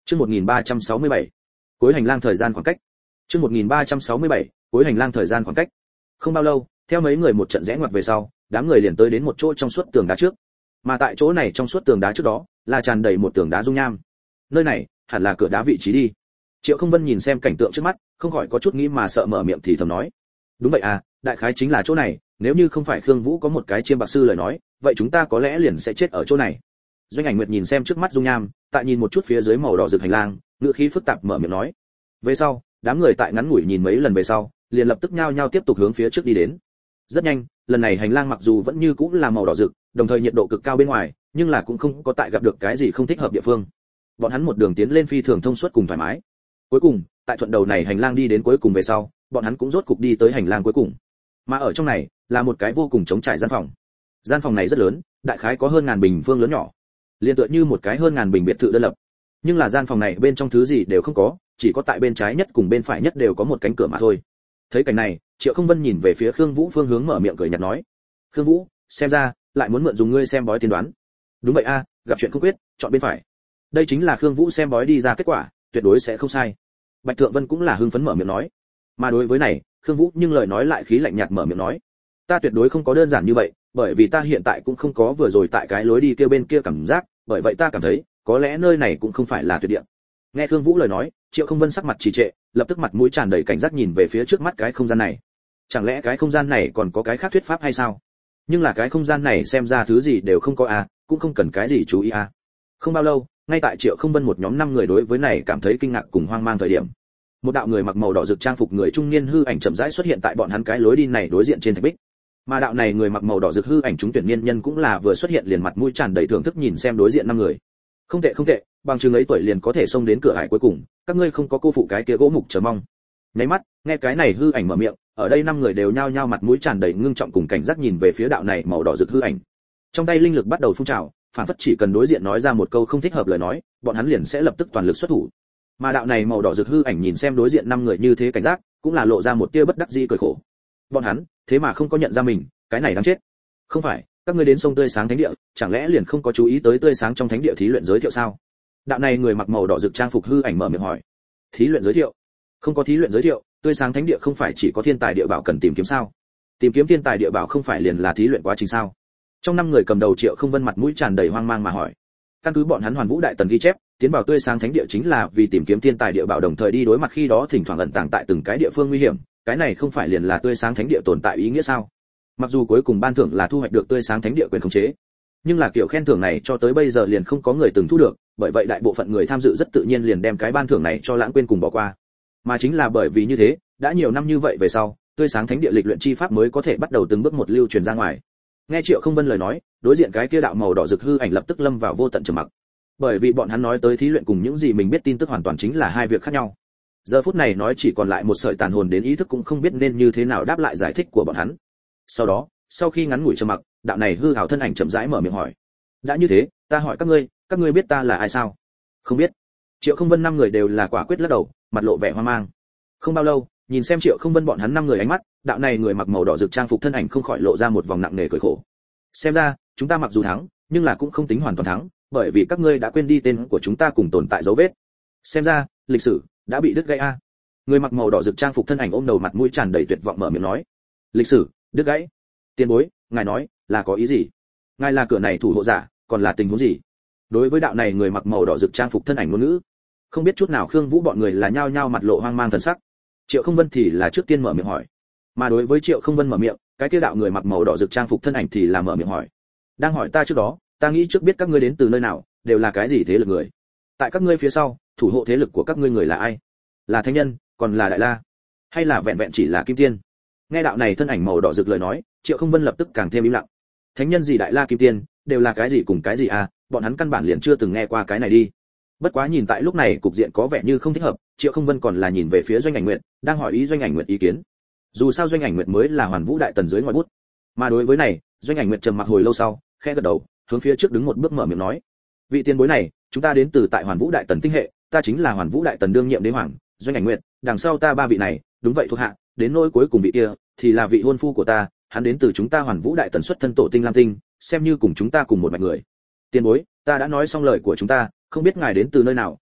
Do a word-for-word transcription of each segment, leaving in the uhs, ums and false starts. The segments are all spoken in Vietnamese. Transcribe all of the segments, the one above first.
Chương một nghìn ba trăm sáu mươi bảy, cuối hành lang thời gian khoảng cách. Chương một nghìn ba trăm sáu mươi bảy, cuối hành lang thời gian khoảng cách. Không bao lâu, theo mấy người một trận rẽ ngoặt về sau, đám người liền tới đến một chỗ trong suốt tường đá trước. Mà tại chỗ này trong suốt tường đá trước đó, là tràn đầy một tường đá dung nham. Nơi này, hẳn là cửa đá vị trí đi. Triệu Không Vân nhìn xem cảnh tượng trước mắt, không khỏi có chút nghĩ mà sợ mở miệng thì thầm nói. Đúng vậy à, đại khái chính là chỗ này, nếu như không phải Khương Vũ có một cái chiêm bạc sư lời nói, vậy chúng ta có lẽ liền sẽ chết ở chỗ này. Doanh Ảnh Nguyệt nhìn xem trước mắt dung nham, tại nhìn một chút phía dưới màu đỏ rực hành lang, ngữ khí phức tạp mở miệng nói. Về sau, đám người tại ngắn ngủi nhìn mấy lần về sau, liền lập tức nhao nhao tiếp tục hướng phía trước đi đến. Rất nhanh, lần này hành lang mặc dù vẫn như cũng là màu đỏ rực, đồng thời nhiệt độ cực cao bên ngoài, nhưng là cũng không có tại gặp được cái gì không thích hợp địa phương. Bọn hắn một đường tiến lên phi thường thông suốt cùng thoải mái. Cuối cùng, tại thuận đầu này hành lang đi đến cuối cùng về sau, bọn hắn cũng rốt cục đi tới hành lang cuối cùng. Mà ở trong này, là một cái vô cùng trống trải gian phòng. Gian phòng này rất lớn, đại khái có hơn ngàn bình phương lớn nhỏ, liên tựa như một cái hơn ngàn bình biệt thự đơn lập. Nhưng là gian phòng này bên trong thứ gì đều không có, chỉ có tại bên trái nhất cùng bên phải nhất đều có một cánh cửa mà thôi. Thấy cảnh này, Triệu Không Vân nhìn về phía Khương Vũ phương hướng mở miệng cười nhạt nói: "Khương Vũ, xem ra lại muốn mượn dùng ngươi xem bói tiên đoán." "Đúng vậy a, gặp chuyện không quyết, chọn bên phải." Đây chính là Khương Vũ xem bói đi ra kết quả, tuyệt đối sẽ không sai. Bạch Thượng Vân cũng là hưng phấn mở miệng nói. Mà đối với này, Khương Vũ nhưng lời nói lại khí lạnh nhạt mở miệng nói: "Ta tuyệt đối không có đơn giản như vậy, bởi vì ta hiện tại cũng không có vừa rồi tại cái lối đi kia bên kia cảm giác, bởi vậy ta cảm thấy, có lẽ nơi này cũng không phải là tuyệt địa." Nghe Khương Vũ lời nói, Triệu Không Vân sắc mặt trì trệ, lập tức mặt mũi tràn đầy cảnh giác nhìn về phía trước mắt cái không gian này. Chẳng lẽ cái không gian này còn có cái khác thuyết pháp hay sao? Nhưng là cái không gian này xem ra thứ gì đều không có à, cũng không cần cái gì chú ý à. Không bao lâu, ngay tại Triệu Không Vân một nhóm năm người đối với này cảm thấy kinh ngạc cùng hoang mang thời điểm, một đạo người mặc màu đỏ rực trang phục người trung niên hư ảnh chậm rãi xuất hiện tại bọn hắn cái lối đi này đối diện trên thạch bích. Mà đạo này người mặc màu đỏ rực hư ảnh trúng tuyển niên nhân cũng là vừa xuất hiện liền mặt mũi tràn đầy thưởng thức nhìn xem đối diện năm người. Không tệ không tệ, bằng chừng ấy tuổi liền có thể xông đến cửa hải cuối cùng, các ngươi không có cô phụ cái kia gỗ mục chờ mong. Nháy mắt, nghe cái này hư ảnh mở miệng, ở đây năm người đều nhao nhao mặt mũi tràn đầy ngưng trọng cùng cảnh giác nhìn về phía đạo này màu đỏ rực hư ảnh. Trong tay linh lực bắt đầu phun trào, phản phất chỉ cần đối diện nói ra một câu không thích hợp lời nói, bọn hắn liền sẽ lập tức toàn lực xuất thủ. Mà đạo này màu đỏ rực hư ảnh nhìn xem đối diện năm người như thế cảnh giác, cũng là lộ ra một tia bất đắc dĩ cười khổ. Bọn hắn, thế mà không có nhận ra mình, cái này đáng chết. Không phải, các ngươi đến sông tươi sáng thánh địa, chẳng lẽ liền không có chú ý tới tươi sáng trong thánh địa thí luyện giới thiệu sao? Đạo này người mặc màu đỏ rực trang phục hư ảnh mở miệng hỏi. Thí luyện giới thiệu? Không có thí luyện giới thiệu, tươi sáng thánh địa không phải chỉ có thiên tài địa bảo cần tìm kiếm sao? Tìm kiếm thiên tài địa bảo không phải liền là thí luyện quá trình sao? Trong năm người cầm đầu Triệu Không Vân mặt mũi tràn đầy hoang mang mà hỏi. Căn cứ bọn hắn Hoàn Vũ đại tần ghi chép, tiến vào tươi sáng thánh địa chính là vì tìm kiếm thiên tài địa bảo đồng thời đi đối mặt khi đó thỉnh thoảng ẩn tàng tại từng cái địa phương nguy hiểm, cái này không phải liền là tươi sáng thánh địa tồn tại ý nghĩa sao? Mặc dù cuối cùng ban thưởng là thu hoạch được tươi sáng thánh địa quyền khống chế, nhưng là kiểu khen thưởng này cho tới bây giờ liền không có người từng thu được, bởi vậy đại bộ phận người tham dự rất tự nhiên liền đem cái ban thưởng này cho lãng quên cùng bỏ qua. Mà chính là bởi vì như thế, đã nhiều năm như vậy về sau, tươi sáng thánh địa lịch luyện chi pháp mới có thể bắt đầu từng bước một lưu truyền ra ngoài. Nghe Triệu Không Vân lời nói, đối diện cái kia đạo màu đỏ rực hư ảnh lập tức lâm vào vô tận trầm mặc. Bởi vì bọn hắn nói tới thí luyện cùng những gì mình biết tin tức hoàn toàn chính là hai việc khác nhau. Giờ phút này nói chỉ còn lại một sợi tàn hồn đến ý thức cũng không biết nên như thế nào đáp lại giải thích của bọn hắn. Sau đó, sau khi ngắn ngủi trầm mặc, đạo này hư ảo thân ảnh chậm rãi mở miệng hỏi: "Đã như thế, ta hỏi các ngươi, các ngươi biết ta là ai sao?" "Không biết." Triệu Không Vân năm người đều là quả quyết lắc đầu, mặt lộ vẻ hoang mang. Không bao lâu, nhìn xem Triệu Không Vân bọn hắn năm người ánh mắt, đạo này người mặc màu đỏ rực trang phục thân ảnh không khỏi lộ ra một vòng nặng nề cười khổ. "Xem ra, chúng ta mặc dù thắng, nhưng là cũng không tính hoàn toàn thắng, bởi vì các ngươi đã quên đi tên của chúng ta cùng tồn tại dấu vết. Xem ra, lịch sử đã bị đứt gãy a." Người mặc màu đỏ rực trang phục thân ảnh ôm đầu mặt mũi tràn đầy tuyệt vọng mở miệng nói. "Lịch sử đứt gãy? Tiền bối, ngài nói là có ý gì? Ngài là cửa này thủ hộ giả, còn là tình huống gì?" Đối với đạo này người mặc màu đỏ rực trang phục thân ảnh ngôn ngữ, không biết chút nào Khương Vũ bọn người là nhao nhao mặt lộ hoang mang thần sắc. Triệu Không Vân thì là trước tiên mở miệng hỏi. Mà đối với Triệu Không Vân mở miệng, cái kia đạo người mặc màu đỏ rực trang phục thân ảnh thì là mở miệng hỏi. "Đang hỏi ta trước đó, ta nghĩ trước biết các ngươi đến từ nơi nào, đều là cái gì thế lực người? Tại các ngươi phía sau, thủ hộ thế lực của các ngươi người là ai? Là thánh nhân, còn là đại la, hay là vẹn vẹn chỉ là kim tiên?" Nghe đạo này thân ảnh màu đỏ rực lời nói, Triệu Không Vân lập tức càng thêm im lặng. Thánh nhân gì đại la kim tiên, đều là cái gì cùng cái gì à, bọn hắn căn bản liền chưa từng nghe qua cái này đi. Bất quá nhìn tại lúc này cục diện có vẻ như không thích hợp, Triệu Không Vân còn là nhìn về phía Doanh Ảnh Nguyệt, đang hỏi ý Doanh Ảnh Nguyệt ý kiến. Dù sao Doanh Ảnh Nguyệt mới là Hoàn Vũ đại tần dưới ngoài bút. Mà đối với này, Doanh Ảnh Nguyệt trầm mặc hồi lâu sau, khẽ gật đầu, hướng phía trước đứng một bước mở miệng nói: "Vị tiền bối này, chúng ta đến từ tại Hoàn Vũ đại tần tinh hệ, ta chính là Hoàn Vũ đại tần đương nhiệm đế hoàng, Doanh Ảnh Nguyệt, đằng sau ta ba vị này, đúng vậy thuộc hạ, đến nỗi cuối cùng vị kia, thì là vị hôn phu của ta, hắn đến từ chúng ta Hoàn Vũ đại tần xuất thân tổ tinh Lam tinh, xem như cùng chúng ta cùng một mạch người. Tiền bối, ta đã nói xong lời của chúng ta, không biết ngài đến từ nơi nào,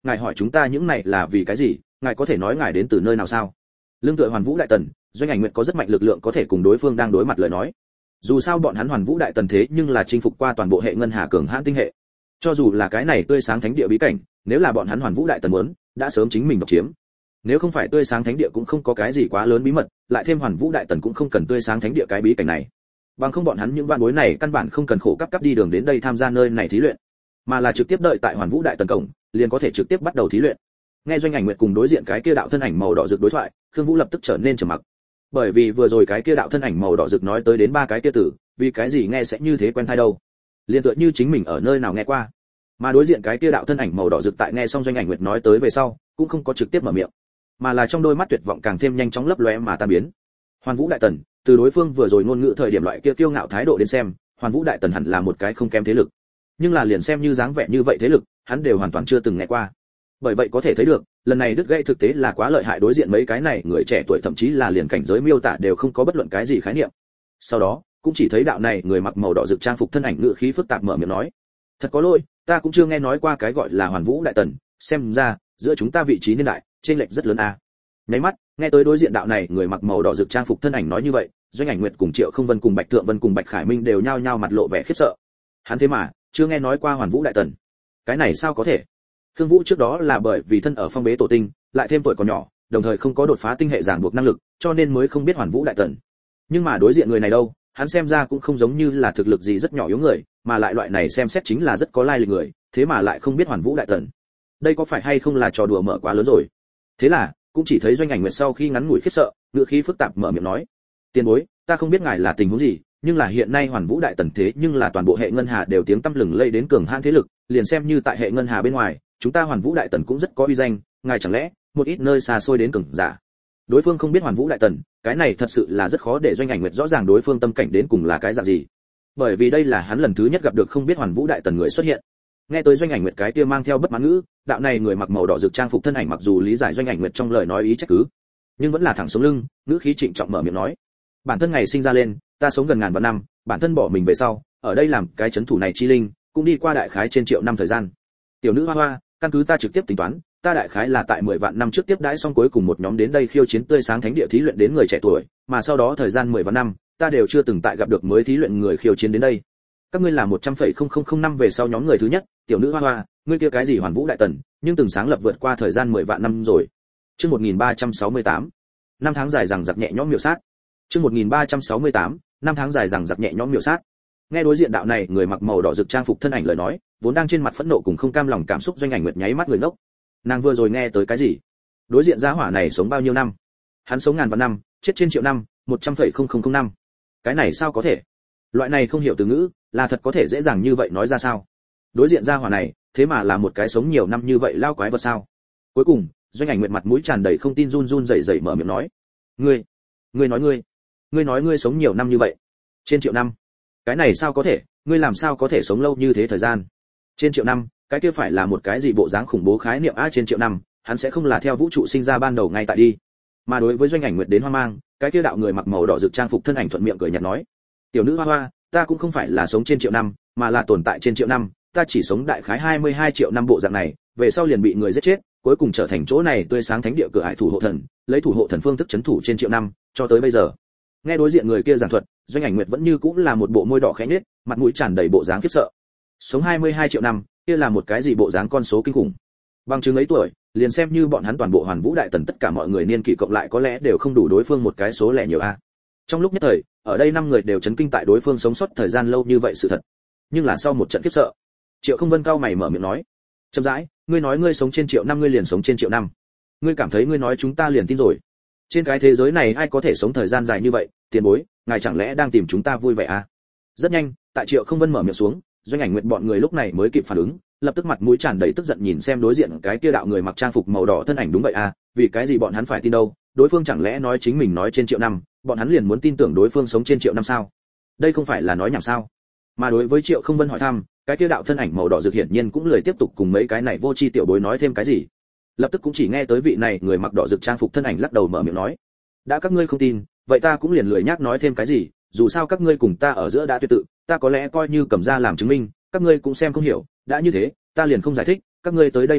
ngài hỏi chúng ta những này là vì cái gì, ngài có thể nói ngài đến từ nơi nào sao? Lương tựa Hoàn Vũ Đại Tần, Doanh Ảnh Nguyệt có rất mạnh lực lượng có thể cùng đối phương đang đối mặt lời nói. Dù sao bọn hắn Hoàn Vũ Đại Tần thế nhưng là chinh phục qua toàn bộ hệ ngân hà cường hãn tinh hệ. Cho dù là cái này tươi sáng thánh địa bí cảnh, nếu là bọn hắn Hoàn Vũ Đại Tần muốn, đã sớm chính mình độc chiếm. Nếu không phải tươi sáng thánh địa cũng không có cái gì quá lớn bí mật, lại thêm Hoàn Vũ Đại Tần cũng không cần tươi sáng thánh địa cái bí cảnh này. Bằng không bọn hắn những vạn bối này căn bản không cần khổ cấp cấp đi đường đến đây tham gia nơi này thí luyện, mà là trực tiếp đợi tại Hoàn Vũ Đại Tần cổng, liền có thể trực tiếp bắt đầu thí luyện. Nghe Doanh Ảnh Nguyệt cùng đối diện cái kia đạo thân ảnh màu đỏ rực đối thoại, Khương Vũ lập tức trở nên trầm mặc. Bởi vì vừa rồi cái kia đạo thân ảnh màu đỏ rực nói tới đến ba cái kia tử, vì cái gì nghe sẽ như thế quen tai đâu? Liên tựa như chính mình ở nơi nào nghe qua. Mà đối diện cái kia đạo thân ảnh màu đỏ rực tại nghe xong Doanh Ảnh Nguyệt nói tới về sau, cũng không có trực tiếp mở miệng, mà là trong đôi mắt tuyệt vọng càng thêm nhanh chóng lấp lóe mà tan biến. Hoàn Vũ Đại Tần, từ đối phương vừa rồi ngôn ngữ thời điểm loại kia kiêu ngạo thái độ đến xem, Hoàn Vũ Đại Tần hẳn là một cái không kém thế lực. Nhưng là liền xem như dáng vẻ như vậy thế lực, hắn đều hoàn toàn chưa từng nghe qua. Bởi vậy có thể thấy được, lần này đứt gãy thực tế là quá lợi hại, đối diện mấy cái này người trẻ tuổi thậm chí là liền cảnh giới miêu tả đều không có bất luận cái gì khái niệm. Sau đó, cũng chỉ thấy đạo này người mặc màu đỏ rực trang phục thân ảnh ngữ khí phức tạp mở miệng nói: "Thật có lỗi, ta cũng chưa nghe nói qua cái gọi là Hoàn Vũ Đại Tần, xem ra giữa chúng ta vị trí niên đại trên lệch rất lớn a." À. Nháy mắt, nghe tới đối diện đạo này người mặc màu đỏ rực trang phục thân ảnh nói như vậy, Doanh Ảnh Nguyệt cùng Triệu Không Vân cùng Bạch Thượng Vân cùng Bạch Khải Minh đều nhao nhao mặt lộ vẻ khiếp sợ. Hắn thế mà chưa nghe nói qua Hoàn Vũ Đại Tần, cái này sao có thể? Khương Vũ trước đó là bởi vì thân ở phong bế tổ tinh, lại thêm tuổi còn nhỏ, đồng thời không có đột phá tinh hệ giảng buộc năng lực, cho nên mới không biết Hoàn Vũ Đại Tần. Nhưng mà đối diện người này đâu, hắn xem ra cũng không giống như là thực lực gì rất nhỏ yếu người, mà lại loại này xem xét chính là rất có lai lịch người, thế mà lại không biết Hoàn Vũ Đại Tần. Đây có phải hay không là trò đùa mở quá lớn rồi? Thế là, cũng chỉ thấy Doanh Ảnh Nguyệt sau khi ngắn ngủi khiếp sợ, ngữ khí phức tạp mở miệng nói: "Tiền bối, ta không biết ngài là tình huống gì, nhưng là hiện nay Hoàn Vũ Đại Tần thế nhưng là toàn bộ hệ ngân hà đều tiếng tăm lừng lây đến cường hãn thế lực, liền xem như tại hệ ngân hà bên ngoài, chúng ta Hoàn Vũ Đại Tần cũng rất có uy danh, ngài chẳng lẽ một ít nơi xa xôi đến cường giả?" Đối phương không biết Hoàn Vũ Đại Tần, cái này thật sự là rất khó để Doanh Ảnh Nguyệt rõ ràng đối phương tâm cảnh đến cùng là cái dạng gì. Bởi vì đây là hắn lần thứ nhất gặp được không biết Hoàn Vũ Đại Tần người xuất hiện. Nghe tới Doanh Ảnh Nguyệt cái kia mang theo bất mãn ngữ, đạo này người mặc màu đỏ rực trang phục thân ảnh mặc dù lý giải Doanh Ảnh Nguyệt trong lời nói ý trách cứ, nhưng vẫn là thẳng xuống lưng, ngữ khí trịnh trọng mở miệng nói: "Bản thân ngày sinh ra lên, ta sống gần ngàn vạn năm, bản thân bỏ mình về sau, ở đây làm cái chấn thủ này chi linh, cũng đi qua đại khái trên triệu năm thời gian. Tiểu nữ Hoa Hoa, căn cứ ta trực tiếp tính toán, ta đại khái là tại mười vạn năm trước tiếp đãi xong cuối cùng một nhóm đến đây khiêu chiến tươi sáng thánh địa thí luyện đến người trẻ tuổi, mà sau đó thời gian mười vạn năm, ta đều chưa từng tại gặp được mới thí luyện người khiêu chiến đến đây. Các ngươi là một trăm phẩy không không không năm về sau nhóm người thứ nhất, tiểu nữ Hoa Hoa, ngươi kia cái gì Hoàn Vũ Đại Tần, nhưng từng sáng lập vượt qua thời gian mười vạn năm rồi." Chương một nghìn ba trăm sáu mươi tám, năm tháng dài rằng giặc nhẹ nhõm miểu sát. Chương một nghìn ba trăm sáu mươi tám, năm tháng dài rằng giặc nhẹ nhõm miểu sát. Nghe đối diện đạo này người mặc màu đỏ rực trang phục thân ảnh lời nói, vốn đang trên mặt phẫn nộ cùng không cam lòng cảm xúc Doanh Ảnh Nguyệt nháy mắt người ngốc. Nàng vừa rồi nghe tới cái gì? Đối diện gia hỏa này sống bao nhiêu năm? Hắn sống ngàn vạn năm, chết trên triệu năm, một trăm phẩy không không không năm. Cái này sao có thể? Loại này không hiểu từ ngữ, là thật có thể dễ dàng như vậy nói ra sao? Đối diện gia hỏa này, thế mà là một cái sống nhiều năm như vậy lao quái vật sao? Cuối cùng, Doanh Ảnh Nguyệt mặt mũi tràn đầy không tin run run rẩy rẩy mở miệng nói: "Ngươi, ngươi nói ngươi, ngươi nói ngươi sống nhiều năm như vậy, trên triệu năm. Cái này sao có thể, ngươi làm sao có thể sống lâu như thế thời gian? Trên triệu năm, cái kia phải là một cái gì bộ dáng khủng bố khái niệm a, trên triệu năm, hắn sẽ không là theo vũ trụ sinh ra ban đầu ngay tại đi." Mà đối với Doanh Ảnh Nguyệt đến hoang mang, cái kia đạo người mặc màu đỏ rực trang phục thân ảnh thuận miệng cười nhạt nói: "Tiểu nữ Hoa Hoa, ta cũng không phải là sống trên triệu năm, mà là tồn tại trên triệu năm, ta chỉ sống đại khái hai mươi hai triệu năm bộ dạng này, về sau liền bị người giết chết, cuối cùng trở thành chỗ này tươi sáng thánh địa cửa ải thủ hộ thần, lấy thủ hộ thần phương thức chấn thủ trên triệu năm, cho tới bây giờ." Nghe đối diện người kia giảng thuật, Doanh Ảnh Nguyệt vẫn như cũng là một bộ môi đỏ khẽ nhếch, mặt mũi tràn đầy bộ dáng khiếp sợ. Sống hai mươi hai triệu năm, kia là một cái gì bộ dáng con số kinh khủng. Bằng chứng ấy tuổi, liền xem như bọn hắn toàn bộ Hoàn Vũ Đại Tần tất cả mọi người niên kỷ cộng lại có lẽ đều không đủ đối phương một cái số lẻ nhiều a. Trong lúc nhất thời, ở đây năm người đều chấn kinh tại đối phương sống sót thời gian lâu như vậy sự thật. Nhưng là sau một trận khiếp sợ, Triệu Không Vân cao mày mở miệng nói: "Chậm rãi, ngươi nói ngươi sống trên triệu năm ngươi liền sống trên triệu năm. Ngươi cảm thấy ngươi nói chúng ta liền tin rồi? Trên cái thế giới này ai có thể sống thời gian dài như vậy, tiền bối, ngài chẳng lẽ đang tìm chúng ta vui vẻ à?" Rất nhanh, tại Triệu Không Vân mở miệng xuống, Doanh Ảnh Nguyệt bọn người lúc này mới kịp phản ứng, lập tức mặt mũi tràn đầy tức giận nhìn xem đối diện cái kia đạo người mặc trang phục màu đỏ thân ảnh. Đúng vậy à, vì cái gì bọn hắn phải tin đâu? Đối phương chẳng lẽ nói chính mình nói trên triệu năm, bọn hắn liền muốn tin tưởng đối phương sống trên triệu năm sao? Đây không phải là nói nhảm sao? Mà đối với Triệu Không Vân hỏi thăm, cái kia đạo thân ảnh màu đỏ rực hiển nhiên cũng lười tiếp tục cùng mấy cái này vô tri tiểu bối nói thêm cái gì. Lập tức cũng chỉ nghe tới vị này người mặc đỏ rực trang phục thân ảnh lắc đầu mở miệng nói: "Đã các ngươi không tin, vậy ta cũng liền lười nhắc nói thêm cái gì, dù sao các ngươi cùng ta ở giữa đã tuyệt tự, ta có lẽ coi như cầm ra làm chứng minh, các ngươi cũng xem không hiểu, đã như thế, ta liền không giải thích, các ngươi tới đây mục đích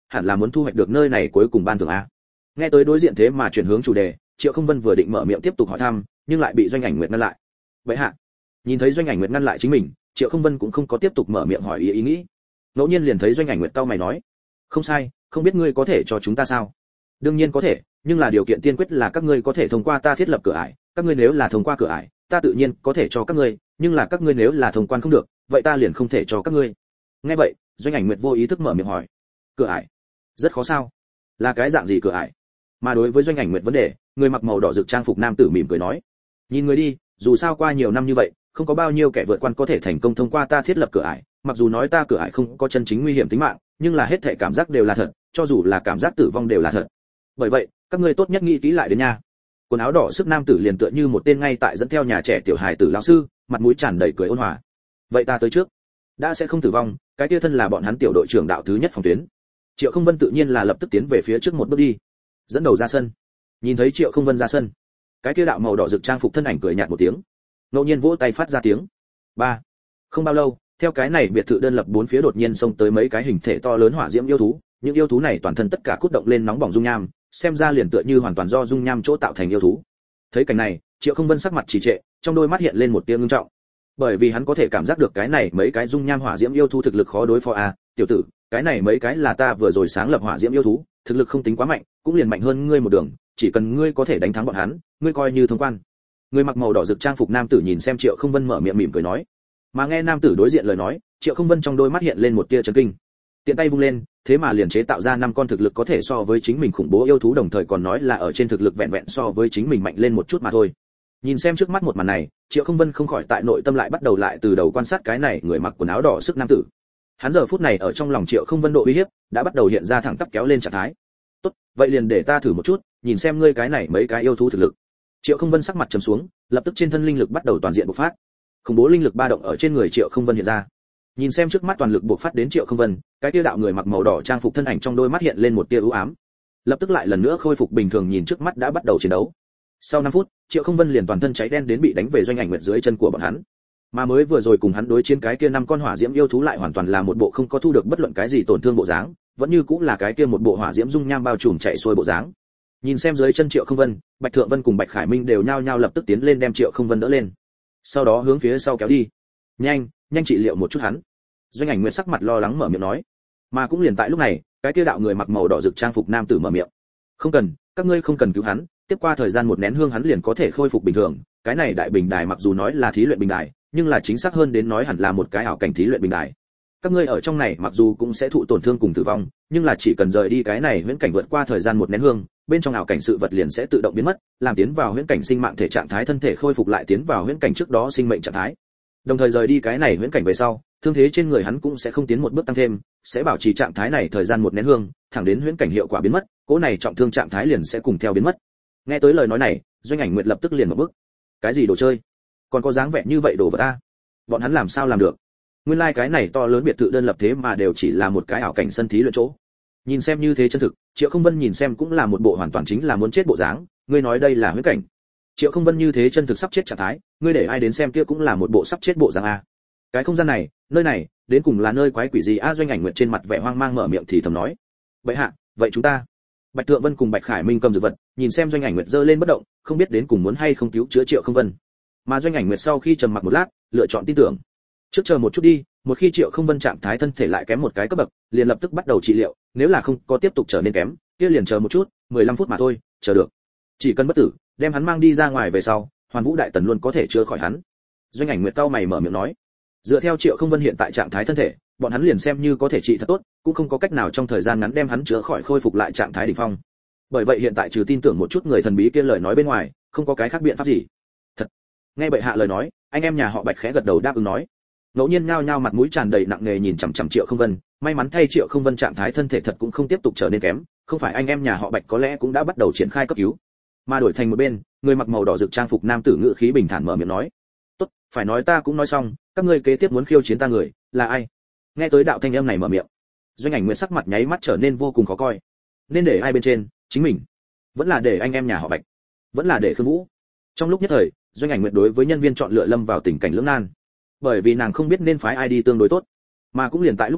hẳn là muốn thu hoạch được nơi này cuối cùng ban thưởng a. Nghe tới đối diện thế mà chuyển hướng chủ đề, Triệu Không Vân vừa định mở miệng tiếp tục hỏi thăm, nhưng lại bị Doanh Ảnh Nguyệt ngăn lại. Vậy hạ, nhìn thấy Doanh Ảnh Nguyệt ngăn lại chính mình, Triệu Không Vân cũng không có tiếp tục mở miệng hỏi ý ý nghĩ. Ngẫu nhiên liền thấy Doanh Ảnh Nguyệt cau mày nói, không sai, không biết ngươi có thể cho chúng ta sao? Đương nhiên có thể, nhưng là điều kiện tiên quyết là các ngươi có thể thông qua ta thiết lập cửa ải, các ngươi nếu là thông qua cửa ải, ta tự nhiên có thể cho các ngươi, nhưng là các ngươi nếu là thông quan không được, vậy ta liền không thể cho các ngươi. Nghe vậy, Doanh Ảnh Nguyệt vô ý thức mở miệng hỏi, cửa ải? Rất khó sao? Là cái dạng gì cửa ải? Mà đối với Doanh Ảnh Nguyệt vấn đề, người mặc màu đỏ rực trang phục nam tử mỉm cười nói, nhìn người đi, dù sao qua nhiều năm như vậy, không có bao nhiêu kẻ vượt quan có thể thành công thông qua ta thiết lập cửa ải, mặc dù nói ta cửa ải không có chân chính nguy hiểm tính mạng, nhưng là hết thảy cảm giác đều là thật, cho dù là cảm giác tử vong đều là thật. Bởi vậy, các ngươi tốt nhất nghĩ kỹ lại đến nha. Quần áo đỏ sức nam tử liền tựa như một tên ngay tại dẫn theo nhà trẻ tiểu hài tử lão sư, mặt mũi tràn đầy cười ôn hòa. Vậy ta tới trước, đã sẽ không tử vong, cái kia thân là bọn hắn tiểu đội trưởng đạo thứ nhất phòng tuyến. Triệu Không Vân tự nhiên là lập tức tiến về phía trước một bước đi, dẫn đầu ra sân. Nhìn thấy Triệu Không Vân ra sân, cái kia đạo màu đỏ rực trang phục thân ảnh cười nhạt một tiếng, ngẫu nhiên vỗ tay phát ra tiếng. Ba. Không bao lâu, theo cái này biệt thự đơn lập bốn phía đột nhiên xông tới mấy cái hình thể to lớn hỏa diễm yêu thú, những yêu thú này toàn thân tất cả cút động lên nóng bỏng dung nham, xem ra liền tựa như hoàn toàn do dung nham chỗ tạo thành yêu thú. Thấy cảnh này, Triệu Không Vân sắc mặt trì trệ, trong đôi mắt hiện lên một tia ngưng trọng, bởi vì hắn có thể cảm giác được cái này mấy cái dung nham hỏa diễm yêu thú thực lực khó đối phó à, tiểu tử, cái này mấy cái là ta vừa rồi sáng lập hỏa diễm yêu thú, thực lực không tính quá mạnh, cũng liền mạnh hơn ngươi một đường, chỉ cần ngươi có thể đánh thắng bọn hắn, ngươi coi như thông quan. Người mặc màu đỏ rực trang phục nam tử nhìn xem Triệu Không Vân mở miệng mỉm cười nói, mà nghe nam tử đối diện lời nói, Triệu Không Vân trong đôi mắt hiện lên một tia chấn kinh. Tiện tay vung lên, thế mà liền chế tạo ra năm con thực lực có thể so với chính mình khủng bố yêu thú, đồng thời còn nói là ở trên thực lực vẹn vẹn so với chính mình mạnh lên một chút mà thôi. Nhìn xem trước mắt một màn này, Triệu Không Vân không khỏi tại nội tâm lại bắt đầu lại từ đầu quan sát cái này người mặc quần áo đỏ sức nam tử. Hắn giờ phút này ở trong lòng Triệu Không Vân độ uy hiếp đã bắt đầu hiện ra thẳng tắp kéo lên trạng thái. Tốt, vậy liền để ta thử một chút, nhìn xem ngươi cái này mấy cái yêu thú thực lực. Triệu Không Vân sắc mặt trầm xuống, lập tức trên thân linh lực bắt đầu toàn diện bộc phát. Khủng bố linh lực ba động ở trên người Triệu Không Vân hiện ra. Nhìn xem trước mắt toàn lực bộc phát đến Triệu Không Vân, cái kia đạo người mặc màu đỏ trang phục thân ảnh trong đôi mắt hiện lên một tia u ám. Lập tức lại lần nữa khôi phục bình thường, nhìn trước mắt đã bắt đầu chiến đấu. Sau năm phút, Triệu Không Vân liền toàn thân cháy đen đến bị đánh về Doanh Ảnh Nguyệt dưới chân của bọn hắn. Mà mới vừa rồi cùng hắn đối chiến cái kia năm con hỏa diễm yêu thú lại hoàn toàn là một bộ không có thu được bất luận cái gì tổn thương bộ dáng, vẫn như cũng là cái kia một bộ hỏa diễm dung nham bao trùm chạy xuôi bộ dáng. Nhìn xem dưới chân Triệu Không Vân, Bạch Thượng Vân cùng Bạch Khải Minh đều nhao nhao lập tức tiến lên đem Triệu Không Vân đỡ lên. Sau đó hướng phía sau kéo đi. "Nhanh, nhanh trị liệu một chút hắn." Doanh Ảnh Nguyệt sắc mặt lo lắng mở miệng nói. Mà cũng liền tại lúc này, cái kia đạo người mặc màu đỏ rực trang phục nam tử mở miệng. "Không cần, các ngươi không cần cứu hắn, tiếp qua thời gian một nén hương hắn liền có thể khôi phục bình thường, cái này đại bình đài mặc dù nói là thí luyện bình đài, nhưng là chính xác hơn đến nói hẳn là một cái ảo cảnh thí luyện bình đài. Các ngươi ở trong này mặc dù cũng sẽ thụ tổn thương cùng tử vong, nhưng là chỉ cần rời đi cái này huyễn cảnh vượt qua thời gian một nén hương, bên trong ảo cảnh sự vật liền sẽ tự động biến mất, làm tiến vào huyễn cảnh sinh mạng thể trạng thái thân thể khôi phục lại tiến vào huyễn cảnh trước đó sinh mệnh trạng thái. Đồng thời rời đi cái này huyễn cảnh về sau, thương thế trên người hắn cũng sẽ không tiến một bước tăng thêm, sẽ bảo trì trạng thái này thời gian một nén hương, thẳng đến huyễn cảnh hiệu quả biến mất, cỗ này trọng thương trạng thái liền sẽ cùng theo biến mất." Nghe tới lời nói này, Doanh Ảnh Nguyệt lập tức liền một bước. Cái gì đồ chơi? Còn có dáng vẻ như vậy đồ vật a? Bọn hắn làm sao làm được? Nguyên lai like cái này to lớn biệt thự đơn lập thế mà đều chỉ là một cái ảo cảnh sân thí luyện chỗ. Nhìn xem như thế chân thực, Triệu Không Vân nhìn xem cũng là một bộ hoàn toàn chính là muốn chết bộ dáng, ngươi nói đây là huyễn cảnh. Triệu Không Vân như thế chân thực sắp chết trạng thái, ngươi để ai đến xem kia cũng là một bộ sắp chết bộ dáng a. Cái không gian này, nơi này, đến cùng là nơi quái quỷ gì a? Doanh Ảnh Nguyệt trên mặt vẻ hoang mang mở miệng thì thầm nói. Vậy hạ, vậy chúng ta? Bạch Thượng Vân cùng Bạch Khải Minh cầm dược vật, nhìn xem Doanh Ảnh Nguyệt giơ lên bất động, không biết đến cùng muốn hay không cứu chữa Triệu Không Vân. Mà Doanh Ảnh Nguyệt sau khi trầm mặc một lát, lựa chọn tin tưởng. Trước chờ một chút đi, một khi Triệu Không Vân trạng thái thân thể lại kém một cái cấp bậc, liền lập tức bắt đầu trị liệu, nếu là không có tiếp tục trở nên kém, kia liền chờ một chút, mười lăm phút mà thôi, chờ được. Chỉ cần bất tử, đem hắn mang đi ra ngoài về sau, Hoàn Vũ đại tần luôn có thể chữa khỏi hắn. Doanh Ảnh Nguyệt cau mày mở miệng nói. Dựa theo Triệu Không Vân hiện tại trạng thái thân thể, bọn hắn liền xem như có thể trị thật tốt, cũng không có cách nào trong thời gian ngắn đem hắn chữa khỏi khôi phục lại trạng thái đỉnh phong. Bởi vậy hiện tại trừ tin tưởng một chút người thần bí kia lời nói bên ngoài, không có cái khác biện pháp gì. Thật. Nghe bệ hạ lời nói, anh em nhà họ Bạch khẽ gật đầu đáp ứng nói. Ngẫu nhiên nhao nhao mặt mũi tràn đầy nặng nề nhìn chằm chằm Triệu Không Vân, may mắn thay Triệu Không Vân trạng thái thân thể thật cũng không tiếp tục trở nên kém, không phải anh em nhà họ Bạch có lẽ cũng đã bắt đầu triển khai cấp cứu. Mà đổi thành một bên, người mặc màu đỏ rực trang phục nam tử ngữ khí bình thản mở miệng nói. Tốt, phải nói ta cũng nói xong, các ngươi kế tiếp muốn khiêu chiến ta người, là ai? Nghe tới đạo thanh âm này mở miệng, Doanh Ảnh Nguyệt sắc mặt nháy mắt trở nên vô cùng khó coi. Nên để ai bên trên, chính mình, vẫn là để anh em nhà họ Bạch, vẫn là để Khương Vũ? Trong lúc nhất thời, Doanh Ảnh Nguyệt đối với nhân viên chọn lựa lâm vào tình cảnh lưỡng nan, bởi vì nàng không biết nên phái ai đi tương đối tốt. Mà cũng liền tại lúc này,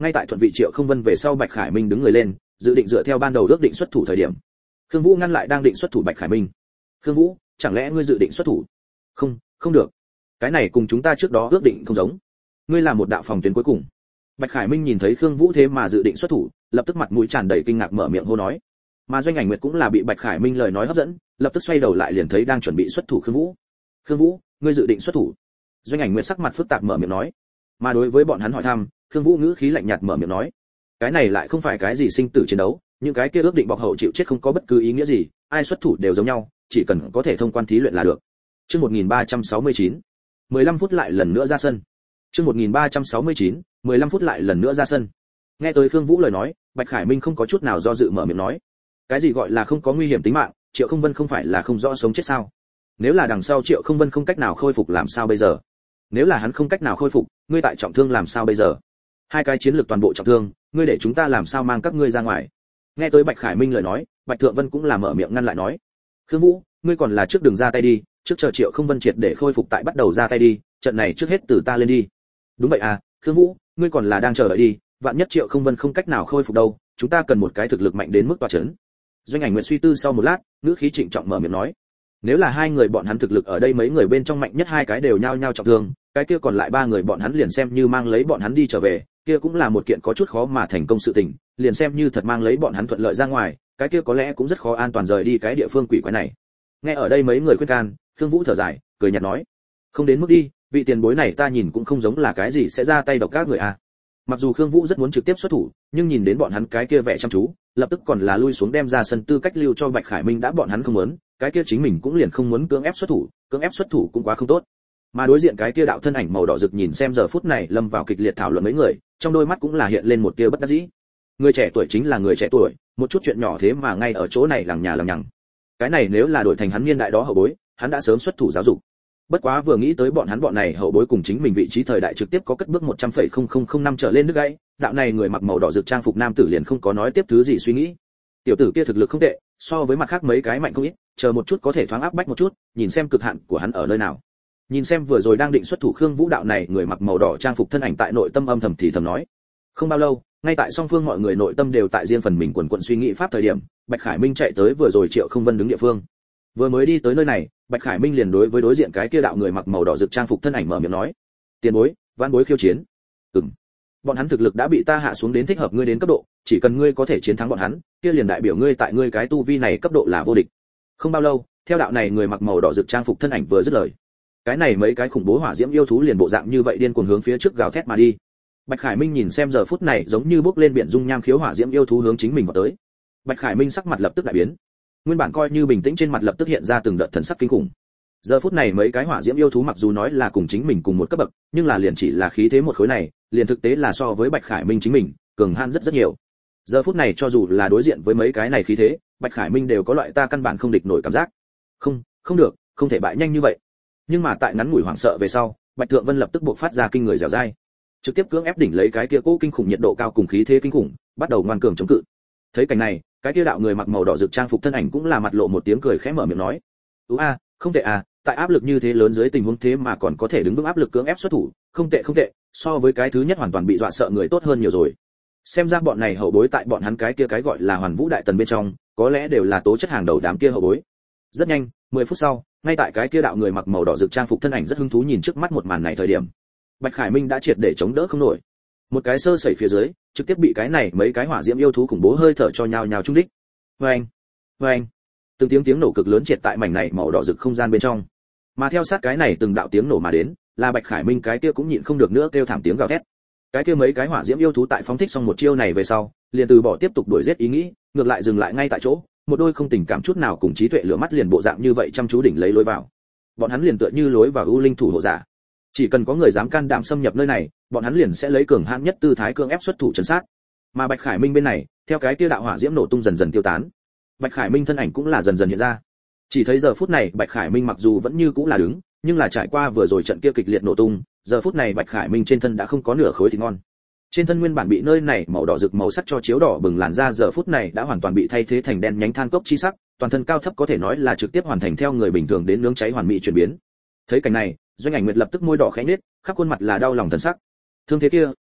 ngay tại thuận vị Triệu Không Vân về sau, Bạch Khải Minh đứng người lên, dự định dựa theo ban đầu ước định xuất thủ thời điểm. Khương Vũ ngăn lại đang định xuất thủ Bạch Khải Minh. Khương Vũ, chẳng lẽ ngươi dự định xuất thủ? Không, không được. Cái này cùng chúng ta trước đó ước định không giống. Ngươi là một đạo phòng tuyến cuối cùng. Bạch Khải Minh nhìn thấy Khương Vũ thế mà dự định xuất thủ, lập tức mặt mũi tràn đầy kinh ngạc mở miệng hô nói. Mà Doanh Ảnh Nguyệt cũng là bị Bạch Khải Minh lời nói hấp dẫn, lập tức xoay đầu lại liền thấy đang chuẩn bị xuất thủ Khương Vũ. Khương Vũ, ngươi dự định xuất thủ? Doanh Ảnh Nguyệt sắc mặt phức tạp mở miệng nói. Mà đối với bọn hắn hỏi thăm, Khương Vũ ngữ khí lạnh nhạt mở miệng nói. Cái này lại không phải cái gì sinh tử chiến đấu, những cái kia ước định bọc hậu chịu chết không có bất cứ ý nghĩa gì, ai xuất thủ đều giống nhau, chỉ cần có thể thông quan thí luyện là được. Chương một nghìn ba trăm sáu mươi chín, mười lăm phút lại lần nữa ra sân. Chương một nghìn ba trăm sáu mươi chín, mười lăm phút lại lần nữa ra sân. Nghe tới Khương Vũ lời nói, Bạch Khải Minh không có chút nào do dự mở miệng nói. Cái gì gọi là không có nguy hiểm tính mạng, Triệu Không Vân không phải là không rõ sống chết sao? Nếu là đằng sau Triệu Không Vân không cách nào khôi phục làm sao bây giờ? Nếu là hắn không cách nào khôi phục, ngươi tại trọng thương làm sao bây giờ? Hai cái chiến lược toàn bộ trọng thương, ngươi để chúng ta làm sao mang các ngươi ra ngoài? Nghe tới Bạch Khải Minh lời nói, Bạch Thượng Vân cũng là mở miệng ngăn lại nói. Khương Vũ, ngươi còn là trước đường ra tay đi, trước chờ Triệu Không Vân triệt để khôi phục tại bắt đầu ra tay đi, trận này trước hết từ ta lên đi. Đúng vậy à, Khương Vũ, ngươi còn là đang chờ đợi đi, vạn nhất Triệu Không Vân không cách nào khôi phục đâu, chúng ta cần một cái thực lực mạnh đến mức tỏa chấn. Doanh Ảnh Nguyệt suy tư sau một lát, ngữ khí trịnh trọng mở miệng nói. Nếu là hai người bọn hắn thực lực ở đây mấy người bên trong mạnh nhất hai cái đều nhao nhao trọng thương, cái kia còn lại ba người bọn hắn liền xem như mang lấy bọn hắn đi trở về, kia cũng là một kiện có chút khó mà thành công sự tình, liền xem như thật mang lấy bọn hắn thuận lợi ra ngoài, cái kia có lẽ cũng rất khó an toàn rời đi cái địa phương quỷ quái này. Nghe ở đây mấy người khuyên can, Khương Vũ thở dài, cười nhạt nói: "Không đến mức đi, vị tiền bối này ta nhìn cũng không giống là cái gì sẽ ra tay độc các người à." Mặc dù Khương Vũ rất muốn trực tiếp xuất thủ, nhưng nhìn đến bọn hắn cái kia vẻ chăm chú, lập tức còn là lui xuống đem ra sân tư cách lưu cho Bạch Khải Minh đã bọn hắn không muốn, cái kia chính mình cũng liền không muốn cưỡng ép xuất thủ, cưỡng ép xuất thủ cũng quá không tốt. Mà đối diện cái kia đạo thân ảnh màu đỏ rực nhìn xem giờ phút này lâm vào kịch liệt thảo luận mấy người, trong đôi mắt cũng là hiện lên một tia bất đắc dĩ. Người trẻ tuổi chính là người trẻ tuổi, một chút chuyện nhỏ thế mà ngay ở chỗ này lằng nhà lằng nhằng. Cái này nếu là đổi thành hắn niên đại đó hậu bối, hắn đã sớm xuất thủ giáo dục. Bất quá vừa nghĩ tới bọn hắn bọn này hậu bối cùng chính mình vị trí thời đại trực tiếp có cất bước một trăm phẩy không không không năm trở lên nước gãy, đạo này người mặc màu đỏ rực trang phục nam tử liền không có nói tiếp thứ gì suy nghĩ. Tiểu tử kia thực lực không tệ, so với mặt khác mấy cái mạnh không ít, chờ một chút có thể thoáng áp bách một chút, nhìn xem cực hạn của hắn ở nơi nào. Nhìn xem vừa rồi đang định xuất thủ Khương Vũ đạo này người mặc màu đỏ trang phục thân ảnh tại nội tâm âm thầm thì thầm nói. Không bao lâu, ngay tại song phương mọi người nội tâm đều tại riêng phần mình quần quần suy nghĩ pháp thời điểm, Bạch Khải Minh chạy tới vừa rồi Triệu Không Vân đứng địa phương. Vừa mới đi tới nơi này, Bạch Khải Minh liền đối với đối diện cái kia đạo người mặc màu đỏ rực trang phục thân ảnh mở miệng nói: "Tiền bối, vãn bối khiêu chiến." "Ừm. Bọn hắn thực lực đã bị ta hạ xuống đến thích hợp ngươi đến cấp độ, chỉ cần ngươi có thể chiến thắng bọn hắn, kia liền đại biểu ngươi tại ngươi cái tu vi này cấp độ là vô địch." Không bao lâu, theo đạo này người mặc màu đỏ rực trang phục thân ảnh vừa dứt lời, cái này mấy cái khủng bố hỏa diễm yêu thú liền bộ dạng như vậy điên cuồng hướng phía trước gào thét mà đi. Bạch Khải Minh nhìn xem giờ phút này giống như bốc lên biển dung nham khiếu hỏa diễm yêu thú hướng chính mình vào tới. Bạch Khải Minh sắc mặt lập tức đại biến. Nguyên bản coi như bình tĩnh trên mặt lập tức hiện ra từng đợt thần sắc kinh khủng. Giờ phút này mấy cái hỏa diễm yêu thú mặc dù nói là cùng chính mình cùng một cấp bậc, nhưng là liền chỉ là khí thế một khối này, liền thực tế là so với Bạch Khải Minh chính mình, cường han rất rất nhiều. Giờ phút này cho dù là đối diện với mấy cái này khí thế, Bạch Khải Minh đều có loại ta căn bản không địch nổi cảm giác. Không, không được, không thể bại nhanh như vậy. Nhưng mà tại ngắn ngủi hoảng sợ về sau, Bạch Thượng Vân lập tức buộc phát ra kinh người dẻo dai, trực tiếp cưỡng ép đỉnh lấy cái kia cố kinh khủng nhiệt độ cao cùng khí thế kinh khủng, bắt đầu ngoan cường chống cự. Thấy cảnh này, cái kia đạo người mặc màu đỏ rực trang phục thân ảnh cũng là mặt lộ một tiếng cười khẽ mở miệng nói: "Ú a, không tệ à, tại áp lực như thế lớn dưới tình huống thế mà còn có thể đứng vững áp lực cưỡng ép xuất thủ, không tệ không tệ, so với cái thứ nhất hoàn toàn bị dọa sợ người tốt hơn nhiều rồi." Xem ra bọn này hậu bối tại bọn hắn cái kia cái gọi là Hoàn Vũ Đại Tần bên trong, có lẽ đều là tố chất hàng đầu đám kia hậu bối. Rất nhanh, mười phút sau, ngay tại cái kia đạo người mặc màu đỏ rực trang phục thân ảnh rất hứng thú nhìn trước mắt một màn này thời điểm, Bạch Khải Minh đã triệt để chống đỡ không nổi. Một cái sơ sẩy phía dưới, trực tiếp bị cái này mấy cái hỏa diễm yêu thú khủng bố hơi thở cho nhào nhào trúng đích. Oeng, oeng. Từng tiếng tiếng nổ cực lớn triệt tại mảnh này màu đỏ rực không gian bên trong. Mà theo sát cái này từng đạo tiếng nổ mà đến, là Bạch Khải Minh cái kia cũng nhịn không được nữa kêu thảm tiếng gào thét. Cái kia mấy cái hỏa diễm yêu thú tại phóng thích xong một chiêu này về sau, liền từ bỏ tiếp tục đuổi giết ý nghĩ, ngược lại dừng lại ngay tại chỗ, một đôi không tình cảm chút nào cùng trí tuệ lửa mắt liền bộ dạng như vậy chăm chú đỉnh lấy lối vào. Bọn hắn liền tựa như lối vào ưu linh thủ hộ giả. Chỉ cần có người dám can đảm xâm nhập nơi này, bọn hắn liền sẽ lấy cường hãn nhất tư thái cưỡng ép xuất thủ trấn sát. Mà Bạch Khải Minh bên này, theo cái kia đạo hỏa diễm nổ tung dần dần tiêu tán, Bạch Khải Minh thân ảnh cũng là dần dần hiện ra. Chỉ thấy giờ phút này Bạch Khải Minh mặc dù vẫn như cũng là đứng, nhưng là trải qua vừa rồi trận kia kịch liệt nổ tung, giờ phút này Bạch Khải Minh trên thân đã không có nửa khối thịt ngon. Trên thân nguyên bản bị nơi này màu đỏ rực màu sắc cho chiếu đỏ bừng làn da giờ phút này đã hoàn toàn bị thay thế thành đen nhánh than cốc chi sắc, toàn thân cao thấp có thể nói là trực tiếp hoàn thành theo người bình thường đến nướng cháy hoàn mỹ chuyển biến. Thấy cảnh này, Doanh Ảnh Nguyệt lập tức môi đỏ khẽ nhếch, khắp khuôn mặt là đau lòng thần sắc. Thương thế kia,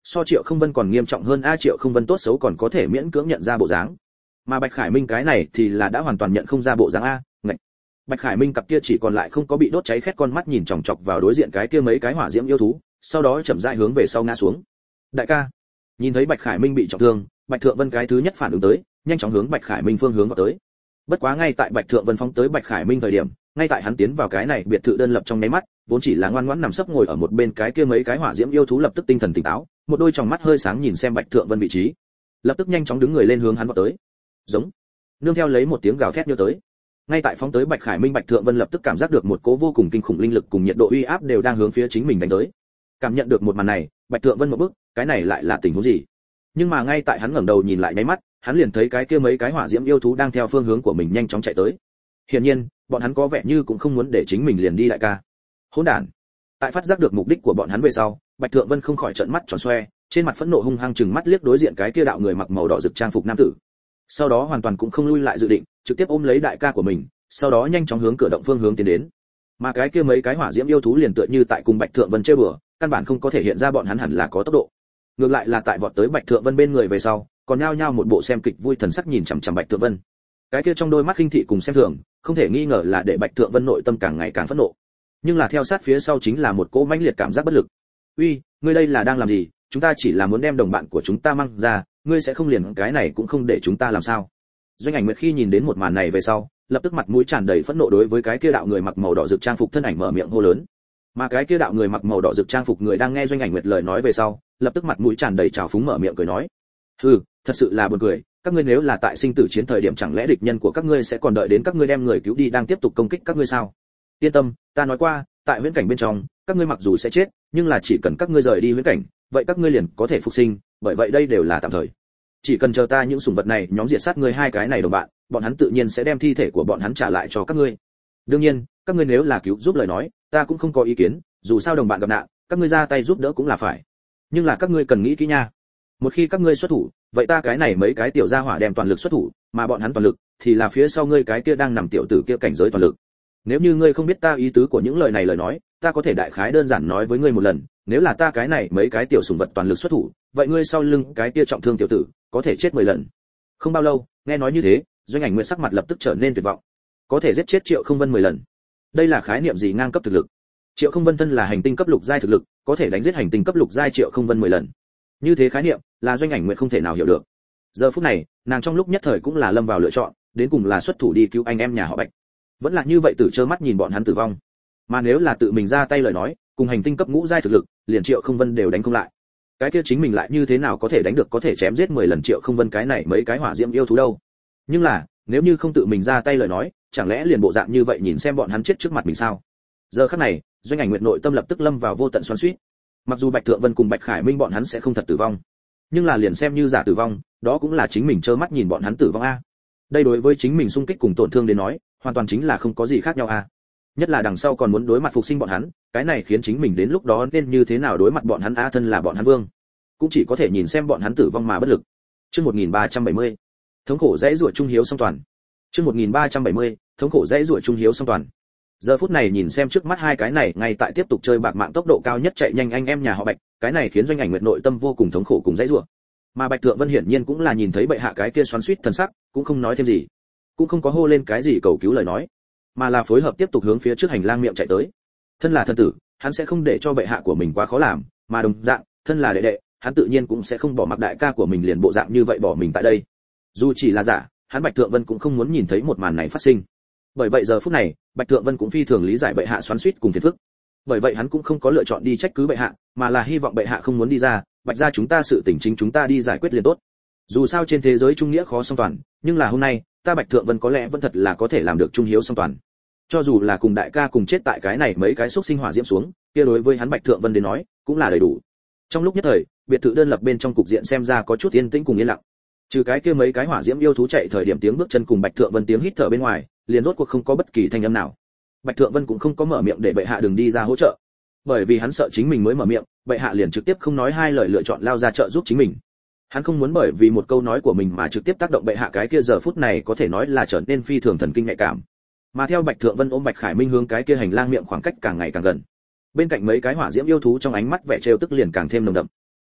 so Triệu Không Vân còn nghiêm trọng hơn a. Triệu Không Vân tốt xấu còn có thể miễn cưỡng nhận ra bộ dáng, mà Bạch Khải Minh cái này thì là đã hoàn toàn nhận không ra bộ dáng a. Ngậy. Bạch Khải Minh cặp kia chỉ còn lại không có bị đốt cháy khét con mắt nhìn chòng chọc vào đối diện cái kia mấy cái hỏa diễm yêu thú, sau đó chậm rãi hướng về sau ngã xuống. Đại ca, nhìn thấy Bạch Khải Minh bị trọng thương, Bạch Thượng Vân cái thứ nhất phản ứng tới, nhanh chóng hướng Bạch Khải Minh phương hướng vào tới. Bất quá ngay tại Bạch Thượng Vân phóng tới Bạch Khải Minh thời điểm, ngay tại hắn tiến vào cái này biệt thự đơn lập trong nháy mắt, vốn chỉ là ngoan ngoãn nằm sấp ngồi ở một bên cái kia mấy cái hỏa diễm yêu thú lập tức tinh thần tỉnh táo, một đôi tròng mắt hơi sáng nhìn xem Bạch Thượng Vân vị trí, lập tức nhanh chóng đứng người lên hướng hắn vào tới. Giống. Nương theo lấy một tiếng gào thét nhớ tới. Ngay tại phóng tới Bạch Khải Minh, Bạch Thượng Vân lập tức cảm giác được một cỗ vô cùng kinh khủng linh lực cùng nhiệt độ uy áp đều đang hướng phía chính mình đánh tới. Cảm nhận được một màn này, Bạch Thượng Vân một bước, cái này lại là tình huống gì? Nhưng mà ngay tại hắn ngẩng đầu nhìn lại nháy mắt, hắn liền thấy cái kia mấy cái hỏa diễm yêu thú đang theo phương hướng của mình nhanh chóng chạy tới. Hiển nhiên, bọn hắn có vẻ như cũng không muốn để chính mình liền đi đại ca. Hỗn đản. Tại phát giác được mục đích của bọn hắn về sau, Bạch Thượng Vân không khỏi trợn mắt tròn xoe, trên mặt phẫn nộ hung hăng chừng mắt liếc đối diện cái kia đạo người mặc màu đỏ rực trang phục nam tử. Sau đó hoàn toàn cũng không lui lại dự định, trực tiếp ôm lấy đại ca của mình, sau đó nhanh chóng hướng cửa động phương hướng tiến đến. Mà cái kia mấy cái hỏa diễm yêu thú liền tựa như tại cùng Bạch Thượng Vân chơi bừa, căn bản không có thể hiện ra bọn hắn hẳn là có tốc độ. Ngược lại là tại vọt tới Bạch Thượng Vân bên người về sau, còn nhao nhao một bộ xem kịch vui thần sắc nhìn chằm chằm Bạch Thượng Vân. Cái kia trong đôi mắt khinh thị cùng xem thường, không thể nghi ngờ là để Bạch Thượng Vân nội tâm càng ngày càng phẫn nộ. Nhưng là theo sát phía sau chính là một cỗ mãnh liệt cảm giác bất lực. "Uy, ngươi đây là đang làm gì? Chúng ta chỉ là muốn đem đồng bạn của chúng ta mang ra, ngươi sẽ không liền cái này cũng không để chúng ta làm sao?" Doanh Ảnh Nguyệt khi nhìn đến một màn này về sau, lập tức mặt mũi tràn đầy phẫn nộ đối với cái kia đạo người mặc màu đỏ rực trang phục thân ảnh mở miệng hô lớn. Mà cái kia đạo người mặc màu đỏ rực trang phục người đang nghe Doanh Ảnh Nguyệt lời nói về sau, lập tức mặt mũi tràn đầy trào phúng mở miệng cười nói: "Hừ, thật sự là buồn cười, các ngươi nếu là tại sinh tử chiến thời điểm chẳng lẽ địch nhân của các ngươi sẽ còn đợi đến các ngươi đem người cứu đi đang tiếp tục công kích các ngươi sao? Yên tâm, ta nói qua, tại huyễn cảnh bên trong, các ngươi mặc dù sẽ chết, nhưng là chỉ cần các ngươi rời đi huyễn cảnh, vậy các ngươi liền có thể phục sinh, bởi vậy đây đều là tạm thời. Chỉ cần chờ ta những sủng vật này nhóm diệt sát ngươi hai cái này đồng bạn, bọn hắn tự nhiên sẽ đem thi thể của bọn hắn trả lại cho các ngươi. Đương nhiên, các ngươi nếu là cứu giúp lời nói, ta cũng không có ý kiến, dù sao đồng bạn gặp nạn, các ngươi ra tay giúp đỡ cũng là phải. Nhưng là các ngươi cần nghĩ kỹ nha. Một khi các ngươi xuất thủ, vậy ta cái này mấy cái tiểu gia hỏa đem toàn lực xuất thủ, mà bọn hắn toàn lực thì là phía sau ngươi cái kia đang nằm tiểu tử kia cảnh giới toàn lực. Nếu như ngươi không biết ta ý tứ của những lời này lời nói, ta có thể đại khái đơn giản nói với ngươi một lần, nếu là ta cái này mấy cái tiểu sủng vật toàn lực xuất thủ, vậy ngươi sau lưng cái kia trọng thương tiểu tử, có thể chết mười lần." Không bao lâu, nghe nói như thế, Doanh Ảnh Nguyệt sắc mặt lập tức trở nên tuyệt vọng. Có thể giết chết Triệu Không Vân mười lần. Đây là khái niệm gì ngang cấp thực lực? Triệu Không Vân thân là hành tinh cấp lục giai thực lực, có thể đánh giết hành tinh cấp lục giai Triệu Không Vân mười lần. Như thế khái niệm, là Doanh Ảnh Nguyệt không thể nào hiểu được. Giờ phút này, nàng trong lúc nhất thời cũng là lâm vào lựa chọn, đến cùng là xuất thủ đi cứu anh em nhà họ Bạch, vẫn là như vậy tử trơ mắt nhìn bọn hắn tử vong. Mà nếu là tự mình ra tay lời nói, cùng hành tinh cấp ngũ giai thực lực, liền Triệu Không Vân đều đánh không lại. Cái kia chính mình lại như thế nào có thể đánh được có thể chém giết mười lần Triệu Không Vân cái này mấy cái hỏa diễm yêu thú đâu. Nhưng là, nếu như không tự mình ra tay lời nói, chẳng lẽ liền bộ dạng như vậy nhìn xem bọn hắn chết trước mặt mình sao? Giờ khắc này, Doanh Ảnh Nguyệt nội tâm lập tức lâm vào vô tận xoắn xuýt. Mặc dù Bạch Thượng Vân cùng Bạch Khải Minh bọn hắn sẽ không thật tử vong, nhưng là liền xem như giả tử vong, đó cũng là chính mình trơ mắt nhìn bọn hắn tử vong a. Đây đối với chính mình xung kích cùng tổn thương đến nói, hoàn toàn chính là không có gì khác nhau a. Nhất là đằng sau còn muốn đối mặt phục sinh bọn hắn, cái này khiến chính mình đến lúc đó nên như thế nào đối mặt bọn hắn a, thân là bọn hắn vương, cũng chỉ có thể nhìn xem bọn hắn tử vong mà bất lực. Chương một nghìn ba trăm bảy mươi, thống khổ dãy rủa trung hiếu song toàn. Chương một nghìn ba trăm bảy mươi, thống khổ dãy rủa trung hiếu song toàn. Giờ phút này nhìn xem trước mắt hai cái này ngay tại tiếp tục chơi bạc mạng tốc độ cao nhất chạy nhanh anh em nhà họ Bạch, cái này khiến Doanh Ảnh Nguyệt nội tâm vô cùng thống khổ cùng dãy rủa. Mà Bạch Thượng Vân hiển nhiên cũng là nhìn thấy bệ hạ cái kia xoắn xuýt thần sắc, cũng không nói thêm gì, cũng không có hô lên cái gì cầu cứu lời nói, mà là phối hợp tiếp tục hướng phía trước hành lang miệng chạy tới. Thân là thân tử, hắn sẽ không để cho bệ hạ của mình quá khó làm, mà đồng dạng, thân là đệ đệ, hắn tự nhiên cũng sẽ không bỏ mặc đại ca của mình liền bộ dạng như vậy bỏ mình tại đây. Dù chỉ là giả, hắn Bạch Thượng Vân cũng không muốn nhìn thấy một màn này phát sinh. Bởi vậy giờ phút này, Bạch Thượng Vân cũng phi thường lý giải bệ hạ xoắn xuýt cùng phiền phức. Bởi vậy hắn cũng không có lựa chọn đi trách cứ bệ hạ, mà là hy vọng bệ hạ không muốn đi ra, Bạch gia chúng ta sự tình chính chúng ta đi giải quyết liền tốt. Dù sao trên thế giới trung nghĩa khó song toàn, nhưng là hôm nay, ta Bạch Thượng Vân có lẽ vẫn thật là có thể làm được trung hiếu song toàn. Cho dù là cùng đại ca cùng chết tại cái này mấy cái xúc sinh hỏa diễm xuống, kia đối với hắn Bạch Thượng Vân đến nói, cũng là đầy đủ. Trong lúc nhất thời, biệt thự đơn lập bên trong cục diện xem ra có chút yên tĩnh cùng yên lặng. Trừ cái kia mấy cái hỏa diễm yêu thú chạy thời điểm tiếng bước chân cùng Bạch Thượng Vân tiếng hít thở bên ngoài, liền rốt cuộc không có bất kỳ thanh âm nào. Bạch Thượng Vân cũng không có mở miệng để bệ hạ đừng đi ra hỗ trợ, bởi vì hắn sợ chính mình mới mở miệng, bệ hạ liền trực tiếp không nói hai lời lựa chọn lao ra trợ giúp chính mình. Hắn không muốn bởi vì một câu nói của mình mà trực tiếp tác động bệ hạ cái kia giờ phút này có thể nói là trở nên phi thường thần kinh nhạy cảm. Mà theo Bạch Thượng Vân ôm Bạch Khải Minh hướng cái kia hành lang miệng khoảng cách càng ngày càng gần. Bên cạnh mấy cái hỏa diễm yêu thú trong ánh mắt vẻ trêu tức liền càng thêm nồng đậm.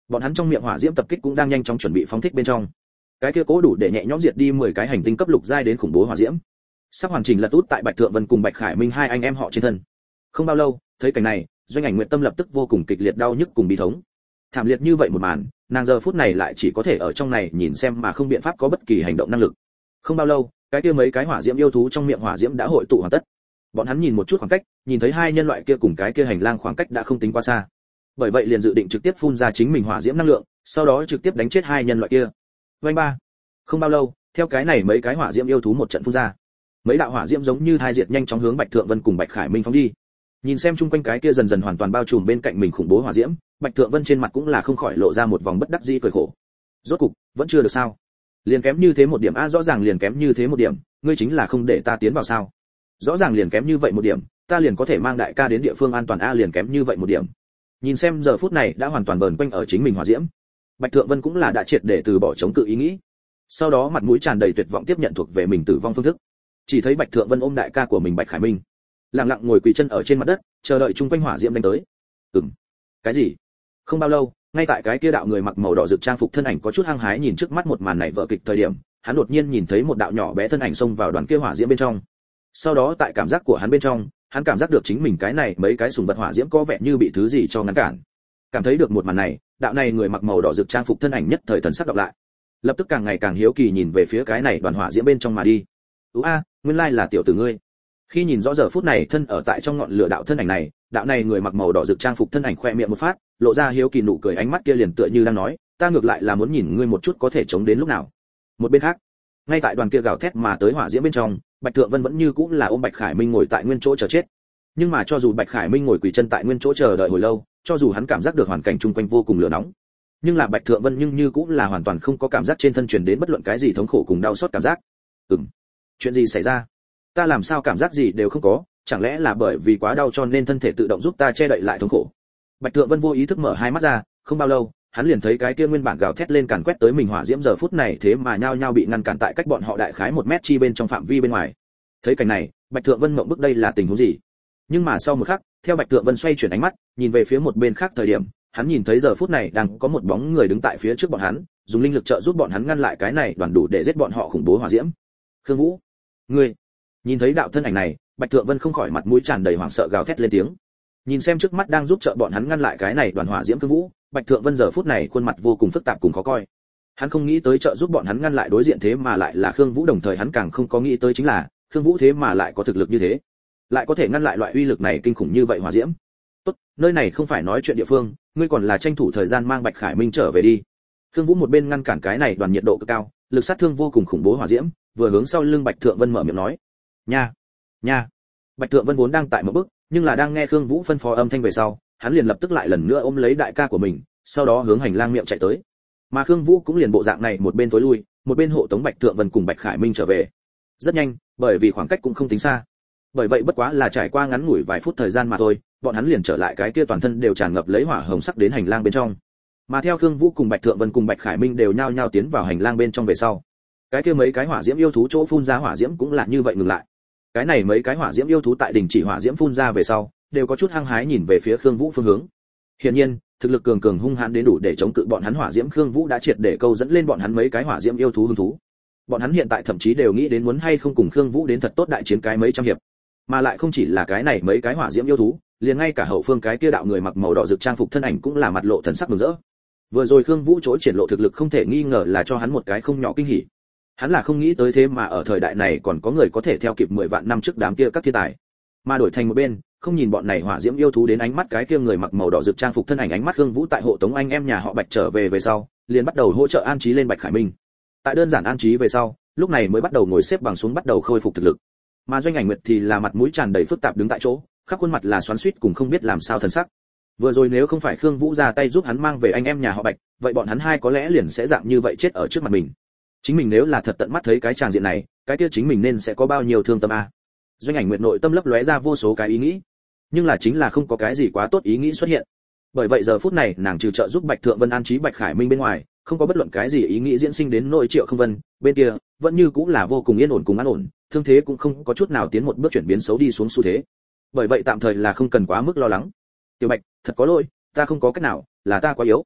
Bọn hắn trong miệng hỏa diễm tập kích cũng đang nhanh chóng chuẩn bị phóng thích bên trong. Cái kia cố đủ để nhẹ nhõm diệt đi mười cái hành tinh cấp lục giai đến khủng bố hỏa diễm. Sắp hoàn chỉnh lật út tại Bạch Thượng Vân cùng Bạch Khải Minh hai anh em họ trên thân. Không bao lâu, thấy cảnh này, Doanh Ảnh Nguyệt tâm lập tức vô cùng kịch liệt đau nhức cùng bi thống. Thảm liệt như vậy một màn, nàng giờ phút này lại chỉ có thể ở trong này nhìn xem mà không biện pháp có bất kỳ hành động năng lực. Không bao lâu, cái kia mấy cái hỏa diễm yêu thú trong miệng hỏa diễm đã hội tụ hoàn tất. Bọn hắn nhìn một chút khoảng cách, nhìn thấy hai nhân loại kia cùng cái kia hành lang khoảng cách đã không tính quá xa. Bởi vậy liền dự định trực tiếp phun ra chính mình hỏa diễm năng lượng, sau đó trực tiếp đánh chết hai nhân loại kia. Vành ba. Không bao lâu, theo cái này mấy cái hỏa diễm yêu thú một trận phun ra, mấy đạo hỏa diễm giống như thai diệt nhanh chóng hướng Bạch Thượng Vân cùng Bạch Khải Minh phóng đi. Nhìn xem chung quanh cái kia dần dần hoàn toàn bao trùm bên cạnh mình khủng bố hỏa diễm, Bạch Thượng Vân trên mặt cũng là không khỏi lộ ra một vòng bất đắc dĩ cười khổ. Rốt cục, vẫn chưa được sao? Liền kém như thế một điểm a, rõ ràng liền kém như thế một điểm, ngươi chính là không để ta tiến vào sao? Rõ ràng liền kém như vậy một điểm, ta liền có thể mang đại ca đến địa phương an toàn a, liền kém như vậy một điểm. Nhìn xem giờ phút này đã hoàn toàn vờn quanh ở chính mình hỏa diễm, Bạch Thượng Vân cũng là đã triệt để từ bỏ chống cự ý nghĩ. Sau đó mặt mũi tràn đầy tuyệt vọng tiếp nhận thuộc về mình tử vong phương thức. Chỉ thấy Bạch Thượng Vân ôm đại ca của mình Bạch Khải Minh, lặng lặng ngồi quỳ chân ở trên mặt đất, chờ đợi chung quanh hỏa diễm đánh tới. Ừm. Cái gì? Không bao lâu, ngay tại cái kia đạo người mặc màu đỏ rực trang phục thân ảnh có chút hăng hái nhìn trước mắt một màn này vở kịch thời điểm, hắn đột nhiên nhìn thấy một đạo nhỏ bé thân ảnh xông vào đoàn kia hỏa diễm bên trong. Sau đó tại cảm giác của hắn bên trong, hắn cảm giác được chính mình cái này mấy cái sùng vật hỏa diễm có vẻ như bị thứ gì cho ngăn cản. Cảm thấy được một màn này, đạo này người mặc màu đỏ rực trang phục thân ảnh nhất thời thần sắc đọc lại, lập tức càng ngày càng hiếu kỳ nhìn về phía cái này đoàn hỏa diễm bên trong mà đi. Ú a, nguyên lai là tiểu tử ngươi. Khi nhìn rõ giờ phút này thân ở tại trong ngọn lửa đạo thân ảnh này, đạo này người mặc màu đỏ rực trang phục thân ảnh khoe miệng một phát, lộ ra hiếu kỳ nụ cười, ánh mắt kia liền tựa như đang nói, ta ngược lại là muốn nhìn ngươi một chút có thể chống đến lúc nào. Một bên khác, ngay tại đoàn kia gào thét mà tới hỏa diễm bên trong, Bạch Thượng Vân vẫn như cũng là ôm Bạch Khải Minh ngồi tại nguyên chỗ chờ chết. Nhưng mà cho dù Bạch Khải Minh ngồi quỳ chân tại nguyên chỗ chờ đợi hồi lâu, cho dù hắn cảm giác được hoàn cảnh chung quanh vô cùng lửa nóng, nhưng là Bạch Thượng Vân nhưng như cũng là hoàn toàn không có cảm giác trên thân truyền đến bất luận cái gì thống khổ cùng đau xót cảm giác. Ừm, chuyện gì xảy ra? Ta làm sao cảm giác gì đều không có, chẳng lẽ là bởi vì quá đau cho nên thân thể tự động giúp ta che đậy lại thống khổ? Bạch Thượng Vân vô ý thức mở hai mắt ra, không bao lâu, hắn liền thấy cái kia nguyên bản gào thét lên càn quét tới mình hỏa diễm giờ phút này thế mà nhao nhao bị ngăn cản tại cách bọn họ đại khái một mét chi bên trong phạm vi bên ngoài. Thấy cảnh này, Bạch Thượng Vân mộng bức đây là tình huống gì? Nhưng mà sau một khắc, theo Bạch Thượng Vân xoay chuyển ánh mắt, nhìn về phía một bên khác thời điểm, hắn nhìn thấy giờ phút này đang có một bóng người đứng tại phía trước bọn hắn, dùng linh lực trợ giúp bọn hắn ngăn lại cái này đoàn đủ để giết bọn họ khủng bố hỏa diễm. Khương Vũ, ngươi! Nhìn thấy đạo thân ảnh này, Bạch Thượng Vân không khỏi mặt mũi tràn đầy hoảng sợ gào thét lên tiếng. Nhìn xem trước mắt đang giúp trợ bọn hắn ngăn lại cái này đoàn hỏa diễm Khương Vũ, Bạch Thượng Vân giờ phút này khuôn mặt vô cùng phức tạp cùng khó coi. Hắn không nghĩ tới trợ giúp bọn hắn ngăn lại đối diện thế mà lại là Khương Vũ, đồng thời hắn càng không có nghĩ tới chính là Khương Vũ thế mà lại có thực lực như thế, lại có thể ngăn lại loại uy lực này kinh khủng như vậy hỏa diễm. Tốt, nơi này không phải nói chuyện địa phương, ngươi còn là tranh thủ thời gian mang Bạch Khải Minh trở về đi. Khương Vũ một bên ngăn cản cái này đoàn nhiệt độ cực cao, lực sát thương vô cùng khủng bố hỏa diễm, vừa hướng sau lưng Bạch Thượng Vân mở miệng nói. Nha, nha. Bạch Thượng Vân vốn đang tại một bước, nhưng là đang nghe Khương Vũ phân phó âm thanh về sau, hắn liền lập tức lại lần nữa ôm lấy đại ca của mình, sau đó hướng hành lang miệng chạy tới. Mà Khương Vũ cũng liền bộ dạng này một bên tối lui, một bên hộ tống Bạch Thượng Vân cùng Bạch Khải Minh trở về. Rất nhanh, bởi vì khoảng cách cũng không tính xa. Bởi vậy bất quá là trải qua ngắn ngủi vài phút thời gian mà thôi, bọn hắn liền trở lại cái kia toàn thân đều tràn ngập lấy hỏa hồng sắc đến hành lang bên trong. Mà theo Khương Vũ cùng Bạch Thượng Vân cùng Bạch Khải Minh đều nhao nhao tiến vào hành lang bên trong về sau, cái kia mấy cái hỏa diễm yêu thú chỗ phun ra hỏa diễm cũng là như vậy ngừng lại. Cái này mấy cái hỏa diễm yêu thú tại đỉnh chỉ hỏa diễm phun ra về sau, đều có chút hăng hái nhìn về phía Khương Vũ phương hướng. Hiển nhiên, thực lực cường cường hung hãn đến đủ để chống cự bọn hắn hỏa diễm Khương Vũ đã triệt để câu dẫn lên bọn hắn mấy cái hỏa diễm yêu thú hứng thú. Bọn hắn hiện tại thậm chí đều nghĩ đến muốn hay không cùng Khương Vũ đến thật tốt đại chiến cái mấy trăm hiệp. Mà lại không chỉ là cái này mấy cái hỏa diễm yêu thú, liền ngay cả hậu phương cái kia đạo người mặc màu đỏ rực trang phục thân ảnh cũng là mặt lộ thần sắc mừng rỡ. Vừa rồi Khương Vũ chỗ triển lộ thực lực không thể nghi ngờ là cho hắn một cái không nhỏ kinh hỉ. Hắn là không nghĩ tới thế mà ở thời đại này còn có người có thể theo kịp mười vạn năm trước đám kia các thiên tài. Mà đổi thành một bên, không nhìn bọn này hỏa diễm yêu thú đến ánh mắt cái kia người mặc màu đỏ rực trang phục thân ảnh ánh mắt Khương Vũ tại hộ tống anh em nhà họ Bạch trở về về sau, liền bắt đầu hỗ trợ an trí lên Bạch Khải Minh. Tại đơn giản an trí về sau, lúc này mới bắt đầu ngồi xếp bằng xuống bắt đầu khôi phục thực lực. Mà Doanh Ảnh Nguyệt thì là mặt mũi tràn đầy phức tạp đứng tại chỗ, khắp khuôn mặt là xoắn xuýt cùng không biết làm sao thần sắc. Vừa rồi nếu không phải Khương Vũ ra tay giúp hắn mang về anh em nhà họ Bạch, vậy bọn hắn hai có lẽ liền sẽ dạng như vậy chết ở trước mặt mình. Chính mình nếu là thật tận mắt thấy cái tràng diện này, cái kia chính mình nên sẽ có bao nhiêu thương tâm a. Doanh Ảnh Nguyệt nội tâm lấp lóe ra vô số cái ý nghĩ, nhưng là chính là không có cái gì quá tốt ý nghĩ xuất hiện. Bởi vậy giờ phút này nàng trừ trợ giúp Bạch Thượng Vân an trí Bạch Khải Minh bên ngoài, không có bất luận cái gì ý nghĩ diễn sinh đến nội Triệu Không Vân, bên kia vẫn như cũng là vô cùng yên ổn cùng an ổn, thương thế cũng không có chút nào tiến một bước chuyển biến xấu đi xuống xu thế. Bởi vậy tạm thời là không cần quá mức lo lắng. Tiểu Bạch, thật có lỗi, ta không có cách nào, là ta quá yếu.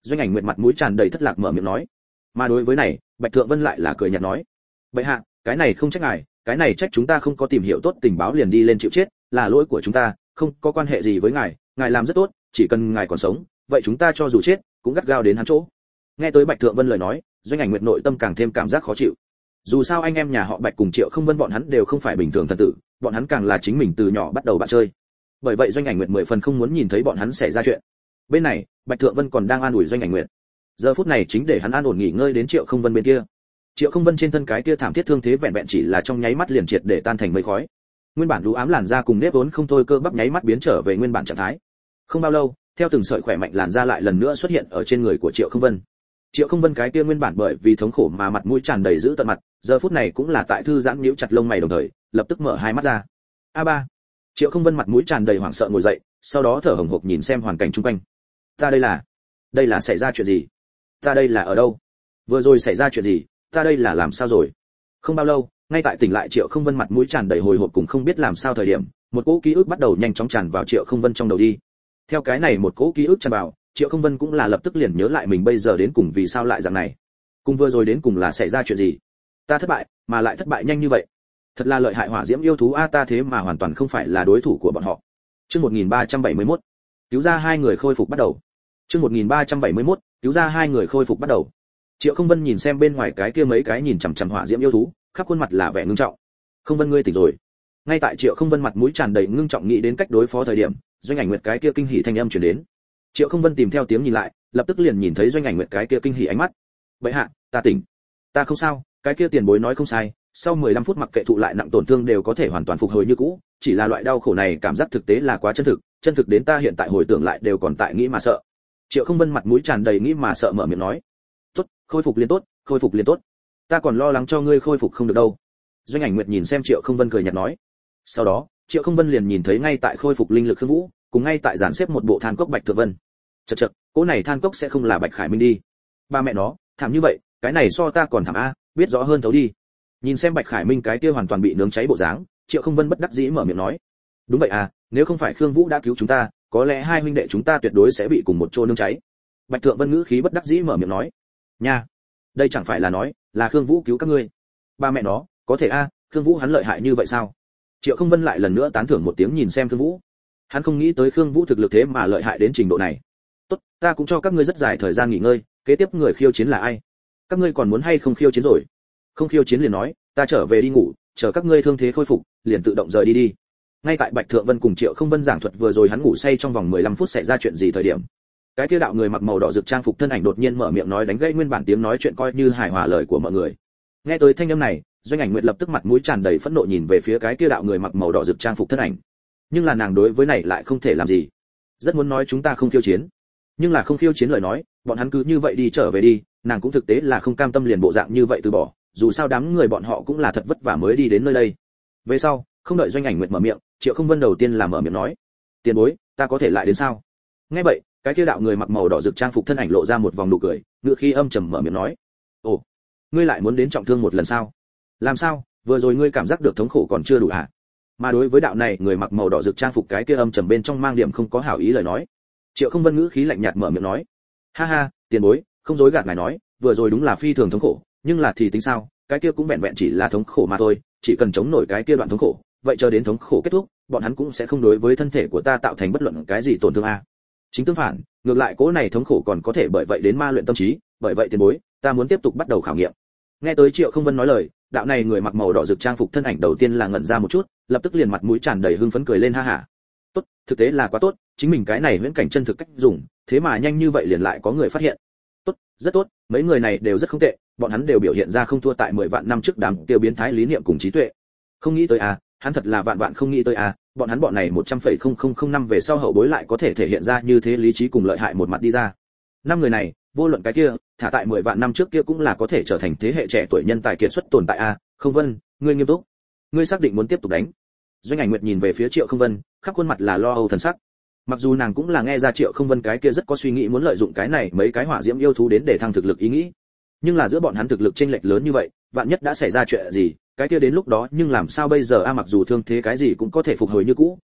Doanh Ảnh Nguyệt mặt mũi tràn đầy thất lạc mở miệng nói. Mà đối với này, Bạch Thượng Vân lại là cười nhạt nói: "Bệ hạ, cái này không trách ngài, cái này trách chúng ta không có tìm hiểu tốt tình báo liền đi lên chịu chết, là lỗi của chúng ta, không có quan hệ gì với ngài, ngài làm rất tốt, chỉ cần ngài còn sống, vậy chúng ta cho dù chết, cũng gắt gao đến hắn chỗ." Nghe tới Bạch Thượng Vân lời nói, Doanh Ảnh Nguyệt nội tâm càng thêm cảm giác khó chịu. Dù sao anh em nhà họ Bạch cùng Triệu Không Vân bọn hắn đều không phải bình thường thần tử, bọn hắn càng là chính mình từ nhỏ bắt đầu bạn chơi. Bởi vậy Doanh Ảnh Nguyệt mười phần không muốn nhìn thấy bọn hắn xảy ra chuyện. Bên này, Bạch Thượng Vân còn đang an ủi Doanh Ảnh Nguyệt. Giờ phút này chính để hắn an ổn nghỉ ngơi đến Triệu Không Vân bên kia. Triệu Không Vân trên thân cái kia thảm thiết thương thế vẹn vẹn chỉ là trong nháy mắt liền triệt để tan thành mây khói. Nguyên bản lũ ám làn da cùng nếp vốn không thôi cơ bắp nháy mắt biến trở về nguyên bản trạng thái. Không bao lâu, theo từng sợi khỏe mạnh làn da lại lần nữa xuất hiện ở trên người của Triệu Không Vân. Triệu Không Vân cái kia nguyên bản bởi vì thống khổ mà mặt mũi tràn đầy giữ tận mặt, giờ phút này cũng là tại thư giãn nhíu chặt lông mày đồng thời, lập tức mở hai mắt ra. A ba. Triệu Không Vân mặt mũi tràn đầy hoảng sợ ngồi dậy, sau đó thở hổn hộc nhìn xem hoàn cảnh xung quanh. Ta đây là, đây là xảy ra chuyện gì? Ta đây là ở đâu? Vừa rồi xảy ra chuyện gì? Ta đây là làm sao rồi? Không bao lâu, ngay tại tỉnh lại Triệu Không Vân mặt mũi tràn đầy hồi hộp cùng không biết làm sao thời điểm, một cỗ ký ức bắt đầu nhanh chóng tràn vào Triệu Không Vân trong đầu đi. Theo cái này một cỗ ký ức tràn vào, Triệu Không Vân cũng là lập tức liền nhớ lại mình bây giờ đến cùng vì sao lại dạng này. Cùng vừa rồi đến cùng là xảy ra chuyện gì? Ta thất bại, mà lại thất bại nhanh như vậy. Thật là lợi hại hỏa diễm yêu thú a, ta thế mà hoàn toàn không phải là đối thủ của bọn họ. Chương một nghìn ba trăm bảy mươi mốt, cứu ra hai người khôi phục bắt đầu. Chương một nghìn ba trăm bảy mươi mốt, cứu ra hai người khôi phục bắt đầu. Triệu Không Vân nhìn xem bên ngoài cái kia mấy cái nhìn chằm chằm hỏa diễm yêu thú, khắp khuôn mặt là vẻ ngưng trọng. Không Vân ngươi tỉnh rồi. Ngay tại Triệu Không Vân mặt mũi tràn đầy ngưng trọng nghĩ đến cách đối phó thời điểm, Doanh Ảnh Nguyệt cái kia kinh hỉ thanh âm truyền đến. Triệu Không Vân tìm theo tiếng nhìn lại, lập tức liền nhìn thấy Doanh Ảnh Nguyệt cái kia kinh hỉ ánh mắt. "Bệ hạ, ta tỉnh. Ta không sao." Cái kia tiền bối nói không sai, sau mười lăm phút mặc kệ thụ lại nặng tổn thương đều có thể hoàn toàn phục hồi như cũ, chỉ là loại đau khổ này cảm giác thực tế là quá chân thực, chân thực đến ta hiện tại hồi tưởng lại đều còn tại nghĩ mà sợ. Triệu Không Vân mặt mũi tràn đầy nghĩ mà sợ mở miệng nói: "Tốt, khôi phục liền tốt, khôi phục liền tốt. Ta còn lo lắng cho ngươi khôi phục không được đâu." Doanh Ảnh Nguyệt nhìn xem Triệu Không Vân cười nhạt nói. Sau đó, Triệu Không Vân liền nhìn thấy ngay tại khôi phục linh lực Khương Vũ, cùng ngay tại dàn xếp một bộ than cốc Bạch Thượng Vân. Chậc chậc, cỗ này than cốc sẽ không là Bạch Khải Minh đi. Ba mẹ nó, thảm như vậy, cái này so ta còn thảm a, biết rõ hơn thấu đi. Nhìn xem Bạch Khải Minh cái kia hoàn toàn bị nướng cháy bộ dáng, Triệu Không Vân bất đắc dĩ mở miệng nói: "Đúng vậy à, nếu không phải Khương Vũ đã cứu chúng ta, có lẽ hai huynh đệ chúng ta tuyệt đối sẽ bị cùng một chỗ nướng cháy." Bạch Thượng Vân ngữ khí bất đắc dĩ mở miệng nói: "Nha, đây chẳng phải là nói, là Khương Vũ cứu các ngươi." Ba mẹ nó, có thể a, Khương Vũ hắn lợi hại như vậy sao? Triệu Không Vân lại lần nữa tán thưởng một tiếng nhìn xem Khương Vũ. Hắn không nghĩ tới Khương Vũ thực lực thế mà lợi hại đến trình độ này. "Tốt, ta cũng cho các ngươi rất dài thời gian nghỉ ngơi, kế tiếp người khiêu chiến là ai? Các ngươi còn muốn hay không khiêu chiến rồi?" "Không khiêu chiến liền nói, ta trở về đi ngủ, chờ các ngươi thương thế khôi phục, liền tự động rời đi đi." Ngay tại Bạch Thượng Vân cùng Triệu Không Vân giảng thuật vừa rồi hắn ngủ say trong vòng mười lăm phút xảy ra chuyện gì thời điểm, cái kia đạo người mặc màu đỏ rực trang phục thân ảnh đột nhiên mở miệng nói đánh gãy nguyên bản tiếng nói chuyện coi như hài hòa lời của mọi người. Nghe tới thanh âm này, Doanh Ảnh Nguyệt lập tức mặt mũi tràn đầy phẫn nộ nhìn về phía cái kia đạo người mặc màu đỏ rực trang phục thân ảnh. Nhưng là nàng đối với này lại không thể làm gì. Rất muốn nói chúng ta không khiêu chiến, nhưng là không khiêu chiến lời nói, bọn hắn cứ như vậy đi trở về đi, nàng cũng thực tế là không cam tâm liền bộ dạng như vậy từ bỏ, dù sao đám người bọn họ cũng là thật vất vả mới đi đến nơi đây. Về sau, không đợi Doanh Ảnh Nguyệt mở miệng, Triệu Không Vân đầu tiên là mở miệng nói: "Tiền bối, ta có thể lại đến sao?" Nghe vậy, cái kia đạo người mặc màu đỏ rực trang phục thân ảnh lộ ra một vòng nụ cười, ngữ khí âm trầm mở miệng nói: "Ồ, ngươi lại muốn đến trọng thương một lần sao? Làm sao, vừa rồi ngươi cảm giác được thống khổ còn chưa đủ hả?" Mà đối với đạo này, người mặc màu đỏ rực trang phục cái kia âm trầm bên trong mang điểm không có hảo ý lời nói. Triệu Không Vân ngữ khí lạnh nhạt mở miệng nói: "Ha ha, tiền bối, không dối gạt ngài nói, vừa rồi đúng là phi thường thống khổ, nhưng là thì tính sao, cái kia cũng vẹn vẹn chỉ là thống khổ mà thôi, chỉ cần chống nổi cái kia đoạn thống khổ, vậy chờ đến thống khổ kết thúc, bọn hắn cũng sẽ không đối với thân thể của ta tạo thành bất luận cái gì tổn thương a. Chính tương phản, ngược lại cố này thống khổ còn có thể bởi vậy đến ma luyện tâm trí, bởi vậy tiền bối, ta muốn tiếp tục bắt đầu khảo nghiệm." Nghe tới Triệu Không Vân nói lời, đạo này người mặc màu đỏ rực trang phục thân ảnh đầu tiên là ngẩn ra một chút, lập tức liền mặt mũi tràn đầy hưng phấn cười lên ha hả. "Tốt, thực tế là quá tốt, chính mình cái này huyễn cảnh chân thực cách dùng, thế mà nhanh như vậy liền lại có người phát hiện. Tốt, rất tốt, mấy người này đều rất không tệ, bọn hắn đều biểu hiện ra không thua tại mười vạn năm trước đám tiêu biến thái lý niệm cùng trí tuệ. Không nghĩ tới à, hắn thật là vạn vạn không nghĩ tới à, bọn hắn bọn này một trăm phẩy không không không năm về sau hậu bối lại có thể thể hiện ra như thế lý trí cùng lợi hại một mặt đi ra. Năm người này, vô luận cái kia, thả tại mười vạn năm trước kia cũng là có thể trở thành thế hệ trẻ tuổi nhân tài kiệt xuất tồn tại à, Không Vân, ngươi nghiêm túc, ngươi xác định muốn tiếp tục đánh?" Doanh Ảnh Nguyệt nhìn về phía Triệu Không Vân, khắp khuôn mặt là lo âu thần sắc. Mặc dù nàng cũng là nghe ra Triệu Không Vân cái kia rất có suy nghĩ muốn lợi dụng cái này mấy cái hỏa diễm yêu thú đến để thăng thực lực ý nghĩ, nhưng là giữa bọn hắn thực lực chênh lệch lớn như vậy, vạn nhất đã xảy ra chuyện gì, cái kia đến lúc đó nhưng làm sao bây giờ a? Mặc dù thương thế cái gì cũng có thể phục hồi như cũ,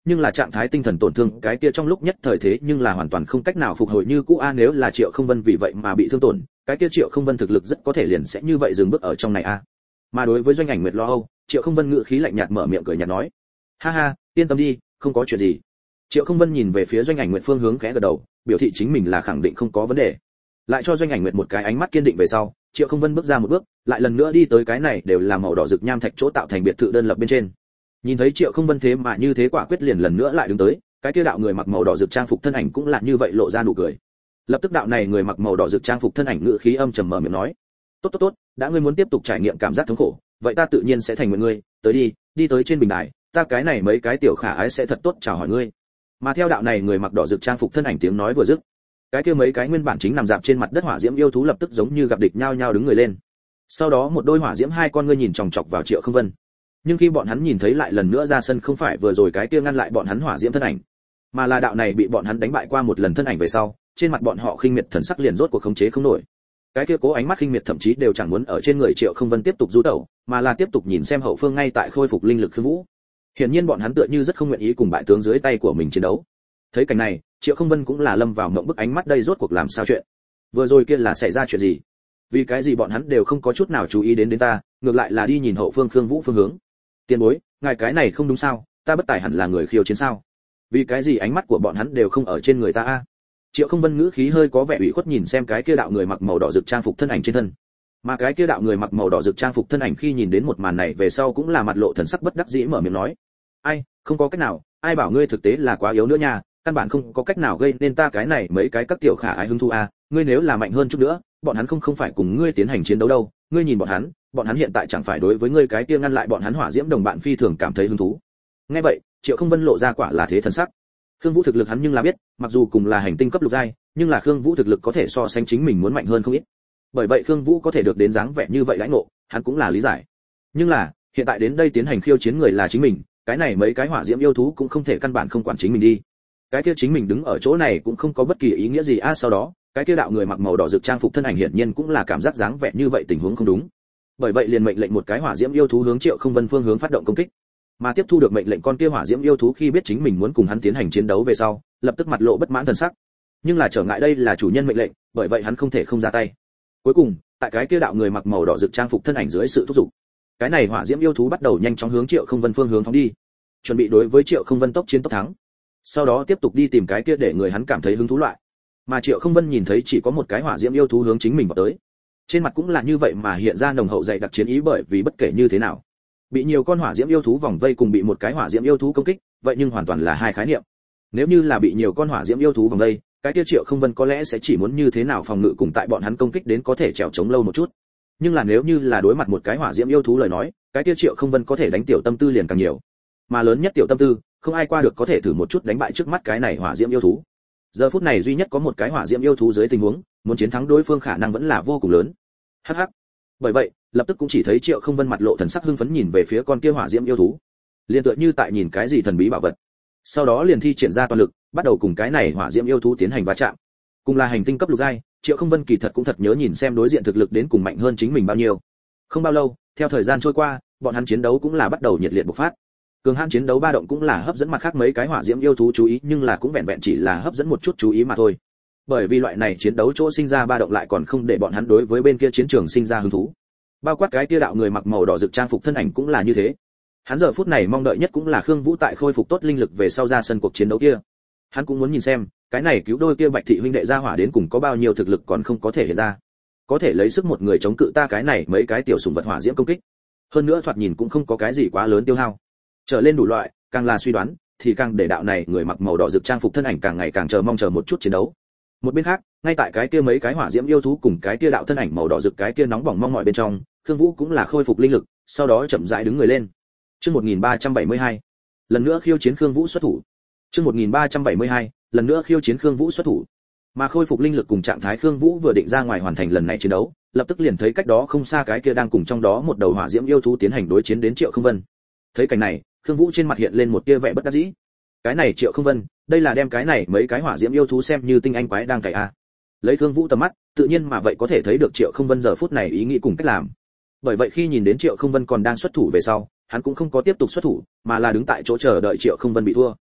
nhưng là trạng thái tinh thần tổn thương cái kia trong lúc nhất thời thế nhưng là hoàn toàn không cách nào phục hồi như cũ a. Nếu là Triệu Không Vân vì vậy mà bị thương tổn, cái kia Triệu Không Vân thực lực rất có thể liền sẽ như vậy dừng bước ở trong này a. Mà đối với Doanh Ảnh Nguyệt lo âu, Triệu Không Vân ngữ khí lạnh nhạt mở miệng cười nhạt nói: ha ha, yên tâm đi, không có chuyện gì. Triệu Không Vân nhìn về phía Doanh Ảnh Nguyệt phương hướng khẽ gật đầu, biểu thị chính mình là khẳng định không có vấn đề. Lại cho Doanh Ảnh Nguyệt một cái ánh mắt kiên định về sau, Triệu Không Vân bước ra một bước, lại lần nữa đi tới cái này đều là màu đỏ rực nham thạch chỗ tạo thành biệt thự đơn lập bên trên. Nhìn thấy Triệu Không Vân thế mà như thế quả quyết liền lần nữa lại đứng tới, cái kia đạo người mặc màu đỏ rực trang phục thân ảnh cũng là như vậy lộ ra nụ cười. Lập tức đạo này người mặc màu đỏ rực trang phục thân ảnh ngữ khí âm trầm mở miệng nói: tốt tốt tốt, đã ngươi muốn tiếp tục trải nghiệm cảm giác thống khổ, vậy ta tự nhiên sẽ thành một ngươi, tới đi, đi tới trên bình đài, ta cái này mấy cái tiểu khả ái sẽ thật tốt chào hỏi ngươi. Mà theo đạo này người mặc đỏ rực trang phục thân ảnh tiếng nói vừa dứt, cái kia mấy cái nguyên bản chính nằm dạp trên mặt đất hỏa diễm yêu thú lập tức giống như gặp địch nhao nhao đứng người lên. Sau đó một đôi hỏa diễm hai con ngươi nhìn chòng chọc vào Triệu Không Vân. Nhưng khi bọn hắn nhìn thấy lại lần nữa ra sân không phải vừa rồi cái kia ngăn lại bọn hắn hỏa diễm thân ảnh, mà là đạo này bị bọn hắn đánh bại qua một lần thân ảnh về sau, trên mặt bọn họ khinh miệt thần sắc liền rốt cuộc khống chế không nổi. Cái kia cố ánh mắt khinh miệt thậm chí đều chẳng muốn ở trên người Triệu Không Vân tiếp tục du tẩu, mà là tiếp tục nhìn xem hậu phương ngay tại khôi phục linh lực Khương Vũ. Hiển nhiên bọn hắn tựa như rất không nguyện ý cùng bại tướng dưới tay của mình chiến đấu. Thấy cảnh này, Triệu Không Vân cũng là lâm vào mộng bức ánh mắt, đây rốt cuộc làm sao chuyện? Vừa rồi kia là xảy ra chuyện gì? Vì cái gì bọn hắn đều không có chút nào chú ý đến đến ta, ngược lại là đi nhìn hậu phương Khương Vũ phương hướng. Tiền bối, ngài cái này không đúng sao, ta bất tài hẳn là người khiêu chiến sao? Vì cái gì ánh mắt của bọn hắn đều không ở trên người ta a? Triệu Không Vân ngữ khí hơi có vẻ ủy khuất nhìn xem cái kia đạo người mặc màu đỏ rực trang phục thân ảnh trên thân. Mà cái kia đạo người mặc màu đỏ rực trang phục thân ảnh khi nhìn đến một màn này về sau cũng là mặt lộ thần sắc bất đắc dĩ mở miệng nói: ai, không có cách nào, ai bảo ngươi thực tế là quá yếu nữa nha, căn bản không có cách nào gây nên ta cái này mấy cái các tiểu khả ái hứng thú a, ngươi nếu là mạnh hơn chút nữa, bọn hắn không không phải cùng ngươi tiến hành chiến đấu đâu, ngươi nhìn bọn hắn, bọn hắn hiện tại chẳng phải đối với ngươi cái kia ngăn lại bọn hắn hỏa diễm đồng bạn phi thường cảm thấy hứng thú. Nghe vậy, Triệu Không Vân lộ ra quả là thế thần sắc. Khương Vũ thực lực hắn nhưng là biết, mặc dù cùng là hành tinh cấp lục giai, nhưng là Khương Vũ thực lực có thể so sánh chính mình muốn mạnh hơn không ít. Bởi vậy Khương Vũ có thể được đến dáng vẻ như vậy lãnh ngộ, hắn cũng là lý giải. Nhưng là, hiện tại đến đây tiến hành khiêu chiến người là chính mình, cái này mấy cái hỏa diễm yêu thú cũng không thể căn bản không quản chính mình đi. Cái kia chính mình đứng ở chỗ này cũng không có bất kỳ ý nghĩa gì a. À, sau đó, cái kia đạo người mặc màu đỏ rực trang phục thân ảnh hiển nhiên cũng là cảm giác dáng vẻ như vậy tình huống không đúng. Bởi vậy liền mệnh lệnh một cái hỏa diễm yêu thú hướng Triệu Không Vân phương hướng phát động công kích. Mà tiếp thu được mệnh lệnh con kia hỏa diễm yêu thú khi biết chính mình muốn cùng hắn tiến hành chiến đấu về sau, lập tức mặt lộ bất mãn thần sắc. Nhưng là trở ngại đây là chủ nhân mệnh lệnh, bởi vậy hắn không thể không ra tay. Cuối cùng, tại cái kia đạo người mặc màu đỏ rực trang phục thân ảnh dưới sự thúc giục, cái này hỏa diễm yêu thú bắt đầu nhanh chóng hướng Triệu Không Vân phương hướng phóng đi, chuẩn bị đối với Triệu Không Vân tốc chiến tốc thắng. Sau đó tiếp tục đi tìm cái kia để người hắn cảm thấy hứng thú loại. Mà Triệu Không Vân nhìn thấy chỉ có một cái hỏa diễm yêu thú hướng chính mình vào tới, trên mặt cũng là như vậy mà hiện ra nồng hậu dày đặc chiến ý, bởi vì bất kể như thế nào, bị nhiều con hỏa diễm yêu thú vòng vây cùng bị một cái hỏa diễm yêu thú công kích, vậy nhưng hoàn toàn là hai khái niệm. Nếu như là bị nhiều con hỏa diễm yêu thú vòng vây, cái kia Triệu Không Vân có lẽ sẽ chỉ muốn như thế nào phòng ngự cùng tại bọn hắn công kích đến có thể trèo chống lâu một chút. Nhưng là nếu như là đối mặt một cái hỏa diễm yêu thú lời nói, cái kia Triệu Không Vân có thể đánh tiểu tâm tư liền càng nhiều. Mà lớn nhất tiểu tâm tư, không ai qua được có thể thử một chút đánh bại trước mắt cái này hỏa diễm yêu thú. Giờ phút này duy nhất có một cái hỏa diễm yêu thú dưới tình huống, muốn chiến thắng đối phương khả năng vẫn là vô cùng lớn. Hắc hắc. Bởi vậy, lập tức cũng chỉ thấy Triệu Không Vân mặt lộ thần sắc hưng phấn nhìn về phía con kia hỏa diễm yêu thú, liền tựa như tại nhìn cái gì thần bí bảo vật. Sau đó liền thi triển ra toàn lực, bắt đầu cùng cái này hỏa diễm yêu thú tiến hành va chạm. Cùng là hành tinh cấp lục giai, Triệu Không Vân kỳ thật cũng thật nhớ nhìn xem đối diện thực lực đến cùng mạnh hơn chính mình bao nhiêu. Không bao lâu, theo thời gian trôi qua, bọn hắn chiến đấu cũng là bắt đầu nhiệt liệt bộc phát. Cường hãn chiến đấu ba động cũng là hấp dẫn mặt khác mấy cái hỏa diễm yêu thú chú ý, nhưng là cũng vẹn vẹn chỉ là hấp dẫn một chút chú ý mà thôi. Bởi vì loại này chiến đấu chỗ sinh ra ba động lại còn không để bọn hắn đối với bên kia chiến trường sinh ra hứng thú. Bao quát cái kia đạo người mặc màu đỏ rực trang phục thân ảnh cũng là như thế. Hắn giờ phút này mong đợi nhất cũng là Khương Vũ tại khôi phục tốt linh lực về sau ra sân cuộc chiến đấu kia. Hắn cũng muốn nhìn xem, cái này cứu đôi kia Bạch thị huynh đệ ra hỏa đến cùng có bao nhiêu thực lực còn không có thể hiện ra. Có thể lấy sức một người chống cự ta cái này mấy cái tiểu sủng vật hỏa diễm công kích. Hơn nữa thoạt nhìn cũng không có cái gì quá lớn tiêu hao. Trở lên đủ loại, càng là suy đoán, thì càng để đạo này người mặc màu đỏ rực trang phục thân ảnh càng ngày càng chờ mong chờ một chút chiến đấu. Một bên khác, ngay tại cái kia mấy cái hỏa diễm yêu thú cùng cái kia đạo thân ảnh màu đỏ rực cái kia nóng bỏng mong mỏi bên trong, Khương Vũ cũng là khôi phục linh lực, sau đó chậm rãi đứng người lên. Chương một nghìn ba trăm bảy mươi hai, lần nữa khiêu chiến Khương Vũ xuất thủ. Chương một nghìn ba trăm bảy mươi hai, lần nữa khiêu chiến Khương Vũ xuất thủ. Mà khôi phục linh lực cùng trạng thái Khương Vũ vừa định ra ngoài hoàn thành lần này chiến đấu, lập tức liền thấy cách đó không xa cái kia đang cùng trong đó một đầu hỏa diễm yêu thú tiến hành đối chiến đến Triệu Không Vân. Thấy cảnh này, Khương Vũ trên mặt hiện lên một tia vẻ bất đắc dĩ. Cái này Triệu Không Vân, đây là đem cái này mấy cái hỏa diễm yêu thú xem như tinh anh quái đang cày a. Lấy Khương Vũ tầm mắt, tự nhiên mà vậy có thể thấy được Triệu Không Vân giờ phút này ý nghĩ cùng cách làm. Bởi vậy khi nhìn đến Triệu Không Vân còn đang xuất thủ về sau, hắn cũng không có tiếp tục xuất thủ, mà là đứng tại chỗ chờ đợi Triệu Không Vân bị thua.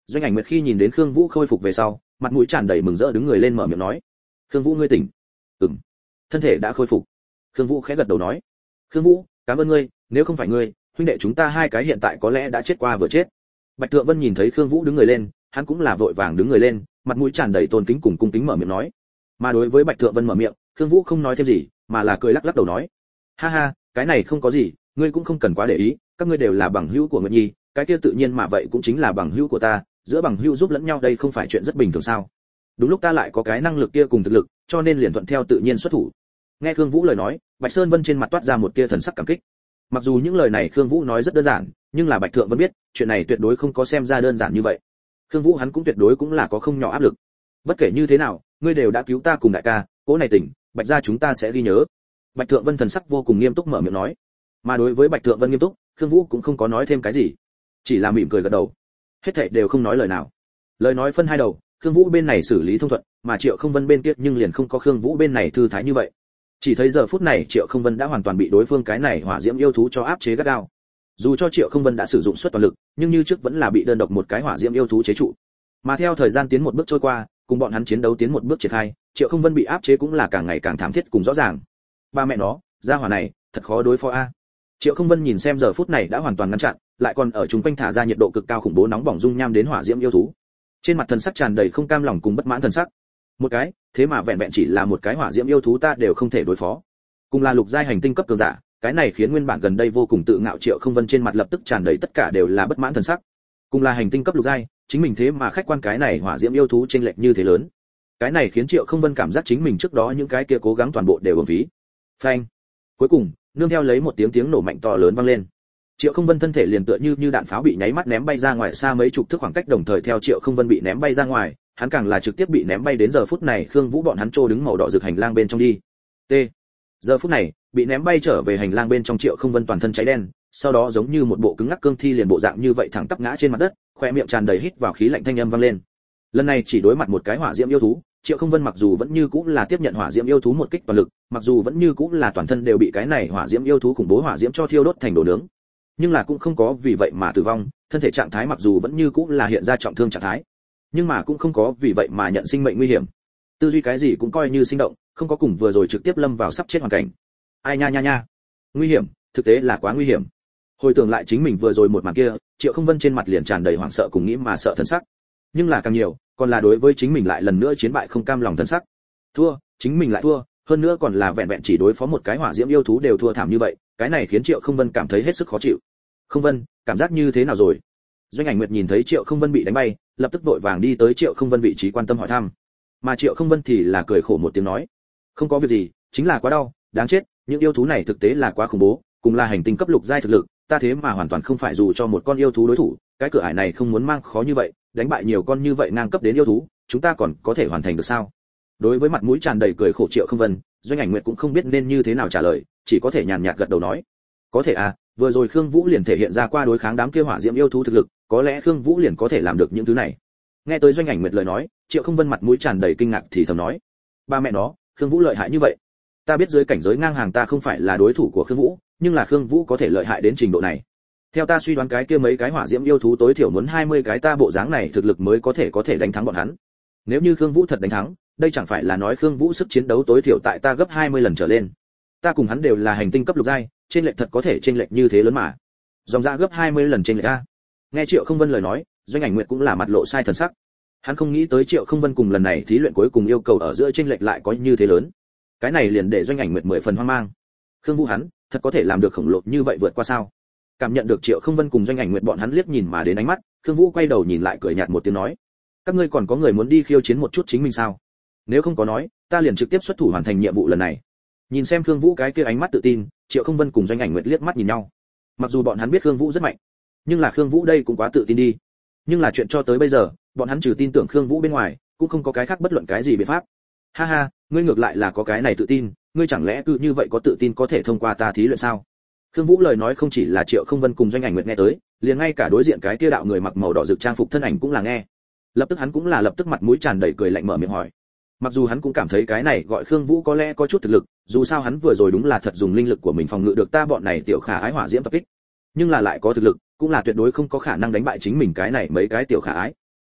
Doanh Ảnh Nguyệt khi nhìn đến Khương Vũ khôi phục về sau, mặt mũi tràn đầy mừng rỡ đứng người lên mở miệng nói: "Khương Vũ ngươi tỉnh?" "Ừm, thân thể đã khôi phục." Khương Vũ khẽ gật đầu nói: "Khương Vũ, cảm ơn ngươi, nếu không phải ngươi, huynh đệ chúng ta hai cái hiện tại có lẽ đã chết qua vừa chết." Bạch Thượng Vân nhìn thấy Khương Vũ đứng người lên, hắn cũng là vội vàng đứng người lên, mặt mũi tràn đầy tôn kính cùng cung kính mở miệng nói. Mà đối với Bạch Thượng Vân mở miệng, Khương Vũ không nói thêm gì, mà là cười lắc lắc đầu nói: "Ha ha, cái này không có gì, ngươi cũng không cần quá để ý, các ngươi đều là bằng hữu của Nguyệt Nhi, cái kia tự nhiên mà vậy cũng chính là bằng hữu của ta, giữa bằng hữu giúp lẫn nhau đây không phải chuyện rất bình thường sao? Đúng lúc ta lại có cái năng lực kia cùng thực lực, cho nên liền thuận theo tự nhiên xuất thủ." Nghe Khương Vũ lời nói, Bạch Sơn Vân trên mặt toát ra một tia thần sắc cảm kích. Mặc dù những lời này Khương Vũ nói rất đơn giản, nhưng là Bạch Thượng Vân biết, chuyện này tuyệt đối không có xem ra đơn giản như vậy. Khương Vũ hắn cũng tuyệt đối cũng là có không nhỏ áp lực. Bất kể như thế nào, ngươi đều đã cứu ta cùng đại ca, cố này tỉnh, Bạch gia chúng ta sẽ ghi nhớ. Bạch Thượng Vân thần sắc vô cùng nghiêm túc mở miệng nói. Mà đối với Bạch Thượng Vân nghiêm túc, Khương Vũ cũng không có nói thêm cái gì, chỉ là mỉm cười gật đầu. Hết thảy đều không nói lời nào. Lời nói phân hai đầu, Khương Vũ bên này xử lý thông thuận, mà Triệu Không Vân bên kia nhưng liền không có Khương Vũ bên này thư thái như vậy. Chỉ thấy giờ phút này Triệu Không Vân đã hoàn toàn bị đối phương cái này hỏa diễm yêu thú cho áp chế gắt gao. Dù cho Triệu Không Vân đã sử dụng suất toàn lực, nhưng như trước vẫn là bị đơn độc một cái hỏa diễm yêu thú chế trụ. Mà theo thời gian tiến một bước trôi qua, cùng bọn hắn chiến đấu tiến một bước triển khai, Triệu Không Vân bị áp chế cũng là càng ngày càng thảm thiết cùng rõ ràng. Ba mẹ nó, gia hỏa này, thật khó đối phó a. Triệu Không Vân nhìn xem giờ phút này đã hoàn toàn ngăn chặn, lại còn ở chúng quanh thả ra nhiệt độ cực cao khủng bố nóng bỏng dung nham đến hỏa diễm yêu thú. Trên mặt thần sắc tràn đầy không cam lòng cùng bất mãn thần sắc. Một cái, thế mà vẹn vẹn chỉ là một cái hỏa diễm yêu thú ta đều không thể đối phó. Cùng là lục giai hành tinh cấp cường giả, cái này khiến nguyên bản gần đây vô cùng tự ngạo Triệu Không Vân trên mặt lập tức tràn đầy tất cả đều là bất mãn thần sắc. Cùng là hành tinh cấp lục giai, chính mình thế mà khách quan cái này hỏa diễm yêu thú chênh lệch như thế lớn. Cái này khiến Triệu Không Vân cảm giác chính mình trước đó những cái kia cố gắng toàn bộ đều uổng phí. Phanh. Cuối cùng, nương theo lấy một tiếng tiếng nổ mạnh to lớn vang lên. Triệu Không Vân thân thể liền tựa như như đạn pháo bị nháy mắt ném bay ra ngoài xa mấy chục thước khoảng cách, đồng thời theo Triệu Không Vân bị ném bay ra ngoài, hắn càng là trực tiếp bị ném bay đến giờ phút này Khương Vũ bọn hắn trô đứng màu đỏ rực hành lang bên trong đi. T. Giờ phút này, bị ném bay trở về hành lang bên trong Triệu Không Vân toàn thân cháy đen, sau đó giống như một bộ cứng ngắc cương thi liền bộ dạng như vậy thẳng tắp ngã trên mặt đất, khoe miệng tràn đầy hít vào khí lạnh thanh âm vang lên. Lần này chỉ đối mặt một cái hỏa diễm yêu thú, Triệu Không Vân mặc dù vẫn như cũng là tiếp nhận hỏa diễm yêu thú một kích toàn lực, mặc dù vẫn như cũng là toàn thân đều bị cái này hỏa diễm yêu thú khủng bố hỏa diễm cho thiêu đốt thành đồ nướng, nhưng là cũng không có vì vậy mà tử vong, thân thể trạng thái mặc dù vẫn như cũng là hiện ra trọng thương trạng thái, nhưng mà cũng không có vì vậy mà nhận sinh mệnh nguy hiểm. Tư duy cái gì cũng coi như sinh động, không có cùng vừa rồi trực tiếp lâm vào sắp chết hoàn cảnh. Ai nha nha nha, nguy hiểm, thực tế là quá nguy hiểm. Hồi tưởng lại chính mình vừa rồi một màn kia, Triệu Không Vân trên mặt liền tràn đầy hoảng sợ cùng nghĩ mà sợ thần sắc. Nhưng là càng nhiều, còn là đối với chính mình lại lần nữa chiến bại không cam lòng thần sắc. Thua, chính mình lại thua, hơn nữa còn là vẹn vẹn chỉ đối phó một cái hỏa diễm yêu thú đều thua thảm như vậy, cái này khiến Triệu Không Vân cảm thấy hết sức khó chịu. Không Vân, cảm giác như thế nào rồi? Doanh Ảnh Nguyệt nhìn thấy Triệu Không Vân bị đánh bay, lập tức vội vàng đi tới Triệu Không Vân vị trí quan tâm hỏi thăm. Mà Triệu Không Vân thì là cười khổ một tiếng nói, không có việc gì, chính là quá đau, đáng chết, những yêu thú này thực tế là quá khủng bố, cùng là hành tinh cấp lục giai thực lực, ta thế mà hoàn toàn không phải dù cho một con yêu thú đối thủ, cái cửa ải này không muốn mang khó như vậy, đánh bại nhiều con như vậy ngang cấp đến yêu thú, chúng ta còn có thể hoàn thành được sao? Đối với mặt mũi tràn đầy cười khổ Triệu Không Vân, Doanh Ảnh Nguyệt cũng không biết nên như thế nào trả lời, chỉ có thể nhàn nhạt gật đầu nói, có thể à, vừa rồi Khương Vũ liền thể hiện ra qua đối kháng đám kia hỏa diễm yêu thú thực lực, có lẽ Khương Vũ liền có thể làm được những thứ này. Nghe tới Doanh Ảnh Nguyệt lời nói, Triệu Không Vân mặt mũi tràn đầy kinh ngạc thì thầm nói, ba mẹ nó, Khương Vũ lợi hại như vậy. Ta biết dưới cảnh giới ngang hàng ta không phải là đối thủ của Khương Vũ, nhưng là Khương Vũ có thể lợi hại đến trình độ này. Theo ta suy đoán cái kia mấy cái hỏa diễm yêu thú tối thiểu muốn hai mươi cái ta bộ dáng này thực lực mới có thể có thể đánh thắng bọn hắn. Nếu như Khương Vũ thật đánh thắng, đây chẳng phải là nói Khương Vũ sức chiến đấu tối thiểu tại ta gấp hai mươi lần trở lên. Ta cùng hắn đều là hành tinh cấp lục giai, trên lệch thật có thể trên lệch như thế lớn mà. Dòng ra gấp hai mươi lần trên lệch a. Nghe Triệu Không Vân lời nói, Doanh Ảnh Nguyệt cũng là mặt lộ sai thần sắc. Hắn không nghĩ tới Triệu Không Vân cùng lần này thí luyện cuối cùng yêu cầu ở giữa trên lệch lại có như thế lớn. Cái này liền để Doanh Ảnh Nguyệt mười phần hoang mang. Khương Vũ hắn, thật có thể làm được khổng lồ như vậy vượt qua sao? Cảm nhận được Triệu Không Vân cùng Doanh Ảnh Nguyệt bọn hắn liếc nhìn mà đến ánh mắt, Khương Vũ quay đầu nhìn lại cười nhạt một tiếng nói, các ngươi còn có người muốn đi khiêu chiến một chút chính mình sao? Nếu không có nói, ta liền trực tiếp xuất thủ hoàn thành nhiệm vụ lần này. Nhìn xem Khương Vũ cái kia ánh mắt tự tin, Triệu Không Vân cùng Doanh Ảnh Nguyệt liếc mắt nhìn nhau. Mặc dù bọn hắn biết Khương Vũ rất mạnh, nhưng là Khương Vũ đây cũng quá tự tin đi. Nhưng là chuyện cho tới bây giờ, bọn hắn trừ tin tưởng Khương Vũ bên ngoài, cũng không có cái khác bất luận cái gì biện pháp. Ha ha, ngươi ngược lại là có cái này tự tin, ngươi chẳng lẽ cứ như vậy có tự tin có thể thông qua ta thí luyện sao? Khương Vũ lời nói không chỉ là Triệu Không Vân cùng Doanh Ảnh Nguyệt nghe tới, liền ngay cả đối diện cái kia đạo người mặc màu đỏ rực trang phục thân ảnh cũng là nghe. Lập tức hắn cũng là lập tức mặt mũi tràn đầy cười lạnh mở miệng hỏi. Mặc dù hắn cũng cảm thấy cái này gọi Khương Vũ có lẽ có chút thực lực, dù sao hắn vừa rồi đúng là thật dùng linh lực của mình phòng ngự được ta bọn này tiểu khả ái hỏa diễm tập kích. Nhưng là lại có thực lực, cũng là tuyệt đối không có khả năng đánh bại chính mình cái này mấy cái tiểu khả ái.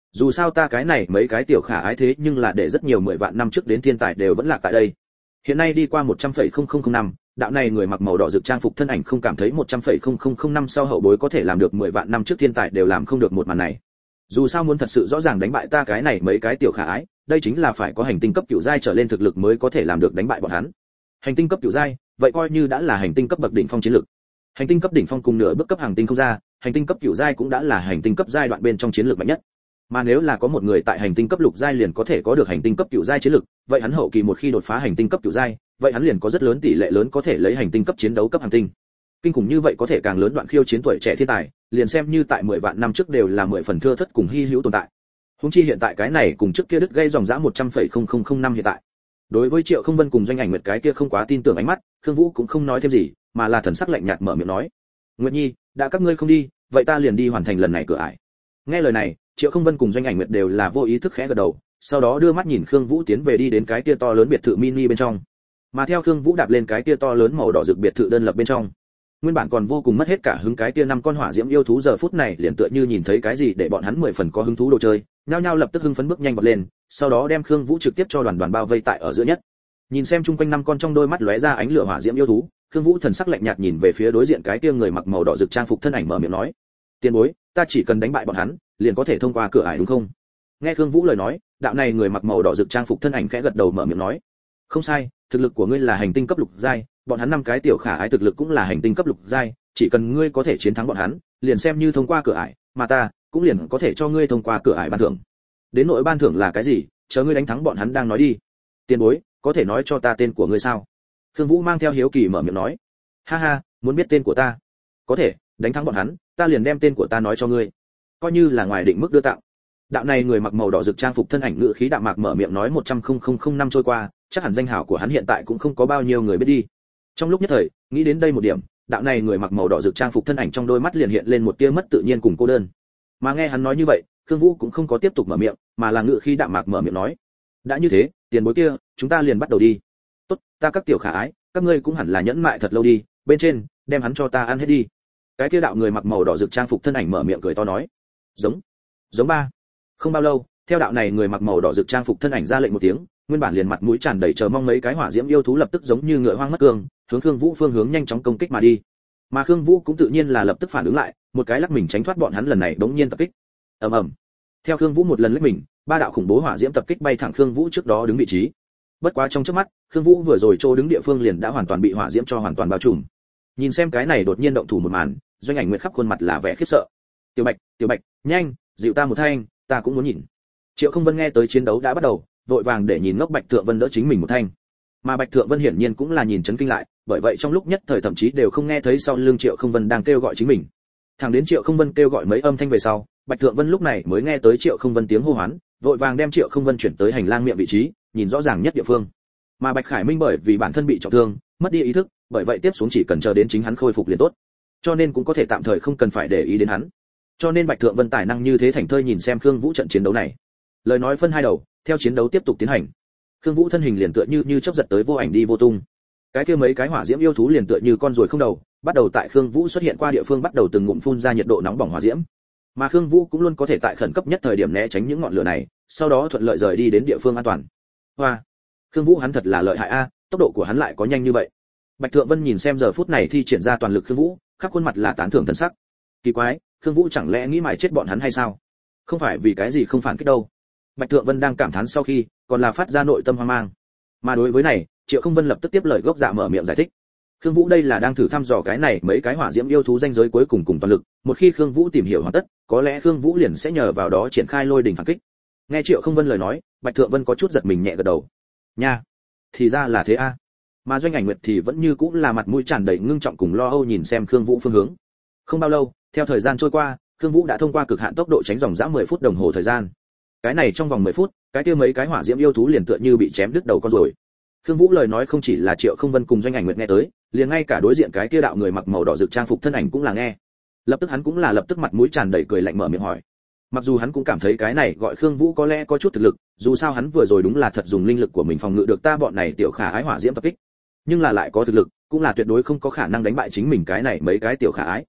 Dù sao ta cái này mấy cái tiểu khả ái thế nhưng là để rất nhiều mười vạn năm trước đến thiên tài đều vẫn lạc tại đây. Hiện nay đi qua một trăm phẩy không không không năm, đạo này người mặc màu đỏ rực trang phục thân ảnh không cảm thấy một trăm phẩy không không không năm sau hậu bối có thể làm được mười vạn năm trước thiên tài đều làm không được một màn này. Dù sao muốn thật sự rõ ràng đánh bại ta cái này mấy cái tiểu khả ái, đây chính là phải có hành tinh cấp cửu giai trở lên thực lực mới có thể làm được đánh bại bọn hắn. Hành tinh cấp cửu giai, vậy coi như đã là hành tinh cấp bậc đỉnh phong chiến lực. Hành tinh cấp đỉnh phong cùng nửa bước cấp hành tinh không ra, hành tinh cấp cửu giai cũng đã là hành tinh cấp giai đoạn bên trong chiến lược mạnh nhất. Mà nếu là có một người tại hành tinh cấp lục giai liền có thể có được hành tinh cấp cửu giai chiến lực, vậy hắn hậu kỳ một khi đột phá hành tinh cấp cửu giai, vậy hắn liền có rất lớn tỷ lệ lớn có thể lấy hành tinh cấp chiến đấu cấp hành tinh. Kinh khủng như vậy có thể càng lớn đoạn khiêu chiến tuổi trẻ thiên tài, liền xem như tại mười vạn năm trước đều là mười phần thưa thất cùng hi hữu tồn tại. Huống chi hiện tại cái này cùng trước kia đứt gây dòng dã một trăm phẩy không không không năm hiện tại. Đối với Triệu Không Vân cùng Doanh Ảnh Nguyệt cái kia không quá tin tưởng ánh mắt, Khương Vũ cũng không nói thêm gì, mà là thần sắc lạnh nhạt mở miệng nói: "Nguyệt Nhi, đã các ngươi không đi, vậy ta liền đi hoàn thành lần này cửa ải." Nghe lời này, Triệu Không Vân cùng Doanh Ảnh Nguyệt đều là vô ý thức khẽ gật đầu, sau đó đưa mắt nhìn Khương Vũ tiến về đi đến cái kia to lớn biệt thự mini bên trong. Mà theo Khương Vũ đạp lên cái kia to lớn màu đỏ rực biệt thự đơn lập bên trong, nguyên bản còn vô cùng mất hết cả hứng cái kia năm con hỏa diễm yêu thú giờ phút này liền tựa như nhìn thấy cái gì để bọn hắn mười phần có hứng thú đồ chơi, nhao nhao lập tức hưng phấn bước nhanh vọt lên, sau đó đem Khương Vũ trực tiếp cho đoàn đoàn bao vây tại ở giữa nhất. Nhìn xem chung quanh năm con trong đôi mắt lóe ra ánh lửa hỏa diễm yêu thú, Khương Vũ thần sắc lạnh nhạt nhìn về phía đối diện cái kia người mặc màu đỏ rực trang phục thân ảnh mở miệng nói: "Tiền bối, ta chỉ cần đánh bại bọn hắn, liền có thể thông qua cửa ải đúng không?" Nghe Khương Vũ lời nói, đạo này người mặc màu đỏ rực trang phục thân ảnh khẽ gật đầu mở miệng nói: "Không sai, thực lực của ngươi là hành tinh cấp lục giai, bọn hắn năm cái tiểu khả ái thực lực cũng là hành tinh cấp lục giai, chỉ cần ngươi có thể chiến thắng bọn hắn, liền xem như thông qua cửa ải, mà ta cũng liền có thể cho ngươi thông qua cửa ải ban thưởng. Đến nỗi ban thưởng là cái gì, chờ ngươi đánh thắng bọn hắn đang nói đi. Tiền bối, có thể nói cho ta tên của ngươi sao?" Khương Vũ mang theo hiếu kỳ mở miệng nói: "Ha ha, muốn biết tên của ta? Có thể, đánh thắng bọn hắn, ta liền đem tên của ta nói cho ngươi, coi như là ngoài định mức đưa tặng." Đạo này người mặc màu đỏ rực trang phục thân ảnh ngữ khí đạm mạc mở miệng nói: một trăm phẩy năm trôi qua, chắc hẳn danh hào của hắn hiện tại cũng không có bao nhiêu người biết đi. Trong lúc nhất thời, nghĩ đến đây một điểm, đạo này người mặc màu đỏ rực trang phục thân ảnh trong đôi mắt liền hiện lên một tia mất tự nhiên cùng cô đơn. Mà nghe hắn nói như vậy, Khương Vũ cũng không có tiếp tục mở miệng, mà là ngữ khí đạm mạc mở miệng nói: "Đã như thế, tiền bối kia, chúng ta liền bắt đầu đi. Tốt, ta các tiểu khả ái, các ngươi cũng hẳn là nhẫn mại thật lâu đi, bên trên, đem hắn cho ta ăn hết đi." Cái kia đạo người mặc màu đỏ rực trang phục thân ảnh mở miệng cười to nói: "Giống, giống ba." Không bao lâu, theo đạo này người mặc màu đỏ rực trang phục thân ảnh ra lệnh một tiếng, nguyên bản liền mặt mũi tràn đầy chờ mong mấy cái hỏa diễm yêu thú lập tức giống như ngựa hoang mất cương, hướng Khương Vũ phương hướng nhanh chóng công kích mà đi. Mà Khương Vũ cũng tự nhiên là lập tức phản ứng lại, một cái lắc mình tránh thoát bọn hắn lần này bỗng nhiên tập kích. Ầm ầm. Theo Khương Vũ một lần lách mình, ba đạo khủng bố hỏa diễm tập kích bay thẳng Khương Vũ trước đó đứng vị trí. Bất quá trong chớp mắt, Khương Vũ vừa rồi chỗ đứng địa phương liền đã hoàn toàn bị hỏa diễm cho hoàn toàn bao trùm. Nhìn xem cái này đột nhiên động thủ một màn, Doanh Ảnh Nguyệt khắp khuôn mặt là vẻ khiếp sợ. "Tiểu Bạch, Tiểu Bạch, nhanh, dịu ta một thanh, ta cũng muốn nhìn." Triệu Không Vân nghe tới chiến đấu đã bắt đầu, vội vàng để nhìn ngốc Bạch Thượng Vân đỡ chính mình một thanh. Mà Bạch Thượng Vân hiển nhiên cũng là nhìn chấn kinh lại, bởi vậy trong lúc nhất thời thậm chí đều không nghe thấy sau lưng Triệu Không Vân đang kêu gọi chính mình. Thẳng đến Triệu Không Vân kêu gọi mấy âm thanh về sau, Bạch Thượng Vân lúc này mới nghe tới Triệu Không Vân tiếng hô hoán, vội vàng đem Triệu Không Vân chuyển tới hành lang miệng vị trí, nhìn rõ ràng nhất địa phương. Mà Bạch Khải Minh bởi vì bản thân bị trọng thương, mất đi ý thức, bởi vậy tiếp xuống chỉ cần chờ đến chính hắn khôi phục liền tốt, cho nên cũng có thể tạm thời không cần phải để ý đến hắn. Cho nên Bạch Thượng Vân tài năng như thế thành thơi nhìn xem Khương Vũ trận chiến đấu này. Lời nói phân hai đầu, theo chiến đấu tiếp tục tiến hành. Khương Vũ thân hình liền tựa như như chớp giật tới vô ảnh đi vô tung. Cái kia mấy cái hỏa diễm yêu thú liền tựa như con ruồi không đầu, bắt đầu tại Khương Vũ xuất hiện qua địa phương bắt đầu từng ngụm phun ra nhiệt độ nóng bỏng hỏa diễm. Mà Khương Vũ cũng luôn có thể tại khẩn cấp nhất thời điểm né tránh những ngọn lửa này, sau đó thuận lợi rời đi đến địa phương an toàn. Hoa, Khương Vũ hắn thật là lợi hại a, tốc độ của hắn lại có nhanh như vậy. Bạch Thượng Vân nhìn xem giờ phút này thi triển ra toàn lực Khương Vũ, khắp khuôn mặt là tán thưởng thần sắc. Kỳ quái, Khương Vũ chẳng lẽ nghĩ mài chết bọn hắn hay sao? Không phải vì cái gì không phản kích đâu. Bạch Thượng Vân đang cảm thán sau khi, còn là phát ra nội tâm hoang mang. Mà đối với này, Triệu Không Vân lập tức tiếp lời gốc dạ mở miệng giải thích. Khương Vũ đây là đang thử thăm dò cái này mấy cái hỏa diễm yêu thú danh giới cuối cùng cùng toàn lực, một khi Khương Vũ tìm hiểu hoàn tất, có lẽ Khương Vũ liền sẽ nhờ vào đó triển khai lôi đỉnh phản kích. Nghe Triệu Không Vân lời nói, Bạch Thượng Vân có chút giật mình nhẹ gật đầu. Nha, thì ra là thế a. Mà Doanh Ảnh Nguyệt thì vẫn như cũng là mặt mũi tràn đầy ngưng trọng cùng lo âu nhìn xem Khương Vũ phương hướng. Không bao lâu, theo thời gian trôi qua, Khương Vũ đã thông qua cực hạn tốc độ tránh dòng dã mười phút đồng hồ thời gian. Cái này trong vòng mười phút, cái kia mấy cái hỏa diễm yêu thú liền tựa như bị chém đứt đầu con rồi. Khương Vũ lời nói không chỉ là Triệu Không Vân cùng Doanh Ảnh Nguyệt nghe tới, liền ngay cả đối diện cái kia đạo người mặc màu đỏ rực trang phục thân ảnh cũng là nghe. Lập tức hắn cũng là lập tức mặt mũi tràn đầy cười lạnh mở miệng hỏi. Mặc dù hắn cũng cảm thấy cái này gọi Khương Vũ có lẽ có chút thực lực, dù sao hắn vừa rồi đúng là thật dùng linh lực của mình phòng ngự được ta bọn này tiểu khả ái hỏa diễm tập kích, nhưng là lại có thực lực, cũng là tuyệt đối không có khả năng đánh bại chính mình cái này mấy cái tiểu khả ái.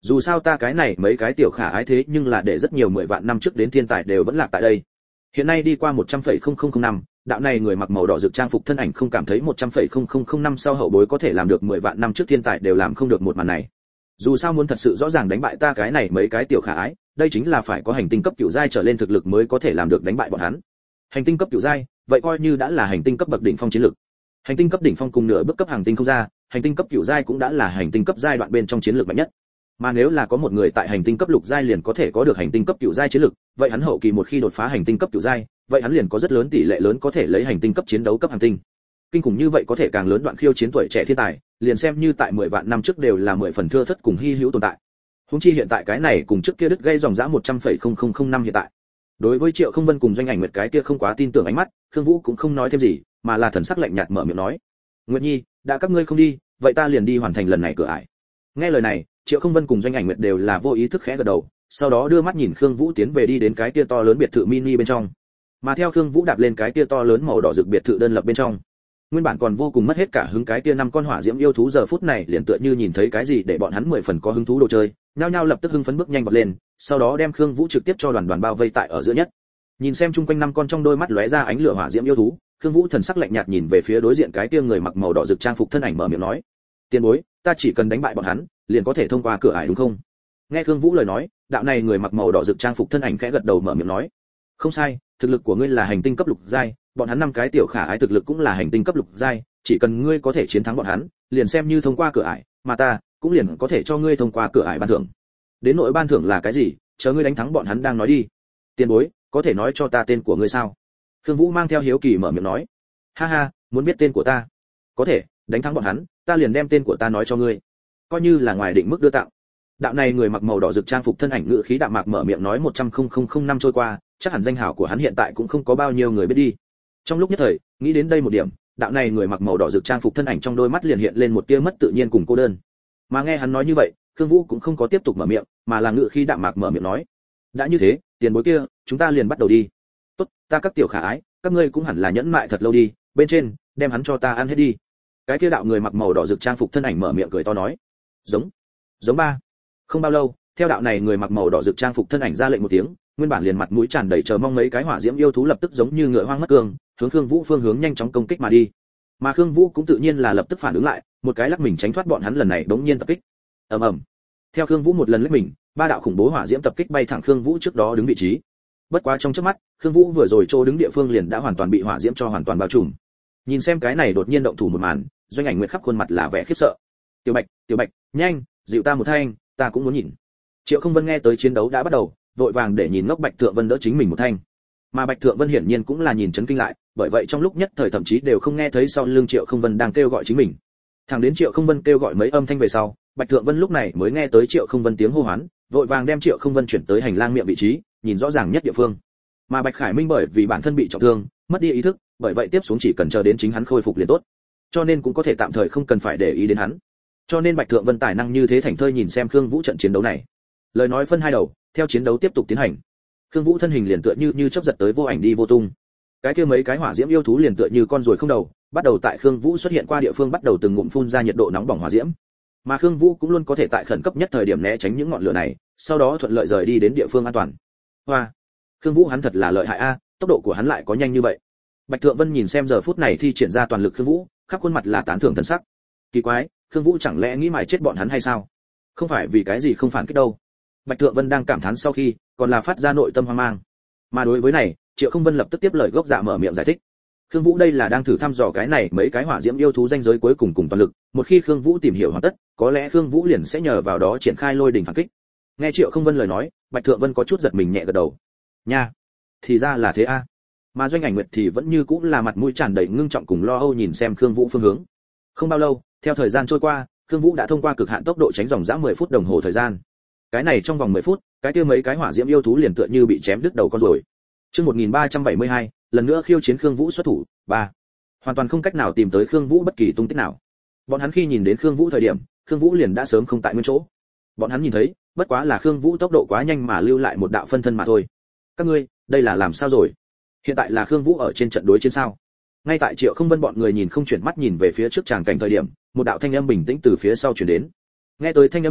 Dù sao ta cái này mấy cái tiểu khả ái thế nhưng là để rất nhiều mười vạn năm trước đến thiên tài đều vẫn lạc tại đây. Hiện nay đi qua một trăm phẩy không không không năm, đạo này người mặc màu đỏ rực trang phục thân ảnh không cảm thấy một trăm phẩy không không không năm sau hậu bối có thể làm được mười vạn năm trước thiên tài đều làm không được một màn này. Dù sao muốn thật sự rõ ràng đánh bại ta cái này mấy cái tiểu khả ái, đây chính là phải có hành tinh cấp cửu giai trở lên thực lực mới có thể làm được đánh bại bọn hắn. Hành tinh cấp cửu giai, vậy coi như đã là hành tinh cấp bậc đỉnh phong chiến lực. Hành tinh cấp đỉnh phong cùng nửa bước cấp hành tinh không ra, hành tinh cấp cửu giai cũng đã là hành tinh cấp giai đoạn bên trong chiến lược mạnh nhất. Mà nếu là có một người tại hành tinh cấp lục giai liền có thể có được hành tinh cấp cửu giai chiến lực, vậy hắn hậu kỳ một khi đột phá hành tinh cấp cửu giai, vậy hắn liền có rất lớn tỷ lệ lớn có thể lấy hành tinh cấp chiến đấu cấp hành tinh. Kinh khủng như vậy có thể càng lớn đoạn khiêu chiến tuổi trẻ thiên tài, liền xem như tại mười vạn năm trước đều là mười phần thưa thất cùng hi hữu tồn tại. Huống chi hiện tại cái này cùng trước kia đứt gây dòng dã một trăm phẩy không không không năm hiện tại. Đối với Triệu Không Vân cùng Doanh Ảnh Nguyệt cái kia không quá tin tưởng ánh mắt, Khương Vũ cũng không nói thêm gì, mà là thần sắc lạnh nhạt mở miệng nói: "Nguyệt Nhi, đã các ngươi không đi, vậy ta liền đi hoàn thành lần này cửa ải." Nghe lời này, Triệu Không Vân cùng Doanh Ảnh Nguyệt đều là vô ý thức khẽ gật đầu, sau đó đưa mắt nhìn Khương Vũ tiến về đi đến cái kia to lớn biệt thự mini bên trong. Mà theo Khương Vũ đạp lên cái kia to lớn màu đỏ rực biệt thự đơn lập bên trong, nguyên bản còn vô cùng mất hết cả hứng cái kia năm con hỏa diễm yêu thú giờ phút này liền tựa như nhìn thấy cái gì để bọn hắn mười phần có hứng thú đồ chơi, nhao nhao lập tức hưng phấn bước nhanh vọt lên, sau đó đem Khương Vũ trực tiếp cho đoàn đoàn bao vây tại ở giữa nhất. Nhìn xem chung quanh năm con trong đôi mắt lóe ra ánh lửa hỏa diễm yêu thú, Khương Vũ thần sắc lạnh nhạt nhìn về phía đối diện cái kia người mặc màu đỏ rực trang phục thân ảnh mở miệng nói: "Tiền bối, ta chỉ cần đánh bại bọn hắn, liền có thể thông qua cửa ải đúng không?" Nghe Khương Vũ lời nói, đạo này người mặc màu đỏ rực trang phục thân ảnh khẽ gật đầu mở miệng nói: "Không sai, thực lực của ngươi là hành tinh cấp lục giai, bọn hắn năm cái tiểu khả ái thực lực cũng là hành tinh cấp lục giai, chỉ cần ngươi có thể chiến thắng bọn hắn, liền xem như thông qua cửa ải, mà ta cũng liền có thể cho ngươi thông qua cửa ải ban thưởng. Đến nội ban thưởng là cái gì, chờ ngươi đánh thắng bọn hắn đang nói đi. Tiền bối, có thể nói cho ta tên của ngươi sao?" Khương Vũ mang theo hiếu kỳ mở miệng nói. "Ha ha, muốn biết tên của ta? Có thể, đánh thắng bọn hắn, ta liền đem tên của ta nói cho ngươi, coi như là ngoài định mức đưa tặng." Đạo này người mặc màu đỏ rực trang phục thân ảnh ngữ khí đạm mạc mở miệng nói: một trăm phẩy năm trôi qua, chắc hẳn danh hào của hắn hiện tại cũng không có bao nhiêu người biết đi. Trong lúc nhất thời, nghĩ đến đây một điểm, đạo này người mặc màu đỏ rực trang phục thân ảnh trong đôi mắt liền hiện lên một tia mất tự nhiên cùng cô đơn. Mà nghe hắn nói như vậy, Khương Vũ cũng không có tiếp tục mở miệng, mà là ngữ khí đạm mạc mở miệng nói: "Đã như thế, tiền bối kia, chúng ta liền bắt đầu đi." "Tốt, ta các tiểu khả ái, các ngươi cũng hẳn là nhẫn mại thật lâu đi, bên trên, đem hắn cho ta ăn hết đi." Cái kia đạo người mặc màu đỏ rực trang phục thân ảnh mở miệng cười to nói: "Giống, giống ba." Không bao lâu, theo đạo này người mặc màu đỏ rực trang phục thân ảnh ra lệnh một tiếng, nguyên bản liền mặt mũi tràn đầy chờ mong mấy cái hỏa diễm yêu thú lập tức giống như ngựa hoang mất cương, hướng Khương Vũ phương hướng nhanh chóng công kích mà đi. Mà Khương Vũ cũng tự nhiên là lập tức phản ứng lại, một cái lắc mình tránh thoát bọn hắn lần này bỗng nhiên tập kích. Ầm ầm. Theo Khương Vũ một lần lắc mình, ba đạo khủng bố hỏa diễm tập kích bay thẳng Khương Vũ trước đó đứng vị trí. Bất quá trong chớp mắt, Khương Vũ vừa rồi chỗ đứng địa phương liền đã hoàn toàn bị hỏa diễm cho hoàn toàn bao trùm. Nhìn xem cái này đột nhiên động thủ một màn, Doanh Ảnh Nguyệt khắp khuôn mặt là vẻ khiếp sợ. "Tiểu Bạch, Tiểu Bạch, nhanh, dịu ta một thanh, ta cũng muốn nhìn." Triệu Không Vân nghe tới chiến đấu đã bắt đầu, vội vàng để nhìn ngốc Bạch Thượng Vân đỡ chính mình một thanh. Mà Bạch Thượng Vân hiển nhiên cũng là nhìn chấn kinh lại, bởi vậy trong lúc nhất thời thậm chí đều không nghe thấy sau lưng Triệu Không Vân đang kêu gọi chính mình. Thẳng đến Triệu Không Vân kêu gọi mấy âm thanh về sau, Bạch Thượng Vân lúc này mới nghe tới Triệu Không Vân tiếng hô hoán, vội vàng đem Triệu Không Vân chuyển tới hành lang miệng vị trí, nhìn rõ ràng nhất địa phương. Mà Bạch Khải Minh bởi vì bản thân bị trọng thương, mất đi ý thức, bởi vậy tiếp xuống chỉ cần chờ đến chính hắn khôi phục liền tốt, cho nên cũng có thể tạm thời không cần phải để ý đến hắn. Cho nên Bạch Thượng Vân tài năng như thế thảnh thơi nhìn xem Khương Vũ trận chiến đấu này. Lời nói phân hai đầu, theo chiến đấu tiếp tục tiến hành. Khương Vũ thân hình liền tựa như như chớp giật tới vô ảnh đi vô tung. Cái kia mấy cái hỏa diễm yêu thú liền tựa như con ruồi không đầu, bắt đầu tại Khương Vũ xuất hiện qua địa phương bắt đầu từng ngụm phun ra nhiệt độ nóng bỏng hỏa diễm. Mà Khương Vũ cũng luôn có thể tại khẩn cấp nhất thời điểm né tránh những ngọn lửa này, sau đó thuận lợi rời đi đến địa phương an toàn. Hoa, Khương Vũ hắn thật là lợi hại a, tốc độ của hắn lại có nhanh như vậy. Bạch Thượng Vân nhìn xem giờ phút này thi triển ra toàn lực Khương Vũ, khắp khuôn mặt là tán thưởng thần sắc. Kỳ quái, Khương Vũ chẳng lẽ nghĩ mài chết bọn hắn hay sao? Không phải vì cái gì không phản kích đâu. Bạch Thượng Vân đang cảm thán sau khi, còn là phát ra nội tâm hoang mang. Mà đối với này, Triệu Không Vân lập tức tiếp lời gốc dạ mở miệng giải thích. Khương Vũ đây là đang thử thăm dò cái này mấy cái hỏa diễm yêu thú danh giới cuối cùng cùng toàn lực, một khi Khương Vũ tìm hiểu hoàn tất, có lẽ Khương Vũ liền sẽ nhờ vào đó triển khai lôi đỉnh phản kích. Nghe Triệu Không Vân lời nói, Bạch Thượng Vân có chút giật mình nhẹ gật đầu. Nha, thì ra là thế a. Mà Doanh Ảnh Nguyệt thì vẫn như cũng là mặt mũi tràn đầy ngưng trọng cùng lo âu nhìn xem Khương Vũ phương hướng. Không bao lâu, theo thời gian trôi qua, Khương Vũ đã thông qua cực hạn tốc độ tránh dòng dã mười phút đồng hồ thời gian. Cái này trong vòng mười phút, cái kia mấy cái hỏa diễm yêu thú liền tựa như bị chém đứt đầu con rồi. Chương một nghìn ba trăm bảy mươi hai, lần nữa khiêu chiến Khương Vũ xuất thủ, ba. Hoàn toàn không cách nào tìm tới Khương Vũ bất kỳ tung tích nào. Bọn hắn khi nhìn đến Khương Vũ thời điểm, Khương Vũ liền đã sớm không tại nguyên chỗ. Bọn hắn nhìn thấy, bất quá là Khương Vũ tốc độ quá nhanh mà lưu lại một đạo phân thân mà thôi. Các ngươi, đây là làm sao rồi? Hiện tại là Khương Vũ ở trên trận đối chiến sao? Ngay tại Triệu Không Vân bọn người nhìn không chuyển mắt nhìn về phía trước tràng cảnh thời điểm, một đạo thanh âm bình tĩnh từ phía sau truyền đến. Nghe tới thanh âm này,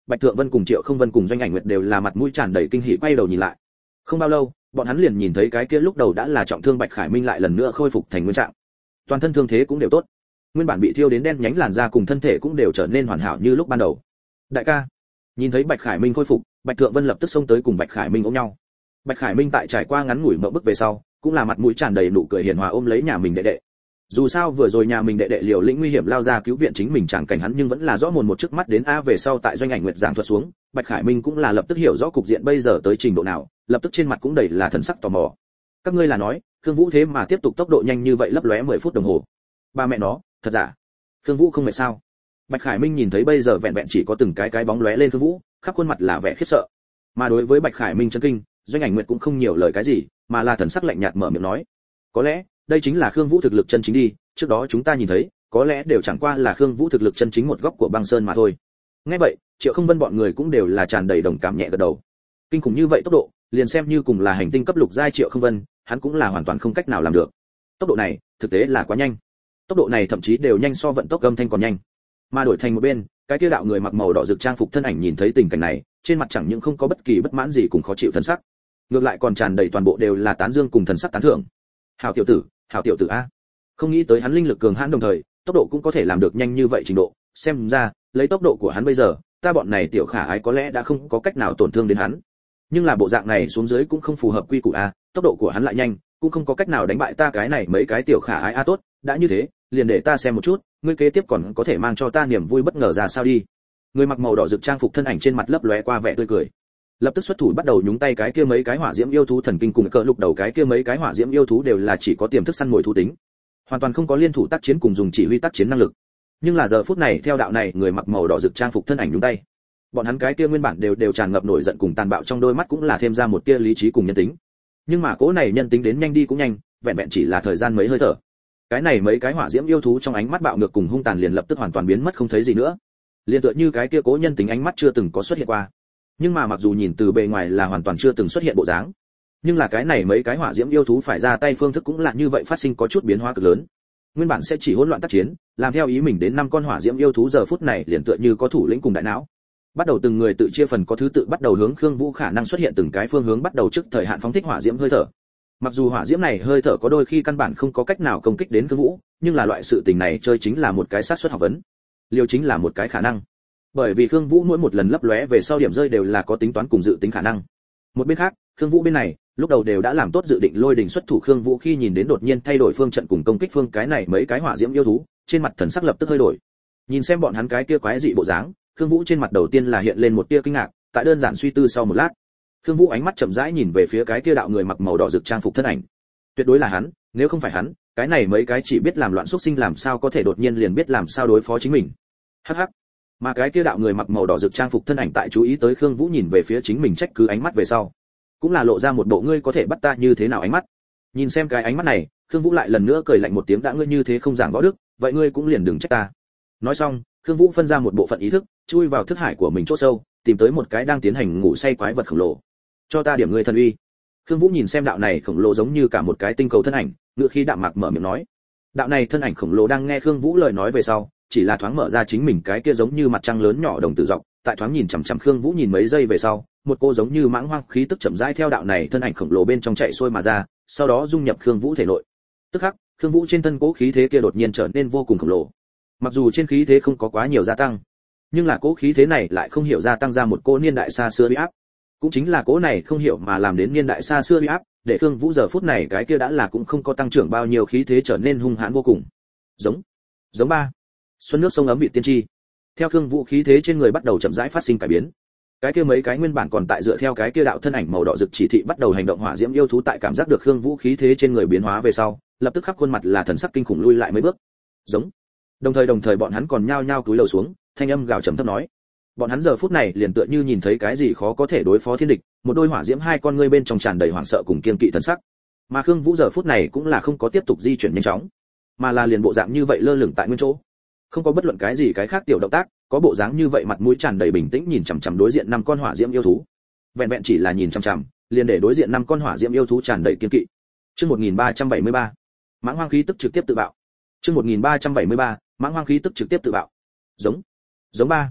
Bạch Thượng Vân cùng Triệu Không Vân cùng Doanh Ảnh Nguyệt đều là mặt mũi tràn đầy kinh hỉ quay đầu nhìn lại. Không bao lâu, bọn hắn liền nhìn thấy cái kia lúc đầu đã là trọng thương Bạch Khải Minh lại lần nữa khôi phục thành nguyên trạng. Toàn thân thương thế cũng đều tốt, nguyên bản bị thiêu đến đen nhánh làn da cùng thân thể cũng đều trở nên hoàn hảo như lúc ban đầu. Đại ca, nhìn thấy Bạch Khải Minh khôi phục, Bạch Thượng Vân lập tức xông tới cùng Bạch Khải Minh ôm nhau. Bạch Khải Minh tại trải qua ngắn ngủi mộng bức về sau, cũng là mặt mũi tràn đầy nụ cười hiền hòa ôm lấy nhà mình đệ đệ. Dù sao vừa rồi nhà mình đệ đệ liều lĩnh nguy hiểm lao ra cứu viện chính mình chẳng cảnh hắn nhưng vẫn là rõ mồn một trước mắt đến a về sau tại Doanh Ảnh Nguyệt giảng thuật xuống, Bạch Khải Minh cũng là lập tức hiểu rõ cục diện bây giờ tới trình độ nào, lập tức trên mặt cũng đầy là thần sắc tò mò. Các ngươi là nói, Khương Vũ thế mà tiếp tục tốc độ nhanh như vậy lấp lóe mười phút đồng hồ. Ba mẹ nó, thật giả? Khương Vũ không mệt sao? Bạch Khải Minh nhìn thấy bây giờ vẹn vẹn chỉ có từng cái cái bóng lóe lên Khương Vũ, khắp khuôn mặt là vẻ khiếp sợ. Mà đối với Bạch Khải Minh chấn kinh, Doanh Ảnh Nguyệt cũng không nhiều lời cái gì, mà là thần sắc lạnh nhạt mở miệng nói: "Có lẽ, đây chính là Khương Vũ thực lực chân chính đi, trước đó chúng ta nhìn thấy, có lẽ đều chẳng qua là Khương Vũ thực lực chân chính một góc của băng sơn mà thôi." Nghe vậy, Triệu Không Vân bọn người cũng đều là tràn đầy đồng cảm nhẹ gật đầu. Kinh khủng như vậy tốc độ, liền xem như cùng là hành tinh cấp lục giai Triệu Không Vân, hắn cũng là hoàn toàn không cách nào làm được. Tốc độ này, thực tế là quá nhanh. Tốc độ này thậm chí đều nhanh so vận tốc âm thanh còn nhanh. Mà đổi thành một bên, cái kia đạo người mặc màu đỏ rực trang phục thân ảnh nhìn thấy tình cảnh này, trên mặt chẳng những không có bất kỳ bất mãn gì cùng khó chịu thần sắc, ngược lại còn tràn đầy toàn bộ đều là tán dương cùng thần sắc tán thưởng. Hảo tiểu tử, hảo tiểu tử a. Không nghĩ tới hắn linh lực cường hãn đồng thời, tốc độ cũng có thể làm được nhanh như vậy trình độ, xem ra, lấy tốc độ của hắn bây giờ, ta bọn này tiểu khả ái có lẽ đã không có cách nào tổn thương đến hắn. Nhưng là bộ dạng này xuống dưới cũng không phù hợp quy củ a, tốc độ của hắn lại nhanh, cũng không có cách nào đánh bại ta cái này mấy cái tiểu khả ái a tốt, đã như thế, liền để ta xem một chút, ngươi kế tiếp còn có thể mang cho ta niềm vui bất ngờ ra sao đi. Người mặc màu đỏ rực trang phục thân ảnh trên mặt lấp lóe qua vẻ tươi cười, lập tức xuất thủ bắt đầu nhúng tay cái kia mấy cái hỏa diễm yêu thú thần kinh cùng cỡ lục đầu cái kia mấy cái hỏa diễm yêu thú đều là chỉ có tiềm thức săn mồi thú tính, hoàn toàn không có liên thủ tác chiến cùng dùng chỉ huy tác chiến năng lực. Nhưng là giờ phút này theo đạo này người mặc màu đỏ rực trang phục thân ảnh nhúng tay, bọn hắn cái kia nguyên bản đều đều tràn ngập nổi giận cùng tàn bạo trong đôi mắt cũng là thêm ra một tia lý trí cùng nhân tính. Nhưng mà cỗ này nhân tính đến nhanh đi cũng nhanh, vẹn vẹn chỉ là thời gian mấy hơi thở, cái này mấy cái hỏa diễm yêu thú trong ánh mắt bạo ngược cùng hung tàn liền lập tức hoàn toàn biến mất không thấy gì nữa, liền tựa như cái kia cố nhân tính ánh mắt chưa từng có xuất hiện qua. Nhưng mà mặc dù nhìn từ bề ngoài là hoàn toàn chưa từng xuất hiện bộ dáng, nhưng là cái này mấy cái hỏa diễm yêu thú phải ra tay phương thức cũng là như vậy phát sinh có chút biến hóa cực lớn. Nguyên bản sẽ chỉ hỗn loạn tác chiến, làm theo ý mình đến năm con hỏa diễm yêu thú giờ phút này liền tựa như có thủ lĩnh cùng đại não, bắt đầu từng người tự chia phần có thứ tự bắt đầu hướng Khương Vũ khả năng xuất hiện từng cái phương hướng bắt đầu trước thời hạn phóng thích hỏa diễm hơi thở. Mặc dù hỏa diễm này hơi thở có đôi khi căn bản không có cách nào công kích đến Khương Vũ, nhưng là loại sự tình này chơi chính là một cái xác suất học vấn, liều chính là một cái khả năng. Bởi vì Khương Vũ mỗi một lần lấp lóe về sau điểm rơi đều là có tính toán cùng dự tính khả năng. Một bên khác, Khương Vũ bên này, lúc đầu đều đã làm tốt dự định lôi đình xuất thủ Khương Vũ khi nhìn đến đột nhiên thay đổi phương trận cùng công kích phương cái này mấy cái hỏa diễm yêu thú, trên mặt thần sắc lập tức hơi đổi. Nhìn xem bọn hắn cái kia quái dị bộ dáng, Khương Vũ trên mặt đầu tiên là hiện lên một tia kinh ngạc, tại đơn giản suy tư sau một lát, Khương Vũ ánh mắt chậm rãi nhìn về phía cái kia đạo người mặc màu đỏ rực trang phục thân ảnh. Tuyệt đối là hắn, nếu không phải hắn, cái này mấy cái chỉ biết làm loạn xúc sinh làm sao có thể đột nhiên liền biết làm sao đối phó chính mình. Hắc hắc. Mà cái kia đạo người mặc màu đỏ rực trang phục thân ảnh tại chú ý tới Khương Vũ nhìn về phía chính mình trách cứ ánh mắt về sau, cũng là lộ ra một bộ ngươi có thể bắt ta như thế nào ánh mắt. Nhìn xem cái ánh mắt này, Khương Vũ lại lần nữa cười lạnh một tiếng đã ngươi như thế không giảng võ đức, vậy ngươi cũng liền đừng trách ta. Nói xong, Khương Vũ phân ra một bộ phận ý thức, chui vào thức hải của mình chỗ sâu, tìm tới một cái đang tiến hành ngủ say quái vật khổng lồ. Cho ta điểm ngươi thần uy. Khương Vũ nhìn xem đạo này khổng lồ giống như cả một cái tinh cầu thân ảnh, ngựa khí đạm mạc mở miệng nói. Đạo này thân ảnh khổng lồ đang nghe Khương Vũ lời nói về sau, chỉ là thoáng mở ra chính mình cái kia giống như mặt trăng lớn nhỏ đồng tử rộng, tại thoáng nhìn chằm chằm Khương Vũ nhìn mấy giây về sau, một cô giống như mãng hoang khí tức chậm rãi theo đạo này thân ảnh khổng lồ bên trong chạy xuôi mà ra, sau đó dung nhập Khương Vũ thể nội. Tức khắc, Khương Vũ trên thân cố khí thế kia đột nhiên trở nên vô cùng khổng lồ. Mặc dù trên khí thế không có quá nhiều gia tăng, nhưng là cố khí thế này lại không hiểu gia tăng ra một cô niên đại xa xưa uy áp. Cũng chính là cố này không hiểu mà làm đến niên đại xa xưa uy áp, để Khương Vũ giờ phút này cái kia đã là cũng không có tăng trưởng bao nhiêu khí thế trở nên hung hãn vô cùng. Giống, giống ba. Xuân nước sông ấm vị tiên tri. Theo Khương Vũ khí thế trên người bắt đầu chậm rãi phát sinh cải biến. Cái kia mấy cái nguyên bản còn tại dựa theo cái kia đạo thân ảnh màu đỏ rực chỉ thị bắt đầu hành động hỏa diễm yêu thú tại cảm giác được Khương Vũ khí thế trên người biến hóa về sau, lập tức khắp khuôn mặt là thần sắc kinh khủng lui lại mấy bước. Giống. Đồng thời đồng thời bọn hắn còn nhao nhao cúi đầu xuống, thanh âm gào trầm thấp nói. Bọn hắn giờ phút này liền tựa như nhìn thấy cái gì khó có thể đối phó thiên địch, một đôi hỏa diễm hai con ngươi bên trong tràn đầy hoảng sợ cùng kiên kỵ thần sắc. Mà Khương Vũ giờ phút này cũng là không có tiếp tục di chuyển nhanh chóng, mà là liền bộ dạng như vậy lơ lửng tại nguyên chỗ, không có bất luận cái gì cái khác tiểu động tác, có bộ dáng như vậy mặt mũi tràn đầy bình tĩnh nhìn chằm chằm đối diện năm con hỏa diễm yêu thú. Vẹn vẹn chỉ là nhìn chằm chằm, liền để đối diện năm con hỏa diễm yêu thú tràn đầy kiên kỵ. Chương một nghìn ba trăm bảy mươi ba, mãng hoang khí tức trực tiếp tự bạo. Chương một nghìn ba trăm bảy mươi ba, mãng hoang khí tức trực tiếp tự bạo. Giống, giống ba.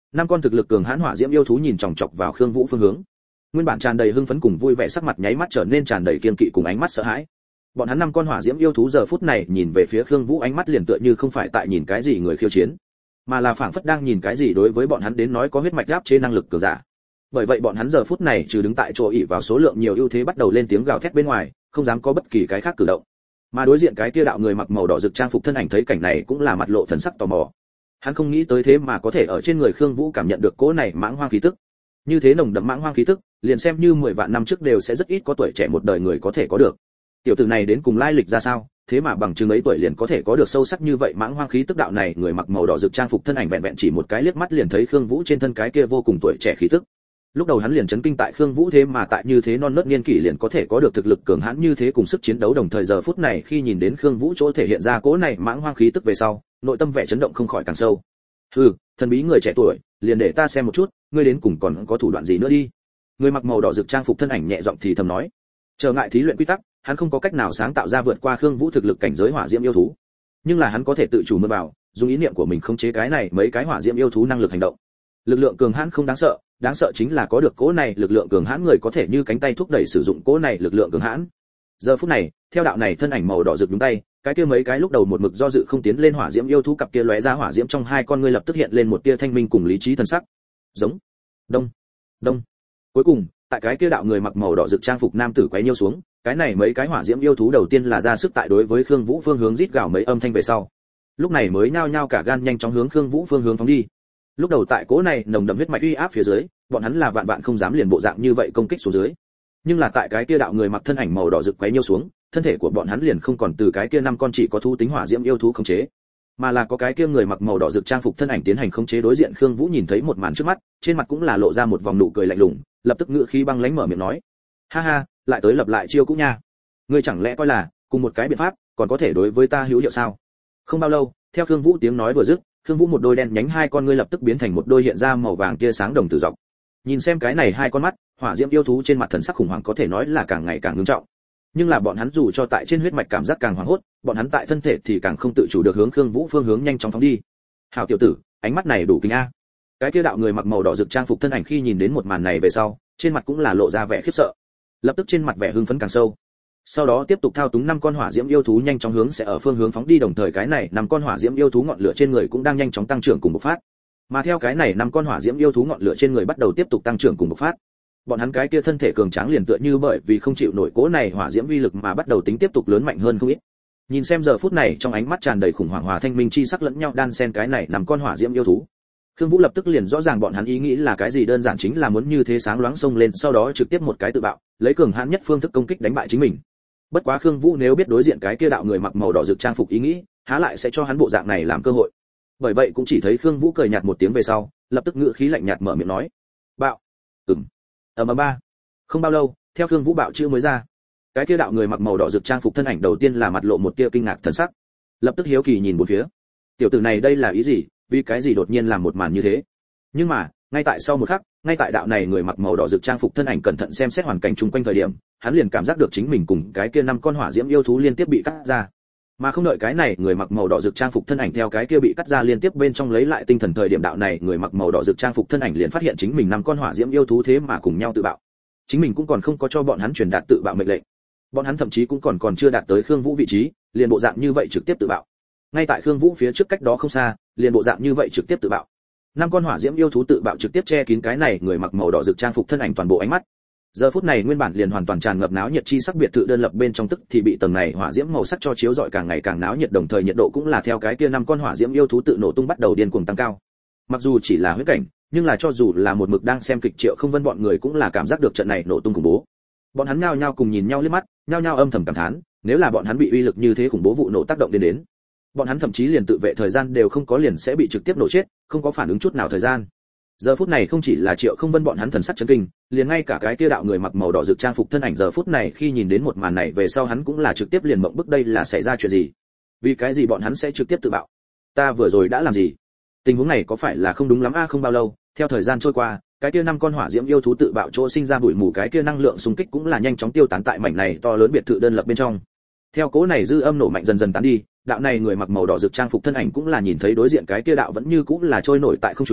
năm con thực lực cường hãn hỏa diễm yêu thú nhìn chòng chọc vào Khương Vũ phương hướng. Nguyên bản tràn đầy hưng phấn cùng vui vẻ sắc mặt nháy mắt trở nên tràn đầy kiên kỵ cùng ánh mắt sợ hãi. Bọn hắn năm con hỏa diễm yêu thú giờ phút này nhìn về phía Khương Vũ ánh mắt liền tựa như không phải tại nhìn cái gì người khiêu chiến, mà là phảng phất đang nhìn cái gì đối với bọn hắn đến nói có huyết mạch áp chế năng lực cường giả. Bởi vậy bọn hắn giờ phút này trừ đứng tại chỗ ỷ vào số lượng nhiều ưu thế bắt đầu lên tiếng gào thét bên ngoài, không dám có bất kỳ cái khác cử động. Mà đối diện cái kia đạo người mặc màu đỏ rực trang phục thân ảnh thấy cảnh này cũng là mặt lộ thần sắc tò mò. Hắn không nghĩ tới thế mà có thể ở trên người Khương Vũ cảm nhận được cỗ này mãng hoang khí tức. Như thế nồng đậm mãng hoang khí tức, liền xem như mười vạn năm trước đều sẽ rất ít có tuổi trẻ một đời người có thể có được. Tiểu tử này đến cùng lai lịch ra sao, thế mà bằng chứng ấy tuổi liền có thể có được sâu sắc như vậy mãng hoang khí tức. Đạo này người mặc màu đỏ rực trang phục thân ảnh vẹn vẹn chỉ một cái liếc mắt liền thấy Khương Vũ trên thân cái kia vô cùng tuổi trẻ khí tức. Lúc đầu hắn liền chấn kinh tại Khương Vũ thế mà tại như thế non nớt niên kỷ liền có thể có được thực lực cường hãn như thế cùng sức chiến đấu, đồng thời giờ phút này khi nhìn đến Khương Vũ chỗ thể hiện ra cỗ này mãng hoang khí tức về sau, nội tâm vẻ chấn động không khỏi càng sâu. Hừ, thần bí người trẻ tuổi, liền để ta xem một chút, ngươi đến cùng còn có thủ đoạn gì nữa đi. Người mặc màu đỏ rực trang phục thân ảnh nhẹ giọng thì thầm nói. Trở ngại thí luyện quy tắc, hắn không có cách nào sáng tạo ra vượt qua Khương Vũ thực lực cảnh giới hỏa diễm yêu thú, nhưng là hắn có thể tự chủ mượn vào, dùng ý niệm của mình khống chế cái này mấy cái hỏa diễm yêu thú năng lực hành động. Lực lượng cường hãn không đáng sợ, đáng sợ chính là có được cỗ này lực lượng cường hãn người có thể như cánh tay thúc đẩy sử dụng cỗ này lực lượng cường hãn. Giờ phút này, theo đạo này thân ảnh màu đỏ rực nhúng tay, cái kia mấy cái lúc đầu một mực do dự không tiến lên hỏa diễm yêu thú cặp kia lóe ra hỏa diễm trong hai con ngươi lập tức hiện lên một tia thanh minh cùng lý trí thần sắc. Giống, đông, đông. Cuối cùng, tại cái kia đạo người mặc màu đỏ rực trang phục nam tử quấy nhiêu xuống, cái này mấy cái hỏa diễm yêu thú đầu tiên là ra sức tại đối với Khương Vũ phương hướng rít gào mấy âm thanh về sau, lúc này mới nhao nhao cả gan nhanh chóng hướng Khương Vũ phương hướng phóng đi. Lúc đầu tại cỗ này nồng đậm huyết mạch uy áp phía dưới, bọn hắn là vạn vạn không dám liền bộ dạng như vậy công kích xuống dưới. Nhưng là tại cái kia đạo người mặc thân ảnh màu đỏ rực quấy nhiêu xuống, thân thể của bọn hắn liền không còn từ cái kia năm con chỉ có thú tính hỏa diễm yêu thú khống chế, mà là có cái kia người mặc màu đỏ rực trang phục thân ảnh tiến hành khống chế đối diện. Khương Vũ nhìn thấy một màn trước mắt, trên mặt cũng là lộ ra một vòng nụ cười lạnh lùng, lập tức ngữ khí băng lãnh mở miệng nói: "Ha ha, lại tới lập lại chiêu cũ nha. Ngươi chẳng lẽ coi là cùng một cái biện pháp, còn có thể đối với ta hữu hiệu sao?" Không bao lâu, theo Khương Vũ tiếng nói vừa dứt, Khương Vũ một đôi đen nhánh hai con ngươi lập tức biến thành một đôi hiện ra màu vàng tia sáng đồng tử dọc. Nhìn xem cái này hai con mắt, hỏa diễm yêu thú trên mặt thần sắc khủng hoảng có thể nói là càng ngày càng nghiêm trọng. Nhưng là bọn hắn dù cho tại trên huyết mạch cảm giác càng hoảng hốt, bọn hắn tại thân thể thì càng không tự chủ được hướng Khương Vũ phương hướng nhanh chóng phóng đi. "Hảo tiểu tử, ánh mắt này đủ kinh a." Cái kia đạo người mặc màu đỏ rực trang phục thân ảnh khi nhìn đến một màn này về sau, trên mặt cũng là lộ ra vẻ khiếp sợ. Lập tức trên mặt vẻ hưng phấn càng sâu. Sau đó tiếp tục thao túng năm con hỏa diễm yêu thú nhanh chóng hướng sẽ ở phương hướng phóng đi, đồng thời cái này năm con hỏa diễm yêu thú ngọn lửa trên người cũng đang nhanh chóng tăng trưởng cùng bộc phát. Mà theo cái này năm con hỏa diễm yêu thú ngọn lửa trên người bắt đầu tiếp tục tăng trưởng cùng bộc phát, bọn hắn cái kia thân thể cường tráng liền tựa như bởi vì không chịu nổi cỗ này hỏa diễm uy lực mà bắt đầu tính tiếp tục lớn mạnh hơn không ít. Nhìn xem giờ phút này trong ánh mắt tràn đầy khủng hoảng hòa thanh minh chi sắc lẫn nhau đan xen cái này năm con hỏa diễm yêu thú, Khương Vũ lập tức liền rõ ràng bọn hắn ý nghĩ là cái gì, đơn giản chính là muốn như thế sáng loáng xông lên, sau đó trực tiếp một cái tự bạo, lấy cường hãn nhất phương thức công kích đánh bại chính mình. Bất quá Khương Vũ nếu biết đối diện cái kia đạo người mặc màu đỏ rực trang phục ý nghĩ, há lại sẽ cho hắn bộ dạng này làm cơ hội. Bởi vậy cũng chỉ thấy Khương Vũ cười nhạt một tiếng về sau, lập tức ngữ khí lạnh nhạt mở miệng nói: "Bạo." Ừm. Ầm ầm ba. Không bao lâu, theo Khương Vũ bạo chữ mới ra, cái kia đạo người mặc màu đỏ rực trang phục thân ảnh đầu tiên là mặt lộ một tia kinh ngạc thần sắc, lập tức hiếu kỳ nhìn bốn phía. Tiểu tử này đây là ý gì, vì cái gì đột nhiên làm một màn như thế? Nhưng mà, ngay tại sau một khắc, ngay tại đạo này người mặc màu đỏ rực trang phục thân ảnh cẩn thận xem xét hoàn cảnh chung quanh thời điểm, hắn liền cảm giác được chính mình cùng cái kia năm con hỏa diễm yêu thú liên tiếp bị cắt ra. Mà không đợi cái này người mặc màu đỏ rực trang phục thân ảnh theo cái kia bị cắt ra liên tiếp bên trong lấy lại tinh thần thời điểm, đạo này người mặc màu đỏ rực trang phục thân ảnh liền phát hiện chính mình năm con hỏa diễm yêu thú thế mà cùng nhau tự bạo. Chính mình cũng còn không có cho bọn hắn truyền đạt tự bạo mệnh lệnh. Bọn hắn thậm chí cũng còn còn chưa đạt tới Khương Vũ vị trí, liền bộ dạng như vậy trực tiếp tự bạo. Ngay tại Khương Vũ phía trước cách đó không xa, liền bộ dạng như vậy trực tiếp tự bạo. Năm con hỏa diễm yêu thú tự bạo trực tiếp che kín cái này người mặc màu đỏ rực trang phục thân ảnh toàn bộ ánh mắt. Giờ phút này nguyên bản liền hoàn toàn tràn ngập náo nhiệt chi sắc biệt thự đơn lập bên trong tức thì bị tầng này hỏa diễm màu sắc cho chiếu rọi càng ngày càng náo nhiệt, đồng thời nhiệt độ cũng là theo cái kia năm con hỏa diễm yêu thú tự nổ tung bắt đầu điên cuồng tăng cao. Mặc dù chỉ là huyết cảnh, nhưng là cho dù là một mực đang xem kịch Triệu Không Vân bọn người cũng là cảm giác được trận này nổ tung khủng bố. Bọn hắn nhao nhao cùng nhìn nhau liếc mắt, nhao nhao âm thầm cảm thán, nếu là bọn hắn bị uy lực như thế khủng bố vụ nổ tác động đến đến, bọn hắn thậm chí liền tự vệ thời gian đều không có, liền sẽ bị trực tiếp nổ chết, không có phản ứng chút nào thời gian. Giờ phút này không chỉ là Triệu Không Vân bọn hắn thần sắc chấn kinh, liền ngay cả cái kia đạo người mặc màu đỏ rực trang phục thân ảnh giờ phút này khi nhìn đến một màn này về sau hắn cũng là trực tiếp liền mộng bức, đây là xảy ra chuyện gì? Vì cái gì bọn hắn sẽ trực tiếp tự bạo? Ta vừa rồi đã làm gì? Tình huống này có phải là không đúng lắm a? À, không bao lâu, theo thời gian trôi qua, cái kia năm con hỏa diễm yêu thú tự bạo chỗ sinh ra bụi mù, cái kia năng lượng xung kích cũng là nhanh chóng tiêu tán tại mảnh này to lớn biệt thự đơn lập bên trong. Theo cỗ này dư âm nổ mạnh dần dần tán đi, đạo này người mặc màu đỏ rực trang phục thân ảnh cũng là nhìn thấy đối diện cái kia đạo vẫn như cũng là trôi nổi tại không trung,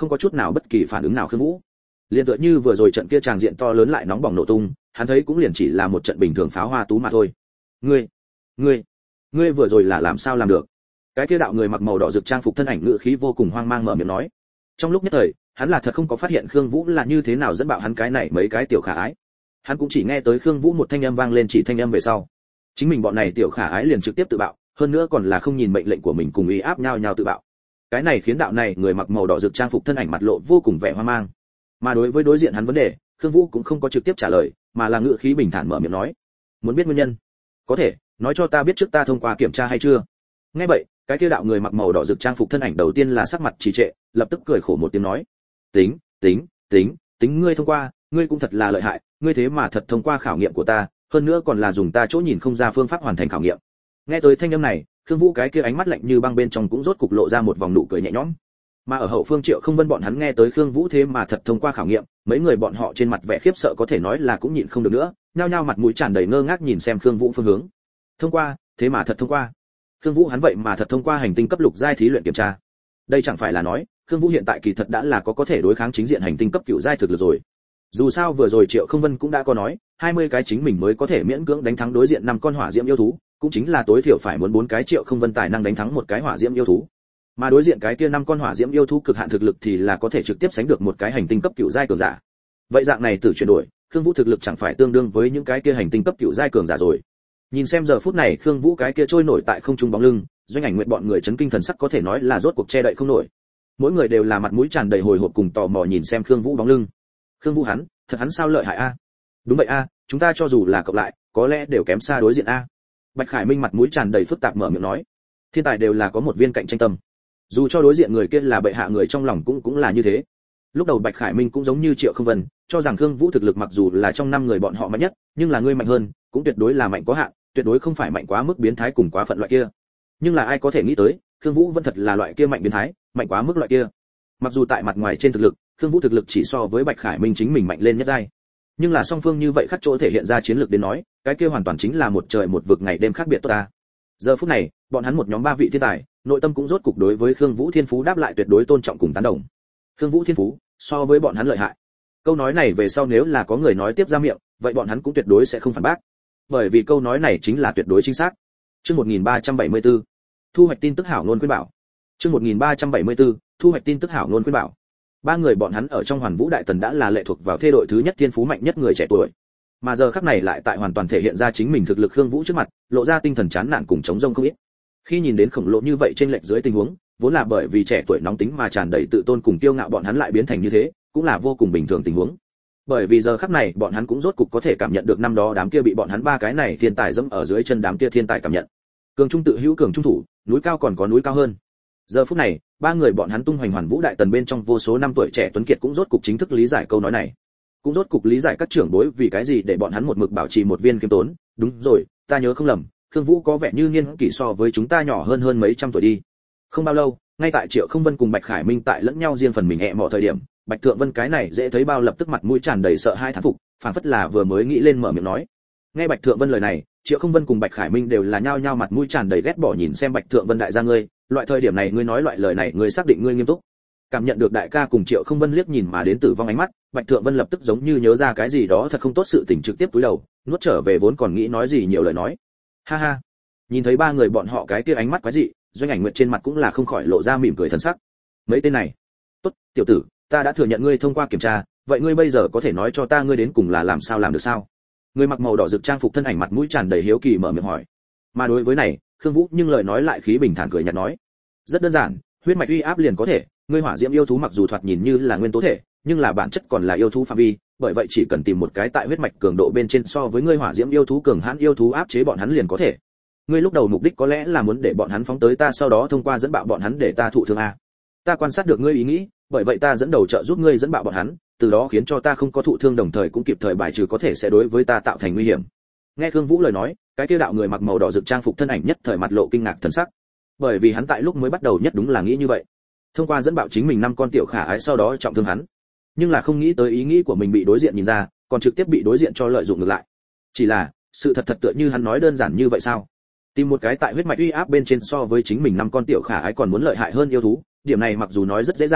không có chút nào bất kỳ phản ứng nào Khương Vũ. Liên tựa như vừa rồi trận kia tràng diện to lớn lại nóng bỏng nổ tung, hắn thấy cũng liền chỉ là một trận bình thường pháo hoa tú mà thôi. Ngươi, ngươi, ngươi vừa rồi là làm sao làm được? Cái kia đạo người mặc màu đỏ rực trang phục thân ảnh ngự khí vô cùng hoang mang mở miệng nói. Trong lúc nhất thời, hắn là thật không có phát hiện Khương Vũ là như thế nào dẫn bạo hắn cái này mấy cái tiểu khả ái. Hắn cũng chỉ nghe tới Khương Vũ một thanh âm vang lên chỉ thanh âm về sau, chính mình bọn này tiểu khả ái liền trực tiếp tự bạo, hơn nữa còn là không nhìn mệnh lệnh của mình cùng ý áp nhau nhau tự bạo. Cái này khiến đạo này người mặc màu đỏ rực trang phục thân ảnh mặt lộ vô cùng vẻ hoang mang. Mà đối với đối diện hắn vấn đề, Khương Vũ cũng không có trực tiếp trả lời, mà là ngữ khí bình thản mở miệng nói, muốn biết nguyên nhân, có thể nói cho ta biết trước ta thông qua kiểm tra hay chưa? Nghe vậy, cái kia đạo người mặc màu đỏ rực trang phục thân ảnh đầu tiên là sắc mặt trì trệ, lập tức cười khổ một tiếng nói, tính, tính, tính, tính ngươi thông qua, ngươi cũng thật là lợi hại, ngươi thế mà thật thông qua khảo nghiệm của ta, hơn nữa còn là dùng ta chỗ nhìn không ra phương pháp hoàn thành khảo nghiệm. Nghe tới thanh âm này, Khương Vũ cái kia ánh mắt lạnh như băng bên trong cũng rốt cục lộ ra một vòng nụ cười nhẹ nhõm. Mà ở hậu phương Triệu Không Vân bọn hắn nghe tới Khương Vũ thế mà thật thông qua khảo nghiệm, mấy người bọn họ trên mặt vẻ khiếp sợ có thể nói là cũng nhịn không được nữa, nhao nhao mặt mũi tràn đầy ngơ ngác nhìn xem Khương Vũ phương hướng. Thông qua, thế mà thật thông qua. Khương Vũ hắn vậy mà thật thông qua hành tinh cấp lục giai thí luyện kiểm tra. Đây chẳng phải là nói, Khương Vũ hiện tại kỳ thật đã là có có thể đối kháng chính diện hành tinh cấp cửu giai thực lực rồi. Dù sao vừa rồi Triệu Không Vân cũng đã có nói, hai mươi cái chính mình mới có thể miễn cưỡng đánh thắng đối diện năm con hỏa diễm yêu thú, cũng chính là tối thiểu phải muốn bốn cái Triệu Không Vân tài năng đánh thắng một cái hỏa diễm yêu thú. Mà đối diện cái kia năm con hỏa diễm yêu thú cực hạn thực lực thì là có thể trực tiếp sánh được một cái hành tinh cấp cửu giai cường giả. Vậy dạng này tử chuyển đổi, Khương Vũ thực lực chẳng phải tương đương với những cái kia hành tinh cấp cửu giai cường giả rồi. Nhìn xem giờ phút này Khương Vũ cái kia trôi nổi tại không trung bóng lưng, Doanh Ảnh Nguyệt bọn người chấn kinh thần sắc có thể nói là rốt cuộc che đậy không nổi. Mỗi người đều là mặt mũi tràn đầy hồi hộp cùng tò mò nhìn xem Khương Vũ bóng lưng. Khương Vũ hắn, thật hắn sao lợi hại a? Đúng vậy a, chúng ta cho dù là cộng lại, có lẽ đều kém xa đối diện a. Bạch Khải Minh mặt mũi tràn đầy phức tạp mở miệng nói, thiên tài đều là có một viên cạnh tranh tâm. Dù cho đối diện người kia là bệ hạ người trong lòng cũng cũng là như thế. Lúc đầu Bạch Khải Minh cũng giống như Triệu Không Vân, cho rằng Khương Vũ thực lực mặc dù là trong năm người bọn họ mạnh nhất, nhưng là ngươi mạnh hơn, cũng tuyệt đối là mạnh có hạn, tuyệt đối không phải mạnh quá mức biến thái cùng quá phận loại kia. Nhưng là ai có thể nghĩ tới, Khương Vũ vẫn thật là loại kia mạnh biến thái, mạnh quá mức loại kia. Mặc dù tại mặt ngoài trên thực lực, Khương Vũ thực lực chỉ so với Bạch Khải Minh chính mình mạnh lên nhất giai. Nhưng là song phương như vậy khắc chỗ thể hiện ra chiến lược đến nói, cái kia hoàn toàn chính là một trời một vực ngày đêm khác biệt tốt ta. Giờ phút này, bọn hắn một nhóm ba vị thiên tài, nội tâm cũng rốt cục đối với Khương Vũ thiên phú đáp lại tuyệt đối tôn trọng cùng tán đồng. Khương Vũ thiên phú, so với bọn hắn lợi hại. Câu nói này về sau nếu là có người nói tiếp ra miệng, vậy bọn hắn cũng tuyệt đối sẽ không phản bác. Bởi vì câu nói này chính là tuyệt đối chính xác. Chương một nghìn ba trăm bảy mươi tư, thu hoạch tin tức hảo ngôn khuyên bảo. Chương một nghìn ba trăm bảy mươi tư, thu hoạch tin tức hảo ngôn khuyên bảo. Ba người bọn hắn ở trong Hoàn Vũ Đại Tần đã là lệ thuộc vào thế đội thứ nhất thiên phú mạnh nhất người trẻ tuổi. Mà giờ khắc này lại tại hoàn toàn thể hiện ra chính mình thực lực Khương Vũ trước mặt, lộ ra tinh thần chán nản cùng chống rông không ít. Khi nhìn đến khổng lồ như vậy trên lệch dưới tình huống, vốn là bởi vì trẻ tuổi nóng tính mà tràn đầy tự tôn cùng kiêu ngạo bọn hắn lại biến thành như thế, cũng là vô cùng bình thường tình huống. Bởi vì giờ khắc này bọn hắn cũng rốt cục có thể cảm nhận được năm đó đám kia bị bọn hắn ba cái này thiên tài dẫm ở dưới chân đám kia thiên tài cảm nhận. Cường trung tự hữu cường trung thủ, núi cao còn có núi cao hơn. Giờ phút này, ba người bọn hắn tung hoành Hoàn Vũ Đại Tần bên trong vô số năm tuổi trẻ tuấn kiệt cũng rốt cục chính thức lý giải câu nói này. Cũng rốt cục lý giải các trưởng bối vì cái gì để bọn hắn một mực bảo trì một viên kiêm tốn, đúng rồi, ta nhớ không lầm, Khương Vũ có vẻ như niên kỷ so với chúng ta nhỏ hơn hơn mấy trăm tuổi đi. Không bao lâu, ngay tại Triệu Không Vân cùng Bạch Khải Minh tại lẫn nhau riêng phần mình ẹ mọ thời điểm, Bạch Thượng Vân cái này dễ thấy bao lập tức mặt mũi tràn đầy sợ hãi thán phục, phảng phất là vừa mới nghĩ lên mở miệng nói. Nghe Bạch Thượng Vân lời này, Triệu Không Vân cùng Bạch Khải Minh đều là nhao nhao mặt mũi tràn đầy ghét bỏ nhìn xem Bạch Thượng Vân đại gia ngươi, loại thời điểm này ngươi nói loại lời này, ngươi xác định ngươi nghiêm túc. Cảm nhận được đại ca cùng Triệu Không Vân liếc nhìn mà đến tử vong ánh mắt, Bạch Thượng Vân lập tức giống như nhớ ra cái gì đó thật không tốt sự tình trực tiếp túi đầu, nuốt trở về vốn còn nghĩ nói gì nhiều lời nói. Ha ha. Nhìn thấy ba người bọn họ cái kia ánh mắt quái dị, Doanh Ảnh Nguyệt trên mặt cũng là không khỏi lộ ra mỉm cười thần sắc. Mấy tên này, tốt, tiểu tử, ta đã thừa nhận ngươi thông qua kiểm tra, vậy ngươi bây giờ có thể nói cho ta ngươi đến cùng là làm sao làm được sao? Người mặc màu đỏ rực trang phục thân ảnh mặt mũi tràn đầy hiếu kỳ mở miệng hỏi. Mà đối với này, Khương Vũ nhưng lời nói lại khí bình thản cười nhạt nói, rất đơn giản, huyết mạch uy áp liền có thể, ngươi hỏa diễm yêu thú mặc dù thoạt nhìn như là nguyên tố thể, nhưng là bản chất còn là yêu thú phạm vi, bởi vậy chỉ cần tìm một cái tại huyết mạch cường độ bên trên so với ngươi hỏa diễm yêu thú cường hãn yêu thú áp chế bọn hắn liền có thể. Ngươi lúc đầu mục đích có lẽ là muốn để bọn hắn phóng tới ta, sau đó thông qua dẫn bạo bọn hắn để ta thụ thương a. Ta quan sát được ngươi ý nghĩ, bởi vậy ta dẫn đầu trợ giúp ngươi dẫn bạo bọn hắn, từ đó khiến cho ta không có thụ thương, đồng thời cũng kịp thời bài trừ có thể sẽ đối với ta tạo thành nguy hiểm. Nghe Khương Vũ lời nói, cái kia đạo người mặc màu đỏ rực trang phục thân ảnh nhất thời mặt lộ kinh ngạc thần sắc, bởi vì hắn tại lúc mới bắt đầu nhất đúng là nghĩ như vậy, thông qua dẫn bạo chính mình năm con tiểu khả ái sau đó trọng thương hắn, nhưng là không nghĩ tới ý nghĩ của mình bị đối diện nhìn ra, còn trực tiếp bị đối diện cho lợi dụng ngược lại. Chỉ là sự thật thật tựa như hắn nói đơn giản như vậy sao? Tìm một cái tại huyết mạch uy áp bên trên so với chính mình năm con tiểu khả ái còn muốn lợi hại hơn yêu thú, điểm này mặc dù nói rất dễ dàng,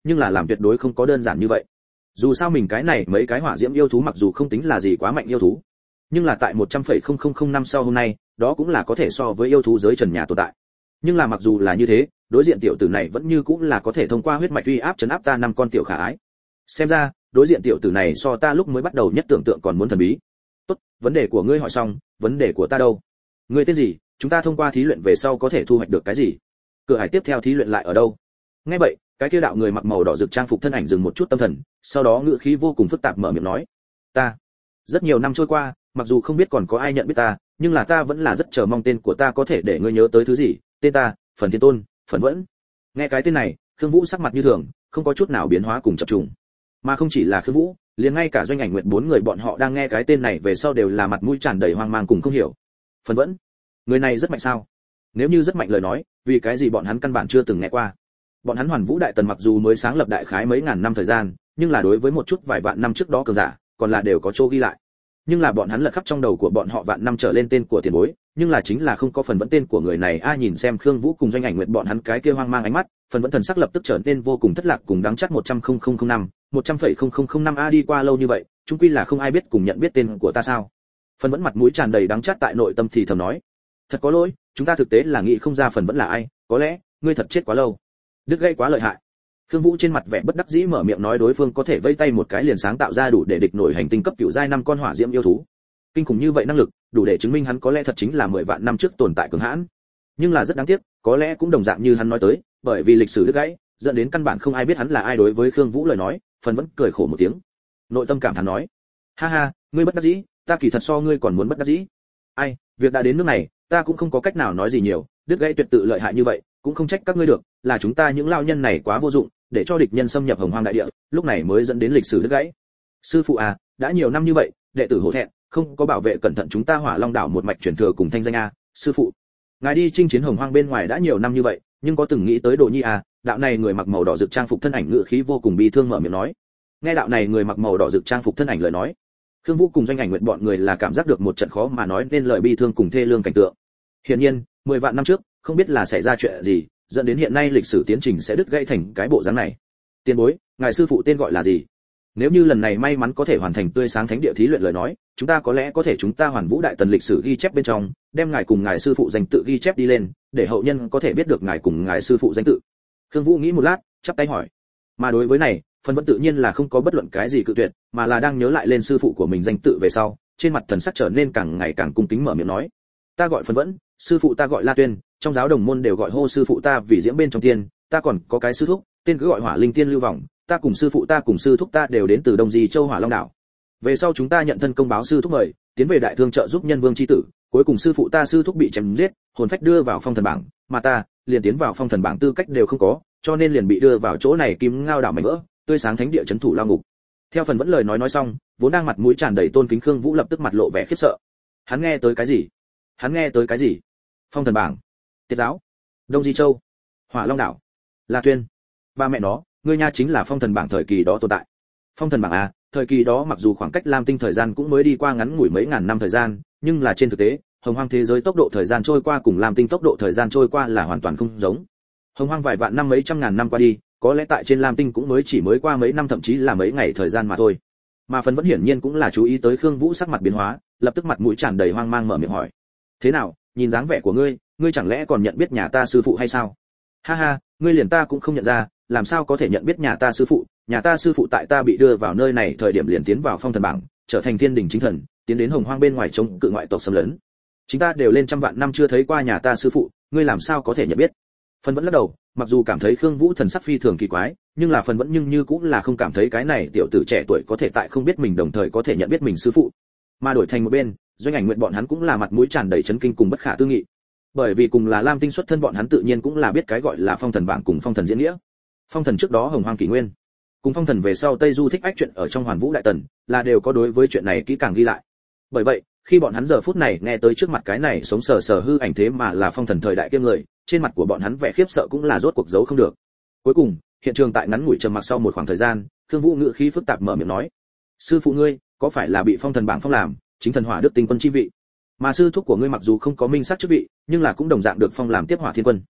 nhưng là làm tuyệt đối không có đơn giản như vậy. Dù sao mình cái này mấy cái hỏa diễm yêu thú mặc dù không tính là gì quá mạnh yêu thú, nhưng là tại một trăm phẩy không không không năm sau hôm nay, đó cũng là có thể so với yêu thú giới trần nhà tồn tại. Nhưng là mặc dù là như thế, đối diện tiểu tử này vẫn như cũng là có thể thông qua huyết mạch uy áp trấn áp ta năm con tiểu khả ái. Xem ra, đối diện tiểu tử này so ta lúc mới bắt đầu nhất tưởng tượng còn muốn thần bí. Tốt, vấn đề của ngươi hỏi xong, vấn đề của ta đâu? Ngươi tên gì? Chúng ta thông qua thí luyện về sau có thể thu hoạch được cái gì? Cửa hải tiếp theo thí luyện lại ở đâu? Nghe vậy, cái kia đạo người mặc màu đỏ rực trang phục thân ảnh dừng một chút tâm thần, sau đó ngữ khí vô cùng phức tạp mở miệng nói: "Ta, rất nhiều năm trôi qua, mặc dù không biết còn có ai nhận biết ta, nhưng là ta vẫn là rất chờ mong tên của ta có thể để ngươi nhớ tới thứ gì. Tên ta, Phần Thiên Tôn, Phần Vẫn." Nghe cái tên này, Khương Vũ sắc mặt như thường, không có chút nào biến hóa cùng chập trùng. Mà không chỉ là Khương Vũ, liền ngay cả Doanh Ảnh Nguyệt bốn người bọn họ đang nghe cái tên này về sau đều là mặt mũi tràn đầy hoang mang cùng không hiểu. Phần Vẫn, người này rất mạnh sao? Nếu như rất mạnh lời nói, vì cái gì bọn hắn căn bản chưa từng nghe qua? Bọn hắn Hoàn Vũ Đại Tần mặc dù mới sáng lập đại khái mấy ngàn năm thời gian, nhưng là đối với một chút vài vạn năm trước đó cường giả, còn là đều có chỗ ghi lại. Nhưng là bọn hắn lật khắp trong đầu của bọn họ vạn năm trở lên tên của tiền bối, nhưng là chính là không có Phần Vẫn tên của người này. A nhìn xem Khương Vũ cùng Doanh Ảnh Nguyệt bọn hắn cái kia hoang mang ánh mắt, Phần Vẫn thần sắc lập tức trở nên vô cùng thất lạc cùng đáng chắc một trăm phẩy năm, một trăm phẩy không không không năm a đi qua lâu như vậy, chung quy là không ai biết cùng nhận biết tên của ta sao? Phần Vẫn mặt mũi tràn đầy đắng chát tại nội tâm thì thầm nói: "Thật có lỗi, chúng ta thực tế là nghĩ không ra Phần Vẫn là ai, có lẽ ngươi thật chết quá lâu." Đứt gãy quá lợi hại. Khương Vũ trên mặt vẻ bất đắc dĩ mở miệng nói đối phương có thể vây tay một cái liền sáng tạo ra đủ để địch nổi hành tinh cấp cửu giai năm con hỏa diễm yêu thú. Kinh khủng như vậy năng lực, đủ để chứng minh hắn có lẽ thật chính là mười vạn năm trước tồn tại cường hãn. Nhưng là rất đáng tiếc, có lẽ cũng đồng dạng như hắn nói tới, bởi vì lịch sử đứt gãy, dẫn đến căn bản không ai biết hắn là ai. Đối với Khương Vũ lời nói, Phần Vẫn cười khổ một tiếng, nội tâm cảm thán nói: "Ha ha, ngươi bất đắc dĩ, ta kỳ thật so ngươi còn muốn bất đắc dĩ. Ai, việc đã đến nước này, ta cũng không có cách nào nói gì nhiều, đứt gãy tuyệt tự lợi hại như vậy, cũng không trách các ngươi được, là chúng ta những lao nhân này quá vô dụng, để cho địch nhân xâm nhập Hồng Hoang đại địa, lúc này mới dẫn đến lịch sử đứt gãy. Sư phụ à, đã nhiều năm như vậy, đệ tử hổ thẹn, không có bảo vệ cẩn thận chúng ta Hỏa Long đảo một mạch truyền thừa cùng thanh danh a, sư phụ. Ngài đi chinh chiến Hồng Hoang bên ngoài đã nhiều năm như vậy, nhưng có từng nghĩ tới Đồ Nhi à?" Đạo này người mặc màu đỏ rực trang phục thân ảnh ngựa khí vô cùng bi thương mở miệng nói. Nghe đạo này người mặc màu đỏ rực trang phục thân ảnh lời nói, Khương Vũ cùng Doanh Ảnh Nguyệt bọn người là cảm giác được một trận khó mà nói nên lời bi thương cùng thê lương cảnh tượng. Hiển nhiên, mười vạn năm trước, không biết là xảy ra chuyện gì, dẫn đến hiện nay lịch sử tiến trình sẽ đứt gãy thành cái bộ dáng này. Tiền bối, ngài sư phụ tên gọi là gì? Nếu như lần này may mắn có thể hoàn thành tươi sáng thánh địa thí luyện lời nói, chúng ta có lẽ có thể chúng ta Hoàn Vũ Đại Tần lịch sử ghi chép bên trong, đem ngài cùng ngài sư phụ danh tự ghi chép đi lên, để hậu nhân có thể biết được ngài cùng ngài sư phụ danh tự. Khương Vũ nghĩ một lát, chắp tay hỏi. Mà đối với này, Phần Vẫn tự nhiên là không có bất luận cái gì cự tuyệt, mà là đang nhớ lại lên sư phụ của mình danh tự về sau, trên mặt thần sắc trở nên càng ngày càng cung kính mở miệng nói: "Ta gọi Phần Vẫn, sư phụ ta gọi La Tuyên, trong giáo đồng môn đều gọi hô sư phụ ta vì diễm bên trong tiên, ta còn có cái sư thúc, tên cứ gọi Hỏa Linh Tiên Lưu Vọng, ta cùng sư phụ ta cùng sư thúc ta đều đến từ Đông Di Châu Hỏa Long đảo. Về sau chúng ta nhận thân công báo sư thúc mời, tiến về đại thương trợ giúp nhân vương chi tử, cuối cùng sư phụ ta sư thúc bị chém giết, hồn phách đưa vào phong thần bảng, mà ta liền tiến vào phong thần bảng tư cách đều không có, cho nên liền bị đưa vào chỗ này Kim Ngao đảo mảnh vỡ, tươi sáng thánh địa trấn thủ lao ngục." Theo Phần Vẫn lời nói nói xong, vốn đang mặt mũi tràn đầy tôn kính Khương Vũ lập tức mặt lộ vẻ khiếp sợ. Hắn nghe tới cái gì? Hắn nghe tới cái gì? Phong thần bảng, Tiết giáo, Đông Di Châu, Hỏa Long đảo, La Tuyên. Ba mẹ nó, ngươi nha chính là phong thần bảng thời kỳ đó tồn tại. Phong thần bảng à, thời kỳ đó mặc dù khoảng cách Lam Tinh thời gian cũng mới đi qua ngắn ngủi mấy ngàn năm thời gian, nhưng là trên thực tế, Hồng Hoang thế giới tốc độ thời gian trôi qua cùng Lam Tinh tốc độ thời gian trôi qua là hoàn toàn không giống. Hồng Hoang vài vạn năm mấy trăm ngàn năm qua đi, có lẽ tại trên Lam Tinh cũng mới chỉ mới qua mấy năm thậm chí là mấy ngày thời gian mà thôi. Mà Phần Vẫn hiển nhiên cũng là chú ý tới Khương Vũ sắc mặt biến hóa, lập tức mặt mũi tràn đầy hoang mang mở miệng hỏi: "Thế nào, nhìn dáng vẻ của ngươi, ngươi chẳng lẽ còn nhận biết nhà ta sư phụ hay sao?" "Ha ha, ngươi liền ta cũng không nhận ra, làm sao có thể nhận biết nhà ta sư phụ? Nhà ta sư phụ tại ta bị đưa vào nơi này thời điểm liền tiến vào phong thần bảng, trở thành thiên đình chính thần, tiến đến Hồng Hoang bên ngoài chống cự ngoại tộc xâm lấn. Chúng ta đều lên trăm vạn năm chưa thấy qua nhà ta sư phụ, ngươi làm sao có thể nhận biết?" Phần Vẫn lắc đầu, mặc dù cảm thấy Khương Vũ thần sắc phi thường kỳ quái, nhưng là Phần Vẫn nhưng như cũng là không cảm thấy cái này tiểu tử trẻ tuổi có thể tại không biết mình đồng thời có thể nhận biết mình sư phụ. Mà đổi thành một bên, Doanh Ảnh Nguyệt bọn hắn cũng là mặt mũi tràn đầy chấn kinh cùng bất khả tư nghị. Bởi vì cùng là Lam Tinh xuất thân bọn hắn tự nhiên cũng là biết cái gọi là phong thần bảng cùng phong thần diễn nghĩa. Phong thần trước đó Hồng Hoang kỷ nguyên, cùng phong thần về sau Tây Du thích ách chuyện ở trong Hoàn Vũ Đại Tần, là đều có đối với chuyện này kỹ càng ghi lại. Bởi vậy, khi bọn hắn giờ phút này nghe tới trước mặt cái này sống sờ sờ hư ảnh thế mà là phong thần thời đại kia người, trên mặt của bọn hắn vẻ khiếp sợ cũng là rốt cuộc giấu không được. Cuối cùng, hiện trường tại ngắn ngủi trầm mặc sau một khoảng thời gian, Khương Vũ ngữ khí phức tạp mở miệng nói: "Sư phụ ngươi, có phải là bị phong thần bảng phong làm chính thần hỏa đức tinh quân chi vị? Mà sư thúc của ngươi mặc dù không có minh sát chức vị, nhưng là cũng đồng dạng được phong làm tiếp hỏa thiên quân."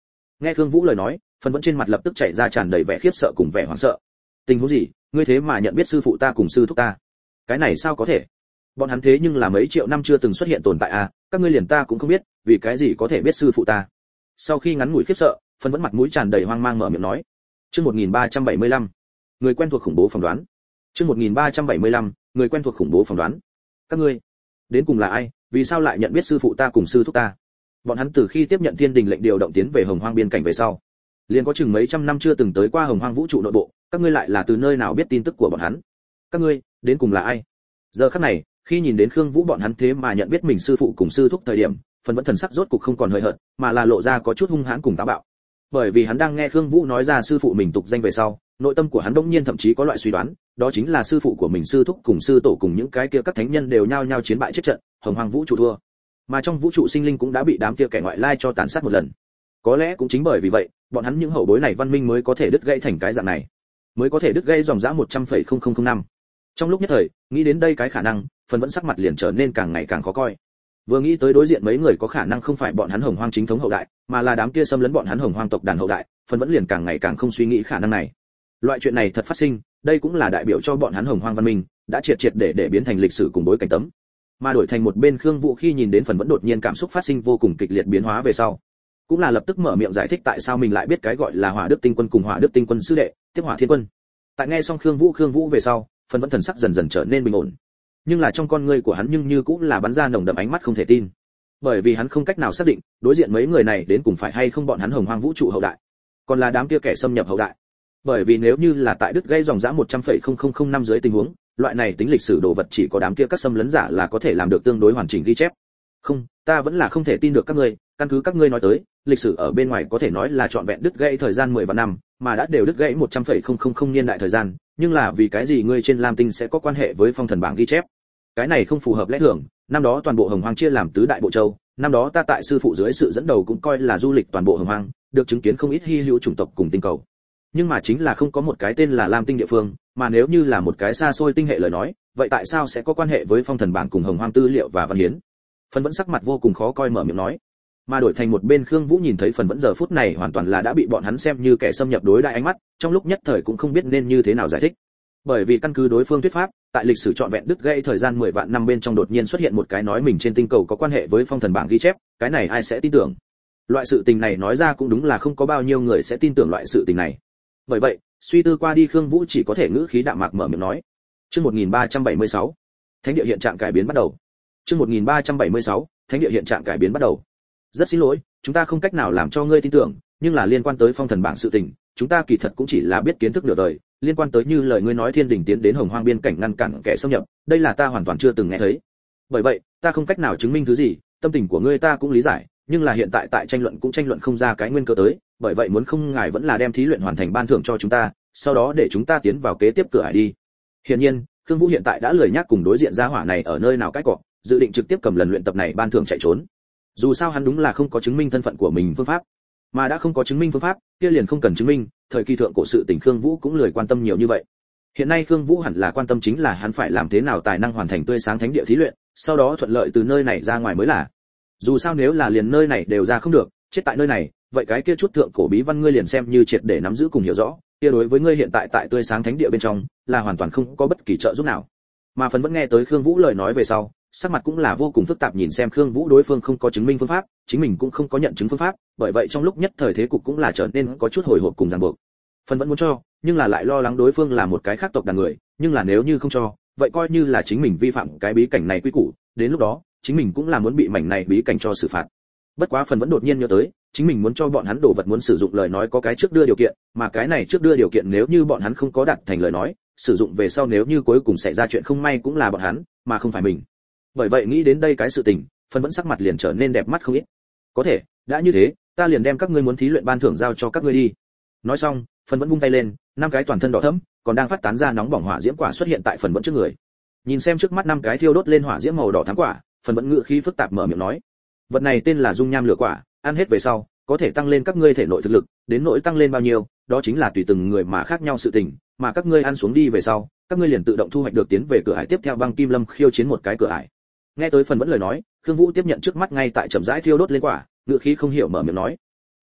Nghe Khương Vũ lời nói, Phần Vẫn trên mặt lập tức chảy ra tràn đầy vẻ khiếp sợ cùng vẻ hoảng sợ. Tình huống gì? Ngươi thế mà nhận biết sư phụ ta cùng sư thúc ta? Cái này sao có thể? Bọn hắn thế nhưng là mấy triệu năm chưa từng xuất hiện tồn tại à, các ngươi liền ta cũng không biết, vì cái gì có thể biết sư phụ ta? Sau khi ngắn ngủi khiếp sợ, Phần Vẫn mặt mũi tràn đầy hoang mang mở miệng nói. Chương một nghìn ba trăm bảy mươi lăm, người quen thuộc khủng bố phỏng đoán. Chương một nghìn ba trăm bảy mươi lăm, người quen thuộc khủng bố phỏng đoán. Các ngươi, đến cùng là ai, vì sao lại nhận biết sư phụ ta cùng sư thúc ta? Bọn hắn từ khi tiếp nhận Thiên Đình lệnh điều động tiến về Hồng Hoang biên cảnh về sau, liền có chừng mấy trăm năm chưa từng tới qua Hồng Hoang vũ trụ nội bộ, các ngươi lại là từ nơi nào biết tin tức của bọn hắn? Các ngươi, đến cùng là ai? Giờ khắc này, khi nhìn đến Khương Vũ bọn hắn thế mà nhận biết mình sư phụ cùng sư thúc thời điểm, Phần Vẫn thần sắc rốt cục không còn hời hợt, mà là lộ ra có chút hung hãn cùng táo bạo. Bởi vì hắn đang nghe Khương Vũ nói ra sư phụ mình tục danh về sau, nội tâm của hắn đột nhiên thậm chí có loại suy đoán, đó chính là sư phụ của mình sư thúc cùng sư tổ cùng những cái kia các thánh nhân đều nhao nhao chiến bại chết trận, Hồng Hoang vũ trụ thua. Mà trong vũ trụ sinh linh cũng đã bị đám kia kẻ ngoại lai cho tàn sát một lần. Có lẽ cũng chính bởi vì vậy, bọn hắn những hậu bối này văn minh mới có thể đứt gãy thành cái dạng này, mới có thể đứt gãy dòng dã một trăm phẩy không không không năm. Trong lúc nhất thời, nghĩ đến đây cái khả năng, Phần Vẫn sắc mặt liền trở nên càng ngày càng khó coi. Vừa nghĩ tới đối diện mấy người có khả năng không phải bọn hắn Hồng Hoang chính thống hậu đại, mà là đám kia xâm lấn bọn hắn Hồng Hoang tộc đàn hậu đại, Phần Vẫn liền càng ngày càng không suy nghĩ khả năng này. Loại chuyện này thật phát sinh, đây cũng là đại biểu cho bọn hắn Hồng Hoang văn minh đã triệt triệt để để biến thành lịch sử cùng bối cảnh tấm. Mà đổi thành một bên Khương Vũ khi nhìn đến Phần Vẫn đột nhiên cảm xúc phát sinh vô cùng kịch liệt biến hóa về sau, cũng là lập tức mở miệng giải thích tại sao mình lại biết cái gọi là Hỏa Đức Tinh Quân cùng Hỏa Đức Tinh Quân sư đệ, tiếp Hỏa Thiên Quân. Tại nghe xong Khương Vũ Khương Vũ về sau, Phần Vẫn thần sắc dần dần trở nên bình ổn. Nhưng là trong con ngươi của hắn nhưng như cũng là bắn ra nồng đậm ánh mắt không thể tin. Bởi vì hắn không cách nào xác định, đối diện mấy người này đến cùng phải hay không bọn hắn Hồng Hoang vũ trụ hậu đại, còn là đám kia kẻ xâm nhập hậu đại. Bởi vì nếu như là tại đứt gây dòng dã một trăm phẩy không không không năm dưới tình huống, loại này tính lịch sử đồ vật chỉ có đám kia các xâm lấn giả là có thể làm được tương đối hoàn chỉnh ghi chép. Không, ta vẫn là không thể tin được các ngươi, căn cứ các ngươi nói tới, lịch sử ở bên ngoài có thể nói là trọn vẹn đứt gãy thời gian mười vạn năm, mà đã đều đứt gãy một trăm phẩy không không không niên đại thời gian, nhưng là vì cái gì ngươi trên Lam Tinh sẽ có quan hệ với phong thần bảng ghi chép? Cái này không phù hợp lẽ thường, năm đó toàn bộ Hồng Hoang chia làm tứ đại bộ châu, năm đó ta tại sư phụ dưới sự dẫn đầu cũng coi là du lịch toàn bộ Hồng Hoang, được chứng kiến không ít hi hữu chủng tộc cùng tinh cầu. Nhưng mà chính là không có một cái tên là Lam Tinh địa phương, mà nếu như là một cái xa xôi tinh hệ lời nói, vậy tại sao sẽ có quan hệ với phong thần bảng cùng Hồng Hoang tư liệu và văn hiến? Phần Vẫn sắc mặt vô cùng khó coi mở miệng nói. Mà đổi thành một bên Khương Vũ nhìn thấy Phần Vẫn giờ phút này hoàn toàn là đã bị bọn hắn xem như kẻ xâm nhập đối đại ánh mắt, trong lúc nhất thời cũng không biết nên như thế nào giải thích. Bởi vì căn cứ đối phương thuyết pháp, tại lịch sử trọn vẹn đứt gãy thời gian mười vạn năm bên trong đột nhiên xuất hiện một cái nói mình trên tinh cầu có quan hệ với phong thần bảng ghi chép, cái này ai sẽ tin tưởng? Loại sự tình này nói ra cũng đúng là không có bao nhiêu người sẽ tin tưởng loại sự tình này. Bởi vậy, suy tư qua đi Khương Vũ chỉ có thể ngữ khí đạm mạc mở miệng nói. Chương một nghìn ba trăm bảy mươi sáu, Thánh địa hiện trạng cải biến bắt đầu. Chương một nghìn ba trăm bảy mươi sáu, Thánh địa hiện trạng cải biến bắt đầu. Rất xin lỗi, chúng ta không cách nào làm cho ngươi tin tưởng, nhưng là liên quan tới phong thần bảng sự tình, chúng ta kỳ thật cũng chỉ là biết kiến thức nửa đời, liên quan tới như lời ngươi nói Thiên Đình tiến đến Hồng Hoang biên cảnh ngăn cản kẻ xâm nhập, đây là ta hoàn toàn chưa từng nghe thấy. Bởi vậy, ta không cách nào chứng minh thứ gì, tâm tình của ngươi ta cũng lý giải, nhưng là hiện tại tại tranh luận cũng tranh luận không ra cái nguyên cơ tới, bởi vậy muốn không ngài vẫn là đem thí luyện hoàn thành ban thưởng cho chúng ta, sau đó để chúng ta tiến vào kế tiếp cửa ải đi. Hiển nhiên, Khương Vũ hiện tại đã lười nhác cùng đối diện gia hỏa này ở nơi nào cái cọ, dự định trực tiếp cầm lần luyện tập này ban thưởng chạy trốn. Dù sao hắn đúng là không có chứng minh thân phận của mình phương pháp, mà đã không có chứng minh phương pháp, kia liền không cần chứng minh, thời kỳ thượng cổ sự tình Khương Vũ cũng lười quan tâm nhiều như vậy. Hiện nay Khương Vũ hẳn là quan tâm chính là hắn phải làm thế nào tài năng hoàn thành tươi sáng thánh địa thí luyện, sau đó thuận lợi từ nơi này ra ngoài mới là. Dù sao nếu là liền nơi này đều ra không được, chết tại nơi này, vậy cái kia chút thượng cổ bí văn ngươi liền xem như triệt để nắm giữ cùng hiểu rõ, kia đối với ngươi hiện tại tại tươi sáng thánh địa bên trong, là hoàn toàn không có bất kỳ trợ giúp nào. Mà phần vẫn nghe tới Khương Vũ lời nói về sau, sắc mặt cũng là vô cùng phức tạp nhìn xem Khương Vũ đối phương không có chứng minh phương pháp, chính mình cũng không có nhận chứng phương pháp, bởi vậy trong lúc nhất thời thế cục cũng là trở nên có chút hồi hộp cùng ràng buộc. Phần vẫn muốn cho, nhưng là lại lo lắng đối phương là một cái khác tộc đàn người, nhưng là nếu như không cho, vậy coi như là chính mình vi phạm cái bí cảnh này quy củ, đến lúc đó, chính mình cũng là muốn bị mảnh này bí cảnh cho xử phạt. Bất quá phần vẫn đột nhiên nhớ tới, chính mình muốn cho bọn hắn đồ vật muốn sử dụng lời nói có cái trước đưa điều kiện, mà cái này trước đưa điều kiện nếu như bọn hắn không có đạt thành lời nói, sử dụng về sau nếu như cuối cùng xảy ra chuyện không may cũng là bọn hắn, mà không phải mình. Bởi vậy nghĩ đến đây cái sự tình, phần vẫn sắc mặt liền trở nên đẹp mắt không ít. Có thể, đã như thế, ta liền đem các ngươi muốn thí luyện ban thưởng giao cho các ngươi đi. Nói xong, phần vẫn vung tay lên, năm cái toàn thân đỏ thẫm, còn đang phát tán ra nóng bỏng hỏa diễm quả xuất hiện tại phần vẫn trước người. Nhìn xem trước mắt năm cái thiêu đốt lên hỏa diễm màu đỏ thắm quả, phần vẫn ngự khí phức tạp mở miệng nói: vật này tên là dung nham lửa quả, ăn hết về sau có thể tăng lên các ngươi thể nội thực lực, đến nỗi tăng lên bao nhiêu, đó chính là tùy từng người mà khác nhau sự tình, mà các ngươi ăn xuống đi về sau, các ngươi liền tự động thu hoạch được tiến về cửa ải tiếp theo băng kim lâm khiêu chiến một cái cửa ải. Nghe tới phần vẫn lời nói, Khương Vũ tiếp nhận trước mắt ngay tại chậm rãi thiêu đốt lên quả, ngựa khí không hiểu mở miệng nói: "Ú a,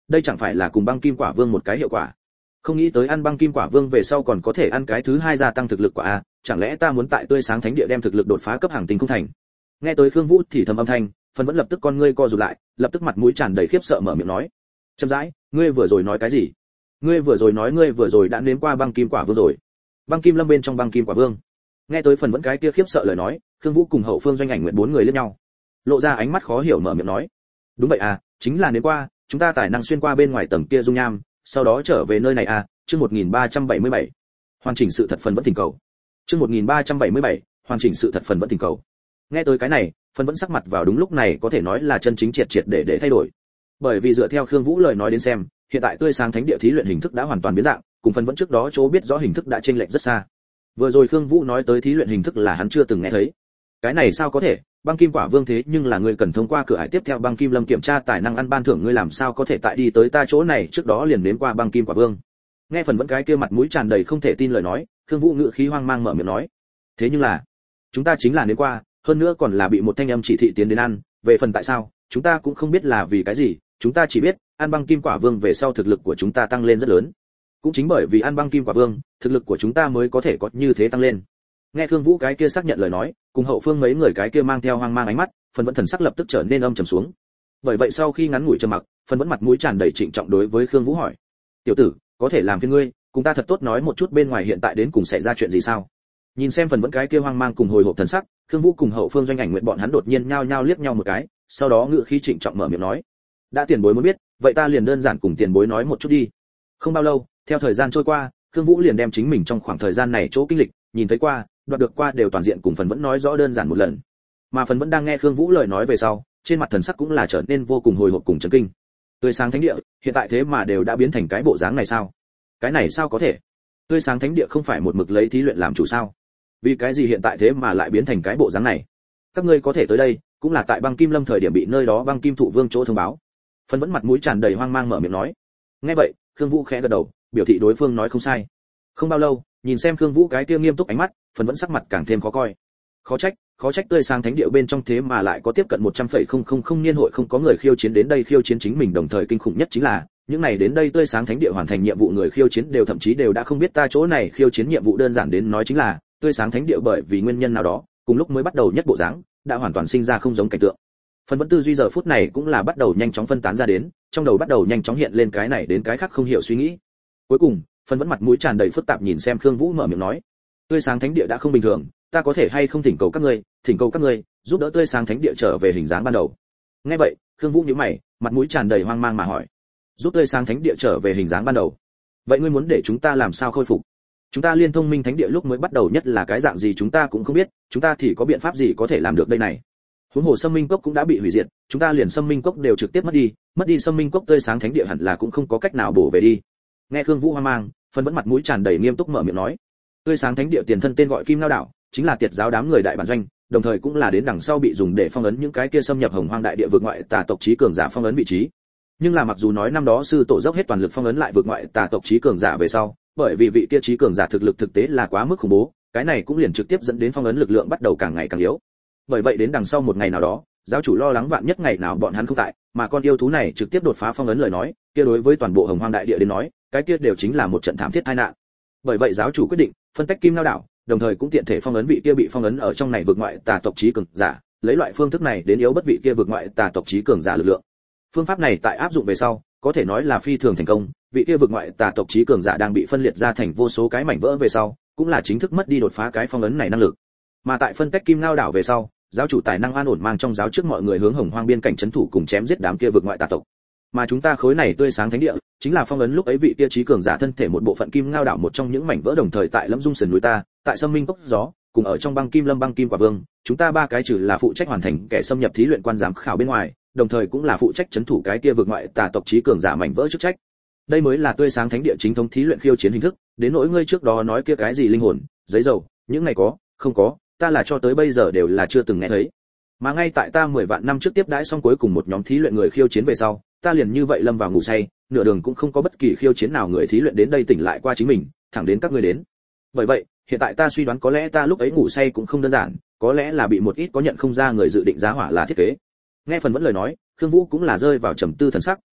đây chẳng phải là cùng băng kim quả vương một cái hiệu quả. Không nghĩ tới ăn băng kim quả vương về sau còn có thể ăn cái thứ hai gia tăng thực lực quả a, chẳng lẽ ta muốn tại tươi sáng thánh địa đem thực lực đột phá cấp hàng tinh không thành? Nghe tới Khương Vũ thì thầm âm thanh, phần vẫn lập tức con ngươi co rụt lại, lập tức mặt mũi tràn đầy khiếp sợ mở miệng nói: "Chậm rãi, ngươi vừa rồi nói cái gì? Ngươi vừa rồi nói ngươi vừa rồi đã nếm qua băng kim quả vương rồi?" Băng kim lâm bên trong băng kim quả vương. Nghe tới phần vẫn cái kia khiếp sợ lời nói, Khương Vũ cùng Hậu Phương Doanh Ảnh Nguyệt bốn người liếc nhau, lộ ra ánh mắt khó hiểu mở miệng nói: "Đúng vậy à, chính là nếm qua, chúng ta tài năng xuyên qua bên ngoài tầng kia dung nham, sau đó trở về nơi này à." Chương một nghìn ba trăm bảy mươi bảy, hoàn chỉnh sự thật phần vẫn thỉnh cầu. Chương một nghìn ba trăm bảy mươi bảy, hoàn chỉnh sự thật phần vẫn thỉnh cầu. Nghe tới cái này, phần vẫn sắc mặt vào đúng lúc này có thể nói là chân chính triệt triệt để để thay đổi. Bởi vì dựa theo Khương Vũ lời nói đến xem, hiện tại tươi sáng thánh địa thí luyện hình thức đã hoàn toàn biến dạng, cùng phần vẫn trước đó chỗ biết rõ hình thức đã chênh lệch rất xa. Vừa rồi Khương Vũ nói tới thí luyện hình thức là hắn chưa từng nghe thấy. Cái này sao có thể, băng kim quả vương thế nhưng là ngươi cần thông qua cửa ải tiếp theo băng kim lâm kiểm tra tài năng ăn ban thưởng, ngươi làm sao có thể tại đi tới ta chỗ này trước đó liền đến qua băng kim quả vương? Nghe phần vẫn cái kia mặt mũi tràn đầy không thể tin lời nói, Khương Vũ ngữ khí hoang mang mở miệng nói: "Thế nhưng là, chúng ta chính là đến qua, hơn nữa còn là bị một thanh âm chỉ thị tiến đến ăn, về phần tại sao, chúng ta cũng không biết là vì cái gì, chúng ta chỉ biết, ăn băng kim quả vương về sau thực lực của chúng ta tăng lên rất lớn. Cũng chính bởi vì ăn băng kim quả vương, thực lực của chúng ta mới có thể có như thế tăng lên." Nghe Khương Vũ cái kia xác nhận lời nói, cùng Hậu Phương mấy người cái kia mang theo hoang mang ánh mắt, phần vẫn thần sắc lập tức trở nên âm trầm xuống. Bởi vậy sau khi ngắn ngủi trầm mặc, phần vẫn mặt mũi tràn đầy trịnh trọng đối với Khương Vũ hỏi: "Tiểu tử, có thể làm phiền ngươi, cùng ta thật tốt nói một chút bên ngoài hiện tại đến cùng xảy ra chuyện gì sao?" Nhìn xem phần vẫn cái kia hoang mang cùng hồi hộp thần sắc, Khương Vũ cùng Hậu Phương Doanh Ảnh Nguyện bọn hắn đột nhiên nhao nhao liếc nhau một cái, sau đó ngựa khí trịnh trọng mở miệng nói: "Đã tiền bối muốn biết, vậy ta liền đơn giản cùng tiền bối nói một chút đi." Không bao lâu, theo thời gian trôi qua, Khương Vũ liền đem chính mình trong khoảng thời gian này chỗ kinh lịch, nhìn thấy qua, đoạt được qua đều toàn diện cùng phần vẫn nói rõ đơn giản một lần. Mà phần vẫn đang nghe Khương Vũ lời nói về sau, trên mặt thần sắc cũng là trở nên vô cùng hồi hộp cùng chấn kinh. Tươi sáng thánh địa, hiện tại thế mà đều đã biến thành cái bộ dáng này sao? Cái này sao có thể? Tươi sáng thánh địa không phải một mực lấy thí luyện làm chủ sao? Vì cái gì hiện tại thế mà lại biến thành cái bộ dáng này? Các ngươi có thể tới đây, cũng là tại băng kim lâm thời điểm bị nơi đó băng kim thụ vương chỗ thông báo. Phần vẫn mặt mũi tràn đầy hoang mang mở miệng nói. Nghe vậy, Khương Vũ khẽ gật đầu, biểu thị đối phương nói không sai. Không bao lâu, nhìn xem Khương Vũ cái kia nghiêm túc ánh mắt, phần vẫn sắc mặt càng thêm khó coi. Khó trách, khó trách tươi sáng thánh địa bên trong thế mà lại có tiếp cận một trăm phẩy không không không niên hội không có người khiêu chiến đến đây khiêu chiến chính mình, đồng thời kinh khủng nhất chính là, những này đến đây tươi sáng thánh địa hoàn thành nhiệm vụ người khiêu chiến đều thậm chí đều đã không biết ta chỗ này khiêu chiến nhiệm vụ, đơn giản đến nói chính là, tươi sáng thánh địa bởi vì nguyên nhân nào đó, cùng lúc mới bắt đầu nhất bộ dáng, đã hoàn toàn sinh ra không giống cảnh tượng. Phần vẫn tư duy giờ phút này cũng là bắt đầu nhanh chóng phân tán ra đến, trong đầu bắt đầu nhanh chóng hiện lên cái này đến cái khác không hiểu suy nghĩ. Cuối cùng, phần vẫn mặt mũi tràn đầy phức tạp nhìn xem Khương Vũ mở miệng nói: "Tươi sáng thánh địa đã không bình thường, ta có thể hay không thỉnh cầu các ngươi, thỉnh cầu các ngươi giúp đỡ tươi sáng thánh địa trở về hình dáng ban đầu." Nghe vậy, Khương Vũ nhíu mày, mặt mũi tràn đầy hoang mang mà hỏi: "Giúp tươi sáng thánh địa trở về hình dáng ban đầu? Vậy ngươi muốn để chúng ta làm sao khôi phục? Chúng ta liên thông minh thánh địa lúc mới bắt đầu nhất là cái dạng gì chúng ta cũng không biết, chúng ta thì có biện pháp gì có thể làm được đây này? Huống hồ Sâm Minh Cốc cũng đã bị hủy diệt, chúng ta liền Sâm Minh Cốc đều trực tiếp mất đi, mất đi Sâm Minh Cốc tươi sáng thánh địa hẳn là cũng không có cách nào bổ về đi." Nghe Khương Vũ hoang mang, phần vẫn mặt mũi tràn đầy nghiêm túc mở miệng nói: "Tươi sáng thánh địa tiền thân tên gọi Kim Ngao đảo, chính là tiệt giáo đám người đại bản doanh, đồng thời cũng là đến đằng sau bị dùng để phong ấn những cái kia xâm nhập Hồng Hoang đại địa vực ngoại tà tộc chí cường giả phong ấn vị trí. Nhưng là mặc dù nói năm đó sư tổ dốc hết toàn lực phong ấn lại vực ngoại tà tộc chí cường giả về sau, bởi vì vị kia chí cường giả thực lực thực tế là quá mức khủng bố, cái này cũng liền trực tiếp dẫn đến phong ấn lực lượng bắt đầu càng ngày càng yếu. Bởi vậy đến đằng sau một ngày nào đó, giáo chủ lo lắng vạn nhất ngày nào bọn hắn không tại, mà con yêu thú này trực tiếp đột phá phong ấn lời nói, kia đối với toàn bộ Hồng Hoang đại địa đến nói, cái kia đều chính là một trận thảm thiết tai nạn. Bởi vậy giáo chủ quyết định phân tách Kim Ngao đảo, đồng thời cũng tiện thể phong ấn vị kia bị phong ấn ở trong này vực ngoại tà tộc chí cường giả, lấy loại phương thức này đến yếu bất vị kia vực ngoại tà tộc chí cường giả lực lượng. Phương pháp này tại áp dụng về sau, có thể nói là phi thường thành công, vị kia vực ngoại tà tộc chí cường giả đang bị phân liệt ra thành vô số cái mảnh vỡ về sau, cũng là chính thức mất đi đột phá cái phong ấn này năng lực. Mà tại phân tách Kim Ngao đảo về sau, giáo chủ tài năng an ổn mang trong giáo trước mọi người hướng Hồng Hoang biên cảnh trấn thủ cùng chém giết đám kia vực ngoại tà tộc. Mà chúng ta khối này tươi sáng thánh địa, chính là phong ấn lúc ấy vị kia chí cường giả thân thể một bộ phận Kim Ngao đảo một trong những mảnh vỡ, đồng thời tại Lâm Dung sườn núi ta, tại Sâm Minh Cốc gió, cùng ở trong băng kim lâm băng kim quả vương, chúng ta ba cái trừ là phụ trách hoàn thành kẻ xâm nhập thí luyện quan giám khảo bên ngoài, đồng thời cũng là phụ trách trấn thủ cái kia vực ngoại tà tộc chí cường giả mảnh vỡ chức trách. Đây mới là tươi sáng thánh địa chính thống thí luyện khiêu chiến hình thức, đến nỗi ngươi trước đó nói kia cái gì linh hồn, giấy dầu, những này có, không có, ta là cho tới bây giờ đều là chưa từng nghe thấy. Mà ngay tại ta mười vạn năm trước tiếp đãi xong cuối cùng một nhóm thí luyện người khiêu chiến về sau, ta liền như vậy lâm vào ngủ say, nửa đường cũng không có bất kỳ khiêu chiến nào người thí luyện đến đây tỉnh lại qua chính mình, thẳng đến các ngươi đến. Bởi vậy, hiện tại ta suy đoán có lẽ ta lúc ấy ngủ say cũng không đơn giản, có lẽ là bị một ít có nhận không ra người dự định giá hỏa là thiết kế. Nghe phần vẫn lời nói, Khương Vũ cũng là rơi vào trầm tư thần sắc,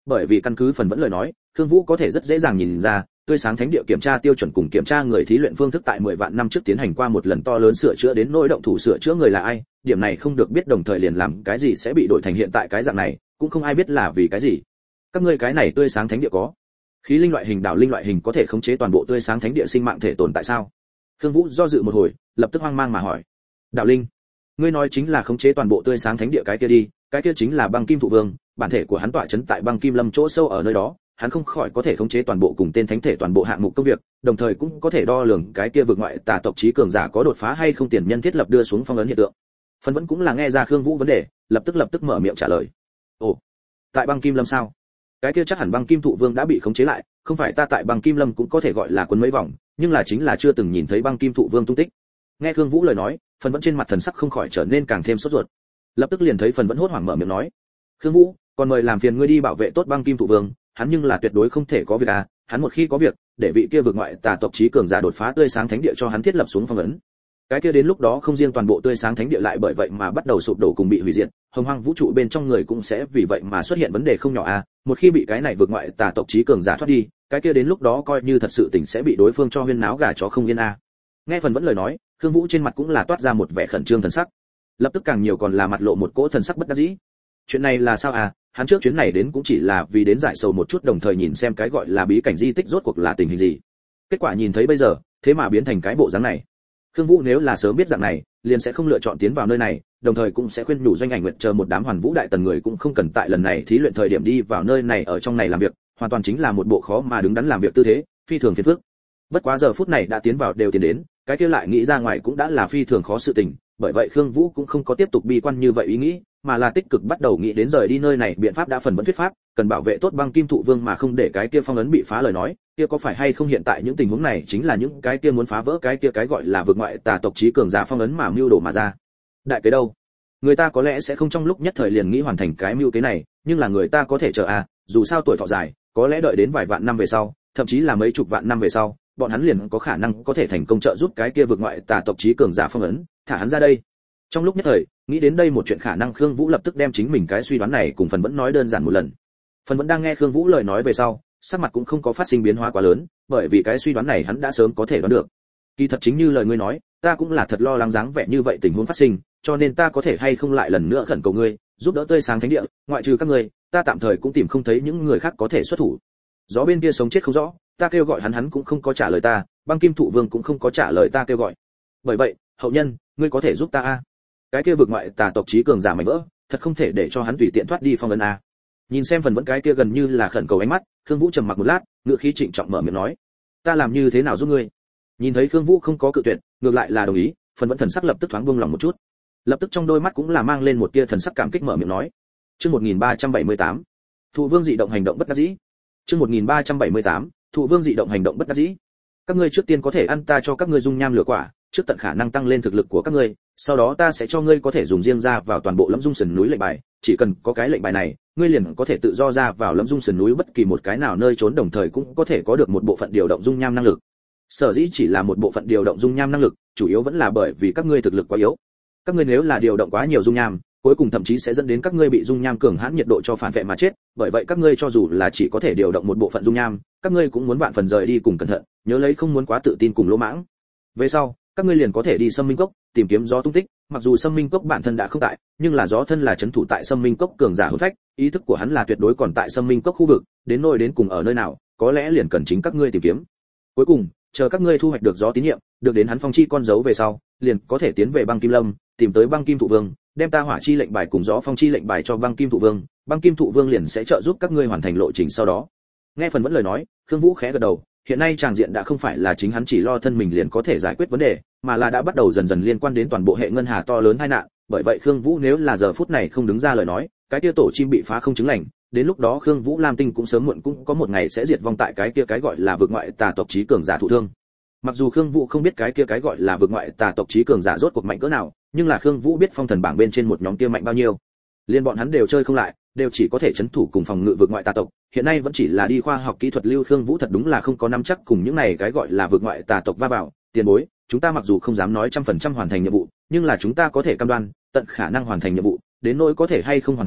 bởi vì căn cứ phần vẫn lời nói, Khương Vũ có thể rất dễ dàng nhìn ra, tươi sáng thánh địa kiểm tra tiêu chuẩn cùng kiểm tra người thí luyện phương thức tại mười vạn năm trước tiến hành qua một lần to lớn sửa chữa đến nỗi động thủ sửa chữa người là ai, điểm này không được biết, đồng thời liền làm cái gì sẽ bị đổi thành hiện tại cái dạng này, cũng không ai biết là vì cái gì. Các ngươi cái này tươi sáng thánh địa có khí linh loại hình, đạo linh loại hình có thể khống chế toàn bộ tươi sáng thánh địa sinh mạng thể tồn tại sao? Khương Vũ do dự một hồi, lập tức hoang mang mà hỏi. Đạo linh? Ngươi nói chính là khống chế toàn bộ tươi sáng thánh địa cái kia đi, cái kia chính là Băng Kim Thụ Vương, bản thể của hắn tọa trấn tại Băng Kim Lâm chỗ sâu ở nơi đó, hắn không khỏi có thể khống chế toàn bộ cùng tên thánh thể toàn bộ hạng mục công việc, đồng thời cũng có thể đo lường cái kia vực ngoại tà tộc trí cường giả có đột phá hay không, tiền nhân thiết lập đưa xuống phong ấn hiện tượng. Phần vẫn cũng là nghe ra Khương Vũ vấn đề, lập tức lập tức mở miệng trả lời. Ồ, tại Băng Kim Lâm sao? Cái kia chắc hẳn Băng Kim Thụ Vương đã bị khống chế lại, không phải ta tại Băng Kim Lâm cũng có thể gọi là quấn mấy vòng, nhưng là chính là chưa từng nhìn thấy Băng Kim Thụ Vương tung tích. Nghe Khương Vũ lời nói, Phần vẫn trên mặt thần sắc không khỏi trở nên càng thêm sốt ruột. Lập tức liền thấy Phần vẫn hốt hoảng mở miệng nói: "Khương Vũ, còn mời làm phiền ngươi đi bảo vệ tốt Băng Kim Thụ Vương, hắn nhưng là tuyệt đối không thể có việc à, hắn một khi có việc, để vị kia vượt ngoại tà tộc trí cường giả đột phá tươi sáng thánh địa cho hắn thiết lập xuống phong ấn. Cái kia đến lúc đó không riêng toàn bộ tươi sáng thánh địa lại bởi vậy mà bắt đầu sụp đổ cùng bị hủy diệt, hồng hoang vũ trụ bên trong người cũng sẽ vì vậy mà xuất hiện vấn đề không nhỏ à, một khi bị cái này vượt ngoại tà tộc trí cường giả thoát đi, cái kia đến lúc đó coi như thật sự tình sẽ bị đối phương cho huyên náo gà chó không yên à." Nghe Phần vẫn lời nói, Khương Vũ trên mặt cũng là toát ra một vẻ khẩn trương thần sắc, lập tức càng nhiều còn là mặt lộ một cỗ thần sắc bất đắc dĩ. Chuyện này là sao à, hắn trước chuyến này đến cũng chỉ là vì đến giải sầu một chút, đồng thời nhìn xem cái gọi là bí cảnh di tích rốt cuộc là tình hình gì. Kết quả nhìn thấy bây giờ, thế mà biến thành cái bộ dáng này. Khương Vũ nếu là sớm biết dạng này, liền sẽ không lựa chọn tiến vào nơi này, đồng thời cũng sẽ khuyên nhủ Doanh Ảnh Nguyệt chờ một đám Hoàn Vũ đại tần người cũng không cần tại lần này thí luyện thời điểm đi vào nơi này ở trong này làm việc, hoàn toàn chính là một bộ khó mà đứng đắn làm việc tư thế, phi thường phiền phức. Bất quá giờ phút này đã tiến vào đều tiến đến, cái kia lại nghĩ ra ngoài cũng đã là phi thường khó sự tình, bởi vậy Khương Vũ cũng không có tiếp tục bi quan như vậy ý nghĩ, mà là tích cực bắt đầu nghĩ đến rời đi nơi này biện pháp. Đã Phần vẫn thuyết pháp, cần bảo vệ tốt Băng Kim Thụ Vương mà không để cái kia phong ấn bị phá lời nói, kia có phải hay không hiện tại những tình huống này chính là những cái kia muốn phá vỡ cái kia cái gọi là vượt ngoại tà tộc trí cường giả phong ấn mà mưu đồ mà ra. Đại kế đâu? Người ta có lẽ sẽ không trong lúc nhất thời liền nghĩ hoàn thành cái mưu kế này, nhưng là người ta có thể chờ à, dù sao tuổi thọ dài, có lẽ đợi đến vài vạn năm về sau, thậm chí là mấy chục vạn năm về sau, bọn hắn liền có khả năng có thể thành công trợ giúp cái kia vượt ngoại tà tộc trí cường giả phong ấn, thả hắn ra đây. Trong lúc nhất thời, nghĩ đến đây một chuyện khả năng, Khương Vũ lập tức đem chính mình cái suy đoán này cùng Phần vẫn nói đơn giản một lần. Phần vẫn đang nghe Khương Vũ lời nói về sau, sắc mặt cũng không có phát sinh biến hóa quá lớn, bởi vì cái suy đoán này hắn đã sớm có thể đoán được. Kỳ thật chính như lời ngươi nói, ta cũng là thật lo lắng dáng vẻ như vậy tình huống phát sinh, cho nên ta có thể hay không lại lần nữa khẩn cầu ngươi, giúp đỡ tươi sáng thánh địa, ngoại trừ các ngươi, ta tạm thời cũng tìm không thấy những người khác có thể xuất thủ. Gió bên kia sống chết không rõ, ta kêu gọi hắn hắn cũng không có trả lời ta, Băng Kim Thụ Vương cũng không có trả lời ta kêu gọi. Bởi vậy, hậu nhân, ngươi có thể giúp ta a? Cái kia vượt ngoại tà tộc trí cường giả mảnh vỡ, thật không thể để cho hắn tùy tiện thoát đi phong ấn a. Nhìn xem Phần vẫn cái kia gần như là khẩn cầu ánh mắt, Khương Vũ trầm mặc một lát, ngựa khí trịnh trọng mở miệng nói: "Ta làm như thế nào giúp ngươi?" Nhìn thấy Khương Vũ không có cự tuyệt, ngược lại là đồng ý, Phần vẫn thần sắc lập tức thoáng buông lòng một chút. Lập tức trong đôi mắt cũng là mang lên một tia thần sắc cảm kích mở miệng nói: "Chương một nghìn ba trăm bảy mươi tám, Thụ Vương dị động hành động bất đắc dĩ." Chương một nghìn ba trăm bảy mươi tám, Thụ Vương dị động hành động bất đắc dĩ. Các ngươi trước tiên có thể ăn ta cho các ngươi dung nham lửa quả, trước tận khả năng tăng lên thực lực của các ngươi, sau đó ta sẽ cho ngươi có thể dùng riêng ra vào toàn bộ Lâm Dung Sườn núi lệnh bài, chỉ cần có cái lệnh bài này, ngươi liền có thể tự do ra vào Lâm Dung Sườn núi bất kỳ một cái nào nơi trốn, đồng thời cũng có thể có được một bộ phận điều động dung nham năng lực. Sở dĩ chỉ là một bộ phận điều động dung nham năng lực, chủ yếu vẫn là bởi vì các ngươi thực lực quá yếu. Các ngươi nếu là điều động quá nhiều dung nham, cuối cùng thậm chí sẽ dẫn đến các ngươi bị dung nham cường hãn nhiệt độ cho phản vệ mà chết, bởi vậy các ngươi cho dù là chỉ có thể điều động một bộ phận dung nham, các ngươi cũng muốn vạn phần rời đi cùng cẩn thận, nhớ lấy không muốn quá tự tin cùng lỗ mãng. Về sau, các ngươi liền có thể đi Sâm Minh Cốc, tìm kiếm gió tung tích, mặc dù Sâm Minh Cốc bản thân đã không tại, nhưng là gió thân là trấn thủ tại Sâm Minh Cốc cường giả hồn phách, ý thức của hắn là tuyệt đối còn tại Sâm Minh Cốc khu vực, đến nơi đến cùng ở nơi nào, có lẽ liền cần chính các ngươi tìm kiếm. Cuối cùng, chờ các ngươi thu hoạch được gió tín nhiệm, được đến hắn phong chi con dấu về sau, liền có thể tiến về Băng Kim Lâm, tìm tới Băng Kim Thụ Vương, đem ta hỏa chi lệnh bài cùng gió phong chi lệnh bài cho Băng Kim Thụ Vương, Băng Kim Thụ Vương liền sẽ trợ giúp các ngươi hoàn thành lộ trình sau đó. Nghe Phần vẫn lời nói, Khương Vũ khẽ gật đầu, hiện nay tràng diện đã không phải là chính hắn chỉ lo thân mình liền có thể giải quyết vấn đề, mà là đã bắt đầu dần dần liên quan đến toàn bộ hệ ngân hà to lớn tai nạn, bởi vậy Khương Vũ nếu là giờ phút này không đứng ra lời nói, cái kia tổ chim bị phá không chứng lành, đến lúc đó Khương Vũ Lam Tinh cũng sớm muộn cũng có một ngày sẽ diệt vong tại cái kia cái gọi là vực ngoại tà tộc trí cường giả thụ thương. Mặc dù Khương Vũ không biết cái kia cái gọi là vực ngoại tà tộc trí cường giả rốt cuộc mạnh cỡ nào, nhưng là Khương Vũ biết phong thần bảng bên trên một nhóm kia mạnh bao nhiêu. Liên bọn hắn đều chơi không lại, đều chỉ có thể chấn thủ cùng phòng ngự vực ngoại tà tộc, hiện nay vẫn chỉ là đi khoa học kỹ thuật lưu. Khương Vũ thật đúng là không có nắm chắc cùng những này cái gọi là vực ngoại tà tộc va vào. Tiền bối, chúng ta mặc dù không dám nói trăm phần trăm hoàn thành nhiệm vụ, nhưng là chúng ta có thể cam đoan tận khả năng hoàn thành nhiệm vụ, đến nỗi có thể hay không hoàn thành,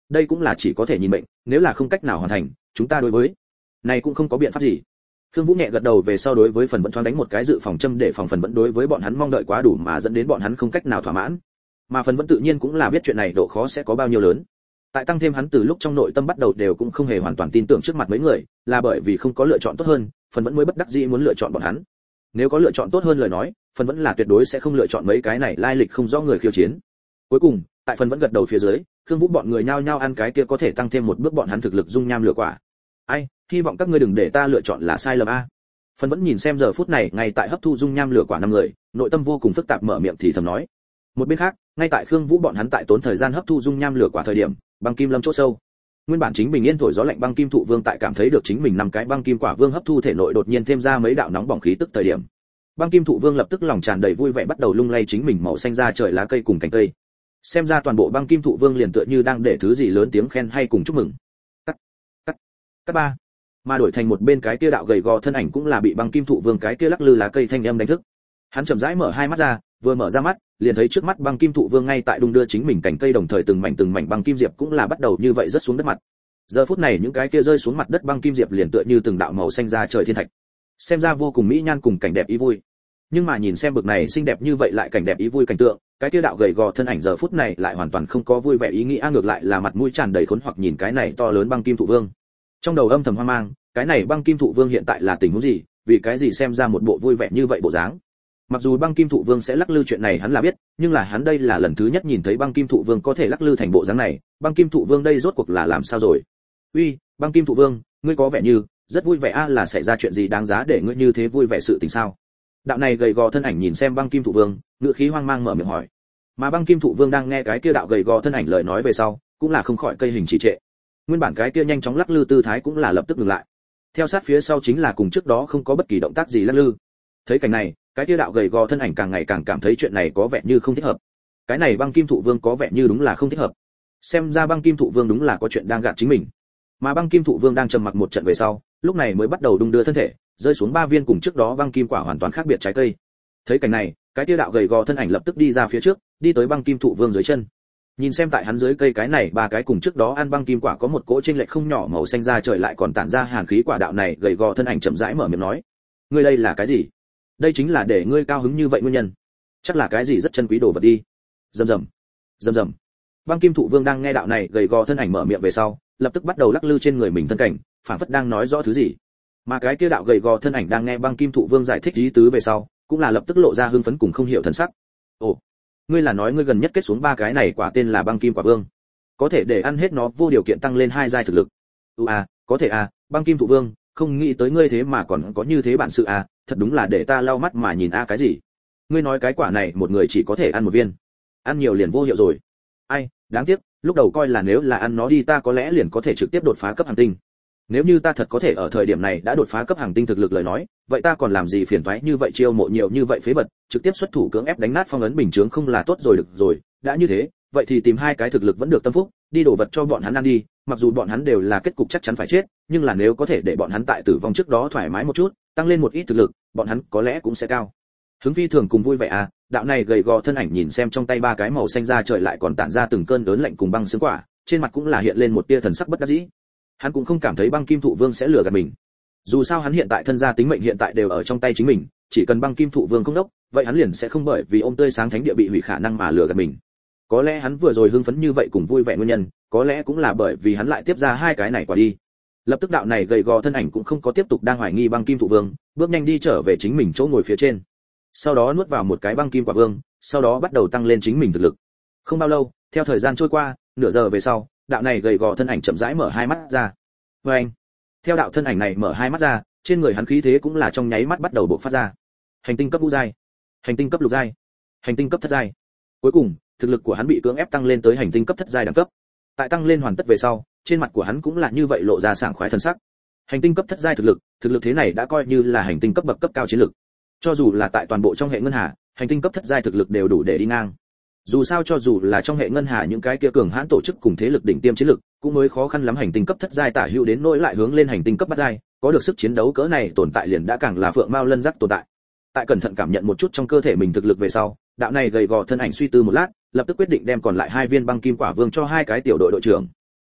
đây cũng là chỉ có thể nhìn mệnh, nếu là không cách nào hoàn thành, chúng ta đối với này cũng không có biện pháp gì. Khương Vũ nhẹ gật đầu về sau đối với Phần Vẫn thoáng đánh một cái dự phòng châm để phòng Phần Vẫn đối với bọn hắn mong đợi quá đủ mà dẫn đến bọn hắn không cách nào thỏa mãn. Mà Phần Vẫn tự nhiên cũng là biết chuyện này độ khó sẽ có bao nhiêu lớn. Tại tăng thêm hắn từ lúc trong nội tâm bắt đầu đều cũng không hề hoàn toàn tin tưởng trước mặt mấy người, là bởi vì không có lựa chọn tốt hơn, Phần Vẫn mới bất đắc dĩ muốn lựa chọn bọn hắn. Nếu có lựa chọn tốt hơn lời nói, Phần Vẫn là tuyệt đối sẽ không lựa chọn mấy cái này lai lịch không rõ người khiêu chiến. Cuối cùng, tại Phần Vẫn gật đầu phía dưới, Khương Vũ bọn người nhao nhao ăn cái kia có thể tăng thêm một bước bọn hắn thực lực dung nham lửa quả. Ai, hy vọng các ngươi đừng để ta lựa chọn là sai lầm a. Phần Vẫn nhìn xem giờ phút này ngay tại hấp thu dung nham lửa quả năm người, nội tâm vô cùng phức tạp mở miệng thì thầm nói. Một bên khác, ngay tại Khương Vũ bọn hắn tại tốn thời gian hấp thu dung nham lửa quả thời điểm, băng kim lâm chỗ sâu. Nguyên bản chính bình yên thổi gió lạnh băng kim thụ vương tại cảm thấy được chính mình năm cái băng kim quả vương hấp thu thể nội đột nhiên thêm ra mấy đạo nóng bỏng khí tức thời điểm. Băng kim thụ vương lập tức lòng tràn đầy vui vẻ bắt đầu lung lay chính mình màu xanh da trời lá cây cùng cành cây. Xem ra toàn bộ băng kim thụ vương liền tựa như đang để thứ gì lớn tiếng khen hay cùng chúc mừng. Cắt, cắt, cắt ba. Mà đổi thành một bên cái kia đạo gầy gò thân ảnh cũng là bị băng kim thụ vương cái kia lắc lư lá cây thanh âm đánh thức. Hắn chậm rãi mở hai mắt ra, vừa mở ra mắt, liền thấy trước mắt băng kim thụ vương ngay tại đung đưa chính mình cành cây đồng thời từng mảnh từng mảnh băng kim diệp cũng là bắt đầu như vậy rớt xuống đất mặt. Giờ phút này những cái kia rơi xuống mặt đất băng kim diệp liền tựa như từng đạo màu xanh da trời thiên thạch. Xem ra vô cùng mỹ nhan cùng cảnh đẹp ý vui. Nhưng mà nhìn xem bực này xinh đẹp như vậy lại cảnh đẹp ý vui cảnh tượng, cái kia đạo gầy gò thân ảnh giờ phút này lại hoàn toàn không có vui vẻ ý nghĩ, ngược lại là mặt mũi tràn đầy khốn hoặc nhìn cái này to lớn băng kim thụ vương. Trong đầu âm thầm hoang mang, cái này băng kim thụ vương hiện tại là tình huống gì, vì cái gì xem ra một bộ vui vẻ như vậy bộ dáng. Mặc dù băng kim thụ vương sẽ lắc lư chuyện này hắn là biết, nhưng là hắn đây là lần thứ nhất nhìn thấy băng kim thụ vương có thể lắc lư thành bộ dáng này, băng kim thụ vương đây rốt cuộc là làm sao rồi? Uy, băng kim thụ vương, ngươi có vẻ như rất vui vẻ a, là xảy ra chuyện gì đáng giá để ngươi như thế vui vẻ sự tình sao? Đạo này gầy gò thân ảnh nhìn xem băng kim thụ vương, ngựa khí hoang mang mở miệng hỏi. Mà băng kim thụ vương đang nghe cái kia đạo gầy gò thân ảnh lời nói về sau, cũng là không khỏi cây hình trì trệ. Nguyên bản cái kia nhanh chóng lắc lư tư thái cũng là lập tức ngừng lại. Theo sát phía sau chính là cùng trước đó không có bất kỳ động tác gì lắc lư. Thấy cảnh này, cái kia đạo gầy gò thân ảnh càng ngày càng cảm thấy chuyện này có vẻ như không thích hợp. Cái này băng kim thụ vương có vẻ như đúng là không thích hợp. Xem ra băng kim thụ vương đúng là có chuyện đang gạt chính mình. Mà băng kim thụ vương đang trầm mặc một trận về sau, lúc này mới bắt đầu đung đưa thân thể, rơi xuống ba viên cùng trước đó băng kim quả hoàn toàn khác biệt trái cây. Thấy cảnh này, cái kia đạo gầy gò thân ảnh lập tức đi ra phía trước, đi tới băng kim thụ vương dưới chân. Nhìn xem tại hắn dưới cây cái này ba cái cùng trước đó ăn băng kim quả có một cỗ chênh lệch không nhỏ màu xanh da trời lại còn tản ra hàn khí quả đạo này gầy gò thân ảnh chậm rãi mở miệng nói: "Ngươi đây là cái gì? Đây chính là để ngươi cao hứng như vậy nguyên nhân. Chắc là cái gì rất chân quý đồ vật đi." Rầm rầm, rầm rầm. Băng kim thụ vương đang nghe đạo này gầy gò thân ảnh mở miệng về sau, lập tức bắt đầu lắc lư trên người mình thân cảnh, phảng phất đang nói rõ thứ gì. Mà cái kia đạo gầy gò thân ảnh đang nghe băng kim thụ vương giải thích ý tứ về sau, cũng là lập tức lộ ra hưng phấn cùng không hiểu thần sắc. "Ồ, ngươi là nói ngươi gần nhất kết xuống ba cái này quả tên là băng kim quả vương, có thể để ăn hết nó vô điều kiện tăng lên hai giai thực lực." "Ừ à, có thể à, băng kim thụ vương, không nghĩ tới ngươi thế mà còn có như thế bản sự à, thật đúng là để ta lau mắt mà nhìn a à cái gì? Ngươi nói cái quả này một người chỉ có thể ăn một viên, ăn nhiều liền vô hiệu rồi. Ai, đáng tiếc, lúc đầu coi là nếu là ăn nó đi ta có lẽ liền có thể trực tiếp đột phá cấp hành tinh. Nếu như ta thật có thể ở thời điểm này đã đột phá cấp hành tinh thực lực lời nói, vậy ta còn làm gì phiền toái như vậy chiêu mộ nhiều như vậy phế vật, trực tiếp xuất thủ cưỡng ép đánh nát phong ấn bình chướng không là tốt rồi được rồi, đã như thế, vậy thì tìm hai cái thực lực vẫn được tâm phúc, đi đổ vật cho bọn hắn ăn đi, mặc dù bọn hắn đều là kết cục chắc chắn phải chết, nhưng là nếu có thể để bọn hắn tại tử vong trước đó thoải mái một chút, tăng lên một ít thực lực, bọn hắn có lẽ cũng sẽ cao." Hướng Phi thường cùng vui vẻ à, đạo này gầy gò thân ảnh nhìn xem trong tay ba cái màu xanh da trời lại còn tản ra từng cơn đớn lạnh cùng băng sương quả, trên mặt cũng là hiện lên một tia thần sắc bất đắc dĩ. Hắn cũng không cảm thấy băng kim thụ vương sẽ lừa gạt mình. Dù sao hắn hiện tại thân gia tính mệnh hiện tại đều ở trong tay chính mình, chỉ cần băng kim thụ vương không đốc, vậy hắn liền sẽ không bởi vì ôm tươi sáng thánh địa bị hủy khả năng mà lừa gạt mình. Có lẽ hắn vừa rồi hưng phấn như vậy cùng vui vẻ nguyên nhân, có lẽ cũng là bởi vì hắn lại tiếp ra hai cái này quả đi. Lập tức đạo này gầy gò thân ảnh cũng không có tiếp tục đang hoài nghi băng kim thụ vương, bước nhanh đi trở về chính mình chỗ ngồi phía trên. Sau đó nuốt vào một cái băng kim quả vương, sau đó bắt đầu tăng lên chính mình thực lực. Không bao lâu, theo thời gian trôi qua, nửa giờ về sau, đạo này gầy gò thân ảnh chậm rãi mở hai mắt ra. Và anh, theo đạo thân ảnh này mở hai mắt ra, trên người hắn khí thế cũng là trong nháy mắt bắt đầu bộc phát ra. Hành tinh cấp ngũ giai, hành tinh cấp lục giai, hành tinh cấp thất giai. Cuối cùng, thực lực của hắn bị cưỡng ép tăng lên tới hành tinh cấp thất giai đẳng cấp. Tại tăng lên hoàn tất về sau, trên mặt của hắn cũng là như vậy lộ ra sảng khoái thần sắc. Hành tinh cấp thất giai thực lực, thực lực thế này đã coi như là hành tinh cấp bậc cấp cao chiến lực. Cho dù là tại toàn bộ trong hệ ngân hà, hành tinh cấp thất giai thực lực đều đủ để đi ngang. Dù sao cho dù là trong hệ ngân hà những cái kia cường hãn tổ chức cùng thế lực đỉnh tiêm chiến lực, cũng mới khó khăn lắm hành tinh cấp thất giai tả hữu đến nỗi lại hướng lên hành tinh cấp bát giai, có được sức chiến đấu cỡ này tồn tại liền đã càng là phượng mao lân giác tồn tại. Tại cẩn thận cảm nhận một chút trong cơ thể mình thực lực về sau, đạo này gầy gò thân ảnh suy tư một lát, lập tức quyết định đem còn lại hai viên băng kim quả vương cho hai cái tiểu đội đội trưởng.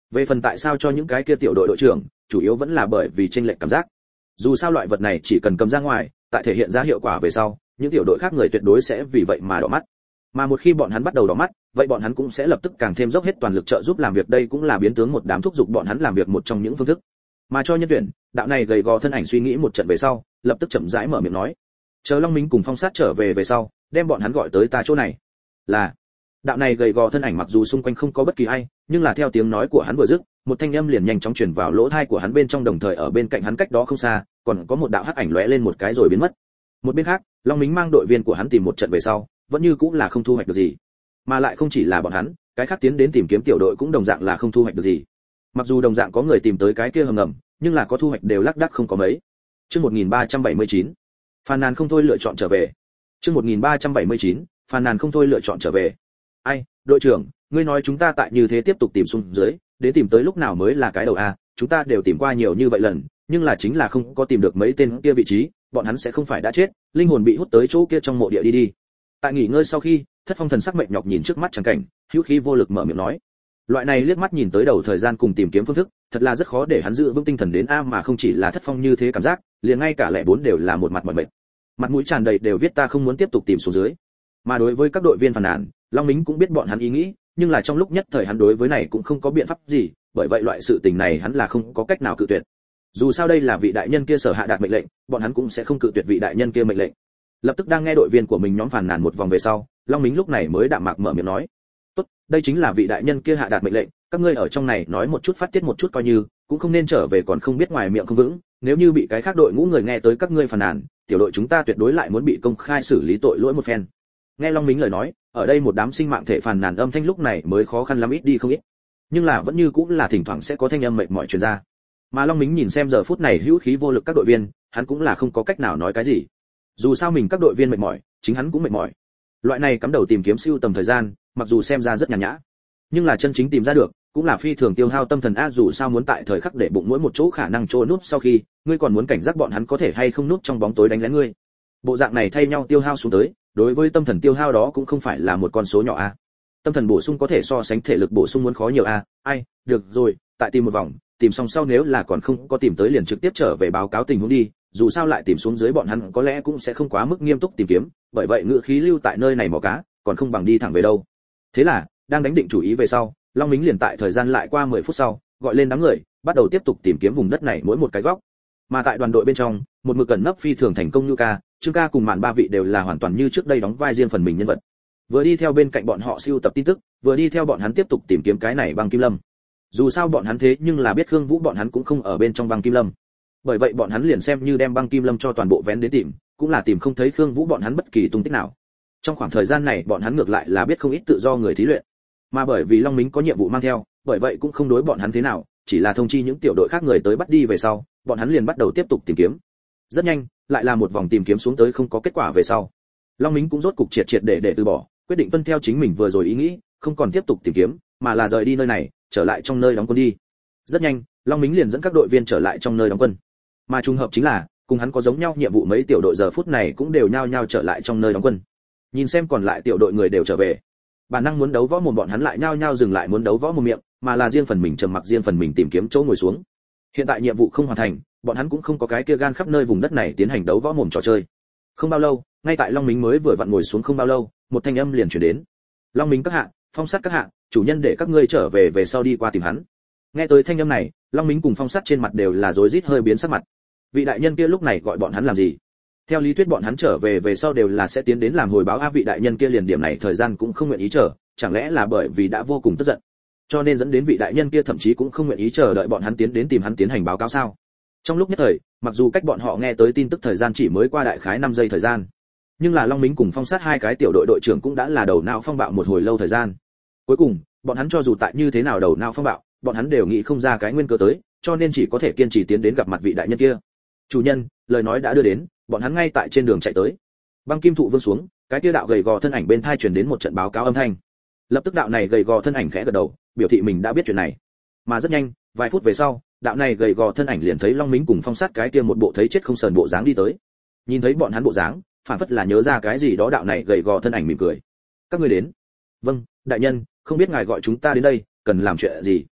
Về phần tại sao cho những cái kia tiểu đội đội trưởng, chủ yếu vẫn là bởi vì chênh lệch cảm giác. Dù sao loại vật này chỉ cần cầm ra ngoài, tại thể hiện ra hiệu quả về sau, những tiểu đội khác người tuyệt đối sẽ vì vậy mà đỏ mắt. Mà một khi bọn hắn bắt đầu đỏ mắt, vậy bọn hắn cũng sẽ lập tức càng thêm dốc hết toàn lực trợ giúp làm việc, đây cũng là biến tướng một đám thúc giục bọn hắn làm việc một trong những phương thức. Mà cho nhân tuyển, đạo này gầy gò thân ảnh suy nghĩ một trận về sau, lập tức chậm rãi mở miệng nói: chờ Long Minh cùng Phong Sát trở về về sau, đem bọn hắn gọi tới ta chỗ này. Là. Đạo này gầy gò thân ảnh mặc dù xung quanh không có bất kỳ ai, nhưng là theo tiếng nói của hắn vừa dứt, một thanh âm liền nhanh chóng truyền vào lỗ tai của hắn bên trong, đồng thời ở bên cạnh hắn cách đó không xa, còn có một đạo hắc ảnh lóe lên một cái rồi biến mất. Một bên khác, Long Minh mang đội viên của hắn tìm một trận về sau, vẫn như cũng là không thu hoạch được gì. Mà lại không chỉ là bọn hắn, cái khác tiến đến tìm kiếm tiểu đội cũng đồng dạng là không thu hoạch được gì. Mặc dù đồng dạng có người tìm tới cái kia hầm ngầm, nhưng là có thu hoạch đều lác đác không có mấy. Chương một nghìn ba trăm bảy mươi chín, phàn nàn không thôi lựa chọn trở về. Chương một nghìn ba trăm bảy mươi chín, phàn nàn không thôi lựa chọn trở về. Ai, đội trưởng, ngươi nói chúng ta tại như thế tiếp tục tìm xuống dưới, đến tìm tới lúc nào mới là cái đầu a? Chúng ta đều tìm qua nhiều như vậy lần, nhưng là chính là không có tìm được mấy tên kia vị trí, bọn hắn sẽ không phải đã chết, linh hồn bị hút tới chỗ kia trong mộ địa đi đi. Tại nghỉ ngơi sau khi, Thất Phong thần sắc mệt nhọc nhìn trước mắt chẳng cảnh, hữu khí vô lực mở miệng nói. Loại này liếc mắt nhìn tới đầu thời gian cùng tìm kiếm phương thức, thật là rất khó để hắn giữ vững tinh thần đến a, mà không chỉ là Thất Phong như thế cảm giác, liền ngay cả lẻ bốn đều là một mặt mỏi mệt. Mặt mũi tràn đầy đều viết ta không muốn tiếp tục tìm xuống dưới. Mà đối với các đội viên phàn nàn, Long Mính cũng biết bọn hắn ý nghĩ, nhưng là trong lúc nhất thời hắn đối với này cũng không có biện pháp gì, bởi vậy loại sự tình này hắn là không có cách nào cự tuyệt. Dù sao đây là vị đại nhân kia sở hạ đạt mệnh lệnh, bọn hắn cũng sẽ không cự tuyệt vị đại nhân kia mệnh lệnh. Lập tức đang nghe đội viên của mình nhóm phàn nàn một vòng về sau, Long Mính lúc này mới đạm mạc mở miệng nói: "Tốt, đây chính là vị đại nhân kia hạ đạt mệnh lệnh, các ngươi ở trong này nói một chút phát tiết một chút coi như, cũng không nên trở về còn không biết ngoài miệng không vững, nếu như bị cái khác đội ngũ người nghe tới các ngươi phàn nàn, tiểu đội chúng ta tuyệt đối lại muốn bị công khai xử lý tội lỗi một phen." Nghe Long Mính lời nói, ở đây một đám sinh mạng thể phàn nàn âm thanh lúc này mới khó khăn lắm ít đi không ít, nhưng là vẫn như cũng là thỉnh thoảng sẽ có thanh âm mệt mỏi truyền ra. Mà Long Mính nhìn xem giờ phút này hữu khí vô lực các đội viên, hắn cũng là không có cách nào nói cái gì. Dù sao mình các đội viên mệt mỏi, chính hắn cũng mệt mỏi. Loại này cắm đầu tìm kiếm siêu tầm thời gian, mặc dù xem ra rất nhàn nhã, nhưng là chân chính tìm ra được, cũng là phi thường tiêu hao tâm thần a, dù sao muốn tại thời khắc để bụng mỗi một chỗ khả năng trôi núp sau khi, ngươi còn muốn cảnh giác bọn hắn có thể hay không núp trong bóng tối đánh lén ngươi. Bộ dạng này thay nhau tiêu hao xuống tới, đối với tâm thần tiêu hao đó cũng không phải là một con số nhỏ a. Tâm thần bổ sung có thể so sánh thể lực bổ sung muốn khó nhiều a. Ai, được rồi, tại tìm một vòng, tìm xong sau nếu là còn không có tìm tới liền trực tiếp trở về báo cáo tình huống đi, dù sao lại tìm xuống dưới bọn hắn có lẽ cũng sẽ không quá mức nghiêm túc tìm kiếm, bởi vậy ngựa khí lưu tại nơi này mò cá, còn không bằng đi thẳng về đâu. Thế là, đang đánh định chủ ý về sau, Long Mính liền tại thời gian lại qua mười phút sau, gọi lên đám người, bắt đầu tiếp tục tìm kiếm vùng đất này mỗi một cái góc. Mà tại đoàn đội bên trong, một mực cẩn nấp phi thường thành công như ca, Trương ca cùng Mạn ba vị đều là hoàn toàn như trước đây đóng vai riêng phần mình nhân vật. Vừa đi theo bên cạnh bọn họ siêu tập tin tức, vừa đi theo bọn hắn tiếp tục tìm kiếm cái này băng kim lâm. Dù sao bọn hắn thế nhưng là biết Khương Vũ bọn hắn cũng không ở bên trong băng kim lâm. Bởi vậy bọn hắn liền xem như đem băng kim lâm cho toàn bộ vén đến tìm, cũng là tìm không thấy Khương Vũ bọn hắn bất kỳ tung tích nào. Trong khoảng thời gian này bọn hắn ngược lại là biết không ít tự do người thí luyện. Mà bởi vì Long Mính có nhiệm vụ mang theo, bởi vậy cũng không đối bọn hắn thế nào, chỉ là thông chi những tiểu đội khác người tới bắt đi về sau, bọn hắn liền bắt đầu tiếp tục tìm kiếm. Rất nhanh, lại là một vòng tìm kiếm xuống tới không có kết quả về sau. Long Mính cũng rốt cục triệt triệt để để từ bỏ, quyết định tuân theo chính mình vừa rồi ý nghĩ, không còn tiếp tục tìm kiếm, mà là rời đi nơi này, trở lại trong nơi đóng quân đi. Rất nhanh, Long Mính liền dẫn các đội viên trở lại trong nơi đóng quân. Mà trùng hợp chính là, cùng hắn có giống nhau nhiệm vụ mấy tiểu đội giờ phút này cũng đều nhao nhao trở lại trong nơi đóng quân. Nhìn xem còn lại tiểu đội người đều trở về, bản năng muốn đấu võ mồm bọn hắn lại nhao nhao dừng lại muốn đấu võ mồm miệng, mà là riêng phần mình trầm mặc riêng phần mình tìm kiếm chỗ ngồi xuống. Hiện tại nhiệm vụ không hoàn thành, bọn hắn cũng không có cái kia gan khắp nơi vùng đất này tiến hành đấu võ mồm trò chơi. Không bao lâu, ngay tại Long Mính mới vừa vặn ngồi xuống không bao lâu, một thanh âm liền truyền đến. Long Mính các hạ, Phong Sát các hạ, chủ nhân để các ngươi trở về về sau đi qua tìm hắn. Nghe tới thanh âm này, Long Mính cùng Phong Sát trên mặt đều là rối rít hơi biến sắc mặt. Vị đại nhân kia lúc này gọi bọn hắn làm gì? Theo lý thuyết bọn hắn trở về về sau đều là sẽ tiến đến làm hồi báo a, vị đại nhân kia liền điểm này thời gian cũng không nguyện ý chờ, chẳng lẽ là bởi vì đã vô cùng tức giận, cho nên dẫn đến vị đại nhân kia thậm chí cũng không nguyện ý chờ đợi bọn hắn tiến đến tìm hắn tiến hành báo cáo sao? Trong lúc nhất thời, mặc dù cách bọn họ nghe tới tin tức thời gian chỉ mới qua đại khái năm giây thời gian, nhưng là Long Mính cùng Phong Sát hai cái tiểu đội đội trưởng cũng đã là đầu não phong bạo một hồi lâu thời gian. Cuối cùng, bọn hắn cho dù tại như thế nào đầu não phong bạo, bọn hắn đều nghĩ không ra cái nguyên cơ tới, cho nên chỉ có thể kiên trì tiến đến gặp mặt vị đại nhân kia. Chủ nhân, lời nói đã đưa đến, bọn hắn ngay tại trên đường chạy tới. Băng kim thụ vương xuống, cái kia đạo gầy gò thân ảnh bên thai truyền đến một trận báo cáo âm thanh. Lập tức đạo này gầy gò thân ảnh khẽ gật đầu, biểu thị mình đã biết chuyện này. Mà rất nhanh, vài phút về sau, đạo này gầy gò thân ảnh liền thấy Long Mính cùng Phong Sát cái kia một bộ thấy chết không sờn bộ dáng đi tới. Nhìn thấy bọn hắn bộ dáng, phản phất là nhớ ra cái gì đó, đạo này gầy gò thân ảnh mỉm cười. Các ngươi đến? Vâng, đại nhân, không biết ngài gọi chúng ta đến đây, cần làm chuyện gì?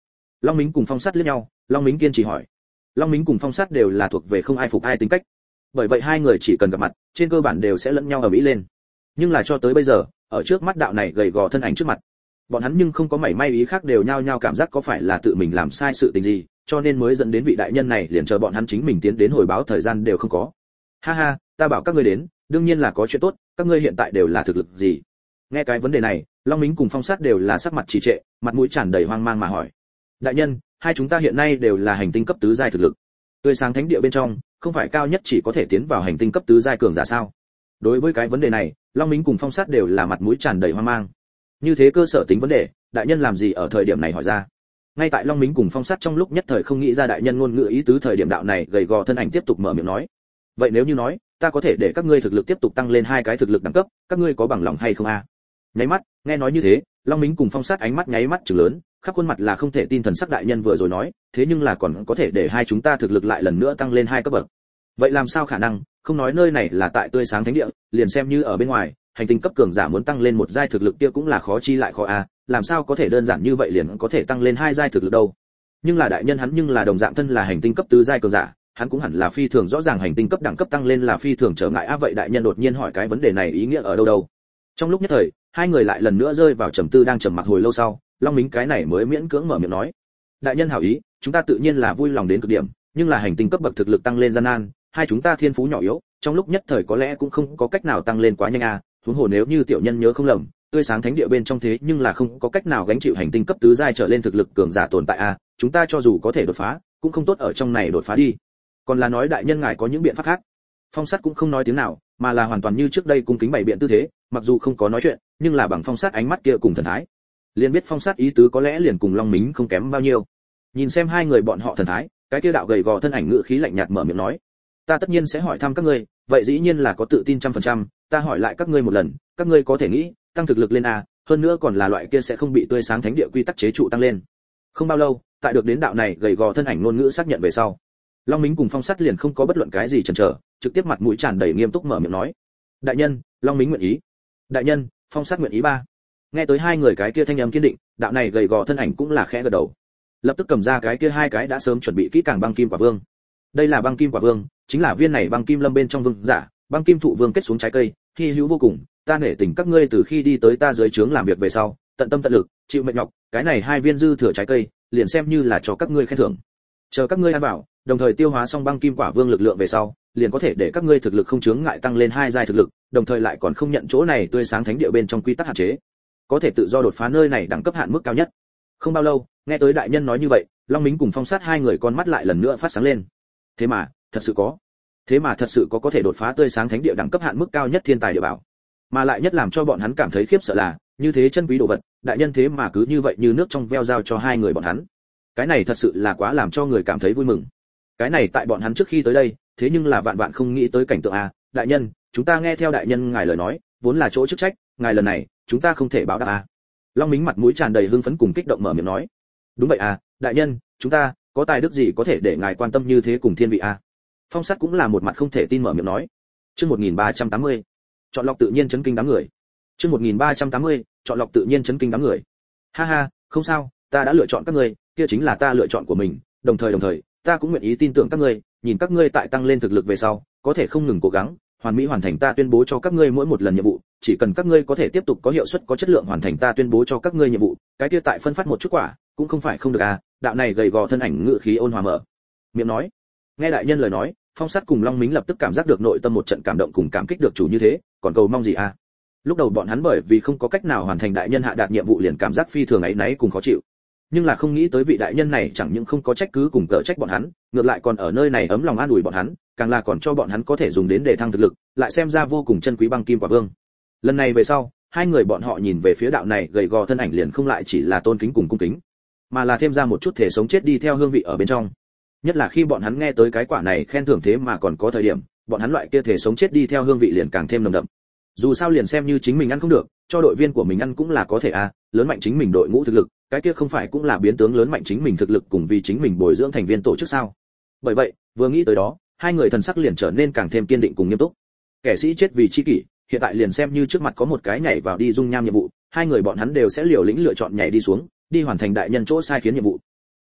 Long Mính cùng Phong Sắt liếc nhau, Long Mính kiên trì hỏi. Long Mính cùng Phong Sắt đều là thuộc về không ai phục ai tính cách, bởi vậy hai người chỉ cần gặp mặt, trên cơ bản đều sẽ lẫn nhau ở mỹ lên. Nhưng là cho tới bây giờ, ở trước mắt đạo này gầy gò thân ảnh trước mặt, bọn hắn nhưng không có mảy may ý khác, đều nhao nhao cảm giác có phải là tự mình làm sai sự tình gì, cho nên mới dẫn đến vị đại nhân này liền chờ bọn hắn chính mình tiến đến hồi báo thời gian đều không có. Ha ha, ta bảo các ngươi đến, đương nhiên là có chuyện tốt, các ngươi hiện tại đều là thực lực gì? Nghe cái vấn đề này, Long Mính cùng Phong Sát đều là sắc mặt trì trệ, mặt mũi tràn đầy hoang mang mà hỏi. Đại nhân, hai chúng ta hiện nay đều là hành tinh cấp tứ giai thực lực. Tươi sáng thánh địa bên trong, không phải cao nhất chỉ có thể tiến vào hành tinh cấp tứ giai cường giả sao? Đối với cái vấn đề này, Long Mính cùng Phong Sát đều là mặt mũi tràn đầy hoang mang. Như thế cơ sở tính vấn đề, đại nhân làm gì ở thời điểm này hỏi ra? Ngay tại Long Mính cùng Phong Sát trong lúc nhất thời không nghĩ ra đại nhân ngôn ngữ ý tứ thời điểm, đạo này gầy gò thân ảnh tiếp tục mở miệng nói. Vậy nếu như nói, ta có thể để các ngươi thực lực tiếp tục tăng lên hai cái thực lực đẳng cấp, các ngươi có bằng lòng hay không a? Nháy mắt, nghe nói như thế, Long Mính cùng Phong Sát ánh mắt nháy mắt trừng lớn, khắp khuôn mặt là không thể tin thần sắc. Đại nhân vừa rồi nói, thế nhưng là còn có thể để hai chúng ta thực lực lại lần nữa tăng lên hai cấp bậc. Vậy làm sao khả năng? Không nói nơi này là tại tươi sáng thánh địa, liền xem như ở bên ngoài, hành tinh cấp cường giả muốn tăng lên một giai thực lực kia cũng là khó chi lại khó a, làm sao có thể đơn giản như vậy liền có thể tăng lên hai giai thực lực đâu? Nhưng là đại nhân hắn nhưng là đồng dạng thân là hành tinh cấp tứ giai cường giả, hắn cũng hẳn là phi thường rõ ràng hành tinh cấp đẳng cấp tăng lên là phi thường trở ngại a. Vậy đại nhân đột nhiên hỏi cái vấn đề này ý nghĩa ở đâu đâu? Trong lúc nhất thời, hai người lại lần nữa rơi vào trầm tư, đang trầm mặc hồi lâu sau, Long Mính cái này mới miễn cưỡng mở miệng nói. Đại nhân hảo ý, chúng ta tự nhiên là vui lòng đến cực điểm, nhưng là hành tinh cấp bậc thực lực tăng lên gian nan, hai chúng ta thiên phú nhỏ yếu, trong lúc nhất thời có lẽ cũng không có cách nào tăng lên quá nhanh a. Huống hồ nếu như tiểu nhân nhớ không lầm, tươi sáng thánh địa bên trong thế nhưng là không có cách nào gánh chịu hành tinh cấp tứ giai trở lên thực lực cường giả tồn tại a, chúng ta cho dù có thể đột phá, cũng không tốt ở trong này đột phá đi. Còn là nói đại nhân ngài có những biện pháp khác? Phong Sát cũng không nói tiếng nào, mà là hoàn toàn như trước đây cung kính bày biện tư thế, mặc dù không có nói chuyện, nhưng là bằng Phong Sát ánh mắt kia cùng thần thái, liền biết Phong Sát ý tứ có lẽ liền cùng Long Mính không kém bao nhiêu. Nhìn xem hai người bọn họ thần thái, cái kia đạo gầy gò thân ảnh ngữ khí lạnh nhạt mở miệng nói. Ta tất nhiên sẽ hỏi thăm các ngươi, vậy dĩ nhiên là có tự tin trăm phần trăm, ta hỏi lại các ngươi một lần, các ngươi có thể nghĩ, tăng thực lực lên a, hơn nữa còn là loại kia sẽ không bị tươi sáng thánh địa quy tắc chế trụ tăng lên. Không bao lâu, tại được đến đạo này gầy gò thân ảnh ngôn ngữ xác nhận về sau, Long Mính cùng Phong Sắt liền không có bất luận cái gì chần chờ, trực tiếp mặt mũi tràn đầy nghiêm túc mở miệng nói. Đại nhân, Long Mính nguyện ý. Đại nhân, Phong Sắt nguyện ý ba. Nghe tới hai người cái kia thanh âm kiên định, đạo này gầy gò thân ảnh cũng là khẽ gật đầu. Lập tức cầm ra cái kia hai cái đã sớm chuẩn bị kỹ càng băng kim quả vương. Đây là băng kim quả vương, chính là viên này băng kim lâm bên trong vương giả, băng kim thụ vương kết xuống trái cây, hi hữu vô cùng, ta nể tình các ngươi từ khi đi tới ta dưới trướng làm việc về sau, tận tâm tận lực, chịu mệt nhọc, cái này hai viên dư thừa trái cây, liền xem như là cho các ngươi khen thưởng. Chờ các ngươi ăn vào, đồng thời tiêu hóa xong băng kim quả vương lực lượng về sau, liền có thể để các ngươi thực lực không chướng ngại tăng lên hai giai thực lực, đồng thời lại còn không nhận chỗ này tươi sáng thánh địa bên trong quy tắc hạn chế, có thể tự do đột phá nơi này đẳng cấp hạn mức cao nhất. Không bao lâu, nghe tới đại nhân nói như vậy, Long Mính cùng Phong Sát hai người con mắt lại lần nữa phát sáng lên. Thế mà, thật sự có. Thế mà thật sự có có thể đột phá tươi sáng thánh địa đẳng cấp hạn mức cao nhất thiên tài địa bảo. Mà lại nhất làm cho bọn hắn cảm thấy khiếp sợ là, như thế chân quý đồ vật, đại nhân thế mà cứ như vậy như nước trong veo giao cho hai người bọn hắn. Cái này thật sự là quá làm cho người cảm thấy vui mừng. Cái này tại bọn hắn trước khi tới đây, thế nhưng là vạn vạn không nghĩ tới cảnh tượng a, đại nhân, chúng ta nghe theo đại nhân ngài lời nói, vốn là chỗ chức trách, ngài lần này, chúng ta không thể báo đáp a. Long Mính mặt mũi tràn đầy hưng phấn cùng kích động mở miệng nói. Đúng vậy à, đại nhân, chúng ta có tài đức gì có thể để ngài quan tâm như thế cùng thiên vị a? Phong Sắt cũng là một mặt không thể tin mở miệng nói. Chương một nghìn ba trăm tám mươi, chọn lọc tự nhiên chấn kinh đám người. Chương một nghìn ba trăm tám mươi, chọn lọc tự nhiên chấn kinh đám người. Ha ha, không sao, ta đã lựa chọn các ngươi, kia chính là ta lựa chọn của mình, đồng thời đồng thời, ta cũng nguyện ý tin tưởng các ngươi, nhìn các ngươi tại tăng lên thực lực về sau, có thể không ngừng cố gắng, hoàn mỹ hoàn thành ta tuyên bố cho các ngươi mỗi một lần nhiệm vụ, chỉ cần các ngươi có thể tiếp tục có hiệu suất có chất lượng hoàn thành ta tuyên bố cho các ngươi nhiệm vụ, cái kia tại phân phát một chút quả, cũng không phải không được à, đạo này gầy gò thân ảnh ngự khí ôn hòa mở miệng nói. Nghe đại nhân lời nói, Phong Sắt cùng Long Mính lập tức cảm giác được nội tâm một trận cảm động cùng cảm kích được chủ như thế, còn cầu mong gì à? Lúc đầu bọn hắn bởi vì không có cách nào hoàn thành đại nhân hạ đạt nhiệm vụ liền cảm giác phi thường ấy náy cùng khó chịu. Nhưng là không nghĩ tới vị đại nhân này chẳng những không có trách cứ cùng cỡ trách bọn hắn, ngược lại còn ở nơi này ấm lòng an ủi bọn hắn, càng là còn cho bọn hắn có thể dùng đến để thăng thực lực, lại xem ra vô cùng chân quý băng kim quả vương. Lần này về sau, hai người bọn họ nhìn về phía đạo này gầy gò thân ảnh liền không lại chỉ là tôn kính cùng cung kính, mà là thêm ra một chút thể sống chết đi theo hương vị ở bên trong. Nhất là khi bọn hắn nghe tới cái quả này khen thưởng thế mà còn có thời điểm, bọn hắn loại kia thể sống chết đi theo hương vị liền càng thêm nồng đậm. Dù sao liền xem như chính mình ăn không được, cho đội viên của mình ăn cũng là có thể à, lớn mạnh chính mình đội ngũ thực lực, cái kia không phải cũng là biến tướng lớn mạnh chính mình thực lực cùng vì chính mình bồi dưỡng thành viên tổ chức sao? Bởi vậy, vừa nghĩ tới đó, hai người thần sắc liền trở nên càng thêm kiên định cùng nghiêm túc. Kẻ sĩ chết vì chi kỷ, hiện tại liền xem như trước mặt có một cái nhảy vào đi dung nham nhiệm vụ, hai người bọn hắn đều sẽ liều lĩnh lựa chọn nhảy đi xuống, đi hoàn thành đại nhân chỗ sai khiến nhiệm vụ.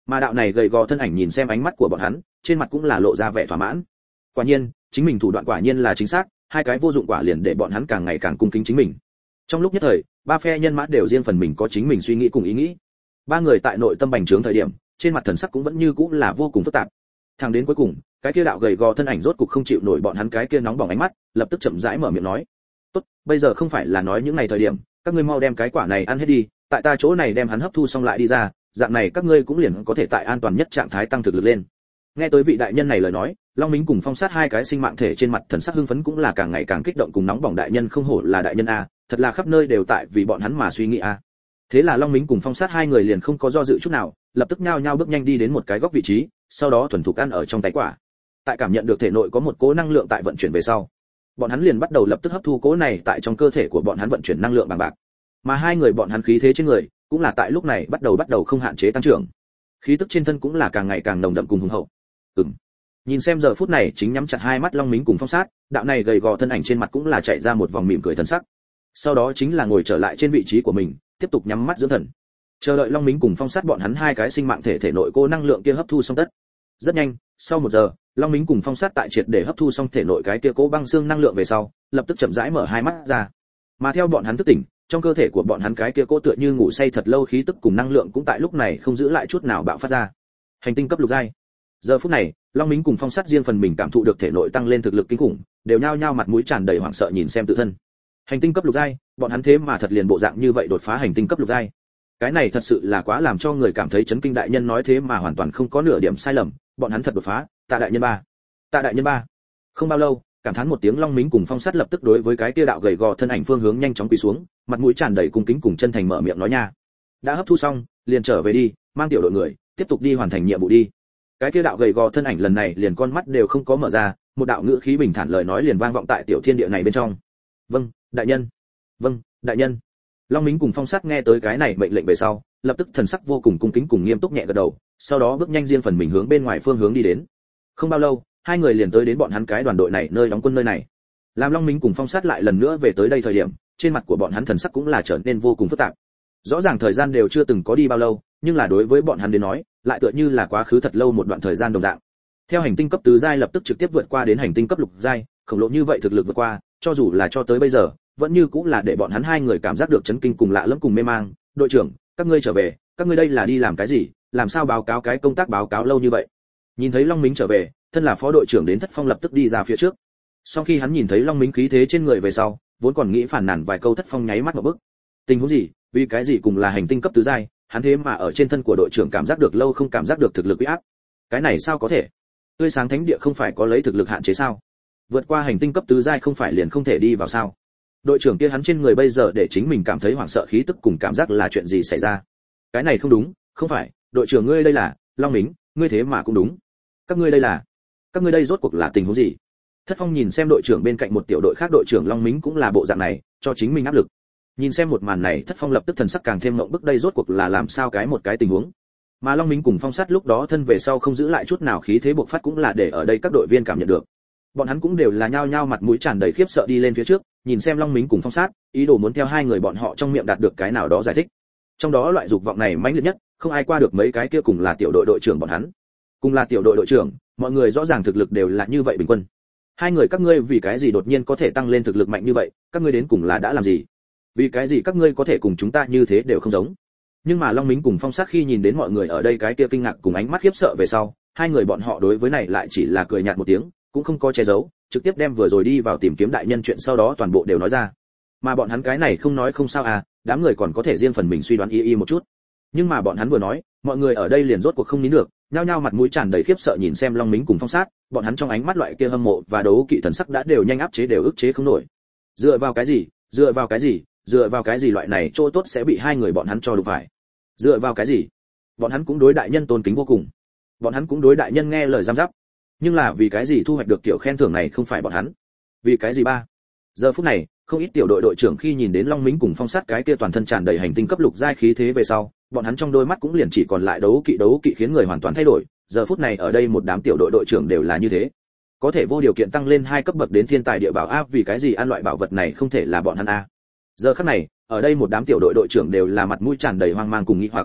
Mà đạo này gầy gò thân ảnh nhìn xem ánh mắt của bọn hắn, trên mặt cũng là lộ ra vẻ thỏa mãn. Quả nhiên, chính mình thủ đoạn quả nhiên là chính xác, hai cái vô dụng quả liền để bọn hắn càng ngày càng cung kính chính mình. Trong lúc nhất thời, ba phe nhân mã đều riêng phần mình có chính mình suy nghĩ cùng ý nghĩ. Ba người tại nội tâm bành trướng thời điểm, trên mặt thần sắc cũng vẫn như cũ là vô cùng phức tạp. Thẳng đến cuối cùng, cái kia đạo gầy gò thân ảnh rốt cục không chịu nổi bọn hắn cái kia nóng bỏng ánh mắt, lập tức chậm rãi mở miệng nói: "Tốt, bây giờ không phải là nói những ngày thời điểm, các ngươi mau đem cái quả này ăn hết đi, tại ta chỗ này đem hắn hấp thu xong lại đi ra, dạng này các ngươi cũng liền có thể tại an toàn nhất trạng thái tăng thực lực lên." Nghe tới vị đại nhân này lời nói, Long Minh cùng Phong Sát hai cái sinh mạng thể trên mặt thần sắc hưng phấn cũng là càng ngày càng kích động cùng nóng bỏng. Đại nhân không hổ là đại nhân a, thật là khắp nơi đều tại vì bọn hắn mà suy nghĩ a. Thế là Long Minh cùng Phong Sát hai người liền không có do dự chút nào, lập tức nhao nhao bước nhanh đi đến một cái góc vị trí, sau đó thuần thục ăn ở trong tay quả. Tại cảm nhận được thể nội có một cỗ năng lượng tại vận chuyển về sau, bọn hắn liền bắt đầu lập tức hấp thu cỗ này tại trong cơ thể của bọn hắn vận chuyển năng lượng bằng bạc. Mà hai người bọn hắn khí thế trên người cũng là tại lúc này bắt đầu bắt đầu không hạn chế tăng trưởng. Khí tức trên thân cũng là càng ngày càng nồng đậm cùng hùng hậu. Ừm. Nhìn xem giờ phút này chính nhắm chặt hai mắt Long Minh cùng Phong Sát, đạo này gầy gò thân ảnh trên mặt cũng là chạy ra một vòng mỉm cười thần sắc. Sau đó chính là ngồi trở lại trên vị trí của mình, tiếp tục nhắm mắt dưỡng thần. Chờ đợi Long Minh cùng Phong Sát bọn hắn hai cái sinh mạng thể thể nội cô năng lượng kia hấp thu xong tất. Rất nhanh, sau một giờ, Long Minh cùng Phong Sát tại triệt để hấp thu xong thể nội cái kia cố băng xương năng lượng về sau, lập tức chậm rãi mở hai mắt ra. Mà theo bọn hắn thức tỉnh, trong cơ thể của bọn hắn cái kia cố tựa như ngủ say thật lâu khí tức cùng năng lượng cũng tại lúc này không giữ lại chút nào bạo phát ra. Hành tinh cấp lục giai. Giờ phút này, Long Minh cùng Phong Sát riêng phần mình cảm thụ được thể nội tăng lên thực lực kinh khủng, đều nhao nhao mặt mũi tràn đầy hoảng sợ nhìn xem tự thân. Hành tinh cấp lục giai, bọn hắn thế mà thật liền bộ dạng như vậy đột phá hành tinh cấp lục giai. Cái này thật sự là quá làm cho người cảm thấy chấn kinh. Đại nhân nói thế mà hoàn toàn không có nửa điểm sai lầm, bọn hắn thật đột phá. Tạ đại nhân ba, Tạ đại nhân ba. Không bao lâu, cảm thán một tiếng, Long Minh cùng Phong Sát lập tức đối với cái kia đạo gầy gò thân ảnh phương hướng nhanh chóng quỳ xuống, mặt mũi tràn đầy cung kính cùng chân thành mở miệng nói nha: "Đã hấp thu xong, liền trở về đi, mang tiểu đội người tiếp tục đi hoàn thành nhiệm vụ đi." Cái kia đạo gầy gò thân ảnh lần này liền con mắt đều không có mở ra, một đạo ngữ khí bình thản lời nói liền vang vọng tại tiểu thiên địa này bên trong. "Vâng, đại nhân. Vâng, đại nhân." Long Minh cùng Phong Sát nghe tới cái này mệnh lệnh về sau, lập tức thần sắc vô cùng cung kính cùng nghiêm túc nhẹ gật đầu, sau đó bước nhanh riêng phần mình hướng bên ngoài phương hướng đi đến. Không bao lâu, hai người liền tới đến bọn hắn cái đoàn đội này nơi đóng quân nơi này. Làm Long Minh cùng Phong Sát lại lần nữa về tới đây thời điểm, trên mặt của bọn hắn thần sắc cũng là trở nên vô cùng phức tạp. Rõ ràng thời gian đều chưa từng có đi bao lâu, nhưng là đối với bọn hắn đến nói, lại tựa như là quá khứ thật lâu một đoạn thời gian đồng dạng. Theo hành tinh cấp tứ giai lập tức trực tiếp vượt qua đến hành tinh cấp lục giai, khổng lồ như vậy thực lực vượt qua, cho dù là cho tới bây giờ, vẫn như cũng là để bọn hắn hai người cảm giác được chấn kinh cùng lạ lẫm cùng mê mang. "Đội trưởng, các ngươi trở về, các ngươi đây là đi làm cái gì, làm sao báo cáo cái công tác báo cáo lâu như vậy?" Nhìn thấy Long Minh trở về, thân là phó đội trưởng đến Thất Phong lập tức đi ra phía trước. Sau khi hắn nhìn thấy Long Minh khí thế trên người về sau, vốn còn nghĩ phản nàn vài câu, Thất Phong nháy mắt một bức. Tình huống gì, vì cái gì cùng là hành tinh cấp tứ giai, hắn thế mà ở trên thân của đội trưởng cảm giác được lâu không cảm giác được thực lực uy áp. Cái này sao có thể? Tươi sáng thánh địa không phải có lấy thực lực hạn chế sao? Vượt qua hành tinh cấp tứ giai không phải liền không thể đi vào sao? Đội trưởng kia hắn trên người bây giờ để chính mình cảm thấy hoảng sợ khí tức cùng cảm giác là chuyện gì xảy ra? Cái này không đúng, không phải, đội trưởng ngươi đây là, Long Minh, ngươi thế mà cũng đúng. Các ngươi đây là, các ngươi đây rốt cuộc là tình huống gì? Thất Phong nhìn xem đội trưởng bên cạnh một tiểu đội khác, đội trưởng Long Minh cũng là bộ dạng này, cho chính mình áp lực. Nhìn xem một màn này, Thất Phong lập tức thần sắc càng thêm ngộng bức, đây rốt cuộc là làm sao cái một cái tình huống. Mà Long Minh cùng Phong Sát lúc đó thân về sau không giữ lại chút nào khí thế bộc phát cũng là để ở đây các đội viên cảm nhận được. Bọn hắn cũng đều là nhao nhao mặt mũi tràn đầy khiếp sợ đi lên phía trước, nhìn xem Long Minh cùng Phong Sát, ý đồ muốn theo hai người bọn họ trong miệng đạt được cái nào đó giải thích. Trong đó loại dục vọng này mãnh liệt nhất, không ai qua được mấy cái kia cùng là tiểu đội đội trưởng bọn hắn. Cùng là tiểu đội đội trưởng, mọi người rõ ràng thực lực đều là như vậy bình quân. Hai người các ngươi vì cái gì đột nhiên có thể tăng lên thực lực mạnh như vậy, các ngươi đến cùng là đã làm gì? Vì cái gì các ngươi có thể cùng chúng ta như thế đều không giống? Nhưng mà Long Minh cùng Phong Sát khi nhìn đến mọi người ở đây cái kia kinh ngạc cùng ánh mắt khiếp sợ về sau, hai người bọn họ đối với này lại chỉ là cười nhạt một tiếng, cũng không có che giấu, trực tiếp đem vừa rồi đi vào tìm kiếm đại nhân chuyện sau đó toàn bộ đều nói ra. Mà bọn hắn cái này không nói không sao à, đám người còn có thể riêng phần mình suy đoán y y một chút. Nhưng mà bọn hắn vừa nói, mọi người ở đây liền rốt cuộc không nín được, nhao nhao mặt mũi tràn đầy khiếp sợ nhìn xem Long Minh cùng Phong Sát, bọn hắn trong ánh mắt loại kia hâm mộ và đấu kỵ thần sắc đã đều nhanh áp chế đều ức chế không nổi. Dựa vào cái gì? Dựa vào cái gì? Dựa vào cái gì loại này chỗ tốt sẽ bị hai người bọn hắn cho đụng phải? Dựa vào cái gì? Bọn hắn cũng đối đại nhân tôn kính vô cùng. Bọn hắn cũng đối đại nhân nghe lời giam giáp. Nhưng là vì cái gì thu hoạch được kiểu khen thưởng này không phải bọn hắn? Vì cái gì ba? Giờ phút này, không ít tiểu đội đội trưởng khi nhìn đến Long Minh cùng Phong Sát cái kia toàn thân tràn đầy hành tinh cấp lục giai khí thế về sau, bọn hắn trong đôi mắt cũng liền chỉ còn lại đấu kỵ đấu kỵ khiến người hoàn toàn thay đổi. Giờ phút này ở đây một đám tiểu đội đội trưởng đều là như thế, có thể vô điều kiện tăng lên hai cấp bậc đến thiên tài địa bảo áp, vì cái gì ăn loại bảo vật này không thể là bọn hắn a? Giờ khắc này, ở đây một đám tiểu đội đội trưởng đều là mặt mũi tràn đầy hoang mang cùng nghi hoặc.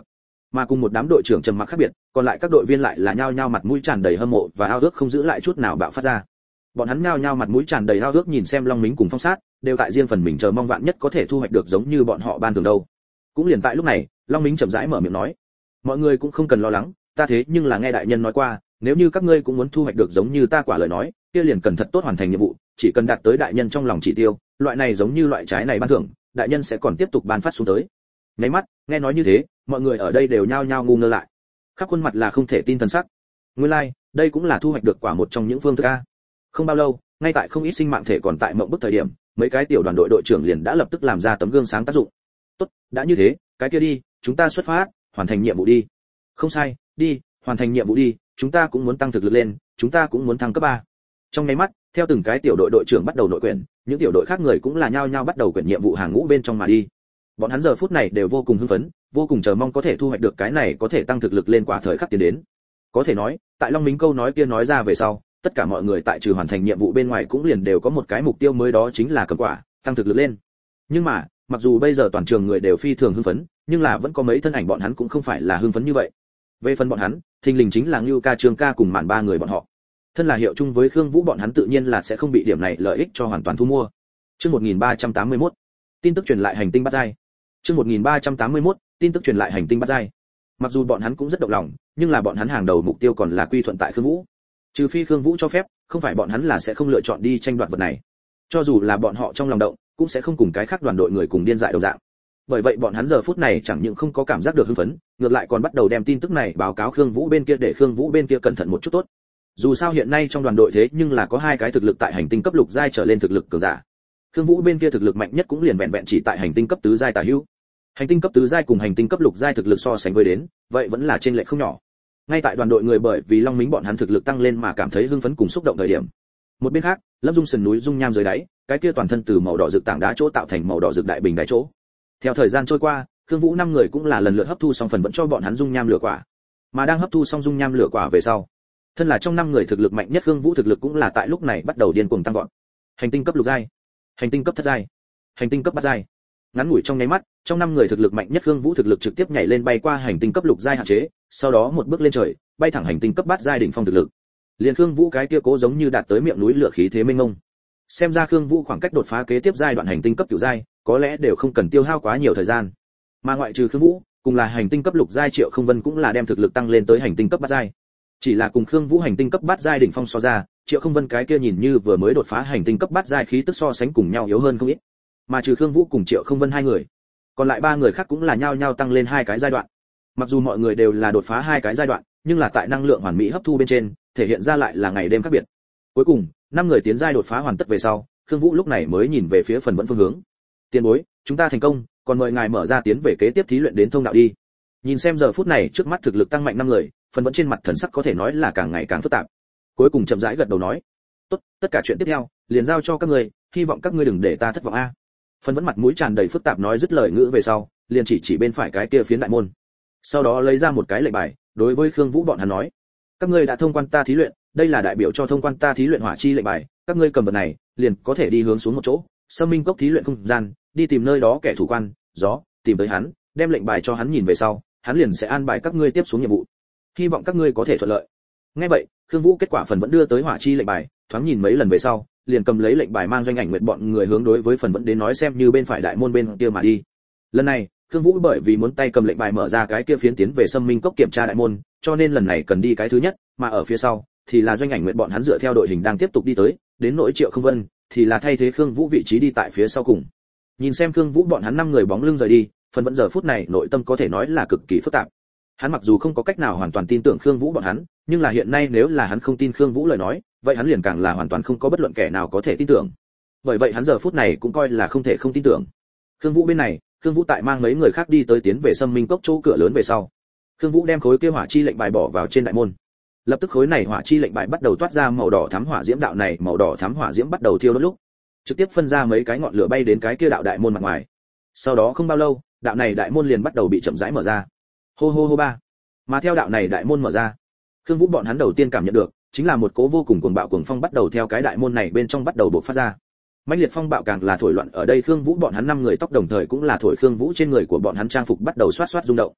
Mà cùng một đám đội trưởng trầm mặc khác biệt, còn lại các đội viên lại là nhao nhao mặt mũi tràn đầy hâm mộ và ao ước không giữ lại chút nào bạo phát ra. Bọn hắn nhao nhao mặt mũi tràn đầy ao ước nhìn xem Long Mính cùng Phong Sát, đều tại riêng phần mình chờ mong vạn nhất có thể thu hoạch được giống như bọn họ ban thường đâu. Cũng liền tại lúc này, Long Mính chậm rãi mở miệng nói: "Mọi người cũng không cần lo lắng, ta thế nhưng là nghe đại nhân nói qua, nếu như các ngươi cũng muốn thu hoạch được giống như ta quả lời nói, kia liền cần thật tốt hoàn thành nhiệm vụ, chỉ cần đạt tới đại nhân trong lòng chỉ tiêu, loại này giống như loại trái này ban thưởng, đại nhân sẽ còn tiếp tục ban phát xuống tới." Nháy mắt, nghe nói như thế, mọi người ở đây đều nhao nhao ngu ngơ lại. Khắp khuôn mặt là không thể tin thần sắc. Nguyên lai, like, đây cũng là thu hoạch được quả một trong những phương thức a. Không bao lâu, ngay tại không ít sinh mạng thể còn tại mộng bức thời điểm, mấy cái tiểu đoàn đội đội trưởng liền đã lập tức làm ra tấm gương sáng tác dụng. "Tốt, đã như thế, cái kia đi, chúng ta xuất phát, hoàn thành nhiệm vụ đi." "Không sai, đi, hoàn thành nhiệm vụ đi, chúng ta cũng muốn tăng thực lực lên, chúng ta cũng muốn thăng cấp ba." Trong nháy mắt, theo từng cái tiểu đội đội trưởng bắt đầu nội quyển, những tiểu đội khác người cũng là nhao nhao bắt đầu quyển nhiệm vụ hàng ngũ bên trong mà đi. Bọn hắn giờ phút này đều vô cùng hưng phấn, vô cùng chờ mong có thể thu hoạch được cái này có thể tăng thực lực lên quả thời khắc tiến đến. Có thể nói, tại Long Mính câu nói kia nói ra về sau, tất cả mọi người tại trừ hoàn thành nhiệm vụ bên ngoài cũng liền đều có một cái mục tiêu mới, đó chính là cầm quả, tăng thực lực lên. Nhưng mà, mặc dù bây giờ toàn trường người đều phi thường hưng phấn, nhưng là vẫn có mấy thân ảnh bọn hắn cũng không phải là hưng phấn như vậy. Về phần bọn hắn, thình lình chính là Ngưu Ca, Trương Ca cùng Mạn ba người bọn họ. Thân là hiệu chung với Khương Vũ, bọn hắn tự nhiên là sẽ không bị điểm này lợi ích cho hoàn toàn thu mua. Chương một nghìn ba trăm tám mươi mốt, tin tức truyền lại hành tinh bắt giai. Chương một nghìn ba trăm tám mươi mốt, tin tức truyền lại hành tinh bắt giai. Mặc dù bọn hắn cũng rất động lòng, nhưng là bọn hắn hàng đầu mục tiêu còn là quy thuận tại Khương Vũ. Trừ phi Khương Vũ cho phép, không phải bọn hắn là sẽ không lựa chọn đi tranh đoạt vật này. Cho dù là bọn họ trong lòng động, cũng sẽ không cùng cái khác đoàn đội người cùng điên dại đồng dạng. Bởi vậy bọn hắn giờ phút này chẳng những không có cảm giác được hưng phấn, ngược lại còn bắt đầu đem tin tức này báo cáo Khương Vũ bên kia để Khương Vũ bên kia cẩn thận một chút tốt. Dù sao hiện nay trong đoàn đội thế nhưng là có hai cái thực lực tại hành tinh cấp lục giai trở lên thực lực cường giả. Khương Vũ bên kia thực lực mạnh nhất cũng liền vẹn vẹn chỉ tại hành tinh cấp tứ giai tả hữu. Hành tinh cấp tứ giai cùng hành tinh cấp lục giai thực lực so sánh với đến, vậy vẫn là trên lệch không nhỏ. Ngay tại đoàn đội người bởi vì Long Mính bọn hắn thực lực tăng lên mà cảm thấy hưng phấn cùng xúc động thời điểm. Một bên khác, Lâm Dung sườn núi dung nham dưới đáy, cái kia toàn thân từ màu đỏ rực tảng đá chỗ tạo thành màu đỏ rực đại bình đáy chỗ. Theo thời gian trôi qua, Khương Vũ năm người cũng là lần lượt hấp thu xong phần vẫn cho bọn hắn dung nham lửa quả. Mà đang hấp thu xong dung nham lửa quả về sau, thân là trong năm người thực lực mạnh nhất Khương Vũ thực lực cũng là tại lúc này bắt đầu điên cuồng tăng vọt. Hành tinh cấp lục giai, hành tinh cấp thất giai, hành tinh cấp bát giai. Ngắn ngủi trong nháy mắt, trong năm người thực lực mạnh nhất Khương Vũ thực lực trực tiếp nhảy lên bay qua hành tinh cấp lục giai hạn chế, sau đó một bước lên trời, bay thẳng hành tinh cấp bát giai đỉnh phong thực lực. Liền Khương Vũ cái kia cố giống như đạt tới miệng núi lửa khí thế mênh mông. Xem ra Khương Vũ khoảng cách đột phá kế tiếp giai đoạn hành tinh cấp cửu giai, có lẽ đều không cần tiêu hao quá nhiều thời gian. Mà ngoại trừ Khương Vũ, cùng là hành tinh cấp lục giai Triệu Không Vân cũng là đem thực lực tăng lên tới hành tinh cấp bát giai. Chỉ là cùng Khương Vũ hành tinh cấp bát giai đỉnh phong so ra, Triệu Không Vân cái kia nhìn như vừa mới đột phá hành tinh cấp bát giai khí tức so sánh cùng nhau yếu hơn không ít. Mà trừ Khương Vũ cùng Triệu Không Vân hai người, còn lại ba người khác cũng là nhao nhao tăng lên hai cái giai đoạn. Mặc dù mọi người đều là đột phá hai cái giai đoạn, nhưng là tại năng lượng hoàn mỹ hấp thu bên trên, thể hiện ra lại là ngày đêm khác biệt. Cuối cùng, năm người tiến giai đột phá hoàn tất về sau, Khương Vũ lúc này mới nhìn về phía phần vẫn phương hướng. Tiền bối, chúng ta thành công, còn mời ngài mở ra tiến về kế tiếp thí luyện đến thông đạo đi. Nhìn xem giờ phút này trước mắt thực lực tăng mạnh năm người, phần vẫn trên mặt thần sắc có thể nói là càng ngày càng phức tạp. Cuối cùng chậm rãi gật đầu nói, tốt, tất cả chuyện tiếp theo liền giao cho các ngươi, hy vọng các ngươi đừng để ta thất vọng a. Phần vẫn mặt mũi tràn đầy phức tạp nói dứt lời ngữ về sau, liền chỉ chỉ bên phải cái kia phiến đại môn. Sau đó lấy ra một cái lệnh bài, đối với Khương Vũ bọn hắn nói, các ngươi đã thông quan ta thí luyện, đây là đại biểu cho thông quan ta thí luyện hỏa chi lệnh bài, các ngươi cầm vật này, liền có thể đi hướng xuống một chỗ, Sâm Minh Cốc thí luyện không gian, đi tìm nơi đó kẻ thủ quan, gió, tìm tới hắn, đem lệnh bài cho hắn nhìn về sau, hắn liền sẽ an bài các ngươi tiếp xuống nhiệm vụ. Hy vọng các ngươi có thể thuận lợi. Nghe vậy, Khương Vũ kết quả phần vẫn đưa tới hỏa chi lệnh bài, thoáng nhìn mấy lần về sau, liền cầm lấy lệnh bài mang doanh ảnh nguyện bọn người hướng đối với phần vẫn đến nói xem như bên phải đại môn bên kia mà đi. Lần này, Khương Vũ bởi vì muốn tay cầm lệnh bài mở ra cái kia phiến tiến về Sâm Minh Cốc kiểm tra đại môn, cho nên lần này cần đi cái thứ nhất, mà ở phía sau thì là doanh ảnh nguyện bọn hắn dựa theo đội hình đang tiếp tục đi tới, đến nỗi Triệu Không Vân thì là thay thế Khương Vũ vị trí đi tại phía sau cùng. Nhìn xem Khương Vũ bọn hắn năm người bóng lưng rời đi, phần vẫn giờ phút này nội tâm có thể nói là cực kỳ phức tạp. Hắn mặc dù không có cách nào hoàn toàn tin tưởng Khương Vũ bọn hắn, nhưng là hiện nay nếu là hắn không tin Khương Vũ lời nói, vậy hắn liền càng là hoàn toàn không có bất luận kẻ nào có thể tin tưởng. Bởi vậy hắn giờ phút này cũng coi là không thể không tin tưởng. Khương Vũ bên này, Khương Vũ tại mang mấy người khác đi tới tiến về Sâm Minh Cốc chỗ cửa lớn về sau. Khương Vũ đem khối kia hỏa chi lệnh bài bỏ vào trên đại môn. Lập tức khối này hỏa chi lệnh bài bắt đầu toát ra màu đỏ thắm hỏa diễm, đạo này màu đỏ thắm hỏa diễm bắt đầu thiêu đốt lúc, trực tiếp phân ra mấy cái ngọn lửa bay đến cái kia đạo đại môn mặt ngoài. Sau đó không bao lâu, đạo này đại môn liền bắt đầu bị chậm rãi mở ra. Hô hô hô ba. Mà theo đạo này đại môn mở ra, Khương Vũ bọn hắn đầu tiên cảm nhận được chính là một cỗ vô cùng cuồng bạo cuồng phong bắt đầu theo cái đại môn này bên trong bắt đầu bộc phát ra. Mãnh liệt phong bạo càng là thổi loạn ở đây Khương Vũ bọn hắn năm người tóc đồng thời cũng là thổi Khương Vũ trên người của bọn hắn trang phục bắt đầu xoát xoát rung động.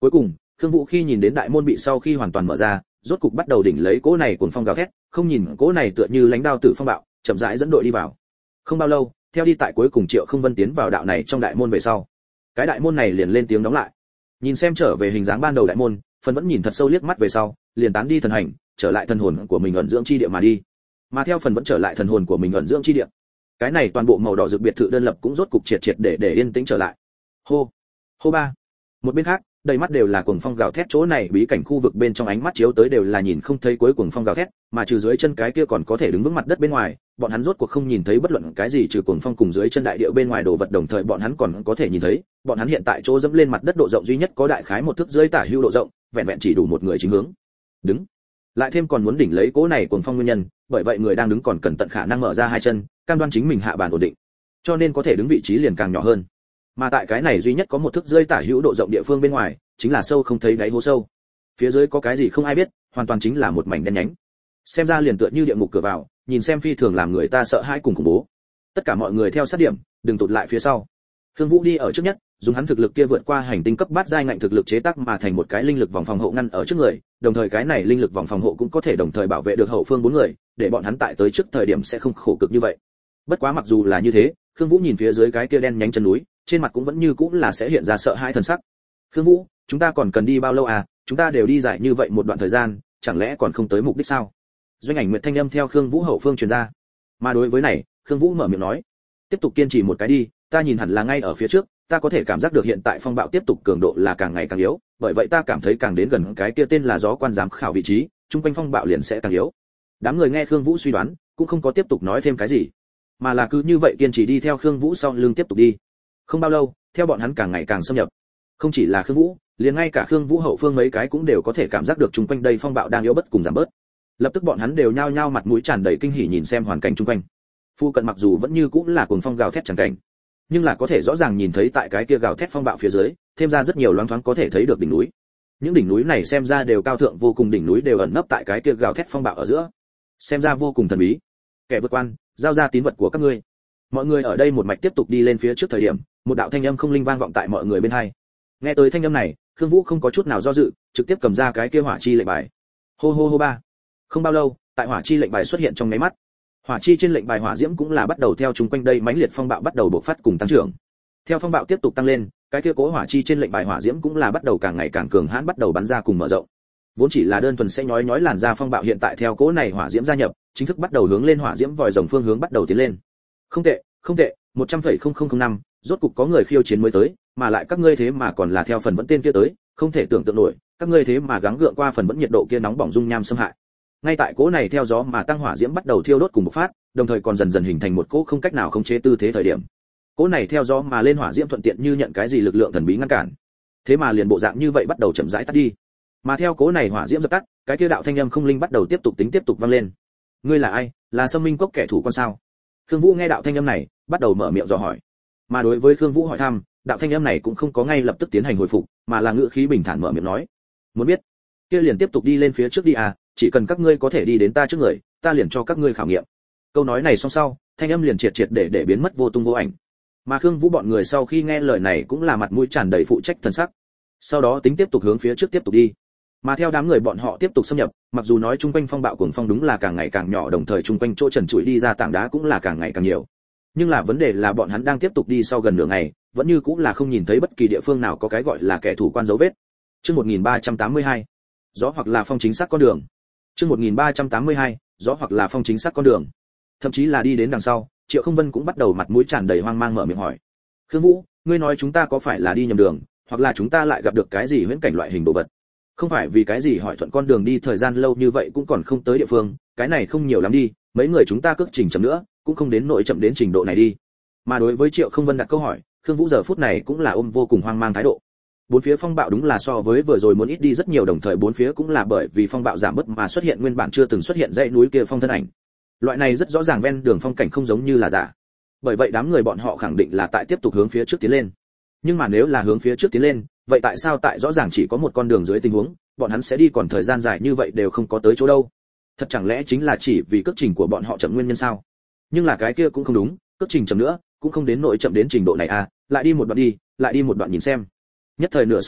Cuối cùng, Khương Vũ khi nhìn đến đại môn bị sau khi hoàn toàn mở ra, rốt cục bắt đầu đỉnh lấy cỗ này cuồng phong gào thét, không nhìn cỗ này tựa như lãnh đao tử phong bạo, chậm rãi dẫn đội đi vào. Không bao lâu, theo đi tại cuối cùng Triệu Không Vân tiến vào đạo này trong đại môn về sau, cái đại môn này liền lên tiếng đóng lại. Nhìn xem trở về hình dáng ban đầu đại môn, phần vẫn nhìn thật sâu liếc mắt về sau, liền tán đi thần hành, trở lại thần hồn của mình ẩn dưỡng chi địa mà đi. Mà theo phần vẫn trở lại thần hồn của mình ẩn dưỡng chi địa, cái này toàn bộ màu đỏ rực biệt thự đơn lập cũng rốt cục triệt triệt để để yên tĩnh trở lại. Hô, hô ba. Một bên khác, đầy mắt đều là cuồng phong gào thét, chỗ này bí cảnh khu vực bên trong ánh mắt chiếu tới đều là nhìn không thấy cuối cuồng phong gào thét, mà trừ dưới chân cái kia còn có thể đứng vững mặt đất bên ngoài, bọn hắn rốt cuộc không nhìn thấy bất luận cái gì trừ cuồng phong cùng dưới chân đại địa bên ngoài đồ vật, đồng thời bọn hắn còn có thể nhìn thấy, bọn hắn hiện tại chỗ dẫm lên mặt đất độ rộng duy nhất có đại khái một thước dưới tả hữu độ rộng, vẹn vẹn chỉ đủ một người chính hướng. Đứng. Lại thêm còn muốn đỉnh lấy cỗ này cuồng phong nguyên nhân, bởi vậy người đang đứng còn cần tận khả năng mở ra hai chân, cam đoan chính mình hạ bàn ổn định. Cho nên có thể đứng vị trí liền càng nhỏ hơn. Mà tại cái này duy nhất có một thước rơi tả hữu độ rộng địa phương bên ngoài, chính là sâu không thấy đáy hố sâu. Phía dưới có cái gì không ai biết, hoàn toàn chính là một mảnh đen nhánh. Xem ra liền tựa như địa ngục cửa vào, nhìn xem phi thường làm người ta sợ hãi cùng khủng bố. Tất cả mọi người theo sát điểm, đừng tụt lại phía sau. Khương Vũ đi ở trước nhất, dùng hắn thực lực kia vượt qua hành tinh cấp bát giai ngạnh thực lực chế tác mà thành một cái linh lực vòng phòng hộ ngăn ở trước người, đồng thời cái này linh lực vòng phòng hộ cũng có thể đồng thời bảo vệ được hậu phương bốn người, để bọn hắn tại tới trước thời điểm sẽ không khổ cực như vậy. Bất quá mặc dù là như thế, Khương Vũ nhìn phía dưới cái kia đen nhánh chân núi, trên mặt cũng vẫn như cũng là sẽ hiện ra sợ hãi thần sắc. Khương Vũ, chúng ta còn cần đi bao lâu à? Chúng ta đều đi dài như vậy một đoạn thời gian, chẳng lẽ còn không tới mục đích sao? Doanh Ảnh Nguyệt thanh âm theo Khương Vũ hậu phương truyền ra. Mà đối với này, Khương Vũ mở miệng nói, tiếp tục kiên trì một cái đi, ta nhìn hẳn là ngay ở phía trước, ta có thể cảm giác được hiện tại phong bạo tiếp tục cường độ là càng ngày càng yếu, bởi vậy ta cảm thấy càng đến gần cái kia tên là gió quan giám khảo vị trí, trung quanh phong bạo liền sẽ càng yếu. Đám người nghe Khương Vũ suy đoán, cũng không có tiếp tục nói thêm cái gì, mà là cứ như vậy kiên trì đi theo Khương Vũ sau lưng tiếp tục đi. Không bao lâu, theo bọn hắn càng ngày càng xâm nhập, không chỉ là Khương Vũ, liền ngay cả Khương Vũ hậu phương mấy cái cũng đều có thể cảm giác được chung quanh đây phong bạo đang yếu bất cùng giảm bớt. Lập tức bọn hắn đều nhao nhao mặt mũi tràn đầy kinh hỉ nhìn xem hoàn cảnh chung quanh. Phu cận mặc dù vẫn như cũng là cuồng phong gào thét chẳng cảnh, nhưng là có thể rõ ràng nhìn thấy tại cái kia gào thét phong bạo phía dưới, thêm ra rất nhiều loáng thoáng có thể thấy được đỉnh núi. Những đỉnh núi này xem ra đều cao thượng vô cùng, đỉnh núi đều ẩn nấp tại cái kia gào thét phong bạo ở giữa, xem ra vô cùng thần bí. Kẻ vượt quan, giao ra tín vật của các ngươi. Mọi người ở đây một mạch tiếp tục đi lên phía trước thời điểm, một đạo thanh âm không linh vang vọng tại mọi người bên hai. Nghe tới thanh âm này, Khương Vũ không có chút nào do dự, trực tiếp cầm ra cái kia hỏa chi lệnh bài. Hô hô hô ba. Không bao lâu, tại hỏa chi lệnh bài xuất hiện trong mấy mắt, hỏa chi trên lệnh bài hỏa diễm cũng là bắt đầu theo chung quanh đây mãnh liệt phong bạo bắt đầu bộc phát cùng tăng trưởng. Theo phong bạo tiếp tục tăng lên, cái kia cố hỏa chi trên lệnh bài hỏa diễm cũng là bắt đầu càng ngày càng cường hãn, bắt đầu bắn ra cùng mở rộng. Vốn chỉ là đơn thuần sẽ nhói nhói làn da phong bạo hiện tại theo cố này hỏa diễm gia nhập, chính thức bắt đầu hướng lên hỏa diễm vòi rồng phương hướng bắt đầu tiến lên. Không tệ, không tệ, một trăm phẩy không không không năm, rốt cục có người khiêu chiến mới tới, mà lại các ngươi thế mà còn là theo phần vẫn tên kia tới, không thể tưởng tượng nổi, các ngươi thế mà gắng gượng qua phần vẫn nhiệt độ kia nóng bỏng dung nham xâm hại. Ngay tại cố này theo gió mà tăng hỏa diễm bắt đầu thiêu đốt cùng bộc phát, đồng thời còn dần dần hình thành một cỗ không cách nào khống chế tư thế thời điểm. Cỗ này theo gió mà lên hỏa diễm thuận tiện như nhận cái gì lực lượng thần bí ngăn cản. Thế mà liền bộ dạng như vậy bắt đầu chậm rãi tắt đi. Mà theo cỗ này hỏa diễm dập tắt, cái kia đạo thanh âm không linh bắt đầu tiếp tục tính tiếp tục vang lên. Ngươi là ai? Là Sâm Minh Cốc kẻ thù con sao? Khương Vũ nghe đạo thanh âm này, bắt đầu mở miệng dò hỏi. Mà đối với Khương Vũ hỏi thăm, đạo thanh âm này cũng không có ngay lập tức tiến hành hồi phục, mà là ngữ khí bình thản mở miệng nói: "Muốn biết, kia liền tiếp tục đi lên phía trước đi à, chỉ cần các ngươi có thể đi đến ta trước người, ta liền cho các ngươi khảo nghiệm." Câu nói này xong sau, thanh âm liền triệt triệt để để biến mất vô tung vô ảnh. Mà Khương Vũ bọn người sau khi nghe lời này cũng là mặt mũi tràn đầy phụ trách thần sắc. Sau đó tính tiếp tục hướng phía trước tiếp tục đi. Mà theo đám người bọn họ tiếp tục xâm nhập, mặc dù nói chung quanh phong bạo cuồng phong đúng là càng ngày càng nhỏ, đồng thời chung quanh chỗ trần trụi đi ra tảng đá cũng là càng ngày càng nhiều. Nhưng là vấn đề là bọn hắn đang tiếp tục đi sau gần nửa ngày, vẫn như cũng là không nhìn thấy bất kỳ địa phương nào có cái gọi là kẻ thủ quan dấu vết. Chương một nghìn ba trăm tám mươi hai, gió hoặc là phong chính xác con đường. Chương một nghìn ba trăm tám mươi hai, gió hoặc là phong chính xác con đường. Thậm chí là đi đến đằng sau, Triệu Không Vân cũng bắt đầu mặt mũi tràn đầy hoang mang mở miệng hỏi: "Khương Vũ, ngươi nói chúng ta có phải là đi nhầm đường, hoặc là chúng ta lại gặp được cái gì huyễn cảnh loại hình đồ vật? Không phải vì cái gì hỏi thuận con đường đi thời gian lâu như vậy cũng còn không tới địa phương, cái này không nhiều lắm đi, mấy người chúng ta cước trình chậm nữa, cũng không đến nỗi chậm đến trình độ này đi." Mà đối với Triệu Không Vân đặt câu hỏi, Khương Vũ giờ phút này cũng là ôm vô cùng hoang mang thái độ. Bốn phía phong bạo đúng là so với vừa rồi muốn ít đi rất nhiều, đồng thời bốn phía cũng là bởi vì phong bạo giảm bớt mà xuất hiện nguyên bản chưa từng xuất hiện dãy núi kia phong thân ảnh. Loại này rất rõ ràng ven đường phong cảnh không giống như là giả. Bởi vậy đám người bọn họ khẳng định là tại tiếp tục hướng phía trước tiến lên. Nhưng mà nếu là hướng phía trước tiến lên, vậy tại sao tại rõ ràng chỉ có một con đường dưới tình huống, bọn hắn sẽ đi còn thời gian dài như vậy đều không có tới chỗ đâu? Thật chẳng lẽ chính là chỉ vì cước trình của bọn họ chậm nguyên nhân sao? Nhưng là cái kia cũng không đúng, cước trình chậm nữa, cũng không đến nỗi chậm đến trình độ này à, lại đi một đoạn đi, lại đi một đoạn nhìn xem. Nhất thời nửa sống sót,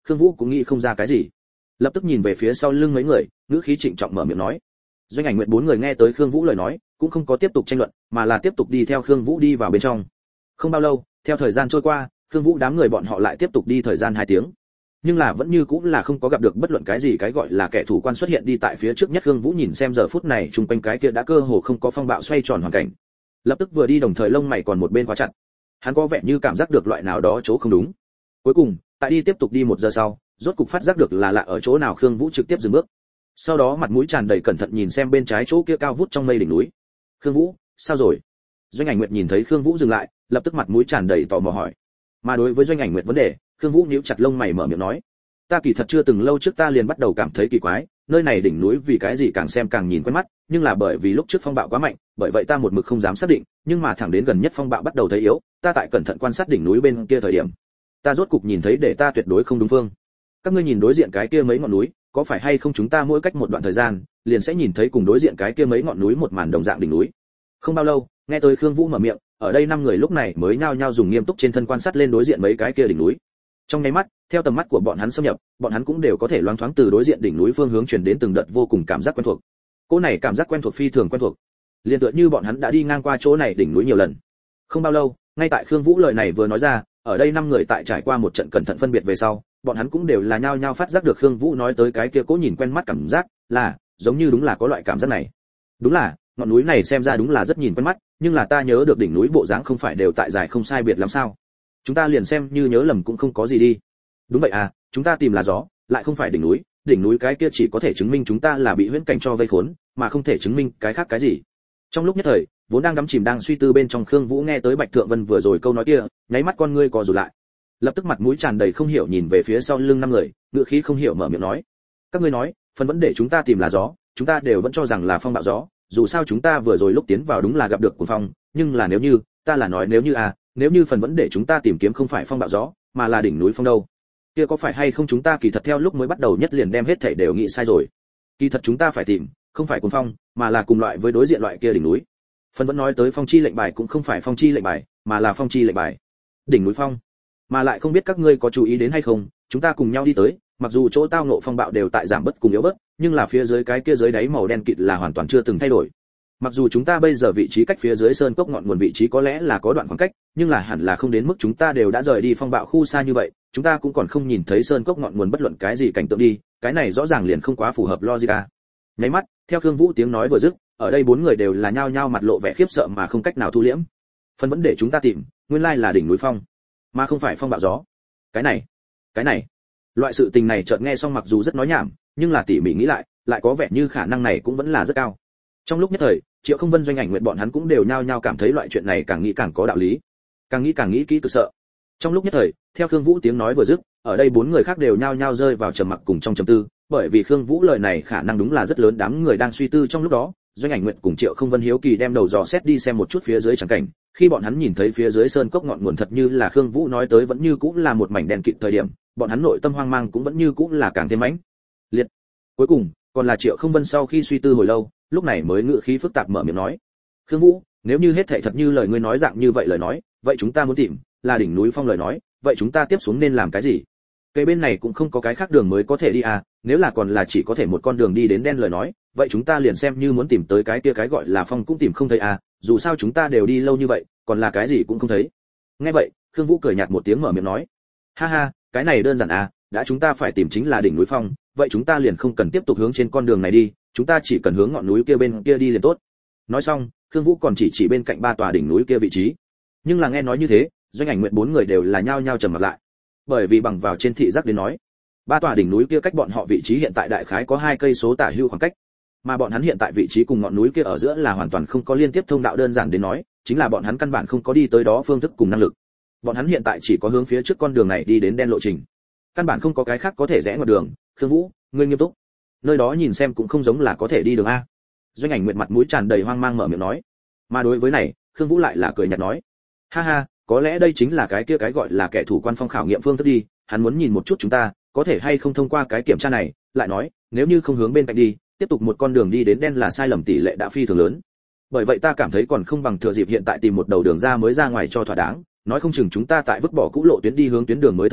Khương Vũ cũng nghĩ không ra cái gì, lập tức nhìn về phía sau lưng mấy người, ngữ khí trịnh trọng mở miệng nói. Doanh Ảnh Nguyệt bốn người nghe tới Khương Vũ lời nói, cũng không có tiếp tục tranh luận, mà là tiếp tục đi theo Khương Vũ đi vào bên trong. Không bao lâu, theo thời gian trôi qua, Khương Vũ đám người bọn họ lại tiếp tục đi thời gian hai tiếng. Nhưng là vẫn như cũng là không có gặp được bất luận cái gì cái gọi là kẻ thủ quan xuất hiện đi tại phía trước nhất. Khương Vũ nhìn xem giờ phút này chung quanh cái kia đã cơ hồ không có phong bạo xoay tròn hoàn cảnh, lập tức vừa đi đồng thời lông mày còn một bên khóa chặt. Hắn có vẻ như cảm giác được loại nào đó chỗ không đúng. Cuối cùng, tại đi tiếp tục đi một giờ sau, rốt cục phát giác được là lạ ở chỗ nào. Khương Vũ trực tiếp dừng bước, sau đó mặt mũi tràn đầy cẩn thận nhìn xem bên trái chỗ kia cao vút trong mây đỉnh núi. Khương Vũ, sao rồi? Doanh Ảnh Nguyệt nhìn thấy Khương Vũ dừng lại, lập tức mặt mũi tràn đầy tò mò hỏi. Mà đối với Doanh Ảnh Nguyệt vấn đề, Khương Vũ nhíu chặt lông mày mở miệng nói, ta kỳ thật chưa từng lâu trước ta liền bắt đầu cảm thấy kỳ quái, nơi này đỉnh núi vì cái gì càng xem càng nhìn quen mắt, nhưng là bởi vì lúc trước phong bạo quá mạnh, bởi vậy ta một mực không dám xác định, nhưng mà thẳng đến gần nhất phong bạo bắt đầu thấy yếu, ta tại cẩn thận quan sát đỉnh núi bên kia thời điểm, ta rốt cục nhìn thấy để ta tuyệt đối không đúng phương. Các ngươi nhìn đối diện cái kia mấy ngọn núi, có phải hay không chúng ta mỗi cách một đoạn thời gian, liền sẽ nhìn thấy cùng đối diện cái kia mấy ngọn núi một màn đồng dạng đỉnh núi. Không bao lâu, nghe tới Khương Vũ mở miệng, ở đây năm người lúc này mới nhao nhao dùng nghiêm túc trên thân quan sát lên đối diện mấy cái kia đỉnh núi. Trong nháy mắt, theo tầm mắt của bọn hắn xâm nhập, bọn hắn cũng đều có thể loáng thoáng từ đối diện đỉnh núi phương hướng truyền đến từng đợt vô cùng cảm giác quen thuộc. Cô này cảm giác quen thuộc phi thường quen thuộc, liền tựa như bọn hắn đã đi ngang qua chỗ này đỉnh núi nhiều lần. Không bao lâu, ngay tại Khương Vũ lời này vừa nói ra, ở đây năm người tại trải qua một trận cẩn thận phân biệt về sau, bọn hắn cũng đều là nhao nhao phát giác được Khương Vũ nói tới cái kia cố nhìn quen mắt cảm giác, là giống như đúng là có loại cảm giác này. Đúng là, ngọn núi này xem ra đúng là rất nhìn quen mắt, nhưng là ta nhớ được đỉnh núi bộ dáng không phải đều tại dài không sai biệt lắm sao? Chúng ta liền xem như nhớ lầm cũng không có gì đi. Đúng vậy à, chúng ta tìm là gió, lại không phải đỉnh núi, đỉnh núi cái kia chỉ có thể chứng minh chúng ta là bị huyễn cảnh cho vây khốn, mà không thể chứng minh cái khác cái gì. Trong lúc nhất thời, vốn đang đắm chìm đang suy tư bên trong Khương Vũ nghe tới Bạch Thượng Vân vừa rồi câu nói kia, nháy mắt con ngươi co rụt lại, lập tức mặt mũi tràn đầy không hiểu nhìn về phía sau lưng năm người, ngữ khí không hiểu mở miệng nói, các ngươi nói, phần vẫn để chúng ta tìm là gió, chúng ta đều vẫn cho rằng là phong bạo gió, dù sao chúng ta vừa rồi lúc tiến vào đúng là gặp được cuồng phong, nhưng là nếu như, ta là nói nếu như à, nếu như phần vẫn để chúng ta tìm kiếm không phải phong bạo gió, mà là đỉnh núi phong đâu, kia có phải hay không chúng ta kỳ thật theo lúc mới bắt đầu nhất liền đem hết thảy đều nghĩ sai rồi. Kỳ thật chúng ta phải tìm, không phải cuồng phong, mà là cùng loại với đối diện loại kia đỉnh núi. Phần vẫn nói tới phong chi lệnh bài cũng không phải phong chi lệnh bài, mà là phong chi lệnh bài. Đỉnh núi phong. Mà lại không biết các ngươi có chú ý đến hay không, chúng ta cùng nhau đi tới, mặc dù chỗ tao ngộ phong bạo đều tại giảm bớt cùng yếu bớt, nhưng là phía dưới cái kia dưới đáy màu đen kịt là hoàn toàn chưa từng thay đổi. Mặc dù chúng ta bây giờ vị trí cách phía dưới sơn cốc ngọn nguồn vị trí có lẽ là có đoạn khoảng cách, nhưng là hẳn là không đến mức chúng ta đều đã rời đi phong bạo khu xa như vậy, chúng ta cũng còn không nhìn thấy sơn cốc ngọn nguồn bất luận cái gì cảnh tượng đi, cái này rõ ràng liền không quá phù hợp logic. Nháy mắt, theo Khương Vũ tiếng nói vừa dứt, ở đây bốn người đều là nhao nhao mặt lộ vẻ khiếp sợ mà không cách nào thu liễm. Phần vẫn để chúng ta tìm, nguyên lai là đỉnh núi phong, mà không phải phong bạo gió. Cái này, cái này, loại sự tình này chợt nghe xong mặc dù rất nói nhảm, nhưng là tỉ mỉ nghĩ lại, lại có vẻ như khả năng này cũng vẫn là rất cao. Trong lúc nhất thời, Triệu Không Vân, Doanh Ảnh Nguyện bọn hắn cũng đều nhao nhao cảm thấy loại chuyện này càng nghĩ càng có đạo lý, càng nghĩ càng nghĩ kỹ cực sợ. Trong lúc nhất thời, theo Khương Vũ tiếng nói vừa dứt, ở đây bốn người khác đều nhao nhao rơi vào trầm mặc cùng trong trầm tư, bởi vì Khương Vũ lời này khả năng đúng là rất lớn. Đám người đang suy tư trong lúc đó, Doanh Ảnh Nguyện cùng Triệu Không Vân hiếu kỳ đem đầu dò xét đi xem một chút phía dưới chẳng cảnh, khi bọn hắn nhìn thấy phía dưới sơn cốc ngọn nguồn thật như là Khương Vũ nói tới vẫn như cũng là một mảnh đen kịt thời điểm, bọn hắn nội tâm hoang mang cũng vẫn như cũng là càng thêm mãnh liệt. Cuối cùng, còn là Triệu Không Vân sau khi suy tư hồi lâu, lúc này mới ngữ khí phức tạp mở miệng nói, Khương Vũ, nếu như hết thảy thật như lời ngươi nói dạng như vậy lời nói, vậy chúng ta muốn tìm là đỉnh núi phong lời nói, vậy chúng ta tiếp xuống nên làm cái gì? Cây bên này cũng không có cái khác đường mới có thể đi à, nếu là còn là chỉ có thể một con đường đi đến đen lời nói, vậy chúng ta liền xem như muốn tìm tới cái kia cái gọi là phong cũng tìm không thấy à, dù sao chúng ta đều đi lâu như vậy, còn là cái gì cũng không thấy. Nghe vậy, Khương Vũ cười nhạt một tiếng mở miệng nói, ha ha, cái này đơn giản à, đã chúng ta phải tìm chính là đỉnh núi phong, vậy chúng ta liền không cần tiếp tục hướng trên con đường này đi, chúng ta chỉ cần hướng ngọn núi kia bên kia đi liền tốt. Nói xong, Khương Vũ còn chỉ chỉ bên cạnh ba tòa đỉnh núi kia vị trí. Nhưng là nghe nói như thế, Doanh Ảnh Nguyện bốn người đều là nhao nhao trầm mặt lại, bởi vì bằng vào trên thị giác đến nói, ba tòa đỉnh núi kia cách bọn họ vị trí hiện tại đại khái có hai cây số tả hữu khoảng cách, mà bọn hắn hiện tại vị trí cùng ngọn núi kia ở giữa là hoàn toàn không có liên tiếp thông đạo. Đơn giản đến nói, chính là bọn hắn căn bản không có đi tới đó phương thức cùng năng lực. Bọn hắn hiện tại chỉ có hướng phía trước con đường này đi đến đen lộ trình, căn bản không có cái khác có thể rẽ ngoặt đường. Khương Vũ, ngươi nghiêm túc, nơi đó nhìn xem cũng không giống là có thể đi đường a. Doanh Ảnh Nguyệt mặt mũi tràn đầy hoang mang mở miệng nói, mà đối với này, Khương Vũ lại là cười nhạt nói, ha ha, có lẽ đây chính là cái kia cái gọi là kẻ thủ quan phong khảo nghiệm phương thức đi, hắn muốn nhìn một chút chúng ta có thể hay không thông qua cái kiểm tra này. Lại nói, nếu như không hướng bên cạnh đi, tiếp tục một con đường đi đến đen là sai lầm tỷ lệ đã phi thường lớn. Bởi vậy ta cảm thấy còn không bằng thừa dịp hiện tại tìm một đầu đường ra mới ra ngoài cho thỏa đáng, nói không chừng chúng ta tại vứt bỏ cũ lộ tuyến đi hướng tuyến đường mới thời điểm,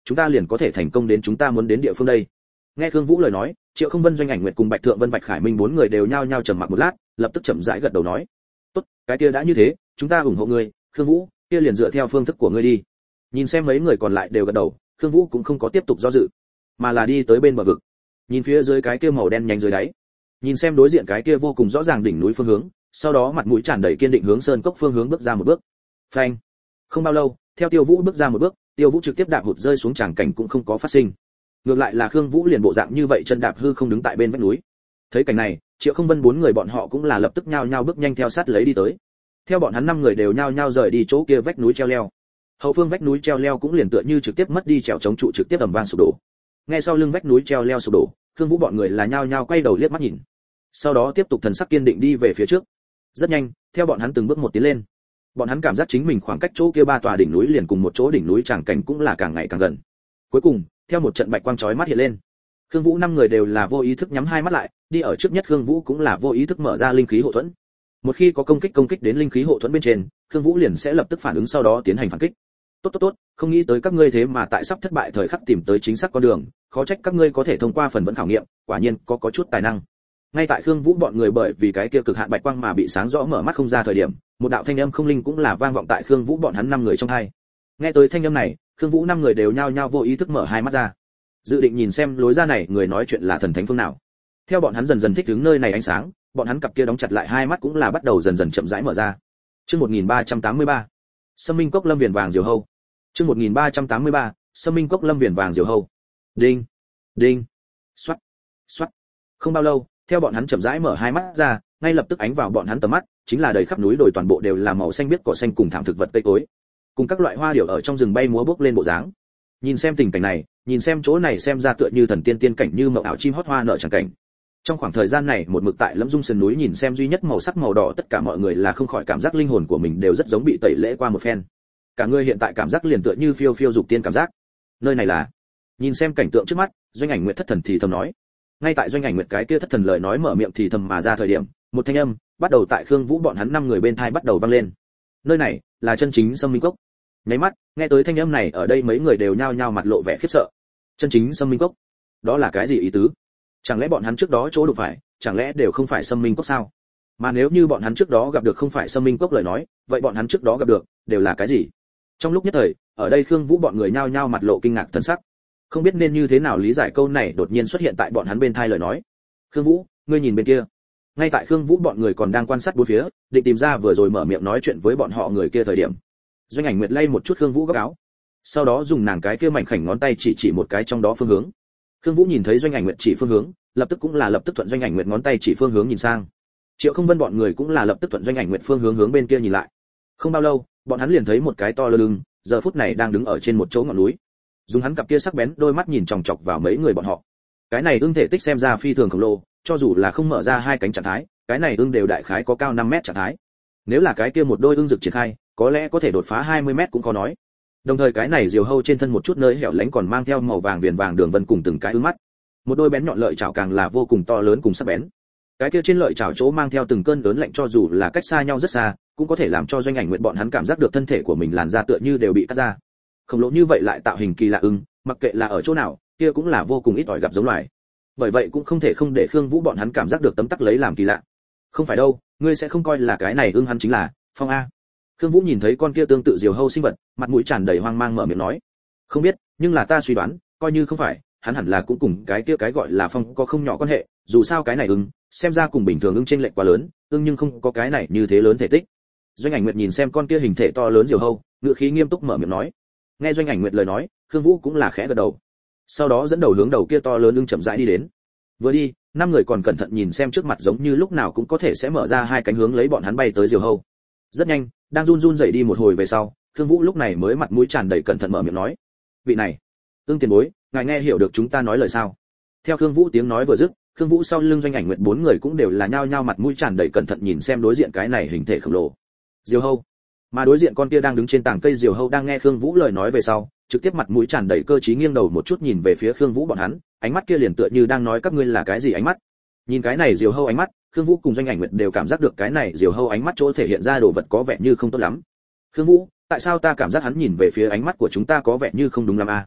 chúng ta liền có thể thành công đến chúng ta muốn đến địa phương đây. Nghe Khương Vũ lời nói, Triệu Không Vân, Doanh Ảnh Nguyệt cùng Bạch Thượng Vân, Bạch Khải Minh bốn người đều nhao nhao trầm mặc một lát, lập tức chậm rãi gật đầu nói: "Tốt, cái kia đã như thế, chúng ta ủng hộ ngươi, Khương Vũ, kia liền dựa theo phương thức của ngươi đi." Nhìn xem mấy người còn lại đều gật đầu, Khương Vũ cũng không có tiếp tục do dự, mà là đi tới bên bờ vực. Nhìn phía dưới cái kia màu đen nhánh dưới đáy, nhìn xem đối diện cái kia vô cùng rõ ràng đỉnh núi phương hướng, sau đó mặt mũi tràn đầy kiên định hướng sơn cốc phương hướng bước ra một bước. Phanh! Không bao lâu, theo Tiêu Vũ bước ra một bước, Tiêu Vũ trực tiếp đạp hụt rơi xuống, tràng cảnh cũng không có phát sinh. Ngược lại là Khương Vũ liền bộ dạng như vậy chân đạp hư không đứng tại bên vách núi. Thấy cảnh này, Triệu Không Vân bốn người bọn họ cũng là lập tức nhao nhao bước nhanh theo sát lấy đi tới. Theo bọn hắn năm người đều nhao nhao rời đi chỗ kia vách núi treo leo. Hậu phương vách núi treo leo cũng liền tựa như trực tiếp mất đi trèo chống trụ, trực tiếp ầm vang sụp đổ. Ngay sau lưng vách núi treo leo sụp đổ, Khương Vũ bọn người là nhao nhao quay đầu liếc mắt nhìn. Sau đó tiếp tục thần sắc kiên định đi về phía trước. Rất nhanh, theo bọn hắn từng bước một tiến lên, bọn hắn cảm giác chính mình khoảng cách chỗ kia ba tòa đỉnh núi liền cùng một chỗ đỉnh núi tràng cảnh cũng là càng ngày càng gần. Cuối cùng, theo một trận bạch quang chói mắt hiện lên, Khương Vũ năm người đều là vô ý thức nhắm hai mắt lại, đi ở trước nhất Khương Vũ cũng là vô ý thức mở ra linh khí hộ thuẫn. Một khi có công kích công kích đến linh khí hộ thuẫn bên trên, Khương Vũ liền sẽ lập tức phản ứng, sau đó tiến hành phản kích. Tốt tốt tốt, không nghĩ tới các ngươi thế mà tại sắp thất bại thời khắc tìm tới chính xác con đường, khó trách các ngươi có thể thông qua phần vẫn khảo nghiệm, quả nhiên có có chút tài năng. Ngay tại Khương Vũ bọn người bởi vì cái kia cực hạn bạch quang mà bị sáng rõ mở mắt không ra thời điểm, một đạo thanh âm không linh cũng là vang vọng tại Khương Vũ bọn hắn năm người trong tai. Nghe tới thanh âm này, Khương Vũ năm người đều nhao nhao vô ý thức mở hai mắt ra, dự định nhìn xem lối ra này người nói chuyện là thần thánh phương nào. Theo bọn hắn dần dần thích ứng nơi này ánh sáng, bọn hắn cặp kia đóng chặt lại hai mắt cũng là bắt đầu dần dần chậm rãi mở ra. Chương một nghìn ba trăm tám mươi ba, Sâm Minh Cốc Lâm Viền Vàng Diều Hâu. Chương một nghìn ba trăm tám mươi ba, Sâm Minh Cốc Lâm Viền Vàng Diều Hâu. Đinh, đinh, xoát, xoát. Không bao lâu, theo bọn hắn chậm rãi mở hai mắt ra, ngay lập tức ánh vào bọn hắn tầm mắt, chính là đầy khắp núi đồi toàn bộ đều là màu xanh biếc cỏ xanh cùng thảm thực vật cây cối, cùng các loại hoa điểu ở trong rừng bay múa bước lên bộ dáng. Nhìn xem tình cảnh này, nhìn xem chỗ này xem ra tựa như thần tiên tiên cảnh, như mộng ảo chim hót hoa nở chẳng cảnh. Trong khoảng thời gian này một mực tại Lâm Dung sườn núi nhìn xem duy nhất màu sắc màu đỏ, tất cả mọi người là không khỏi cảm giác linh hồn của mình đều rất giống bị tẩy lễ qua một phen. Cả người hiện tại cảm giác liền tựa như phiêu phiêu dục tiên cảm giác. Nơi này là... Nhìn xem cảnh tượng trước mắt, Doanh Ảnh Nguyệt thất thần thì thầm nói. Ngay tại Doanh Ảnh Nguyệt cái kia thất thần lời nói mở miệng thì thầm mà ra thời điểm, một thanh âm bắt đầu tại Khương Vũ bọn hắn năm người bên tai bắt đầu vang lên. Nơi này là chân chính Sâm Minh Cốc. Nháy mắt, nghe tới thanh âm này, ở đây mấy người đều nhao nhao mặt lộ vẻ khiếp sợ. Chân chính Sâm Minh Cốc? Đó là cái gì ý tứ? Chẳng lẽ bọn hắn trước đó chỗ đụng phải, chẳng lẽ đều không phải Sâm Minh Cốc sao? Mà nếu như bọn hắn trước đó gặp được không phải Sâm Minh Cốc lời nói, vậy bọn hắn trước đó gặp được đều là cái gì? Trong lúc nhất thời, ở đây Khương Vũ bọn người nhao nhao mặt lộ kinh ngạc thần sắc, không biết nên như thế nào lý giải câu này đột nhiên xuất hiện tại bọn hắn bên tai lời nói. Khương Vũ, ngươi nhìn bên kia. Ngay tại Khương Vũ bọn người còn đang quan sát bốn phía, định tìm ra vừa rồi mở miệng nói chuyện với bọn họ người kia thời điểm, Doanh Ảnh Nguyệt lay một chút Khương Vũ góc áo, sau đó dùng nàng cái kia mảnh khảnh ngón tay chỉ chỉ một cái trong đó phương hướng. Khương Vũ nhìn thấy Doanh Ảnh Nguyệt chỉ phương hướng, lập tức cũng là lập tức thuận Doanh Ảnh Nguyệt ngón tay chỉ phương hướng nhìn sang. Triệu Không Vân bọn người cũng là lập tức thuận Doanh Ảnh Nguyệt phương hướng hướng bên kia nhìn lại. Không bao lâu, bọn hắn liền thấy một cái to lưng, giờ phút này đang đứng ở trên một chỗ ngọn núi, dùng hắn cặp kia sắc bén đôi mắt nhìn chòng chọc vào mấy người bọn họ. Cái này ưng thể tích xem ra phi thường khổng lồ, cho dù là không mở ra hai cánh trạng thái, cái này ưng đều đại khái có cao năm mét trạng thái. Nếu là cái kia một đôi ưng rực triển khai, có lẽ có thể đột phá hai mươi mét cũng khó nói. Đồng thời cái này diều hâu trên thân một chút nơi hẻo lánh còn mang theo màu vàng viền vàng đường vân cùng từng cái ưng mắt. Một đôi bén nhọn lợi chảo càng là vô cùng to lớn cùng sắc bén. Cái kia trên lợi chảo chỗ mang theo từng cơn lớn lạnh, cho dù là cách xa nhau rất xa, cũng có thể làm cho Doanh Ảnh Nguyệt bọn hắn cảm giác được thân thể của mình làn da tựa như đều bị cắt ra. Khổng lồ như vậy lại tạo hình kỳ lạ ưng, mặc kệ là ở chỗ nào, kia cũng là vô cùng ít ỏi gặp giống loài. Bởi vậy cũng không thể không để Khương Vũ bọn hắn cảm giác được tấm tắc lấy làm kỳ lạ. Không phải đâu, ngươi sẽ không coi là cái này ưng hắn chính là Phong a? Khương Vũ nhìn thấy con kia tương tự diều hâu sinh vật, mặt mũi tràn đầy hoang mang mở miệng nói. Không biết, nhưng là ta suy đoán, coi như không phải, hắn hẳn là cũng cùng cái kia cái gọi là Phong có không nhỏ quan hệ, dù sao cái này ưng, xem ra cùng bình thường ưng chênh lệch quá lớn, ưng nhưng không có cái này như thế lớn thể tích. Doanh Ảnh Nguyệt nhìn xem con kia hình thể to lớn diều hâu, ngữ khí nghiêm túc mở miệng nói. Nghe Doanh Ảnh Nguyệt lời nói, Khương Vũ cũng là khẽ gật đầu. Sau đó dẫn đầu hướng đầu kia to lớn ưng chậm rãi đi đến. Vừa đi, năm người còn cẩn thận nhìn xem trước mặt, giống như lúc nào cũng có thể sẽ mở ra hai cánh hướng lấy bọn hắn bay tới diều hâu. Rất nhanh, đang run run dậy đi một hồi về sau, Khương Vũ lúc này mới mặt mũi tràn đầy cẩn thận mở miệng nói: "Vị này, ưng tiền bối, ngài nghe hiểu được chúng ta nói lời sao?" Theo Khương Vũ tiếng nói vừa dứt, Khương Vũ sau lưng Doanh Ảnh Nguyệt bốn người cũng đều là nhao nhao mặt mũi tràn đầy cẩn thận nhìn xem đối diện cái này hình thể khổng lồ diều hâu. Mà đối diện con kia đang đứng trên tảng cây diều hâu đang nghe Khương Vũ lời nói về sau, trực tiếp mặt mũi tràn đầy cơ trí nghiêng đầu một chút nhìn về phía Khương Vũ bọn hắn, ánh mắt kia liền tựa như đang nói các ngươi là cái gì ánh mắt. Nhìn cái này diều hâu ánh mắt, Khương Vũ cùng Doanh Ảnh Nguyệt đều cảm giác được cái này diều hâu ánh mắt chỗ thể hiện ra đồ vật có vẻ như không tốt lắm. Khương Vũ, tại sao ta cảm giác hắn nhìn về phía ánh mắt của chúng ta có vẻ như không đúng lắm a?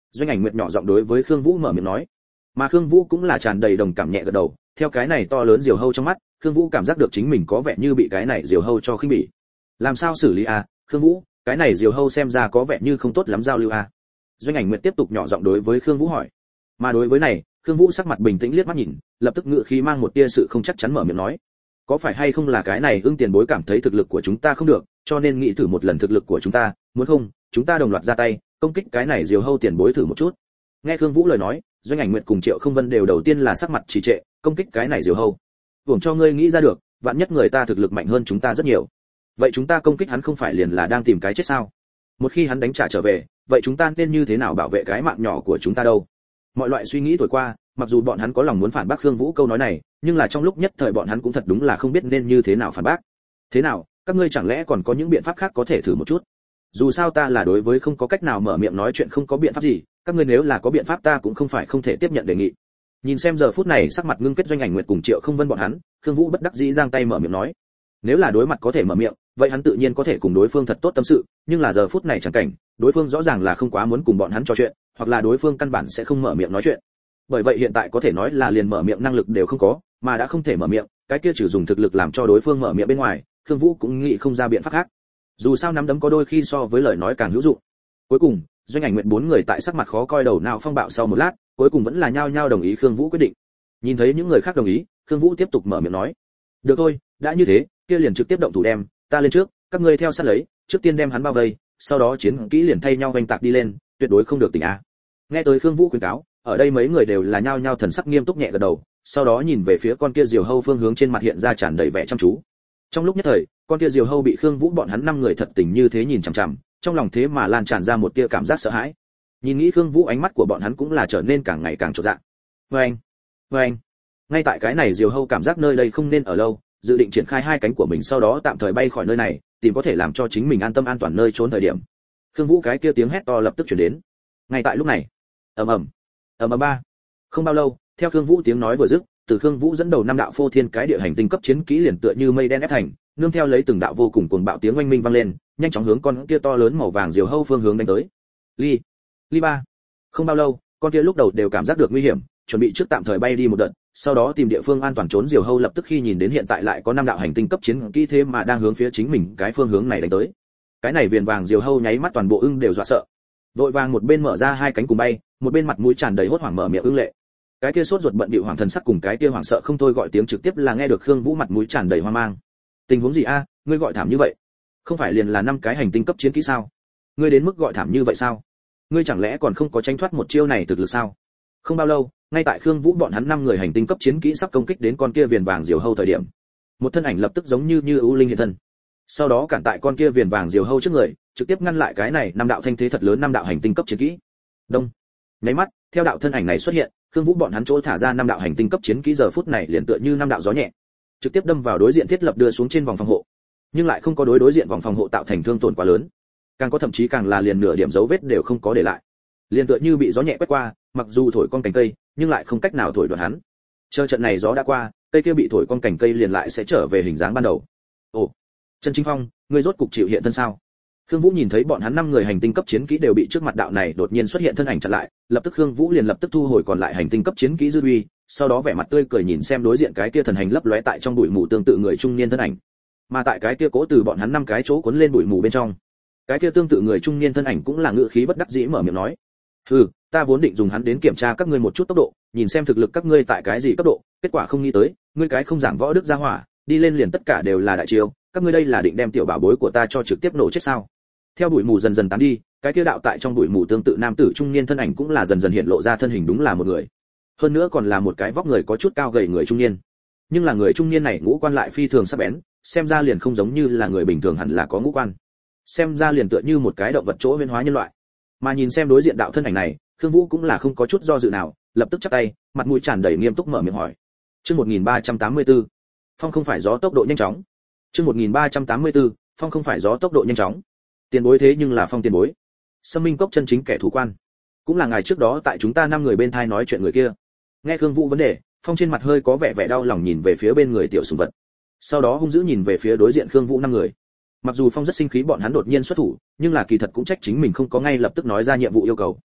Doanh Ảnh Nguyệt nhỏ giọng đối với Khương Vũ mở miệng nói. Mà Khương Vũ cũng là tràn đầy đồng cảm nhẹ gật đầu, theo cái này to lớn diều hâu trong mắt, Khương Vũ cảm giác được chính mình có vẻ như bị cái này diều hâu cho khinh bỉ. Làm sao xử lý à, Khương Vũ, cái này diều hâu xem ra có vẻ như không tốt lắm giao lưu à. Doanh Ảnh Nguyệt tiếp tục nhỏ giọng đối với Khương Vũ hỏi. Mà đối với này, Khương Vũ sắc mặt bình tĩnh liếc mắt nhìn, lập tức ngựa khí mang một tia sự không chắc chắn mở miệng nói. Có phải hay không là cái này Ưng tiền bối cảm thấy thực lực của chúng ta không được, cho nên nghĩ thử một lần thực lực của chúng ta, muốn không, chúng ta đồng loạt ra tay, công kích cái này diều hâu tiền bối thử một chút. Nghe Khương Vũ lời nói, Doanh Ảnh Nguyệt cùng Triệu Không Vân đều đầu tiên là sắc mặt trì trệ, công kích cái này diều hâu. Tưởng cho ngươi nghĩ ra được, vạn nhất người ta thực lực mạnh hơn chúng ta rất nhiều. Vậy chúng ta công kích hắn không phải liền là đang tìm cái chết sao? Một khi hắn đánh trả trở về, vậy chúng ta nên như thế nào bảo vệ cái mạng nhỏ của chúng ta đâu? Mọi loại suy nghĩ thổi qua, mặc dù bọn hắn có lòng muốn phản bác Khương Vũ câu nói này, nhưng là trong lúc nhất thời bọn hắn cũng thật đúng là không biết nên như thế nào phản bác. Thế nào, các ngươi chẳng lẽ còn có những biện pháp khác có thể thử một chút? Dù sao ta là đối với không có cách nào mở miệng nói chuyện không có biện pháp gì, các ngươi nếu là có biện pháp ta cũng không phải không thể tiếp nhận đề nghị. Nhìn xem giờ phút này sắc mặt ngưng kết Doanh Ảnh Nguyệt cùng Triệu Không Vân bọn hắn, Khương Vũ bất đắc dĩ giang tay mở miệng nói. Nếu là đối mặt có thể mở miệng, vậy hắn tự nhiên có thể cùng đối phương thật tốt tâm sự, nhưng là giờ phút này chẳng cảnh, đối phương rõ ràng là không quá muốn cùng bọn hắn trò chuyện, hoặc là đối phương căn bản sẽ không mở miệng nói chuyện. Bởi vậy hiện tại có thể nói là liền mở miệng năng lực đều không có, mà đã không thể mở miệng, cái kia chỉ dùng thực lực làm cho đối phương mở miệng bên ngoài, Khương Vũ cũng nghĩ không ra biện pháp khác. Dù sao nắm đấm có đôi khi so với lời nói càng hữu dụng. Cuối cùng, Doanh Ảnh Nguyệt bốn người tại sắc mặt khó coi đầu nào phong bạo sau một lát, cuối cùng vẫn là nhao nhao đồng ý Khương Vũ quyết định. Nhìn thấy những người khác đồng ý, Khương Vũ tiếp tục mở miệng nói: "Được thôi, đã như thế, kia liền trực tiếp động thủ đem, ta lên trước, các ngươi theo sát lấy, trước tiên đem hắn bao vây, sau đó chiến kỹ liền thay nhau vành tạc đi lên, tuyệt đối không được tỉnh a." Nghe tới Khương Vũ khuyên cáo, ở đây mấy người đều là nhao nhao thần sắc nghiêm túc nhẹ gật đầu, sau đó nhìn về phía con kia diều hâu phương hướng trên mặt hiện ra tràn đầy vẻ chăm chú. Trong lúc nhất thời, con kia diều hâu bị Khương Vũ bọn hắn năm người thật tình như thế nhìn chằm chằm, trong lòng thế mà lan tràn ra một tia cảm giác sợ hãi. Nhìn nghĩ Khương Vũ ánh mắt của bọn hắn cũng là trở nên càng ngày càng chột dạ. Oeng, oeng. Ngay tại cái này diều hâu cảm giác nơi đây không nên ở lâu, dự định triển khai hai cánh của mình sau đó tạm thời bay khỏi nơi này, tìm có thể làm cho chính mình an tâm an toàn nơi trốn thời điểm. Khương Vũ cái kia tiếng hét to lập tức truyền đến. Ngay tại lúc này, ầm ầm, ầm ầm ba. Không bao lâu, theo Khương Vũ tiếng nói vừa dứt, từ Khương Vũ dẫn đầu năm đạo phô thiên cái địa hành tinh cấp chiến kỹ liền tựa như mây đen ép thành, nương theo lấy từng đạo vô cùng cuồng bạo tiếng oanh minh vang lên, nhanh chóng hướng con kia to lớn màu vàng diều hâu phương hướng đánh tới. Ly, ly ba. Không bao lâu, con kia lúc đầu đều cảm giác được nguy hiểm, chuẩn bị trước tạm thời bay đi một đợt, sau đó tìm địa phương an toàn trốn diều hâu lập tức khi nhìn đến hiện tại lại có năm đạo hành tinh cấp chiến kỹ thế mà đang hướng phía chính mình cái phương hướng này đánh tới. Cái này viền vàng diều hâu nháy mắt toàn bộ ưng đều dọa sợ. Vội vàng một bên mở ra hai cánh cùng bay, một bên mặt mũi tràn đầy hốt hoảng mở miệng ưng lệ. Cái kia sốt ruột bận bịu hoàng thần sắc cùng cái kia hoảng sợ không thôi gọi tiếng trực tiếp là nghe được Khương Vũ mặt mũi tràn đầy hoang mang. Tình huống gì a, ngươi gọi thảm như vậy? Không phải liền là năm cái hành tinh cấp chiến kỹ sao? Ngươi đến mức gọi thảm như vậy sao? Ngươi chẳng lẽ còn không có tránh thoát một chiêu này thực lực sao? Không bao lâu, ngay tại Khương Vũ bọn hắn năm người hành tinh cấp chiến kỹ sắp công kích đến con kia viền vàng diều hâu thời điểm, một thân ảnh lập tức giống như như ưu linh hiện thân. Sau đó cản tại con kia viền vàng diều hâu trước người, trực tiếp ngăn lại cái này năm đạo thanh thế thật lớn năm đạo hành tinh cấp chiến kỹ. Đông. Nháy mắt, theo đạo thân ảnh này xuất hiện, Khương Vũ bọn hắn chỗ thả ra năm đạo hành tinh cấp chiến kỹ giờ phút này liền tựa như năm đạo gió nhẹ, trực tiếp đâm vào đối diện thiết lập đưa xuống trên vòng phòng hộ, nhưng lại không có đối đối diện vòng phòng hộ tạo thành thương tổn quá lớn, càng có thậm chí càng là liền nửa điểm dấu vết đều không có để lại, liền tựa như bị gió nhẹ quét qua, mặc dù thổi con cành cây, nhưng lại không cách nào thổi đoạn hắn. Chờ trận này gió đã qua, cây kia bị thổi con cành cây liền lại sẽ trở về hình dáng ban đầu. Ồ, Trần Chính Phong, ngươi rốt cục chịu hiện thân sao? Khương Vũ nhìn thấy bọn hắn năm người hành tinh cấp chiến kỹ đều bị trước mặt đạo này đột nhiên xuất hiện thân ảnh chặn lại, lập tức Khương Vũ liền lập tức thu hồi còn lại hành tinh cấp chiến kỹ dư uy, sau đó vẻ mặt tươi cười nhìn xem đối diện cái kia thần hành lấp lóe tại trong bụi mù tương tự người trung niên thân ảnh. Mà tại cái kia cố từ bọn hắn năm cái chỗ cuốn lên bụi mù bên trong, cái kia tương tự người trung niên thân ảnh cũng là ngữ khí bất đắc dĩ mở miệng nói: "Hừ, ta vốn định dùng hắn đến kiểm tra các ngươi một chút tốc độ, nhìn xem thực lực các ngươi tại cái gì cấp độ, kết quả không nghĩ tới, ngươi cái không giảng võ đức gia hỏa, đi lên liền tất cả đều là đại chiêu, các ngươi đây là định đem tiểu bảo bối của ta cho trực tiếp nổ chết sao?" Theo bụi mù dần dần tán đi, cái kia đạo tại trong bụi mù tương tự nam tử trung niên thân ảnh cũng là dần dần hiện lộ ra thân hình đúng là một người. Hơn nữa còn là một cái vóc người có chút cao gầy người trung niên. Nhưng là người trung niên này ngũ quan lại phi thường sắc bén, xem ra liền không giống như là người bình thường hẳn là có ngũ quan. Xem ra liền tựa như một cái động vật chỗ huyễn hóa nhân loại. Mà nhìn xem đối diện đạo thân ảnh này, Khương Vũ cũng là không có chút do dự nào, lập tức chắp tay, mặt mũi tràn đầy nghiêm túc mở miệng hỏi. Chương một nghìn ba trăm tám mươi tư, phong không phải gió tốc độ nhanh chóng. Chương một nghìn ba trăm tám mươi tư, phong không phải gió tốc độ nhanh chóng. Tiền bối thế nhưng là phong tiền bối. Sâm Minh Cốc chân chính kẻ thủ quan, cũng là ngài trước đó tại chúng ta năm người bên thai nói chuyện người kia. Nghe Khương Vũ vấn đề, phong trên mặt hơi có vẻ vẻ đau lòng nhìn về phía bên người tiểu sùng vật. Sau đó hung dữ nhìn về phía đối diện Khương Vũ năm người. Mặc dù phong rất sinh khí bọn hắn đột nhiên xuất thủ, nhưng là kỳ thật cũng trách chính mình không có ngay lập tức nói ra nhiệm vụ yêu cầu.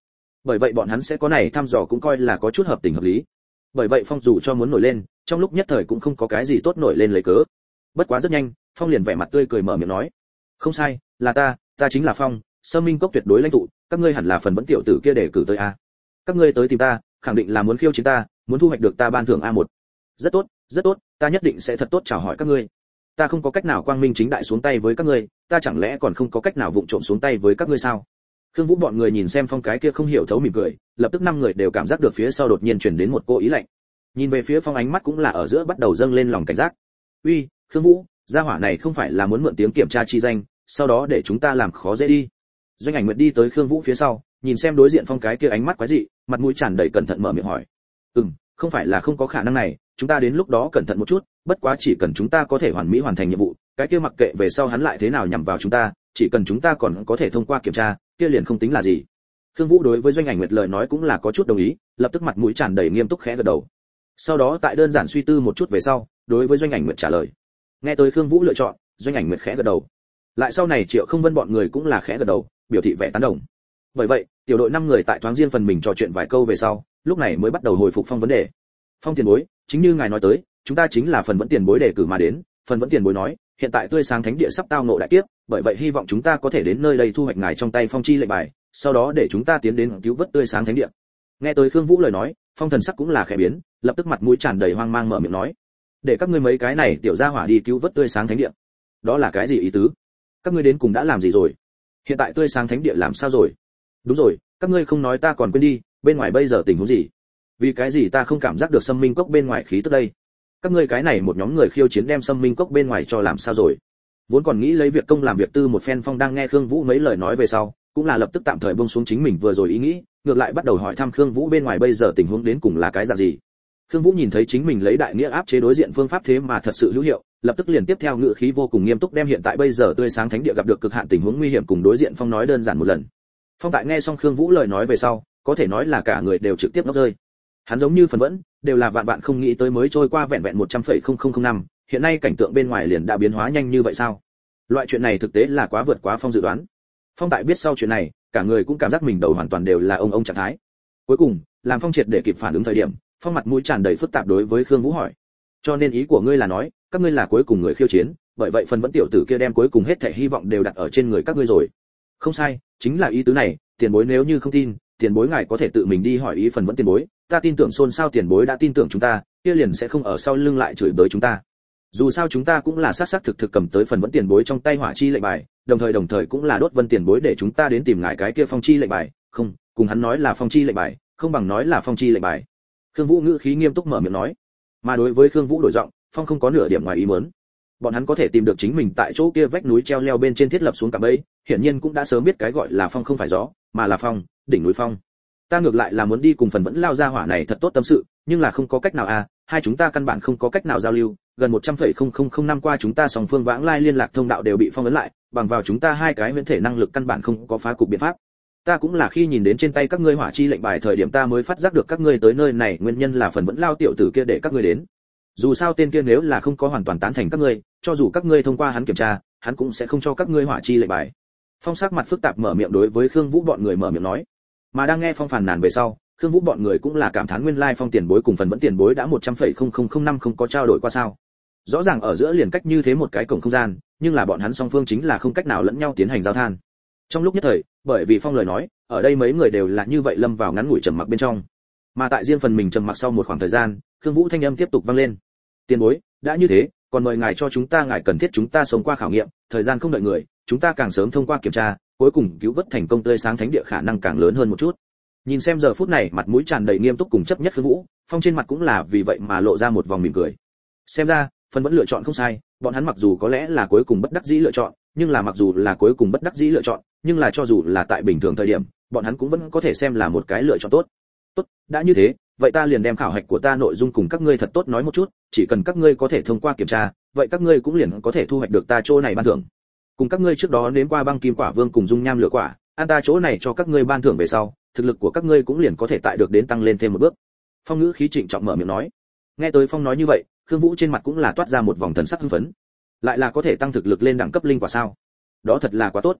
bởi vậy bọn hắn sẽ có này thăm dò cũng coi là có chút hợp tình hợp lý. Bởi vậy Phong dù cho muốn nổi lên, trong lúc nhất thời cũng không có cái gì tốt nổi lên lấy cớ. Bất quá rất nhanh, Phong liền vẻ mặt tươi cười mở miệng nói: "Không sai, là ta, ta chính là Phong, Sâm Minh Cốc tuyệt đối lãnh tụ, các ngươi hẳn là phần vẫn tiểu tử kia để cử tới a. Các ngươi tới tìm ta, khẳng định là muốn khiêu chiến ta, muốn thu hoạch được ta ban thưởng a một. Rất tốt, rất tốt, ta nhất định sẽ thật tốt chào hỏi các ngươi. Ta không có cách nào quang minh chính đại xuống tay với các ngươi, ta chẳng lẽ còn không có cách nào vụng trộm xuống tay với các ngươi sao?" Khương Vũ bọn người nhìn xem Phong cái kia không hiểu thấu mỉm cười, lập tức năm người đều cảm giác được phía sau đột nhiên truyền đến một cô ý lạnh. Nhìn về phía Phong ánh mắt cũng là ở giữa bắt đầu dâng lên lòng cảnh giác. "Uy, Khương Vũ, gia hỏa này không phải là muốn mượn tiếng kiểm tra chi danh, sau đó để chúng ta làm khó dễ đi." Doanh Ảnh Nguyệt đi tới Khương Vũ phía sau, nhìn xem đối diện Phong cái kia ánh mắt quái dị, mặt mũi tràn đầy cẩn thận mở miệng hỏi: "Ừm, không phải là không có khả năng này, chúng ta đến lúc đó cẩn thận một chút, bất quá chỉ cần chúng ta có thể hoàn mỹ hoàn thành nhiệm vụ, cái kia mặc kệ về sau hắn lại thế nào nhằm vào chúng ta, chỉ cần chúng ta còn có thể thông qua kiểm tra, kia liền không tính là gì." Khương Vũ đối với Doanh Ảnh Nguyệt lời nói cũng là có chút đồng ý, lập tức mặt mũi tràn đầy nghiêm túc khẽ gật đầu. Sau đó tại đơn giản suy tư một chút về sau, đối với Doanh Ảnh Nguyệt trả lời. Nghe tới Khương Vũ lựa chọn, Doanh Ảnh Nguyệt khẽ gật đầu. Lại sau này Triệu Không Vân bọn người cũng là khẽ gật đầu, biểu thị vẻ tán đồng. Bởi vậy, tiểu đội năm người tại thoáng riêng phần mình trò chuyện vài câu về sau, lúc này mới bắt đầu hồi phục Phong vấn đề. "Phong tiền bối, chính như ngài nói tới, chúng ta chính là phần vẫn tiền bối đề cử mà đến." Phần vẫn tiền bối nói, "Hiện tại Tươi Sáng Thánh Địa sắp tao ngộ đại kiếp, bởi vậy hy vọng chúng ta có thể đến nơi đây thu hoạch ngài trong tay phong chi lệnh bài, sau đó để chúng ta tiến đến cứu vớt Tươi Sáng Thánh Địa." Nghe tới Khương Vũ lời nói, Phong thần sắc cũng là khẽ biến, lập tức mặt mũi tràn đầy hoang mang mở miệng nói: "Để các ngươi mấy cái này tiểu gia hỏa đi cứu vớt Tươi Sáng Thánh Địa, đó là cái gì ý tứ? Các ngươi đến cùng đã làm gì rồi? Hiện tại Tươi Sáng Thánh Địa làm sao rồi? Đúng rồi, các ngươi không nói ta còn quên đi, bên ngoài bây giờ tình huống gì? Vì cái gì ta không cảm giác được Sâm Minh Cốc bên ngoài khí tức đây? Các ngươi cái này một nhóm người khiêu chiến đem Sâm Minh Cốc bên ngoài cho làm sao rồi?" Vốn còn nghĩ lấy việc công làm việc tư một phen Phong đang nghe Khương Vũ mấy lời nói về sau, cũng là lập tức tạm thời buông xuống chính mình vừa rồi ý nghĩ, ngược lại bắt đầu hỏi thăm Khương Vũ bên ngoài bây giờ tình huống đến cùng là cái dạng gì. Khương Vũ nhìn thấy chính mình lấy đại nghĩa áp chế đối diện phương pháp thế mà thật sự hữu hiệu, lập tức liền tiếp theo ngữ khí vô cùng nghiêm túc đem hiện tại bây giờ Tươi Sáng Thánh Địa gặp được cực hạn tình huống nguy hiểm cùng đối diện Phong nói đơn giản một lần. Phong tại nghe xong Khương Vũ lời nói về sau, có thể nói là cả người đều trực tiếp ngốc rơi. Hắn giống như phần vẫn, đều là vạn vạn không nghĩ tới mới trôi qua vẹn vẹn một trăm phẩy không không không năm, hiện nay cảnh tượng bên ngoài liền đã biến hóa nhanh như vậy sao? Loại chuyện này thực tế là quá vượt quá Phong dự đoán. Phong tại biết sau chuyện này, cả người cũng cảm giác mình đầu hoàn toàn đều là ông ông trạng thái. Cuối cùng, làm Phong triệt để kịp phản ứng thời điểm, Phong mặt mũi tràn đầy phức tạp đối với Khương Vũ hỏi: "Cho nên ý của ngươi là nói, các ngươi là cuối cùng người khiêu chiến, bởi vậy phần vẫn tiểu tử kia đem cuối cùng hết thảy hy vọng đều đặt ở trên người các ngươi rồi?" "Không sai, chính là ý tứ này, tiền bối nếu như không tin, tiền bối ngài có thể tự mình đi hỏi ý phần vẫn tiền bối, ta tin tưởng xôn xao tiền bối đã tin tưởng chúng ta, kia liền sẽ không ở sau lưng lại chửi bới chúng ta. Dù sao chúng ta cũng là sát sát thực thực cầm tới phần vẫn tiền bối trong tay hỏa chi lệnh bài, đồng thời đồng thời cũng là đốt vân tiền bối để chúng ta đến tìm ngài cái kia phong chi lệnh bài, không, cùng hắn nói là phong chi lệnh bài, không bằng nói là phong chi lệnh bài." Khương Vũ ngữ khí nghiêm túc mở miệng nói. Mà đối với Khương Vũ đổi giọng, Phong không có nửa điểm ngoài ý muốn. Bọn hắn có thể tìm được chính mình tại chỗ kia vách núi treo leo bên trên thiết lập xuống cả bẫy, hiển nhiên cũng đã sớm biết cái gọi là phong không phải gió, mà là phong, đỉnh núi phong. Ta ngược lại là muốn đi cùng phần vẫn lao ra hỏa này thật tốt tâm sự, nhưng là không có cách nào à, hai chúng ta căn bản không có cách nào giao lưu, gần một trăm phẩy không không không năm qua chúng ta song phương vãng lai liên lạc thông đạo đều bị phong ấn lại, bằng vào chúng ta hai cái huyễn thể năng lực căn bản không có phá cục biện pháp. Ta cũng là khi nhìn đến trên tay các ngươi hỏa chi lệnh bài thời điểm ta mới phát giác được các ngươi tới nơi này nguyên nhân là phần vẫn lao tiểu tử kia để các ngươi đến. Dù sao tên kia nếu là không có hoàn toàn tán thành các ngươi, cho dù các ngươi thông qua hắn kiểm tra, hắn cũng sẽ không cho các ngươi hỏa chi lệnh bài. Phong sắc mặt phức tạp mở miệng đối với Khương Vũ bọn người mở miệng nói. Mà đang nghe Phong phàn nàn về sau, Khương Vũ bọn người cũng là cảm thán nguyên lai Phong tiền bối cùng phần vẫn tiền bối đã một trăm phẩy không không không năm không có trao đổi qua sao? Rõ ràng ở giữa liền cách như thế một cái cổng không gian, nhưng là bọn hắn song phương chính là không cách nào lẫn nhau tiến hành giao than. Trong lúc nhất thời, bởi vì Phong lời nói, ở đây mấy người đều là như vậy lâm vào ngắn ngủi trầm mặc bên trong. Mà tại riêng phần mình trầm mặc sau một khoảng thời gian, Khương Vũ thanh âm tiếp tục vang lên. Tiền bối, đã như thế, còn mời ngài cho chúng ta ngài cần thiết chúng ta sống qua khảo nghiệm, thời gian không đợi người, chúng ta càng sớm thông qua kiểm tra, cuối cùng cứu vớt thành công Tươi Sáng Thánh Địa khả năng càng lớn hơn một chút. Nhìn xem giờ phút này mặt mũi tràn đầy nghiêm túc cùng chấp nhất Khương Vũ, Phong trên mặt cũng là vì vậy mà lộ ra một vòng mỉm cười. Xem ra, phần vẫn lựa chọn không sai, bọn hắn mặc dù có lẽ là cuối cùng bất đắc dĩ lựa chọn, nhưng là mặc dù là cuối cùng bất đắc dĩ lựa chọn, nhưng là cho dù là tại bình thường thời điểm, bọn hắn cũng vẫn có thể xem là một cái lựa chọn tốt. Tốt, đã như thế, vậy ta liền đem khảo hạch của ta nội dung cùng các ngươi thật tốt nói một chút, chỉ cần các ngươi có thể thông qua kiểm tra, vậy các ngươi cũng liền có thể thu hoạch được ta chỗ này ban thưởng. Cùng các ngươi trước đó nếm qua băng kim quả vương cùng dung nham lửa quả, ăn ta chỗ này cho các ngươi ban thưởng về sau, thực lực của các ngươi cũng liền có thể tại được đến tăng lên thêm một bước. Phong ngữ khí trịnh trọng mở miệng nói. Nghe tới Phong nói như vậy, Khương Vũ trên mặt cũng là toát ra một vòng thần sắc hưng phấn. Lại là có thể tăng thực lực lên đẳng cấp linh quả sao? Đó thật là quá tốt.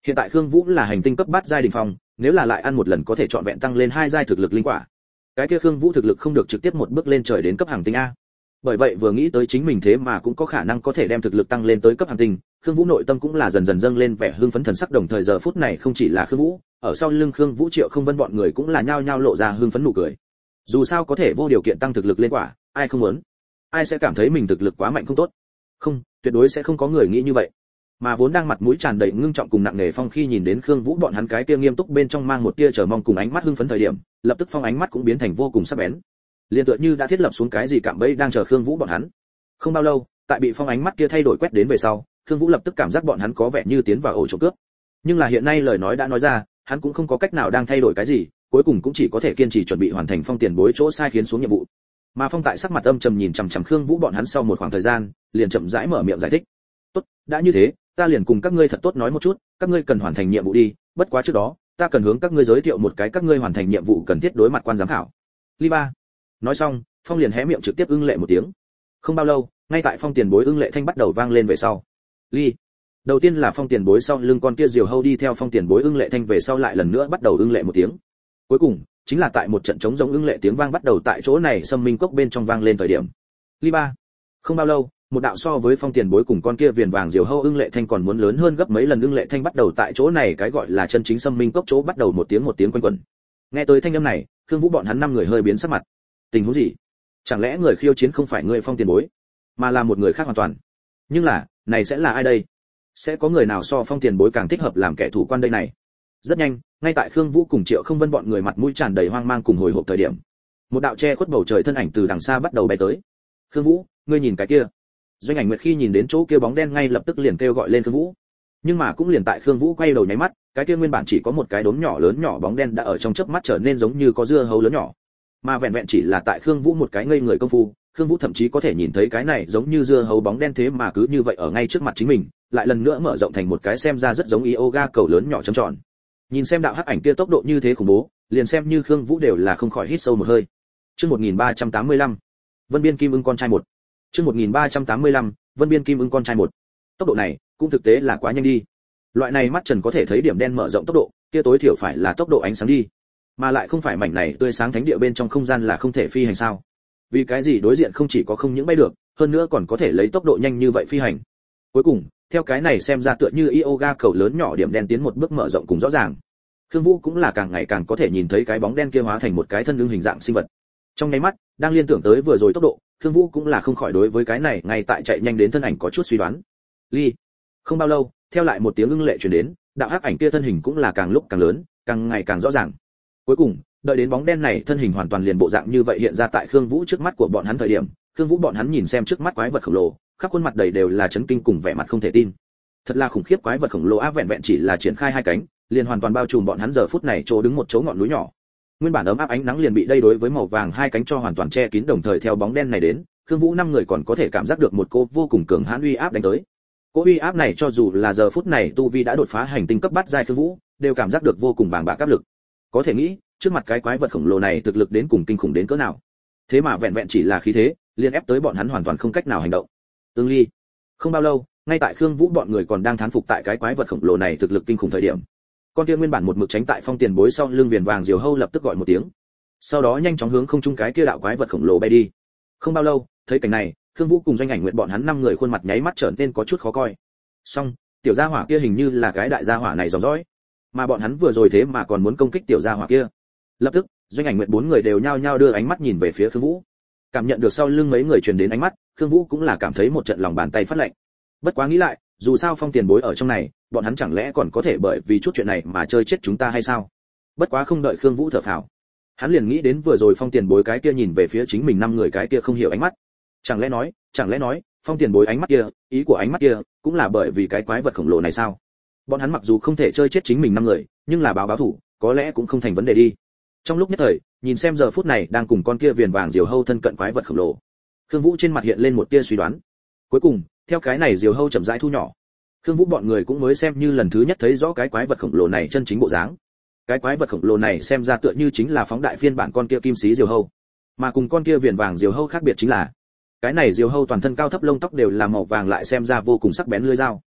Hiện tại Khương Vũ là hành tinh cấp bát giai đỉnh phong, nếu là lại ăn một lần có thể chọn vẹn tăng lên hai giai thực lực linh quả. Cái kia Khương Vũ thực lực không được trực tiếp một bước lên trời đến cấp hàng tinh a. Bởi vậy vừa nghĩ tới chính mình thế mà cũng có khả năng có thể đem thực lực tăng lên tới cấp hàng tinh, Khương Vũ nội tâm cũng là dần dần dâng lên vẻ hưng phấn thần sắc, đồng thời giờ phút này không chỉ là Khương Vũ, ở sau lưng Khương Vũ Triệu Không Vân bọn người cũng là nhao nhao lộ ra hưng phấn nụ cười. Dù sao có thể vô điều kiện tăng thực lực lên quả, ai không muốn? Ai sẽ cảm thấy mình thực lực quá mạnh không tốt? Không, tuyệt đối sẽ không có người nghĩ như vậy. Mà vốn đang mặt mũi tràn đầy ngưng trọng cùng nặng nề Phong khi nhìn đến Khương Vũ bọn hắn cái kia nghiêm túc bên trong mang một tia chờ mong cùng ánh mắt hưng phấn thời điểm, lập tức Phong ánh mắt cũng biến thành vô cùng sắc bén. Liên tựa như đã thiết lập xuống cái gì cạm bẫy đang chờ Khương Vũ bọn hắn. Không bao lâu, tại bị Phong ánh mắt kia thay đổi quét đến về sau, Khương Vũ lập tức cảm giác bọn hắn có vẻ như tiến vào ổ trộm cướp. Nhưng là hiện nay lời nói đã nói ra, hắn cũng không có cách nào đang thay đổi cái gì, cuối cùng cũng chỉ có thể kiên trì chuẩn bị hoàn thành Phong tiền bối chỗ sai khiến xuống nhiệm vụ. Mà Phong tại sắc mặt âm trầm nhìn chằm chằm Khương Vũ bọn hắn sau một khoảng thời gian, liền chậm rãi mở miệng giải thích. "Tốt, đã như thế, ta liền cùng các ngươi thật tốt nói một chút, các ngươi cần hoàn thành nhiệm vụ đi, bất quá trước đó, ta cần hướng các ngươi giới thiệu một cái các ngươi hoàn thành nhiệm vụ cần thiết đối mặt quan giám khảo." Ly ba. Nói xong, Phong liền hé miệng trực tiếp ưng lệ một tiếng. Không bao lâu, ngay tại Phong tiền bối ưng lệ thanh bắt đầu vang lên về sau. Ly. Đầu tiên là Phong tiền bối sau lưng con kia diều hâu đi theo Phong tiền bối ưng lệ thanh về sau lại lần nữa bắt đầu ưng lệ một tiếng. Cuối cùng, chính là tại một trận trống giống ưng lệ tiếng vang bắt đầu tại chỗ này Sâm Minh Cốc bên trong vang lên thời điểm. Ly ba. Không bao lâu, một đạo so với Phong tiền bối cùng con kia viền vàng diều hâu ưng lệ thanh còn muốn lớn hơn gấp mấy lần ưng lệ thanh bắt đầu tại chỗ này cái gọi là chân chính Sâm Minh Cốc chỗ bắt đầu một tiếng một tiếng quanh quẩn. Nghe tới thanh âm này, Khương Vũ bọn hắn năm người hơi biến sắc mặt. Tình huống gì? Chẳng lẽ người khiêu chiến không phải người Phong tiền bối, mà là một người khác hoàn toàn? Nhưng là, này sẽ là ai đây? Sẽ có người nào so Phong tiền bối càng thích hợp làm kẻ thủ quan đây này? Rất nhanh, ngay tại Khương Vũ cùng Triệu Không Vân bọn người mặt mũi tràn đầy hoang mang cùng hồi hộp thời điểm, một đạo che khuất bầu trời thân ảnh từ đằng xa bắt đầu bay tới. "Khương Vũ, ngươi nhìn cái kia." Doanh Ảnh Nguyệt khi nhìn đến chỗ kia bóng đen ngay lập tức liền kêu gọi lên Khương Vũ. Nhưng mà cũng liền tại Khương Vũ quay đầu nháy mắt, cái kia nguyên bản chỉ có một cái đốm nhỏ lớn nhỏ bóng đen đã ở trong chớp mắt trở nên giống như có dưa hấu lớn nhỏ. Mà vẹn vẹn chỉ là tại Khương Vũ một cái ngây người công phu, Khương Vũ thậm chí có thể nhìn thấy cái này giống như dưa hấu bóng đen thế mà cứ như vậy ở ngay trước mặt chính mình, lại lần nữa mở rộng thành một cái xem ra rất giống yoga cầu lớn nhỏ tròn tròn. Nhìn xem đạo hắc ảnh kia tốc độ như thế khủng bố, liền xem như Khương Vũ đều là không khỏi hít sâu một hơi. Chương một nghìn ba trăm tám mươi lăm, Vân Biên Kim Ưng con trai một. Chương một nghìn ba trăm tám mươi lăm, Vân Biên Kim Ưng con trai một. Tốc độ này, cũng thực tế là quá nhanh đi. Loại này mắt trần có thể thấy điểm đen mở rộng tốc độ, kia tối thiểu phải là tốc độ ánh sáng đi. Mà lại không phải mảnh này tươi sáng thánh địa bên trong không gian là không thể phi hành sao? Vì cái gì đối diện không chỉ có không những bay được, hơn nữa còn có thể lấy tốc độ nhanh như vậy phi hành? Cuối cùng, theo cái này xem ra tựa như yoga cầu lớn nhỏ điểm đen tiến một bước mở rộng cùng rõ ràng. Khương Vũ cũng là càng ngày càng có thể nhìn thấy cái bóng đen kia hóa thành một cái thân ưng hình dạng sinh vật. Trong nháy mắt, đang liên tưởng tới vừa rồi tốc độ, Khương Vũ cũng là không khỏi đối với cái này ngay tại chạy nhanh đến thân ảnh có chút suy đoán. Ly. Không bao lâu, theo lại một tiếng ưng lệ truyền đến, đạo hắc ảnh kia thân hình cũng là càng lúc càng lớn, càng ngày càng rõ ràng. Cuối cùng, đợi đến bóng đen này thân hình hoàn toàn liền bộ dạng như vậy hiện ra tại Khương Vũ trước mắt của bọn hắn thời điểm, Khương Vũ bọn hắn nhìn xem trước mắt quái vật khổng lồ, khắp khuôn mặt đầy đều là chấn kinh cùng vẻ mặt không thể tin. Thật là khủng khiếp, quái vật khổng lồ áp vẹn vẹn chỉ là triển khai hai cánh, liền hoàn toàn bao trùm bọn hắn giờ phút này chỗ đứng một chỗ ngọn núi nhỏ. Nguyên bản ấm áp ánh nắng liền bị đây đối với màu vàng hai cánh cho hoàn toàn che kín, đồng thời theo bóng đen này đến, Khương Vũ năm người còn có thể cảm giác được một cô vô cùng cường hãn uy áp đánh tới. Cô uy áp này cho dù là giờ phút này tu vi đã đột phá hành tinh cấp bát giai Khương Vũ, đều cảm giác được vô cùng bàng bạc áp lực. Có thể nghĩ, trước mặt cái quái vật khổng lồ này thực lực đến cùng kinh khủng đến cỡ nào. Thế mà vẹn vẹn chỉ là khí thế, liền ép tới bọn hắn hoàn toàn không cách nào hành động. Ưng Ly. Không bao lâu, ngay tại Khương Vũ bọn người còn đang thán phục tại cái quái vật khổng lồ này thực lực kinh khủng thời điểm, con kia nguyên bản một mực tránh tại Phong tiền bối sau lưng viền vàng diều hâu lập tức gọi một tiếng, sau đó nhanh chóng hướng không trung cái kia đạo quái vật khổng lồ bay đi. Không bao lâu, thấy cảnh này, Khương Vũ cùng Doanh Ảnh Nguyệt bọn hắn năm người khuôn mặt nháy mắt trở nên có chút khó coi. Song, tiểu gia hỏa kia hình như là cái đại gia hỏa này dòng dõi, mà bọn hắn vừa rồi thế mà còn muốn công kích tiểu gia hỏa kia. Lập tức, Doanh Ảnh Nguyệt bốn người đều nhao nhao đưa ánh mắt nhìn về phía Khương Vũ. Cảm nhận được sau lưng mấy người truyền đến ánh mắt, Khương Vũ cũng là cảm thấy một trận lòng bàn tay phát lạnh. Bất quá nghĩ lại, dù sao Phong tiền bối ở trong này, bọn hắn chẳng lẽ còn có thể bởi vì chút chuyện này mà chơi chết chúng ta hay sao? Bất quá không đợi Khương Vũ thở phào, hắn liền nghĩ đến vừa rồi Phong tiền bối cái kia nhìn về phía chính mình năm người cái kia không hiểu ánh mắt. Chẳng lẽ nói, chẳng lẽ nói, Phong tiền bối ánh mắt kia, ý của ánh mắt kia, cũng là bởi vì cái quái vật khổng lồ này sao? Bọn hắn mặc dù không thể chơi chết chính mình năm người, nhưng là báo báo thủ, có lẽ cũng không thành vấn đề đi. Trong lúc nhất thời, nhìn xem giờ phút này đang cùng con kia viền vàng diều hâu thân cận quái vật khổng lồ, Khương Vũ trên mặt hiện lên một tia suy đoán. Cuối cùng, theo cái này diều hâu chậm rãi thu nhỏ, Khương Vũ bọn người cũng mới xem như lần thứ nhất thấy rõ cái quái vật khổng lồ này chân chính bộ dáng. Cái quái vật khổng lồ này xem ra tựa như chính là phóng đại phiên bản con kia kim xí diều hâu, mà cùng con kia viền vàng diều hâu khác biệt chính là, cái này diều hâu toàn thân cao thấp lông tóc đều là màu vàng lại xem ra vô cùng sắc bén lưỡi dao.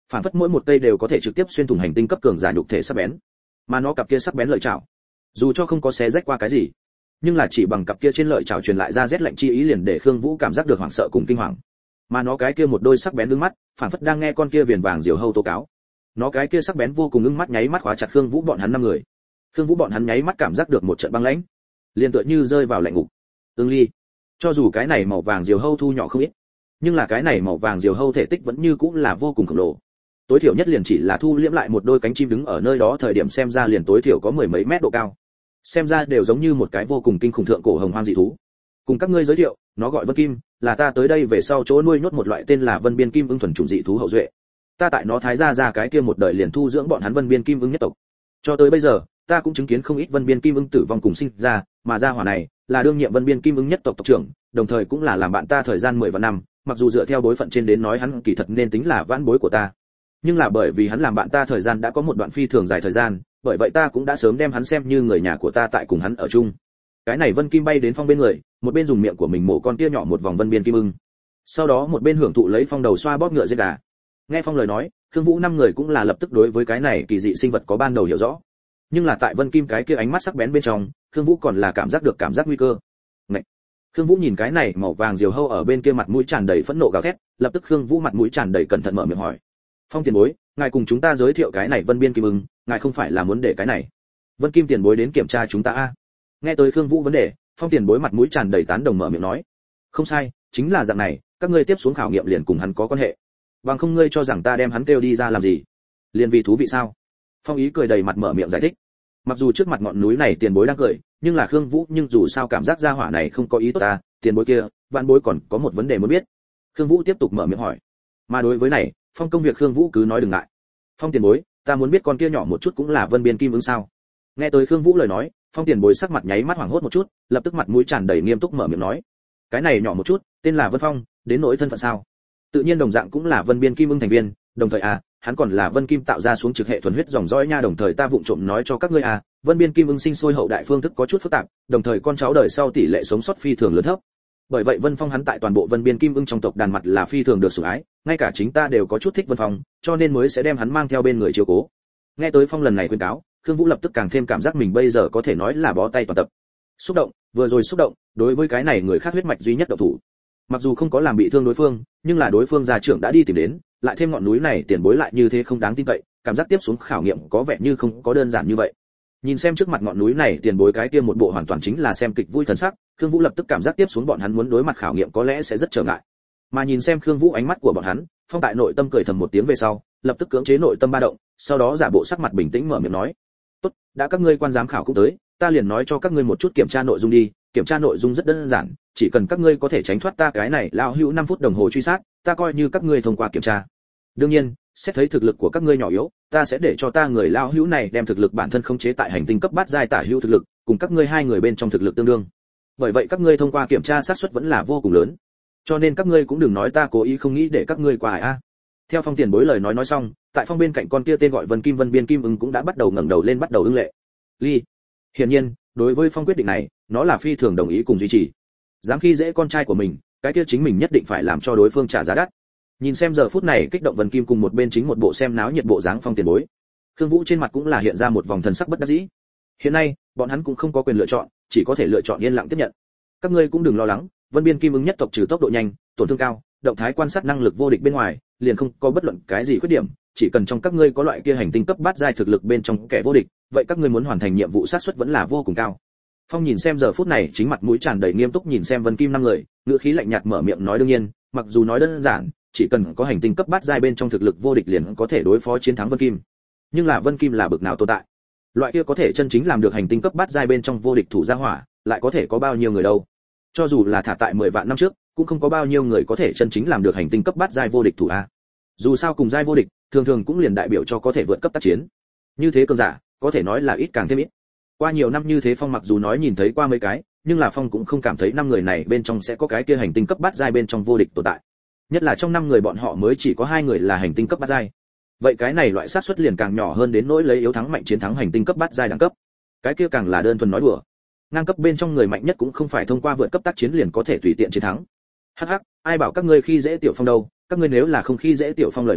phản phất mỗi một cây đều có thể trực tiếp xuyên thủng hành tinh cấp cường giả nhục thể sắc bén, mà nó cặp kia sắc bén lợi chảo, dù cho không có xé rách qua cái gì, nhưng là chỉ bằng cặp kia trên lợi chảo truyền lại ra rét lạnh chi ý liền để Khương Vũ cảm giác được hoảng sợ cùng kinh hoàng. Mà nó cái kia một đôi sắc bén ưng mắt, phản phất đang nghe con kia viền vàng diều hâu tố cáo. Nó cái kia sắc bén vô cùng ưng mắt nháy mắt khóa chặt Khương Vũ bọn hắn năm người. Khương Vũ bọn hắn nháy mắt cảm giác được một trận băng lãnh, liền tựa như rơi vào lạnh ngục. Ưng Ly, cho dù cái này màu vàng diều hâu thu nhỏ không ít, nhưng là cái này màu vàng diều hâu thể tích vẫn như cũng là vô cùng khổng lồ. Tối thiểu nhất liền chỉ là thu liễm lại một đôi cánh chim đứng ở nơi đó thời điểm xem ra liền tối thiểu có mười mấy mét độ cao. Xem ra đều giống như một cái vô cùng kinh khủng thượng cổ hồng hoang dị thú. Cùng các ngươi giới thiệu, nó gọi Vân Kim, là ta tới đây về sau chỗ nuôi nhốt một loại tên là Vân Biên Kim ưng thuần chủng dị thú hậu duệ. Ta tại nó thái gia ra cái kia một đời liền thu dưỡng bọn hắn Vân Biên Kim ưng nhất tộc. Cho tới bây giờ, ta cũng chứng kiến không ít Vân Biên Kim ưng tử vong cùng sinh ra, mà gia hỏa này là đương nhiệm Vân Biên Kim ưng nhất tộc tộc trưởng, đồng thời cũng là làm bạn ta thời gian mười vạn năm, mặc dù dựa theo đối phận trên đến nói hắn kỳ thật nên tính là vãn bối của ta. Nhưng là bởi vì hắn làm bạn ta thời gian đã có một đoạn phi thường dài thời gian, bởi vậy ta cũng đã sớm đem hắn xem như người nhà của ta tại cùng hắn ở chung. Cái này Vân Kim bay đến Phong bên người, một bên dùng miệng của mình mổ con kia nhỏ một vòng Vân Biên Kim ưng, sau đó một bên hưởng thụ lấy Phong đầu xoa bóp ngựa giết gà. Nghe Phong lời nói, Khương Vũ năm người cũng là lập tức đối với cái này kỳ dị sinh vật có ban đầu hiểu rõ. Nhưng là tại Vân Kim cái kia ánh mắt sắc bén bên trong, Khương Vũ còn là cảm giác được cảm giác nguy cơ. Ngậy. Khương Vũ nhìn cái này màu vàng diều hâu ở bên kia mặt mũi tràn đầy phẫn nộ gào thét, lập tức Khương Vũ mặt mũi tràn đầy cẩn thận mở miệng hỏi: "Phong tiền bối, ngài cùng chúng ta giới thiệu cái này Vân Biên Kim ưng, ngài không phải là muốn để cái này Vân Kim tiền bối đến kiểm tra chúng ta a?" Nghe tới Khương Vũ vấn đề, Phong tiền bối mặt mũi tràn đầy tán đồng mở miệng nói: "Không sai, chính là dạng này, các ngươi tiếp xuống khảo nghiệm liền cùng hắn có quan hệ. Bằng không ngươi cho rằng ta đem hắn kêu đi ra làm gì? Liên vì thú vị sao?" Phong ý cười đầy mặt mở miệng giải thích. Mặc dù trước mặt ngọn núi này tiền bối đang cười, nhưng là Khương Vũ nhưng dù sao cảm giác gia hỏa này không có ý tốt ta, tiền bối kia, vạn bối còn có một vấn đề muốn biết. Khương Vũ tiếp tục mở miệng hỏi. Mà đối với này, Phong công việc Khương Vũ cứ nói đừng ngại. Phong tiền bối, ta muốn biết con kia nhỏ một chút cũng là Vân Biên Kim ưng sao? Nghe tới Khương Vũ lời nói, Phong tiền bối sắc mặt nháy mắt hoảng hốt một chút, lập tức mặt mũi tràn đầy nghiêm túc mở miệng nói: "Cái này nhỏ một chút, tên là Vân Phong, đến nỗi thân phận sao? Tự nhiên đồng dạng cũng là Vân Biên Kim ưng thành viên, đồng thời à, hắn còn là Vân Kim tạo ra xuống trực hệ thuần huyết dòng dõi nha, đồng thời ta vụng trộm nói cho các ngươi à, Vân Biên Kim ưng sinh sôi hậu đại phương thức có chút phức tạp, đồng thời con cháu đời sau tỷ lệ sống sót phi thường lớn thấp. Bởi vậy Vân Phong hắn tại toàn bộ Vân Biên Kim ưng trong tộc đàn mặt là phi thường được sủng ái, ngay cả chính ta đều có chút thích Vân Phong, cho nên mới sẽ đem hắn mang theo bên người chiếu cố." Nghe tới Phong lần này khuyên cáo, Khương Vũ lập tức càng thêm cảm giác mình bây giờ có thể nói là bó tay toàn tập. Xúc động, vừa rồi xúc động, đối với cái này người khác huyết mạch duy nhất động thủ. Mặc dù không có làm bị thương đối phương, nhưng là đối phương gia trưởng đã đi tìm đến, lại thêm ngọn núi này tiền bối lại như thế không đáng tin cậy, cảm giác tiếp xuống khảo nghiệm có vẻ như không có đơn giản như vậy. Nhìn xem trước mặt ngọn núi này tiền bối cái kia một bộ hoàn toàn chính là xem kịch vui thần sắc, Khương Vũ lập tức cảm giác tiếp xuống bọn hắn muốn đối mặt khảo nghiệm có lẽ sẽ rất trở ngại. Mà nhìn xem Khương Vũ ánh mắt của bọn hắn, Phong tại nội tâm cười thầm một tiếng về sau, lập tức cưỡng chế nội tâm ba động, sau đó giả bộ sắc mặt bình tĩnh mở miệng nói: "Tốt, đã các ngươi quan giám khảo cũng tới, ta liền nói cho các ngươi một chút kiểm tra nội dung đi, kiểm tra nội dung rất đơn giản, chỉ cần các ngươi có thể tránh thoát ta cái này lão hữu năm phút đồng hồ truy sát, ta coi như các ngươi thông qua kiểm tra. Đương nhiên, xét thấy thực lực của các ngươi nhỏ yếu, ta sẽ để cho ta người lão hữu này đem thực lực bản thân khống chế tại hành tinh cấp bát giai tả hữu thực lực, cùng các ngươi hai người bên trong thực lực tương đương. Bởi vậy các ngươi thông qua kiểm tra xác suất vẫn là vô cùng lớn. Cho nên các ngươi cũng đừng nói ta cố ý không nghĩ để các ngươi qua hải a." Theo Phong tiền bối lời nói nói xong, tại Phong bên cạnh con kia tên gọi Vân Kim Vân Biên Kim ưng cũng đã bắt đầu ngẩng đầu lên bắt đầu ưng lệ. Ly. Hiển nhiên, đối với Phong quyết định này, nó là phi thường đồng ý cùng duy trì. Dám khi dễ con trai của mình, cái kia chính mình nhất định phải làm cho đối phương trả giá đắt. Nhìn xem giờ phút này kích động Vân Kim cùng một bên chính một bộ xem náo nhiệt bộ dáng Phong tiền bối, Khương Vũ trên mặt cũng là hiện ra một vòng thần sắc bất đắc dĩ. Hiện nay, bọn hắn cũng không có quyền lựa chọn, chỉ có thể lựa chọn yên lặng tiếp nhận. Các ngươi cũng đừng lo lắng, Vân Biên Kim ưng nhất tộc trừ tốc độ nhanh, tổn thương cao, động thái quan sát năng lực vô địch bên ngoài, liền không có bất luận cái gì khuyết điểm, chỉ cần trong các ngươi có loại kia hành tinh cấp bát giai thực lực bên trong kẻ vô địch, vậy các ngươi muốn hoàn thành nhiệm vụ xác suất vẫn là vô cùng cao. Phong nhìn xem giờ phút này chính mặt mũi tràn đầy nghiêm túc nhìn xem Vân Kim năm người, ngữ khí lạnh nhạt mở miệng nói: "Đương nhiên, mặc dù nói đơn giản, chỉ cần có hành tinh cấp bát giai bên trong thực lực vô địch liền có thể đối phó chiến thắng Vân Kim. Nhưng là Vân Kim là bực nào tồn tại? Loại kia có thể chân chính làm được hành tinh cấp bát giai bên trong vô địch thủ gia hỏa, lại có thể có bao nhiêu người đâu? Cho dù là thả tại mười vạn năm trước, cũng không có bao nhiêu người có thể chân chính làm được hành tinh cấp bát giai vô địch thủ a. Dù sao cùng giai vô địch, thường thường cũng liền đại biểu cho có thể vượt cấp tác chiến. Như thế cường giả, có thể nói là ít càng thêm ít. Qua nhiều năm như thế Phong mặc dù nói nhìn thấy qua mấy cái, nhưng là Phong cũng không cảm thấy năm người này bên trong sẽ có cái kia hành tinh cấp bát giai bên trong vô địch tồn tại. Nhất là trong năm người bọn họ mới chỉ có hai người là hành tinh cấp bát giai. Vậy cái này loại xác suất liền càng nhỏ hơn đến nỗi lấy yếu thắng mạnh chiến thắng hành tinh cấp bát giai đẳng cấp. Cái kia càng là đơn thuần nói đùa. Ngang cấp bên trong người mạnh nhất cũng không phải thông qua vượt cấp tác chiến liền có thể tùy tiện chiến thắng. Hắc hắc, ai bảo các ngươi khi dễ Tiểu Phong đâu, các ngươi nếu là không khi dễ Tiểu Phong lời nói,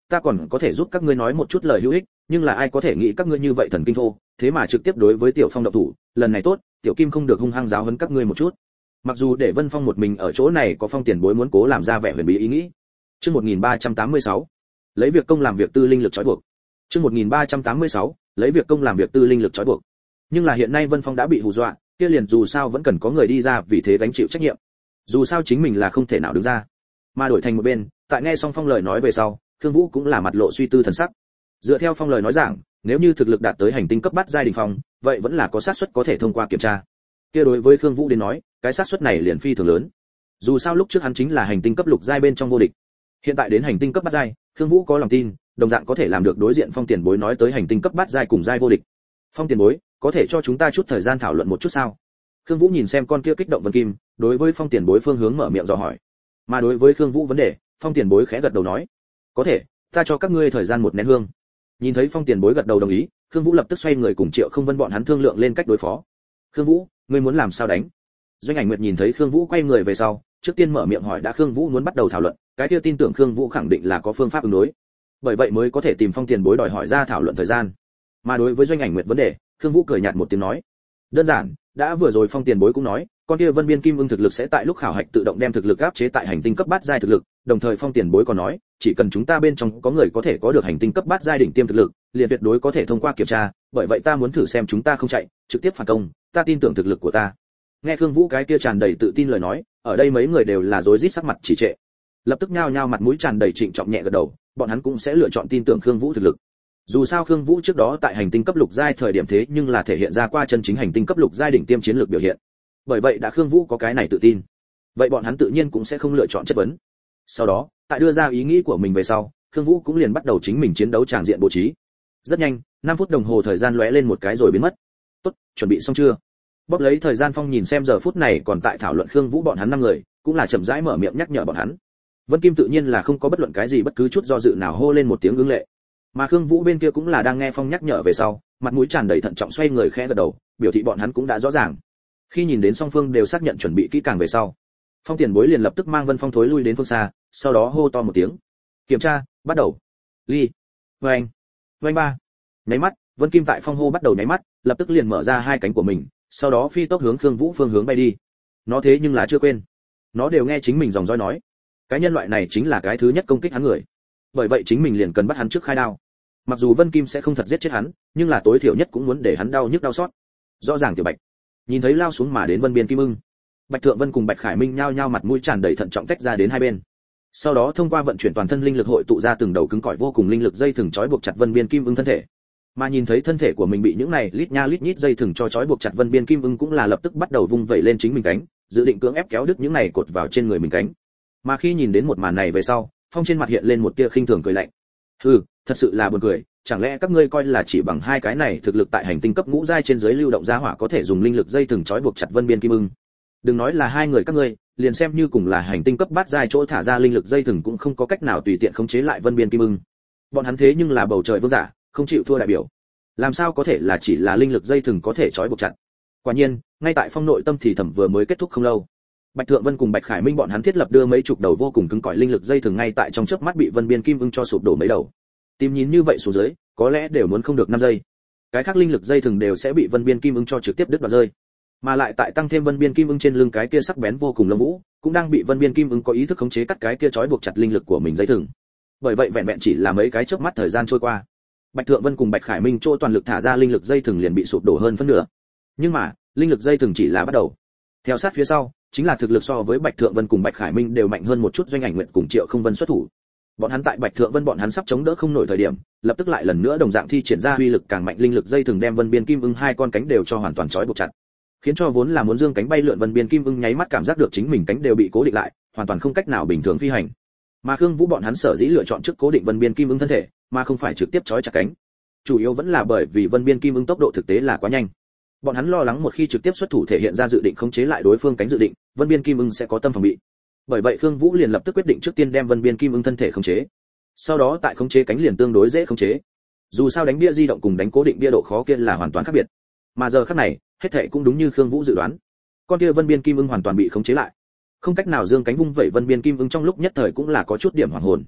ta còn có thể giúp các ngươi nói một chút lời hữu ích, nhưng là ai có thể nghĩ các ngươi như vậy thần kinh thô, thế mà trực tiếp đối với Tiểu Phong động thủ, lần này tốt, Tiểu Kim không được hung hăng giáo huấn các ngươi một chút. Mặc dù để Vân Phong một mình ở chỗ này có Phong tiền bối muốn cố làm ra vẻ huyền bí ý nghĩ. Chương một nghìn ba trăm tám mươi sáu, lấy việc công làm việc tư linh lực trói buộc. Chương một nghìn ba trăm tám mươi sáu, lấy việc công làm việc tư linh lực trói buộc. Nhưng là hiện nay Vân Phong đã bị hù dọa, kia liền dù sao vẫn cần có người đi ra vì thế gánh chịu trách nhiệm. Dù sao chính mình là không thể nào đứng ra. Mà đổi thành một bên, tại nghe xong Phong lời nói về sau, Khương Vũ cũng là mặt lộ suy tư thần sắc. Dựa theo Phong lời nói giảng, nếu như thực lực đạt tới hành tinh cấp bát giai đỉnh phong, vậy vẫn là có xác suất có thể thông qua kiểm tra. Kia đối với Khương Vũ đến nói, cái xác suất này liền phi thường lớn. Dù sao lúc trước hắn chính là hành tinh cấp lục giai bên trong vô địch. Hiện tại đến hành tinh cấp bát giai, Khương Vũ có lòng tin, đồng dạng có thể làm được đối diện Phong tiền bối nói tới hành tinh cấp bát giai cùng giai vô địch. Phong tiền bối, có thể cho chúng ta chút thời gian thảo luận một chút sao? Khương Vũ nhìn xem con kia kích động Vân Kim, đối với Phong tiền bối phương hướng mở miệng dò hỏi. Mà đối với Khương Vũ vấn đề, Phong tiền bối khẽ gật đầu nói, có thể, ta cho các ngươi thời gian một nén hương. Nhìn thấy Phong tiền bối gật đầu đồng ý, Khương Vũ lập tức xoay người cùng Triệu Không Vân bọn hắn thương lượng lên cách đối phó. Khương Vũ, ngươi muốn làm sao đánh? Doanh Ảnh Nguyệt nhìn thấy Khương Vũ quay người về sau, trước tiên mở miệng hỏi đã Khương Vũ muốn bắt đầu thảo luận, cái kia tin tưởng Khương Vũ khẳng định là có phương pháp ứng đối. Bởi vậy mới có thể tìm Phong tiền bối đòi hỏi ra thảo luận thời gian. Mà đối với Doanh Ảnh Nguyệt vấn đề, Khương Vũ cười nhạt một tiếng nói, đơn giản, đã vừa rồi Phong tiền bối cũng nói, con kia Vân Biên Kim Ưng thực lực sẽ tại lúc khảo hạch tự động đem thực lực áp chế tại hành tinh cấp bát giai thực lực, đồng thời Phong tiền bối còn nói, chỉ cần chúng ta bên trong có người có thể có được hành tinh cấp bát giai đỉnh tiêm thực lực, liền tuyệt đối có thể thông qua kiểm tra, bởi vậy ta muốn thử xem chúng ta không chạy, trực tiếp phản công, ta tin tưởng thực lực của ta. Nghe Khương Vũ cái kia tràn đầy tự tin lời nói, ở đây mấy người đều là rối rít sắc mặt chỉ trệ. Lập tức nhao nhao mặt mũi tràn đầy trịnh trọng nhẹ gật đầu, bọn hắn cũng sẽ lựa chọn tin tưởng Khương Vũ thực lực. Dù sao Khương Vũ trước đó tại hành tinh cấp lục giai thời điểm thế nhưng là thể hiện ra qua chân chính hành tinh cấp lục giai đỉnh tiêm chiến lược biểu hiện. Bởi vậy đã Khương Vũ có cái này tự tin, vậy bọn hắn tự nhiên cũng sẽ không lựa chọn chất vấn. Sau đó, tại đưa ra ý nghĩ của mình về sau, Khương Vũ cũng liền bắt đầu chính mình chiến đấu tràng diện bố trí. Rất nhanh, năm phút đồng hồ thời gian lóe lên một cái rồi biến mất. Tốt, chuẩn bị xong chưa? Bóp lấy thời gian Phong nhìn xem giờ phút này còn tại thảo luận Khương Vũ bọn hắn năm người, cũng là chậm rãi mở miệng nhắc nhở bọn hắn. Vân Kim tự nhiên là không có bất luận cái gì bất cứ chút do dự nào hô lên một tiếng ứng lệ. Mà Khương Vũ bên kia cũng là đang nghe Phong nhắc nhở về sau, mặt mũi tràn đầy thận trọng xoay người khẽ gật đầu, biểu thị bọn hắn cũng đã rõ ràng. Khi nhìn đến song phương đều xác nhận chuẩn bị kỹ càng về sau, Phong tiền bối liền lập tức mang Vân Phong thối lui đến phương xa, sau đó hô to một tiếng, kiểm tra, bắt đầu. Ly, vâng, vâng ba. Nháy mắt, Vân Kim tại Phong hô bắt đầu nháy mắt, lập tức liền mở ra hai cánh của mình, sau đó phi tốc hướng Khương Vũ phương hướng bay đi. Nó thế nhưng là chưa quên, nó đều nghe chính mình dòng dõi nói, cái nhân loại này chính là cái thứ nhất công kích hắn người, bởi vậy chính mình liền cần bắt hắn trước khai đao. Mặc dù Vân Kim sẽ không thật giết chết hắn, nhưng là tối thiểu nhất cũng muốn để hắn đau nhức đau xót. Rõ ràng Tiểu Bạch nhìn thấy lao xuống mà đến Vân Biên Kim Ưng, Bạch Thượng Vân cùng Bạch Khải Minh nhao nhao mặt mũi tràn đầy thận trọng tách ra đến hai bên. Sau đó thông qua vận chuyển toàn thân linh lực hội tụ ra từng đầu cứng cỏi vô cùng linh lực dây thừng trói buộc chặt Vân Biên Kim Ưng thân thể. Mà nhìn thấy thân thể của mình bị những này lít nha lít nhít dây thừng cho trói buộc chặt Vân Biên Kim Ưng cũng là lập tức bắt đầu vung vẩy lên chính mình cánh, dự định cưỡng ép kéo đứt những này cột vào trên người mình cánh. Mà khi nhìn đến một màn này về sau, Phong trên mặt hiện lên một tia khinh thường cười lạnh. Hừ, thật sự là buồn cười, chẳng lẽ các ngươi coi là chỉ bằng hai cái này thực lực tại hành tinh cấp ngũ giai trên dưới lưu động giá hỏa có thể dùng linh lực dây thừng trói buộc chặt Vân Biên Kim Ưng? Đừng nói là hai người các ngươi, liền xem như cùng là hành tinh cấp bát giai chỗ thả ra linh lực dây thừng cũng không có cách nào tùy tiện khống chế lại Vân Biên Kim Ưng. Bọn hắn thế nhưng là bầu trời vương giả, không chịu thua đại biểu. Làm sao có thể là chỉ là linh lực dây thừng có thể trói buộc chặt? Quả nhiên, ngay tại Phong nội tâm thì thầm vừa mới kết thúc không lâu. Bạch Thượng Vân cùng Bạch Khải Minh bọn hắn thiết lập đưa mấy chục đầu vô cùng cứng cỏi linh lực dây thừng ngay tại trong chớp mắt bị Vân Biên Kim Ưng cho sụp đổ mấy đầu. Tìm nhìn như vậy xuống dưới, có lẽ đều muốn không được năm giây. Cái khác linh lực dây thừng đều sẽ bị Vân Biên Kim Ưng cho trực tiếp đứt đoạn rơi. Mà lại tại tăng thêm Vân Biên Kim Ưng trên lưng cái kia sắc bén vô cùng lông vũ, cũng đang bị Vân Biên Kim Ưng có ý thức khống chế cắt cái kia trói buộc chặt linh lực của mình dây thừng. Bởi vậy vẹn vẹn chỉ là mấy cái chớp mắt thời gian trôi qua, Bạch Thượng Vân cùng Bạch Khải Minh chỗ toàn lực thả ra linh lực dây thừng liền bị sụp đổ hơn phân nửa. Nhưng mà, linh lực dây thừng chỉ là bắt đầu. Theo sát phía sau, chính là thực lực so với Bạch Thượng Vân cùng Bạch Khải Minh đều mạnh hơn một chút Doanh Ảnh Nguyệt cùng Triệu Không Vân xuất thủ. Bọn hắn tại Bạch Thượng Vân bọn hắn sắp chống đỡ không nổi thời điểm, lập tức lại lần nữa đồng dạng thi triển ra uy lực càng mạnh linh lực dây thừng đem Vân Biên Kim Ưng hai con cánh đều cho hoàn toàn trói buộc chặt, khiến cho vốn là muốn dương cánh bay lượn Vân Biên Kim Ưng nháy mắt cảm giác được chính mình cánh đều bị cố định lại, hoàn toàn không cách nào bình thường phi hành. Mà Khương Vũ bọn hắn sở dĩ lựa chọn trước cố định Vân Biên Kim Ưng thân thể, mà không phải trực tiếp trói chặt cánh, chủ yếu vẫn là bởi vì Vân Biên Kim Ưng tốc độ thực tế là quá nhanh. Bọn hắn lo lắng một khi trực tiếp xuất thủ thể hiện ra dự định khống chế lại đối phương cánh dự định, Vân Biên Kim Ưng sẽ có tâm phòng bị. Bởi vậy Khương Vũ liền lập tức quyết định trước tiên đem Vân Biên Kim Ưng thân thể khống chế, sau đó tại khống chế cánh liền tương đối dễ khống chế. Dù sao đánh bia di động cùng đánh cố định bia độ khó kia là hoàn toàn khác biệt. Mà giờ khắc này, hết thảy cũng đúng như Khương Vũ dự đoán. Con kia Vân Biên Kim Ưng hoàn toàn bị khống chế lại, không cách nào dương cánh vung vẩy. Vân Biên Kim Ưng trong lúc nhất thời cũng là có chút điểm hoảng hồn.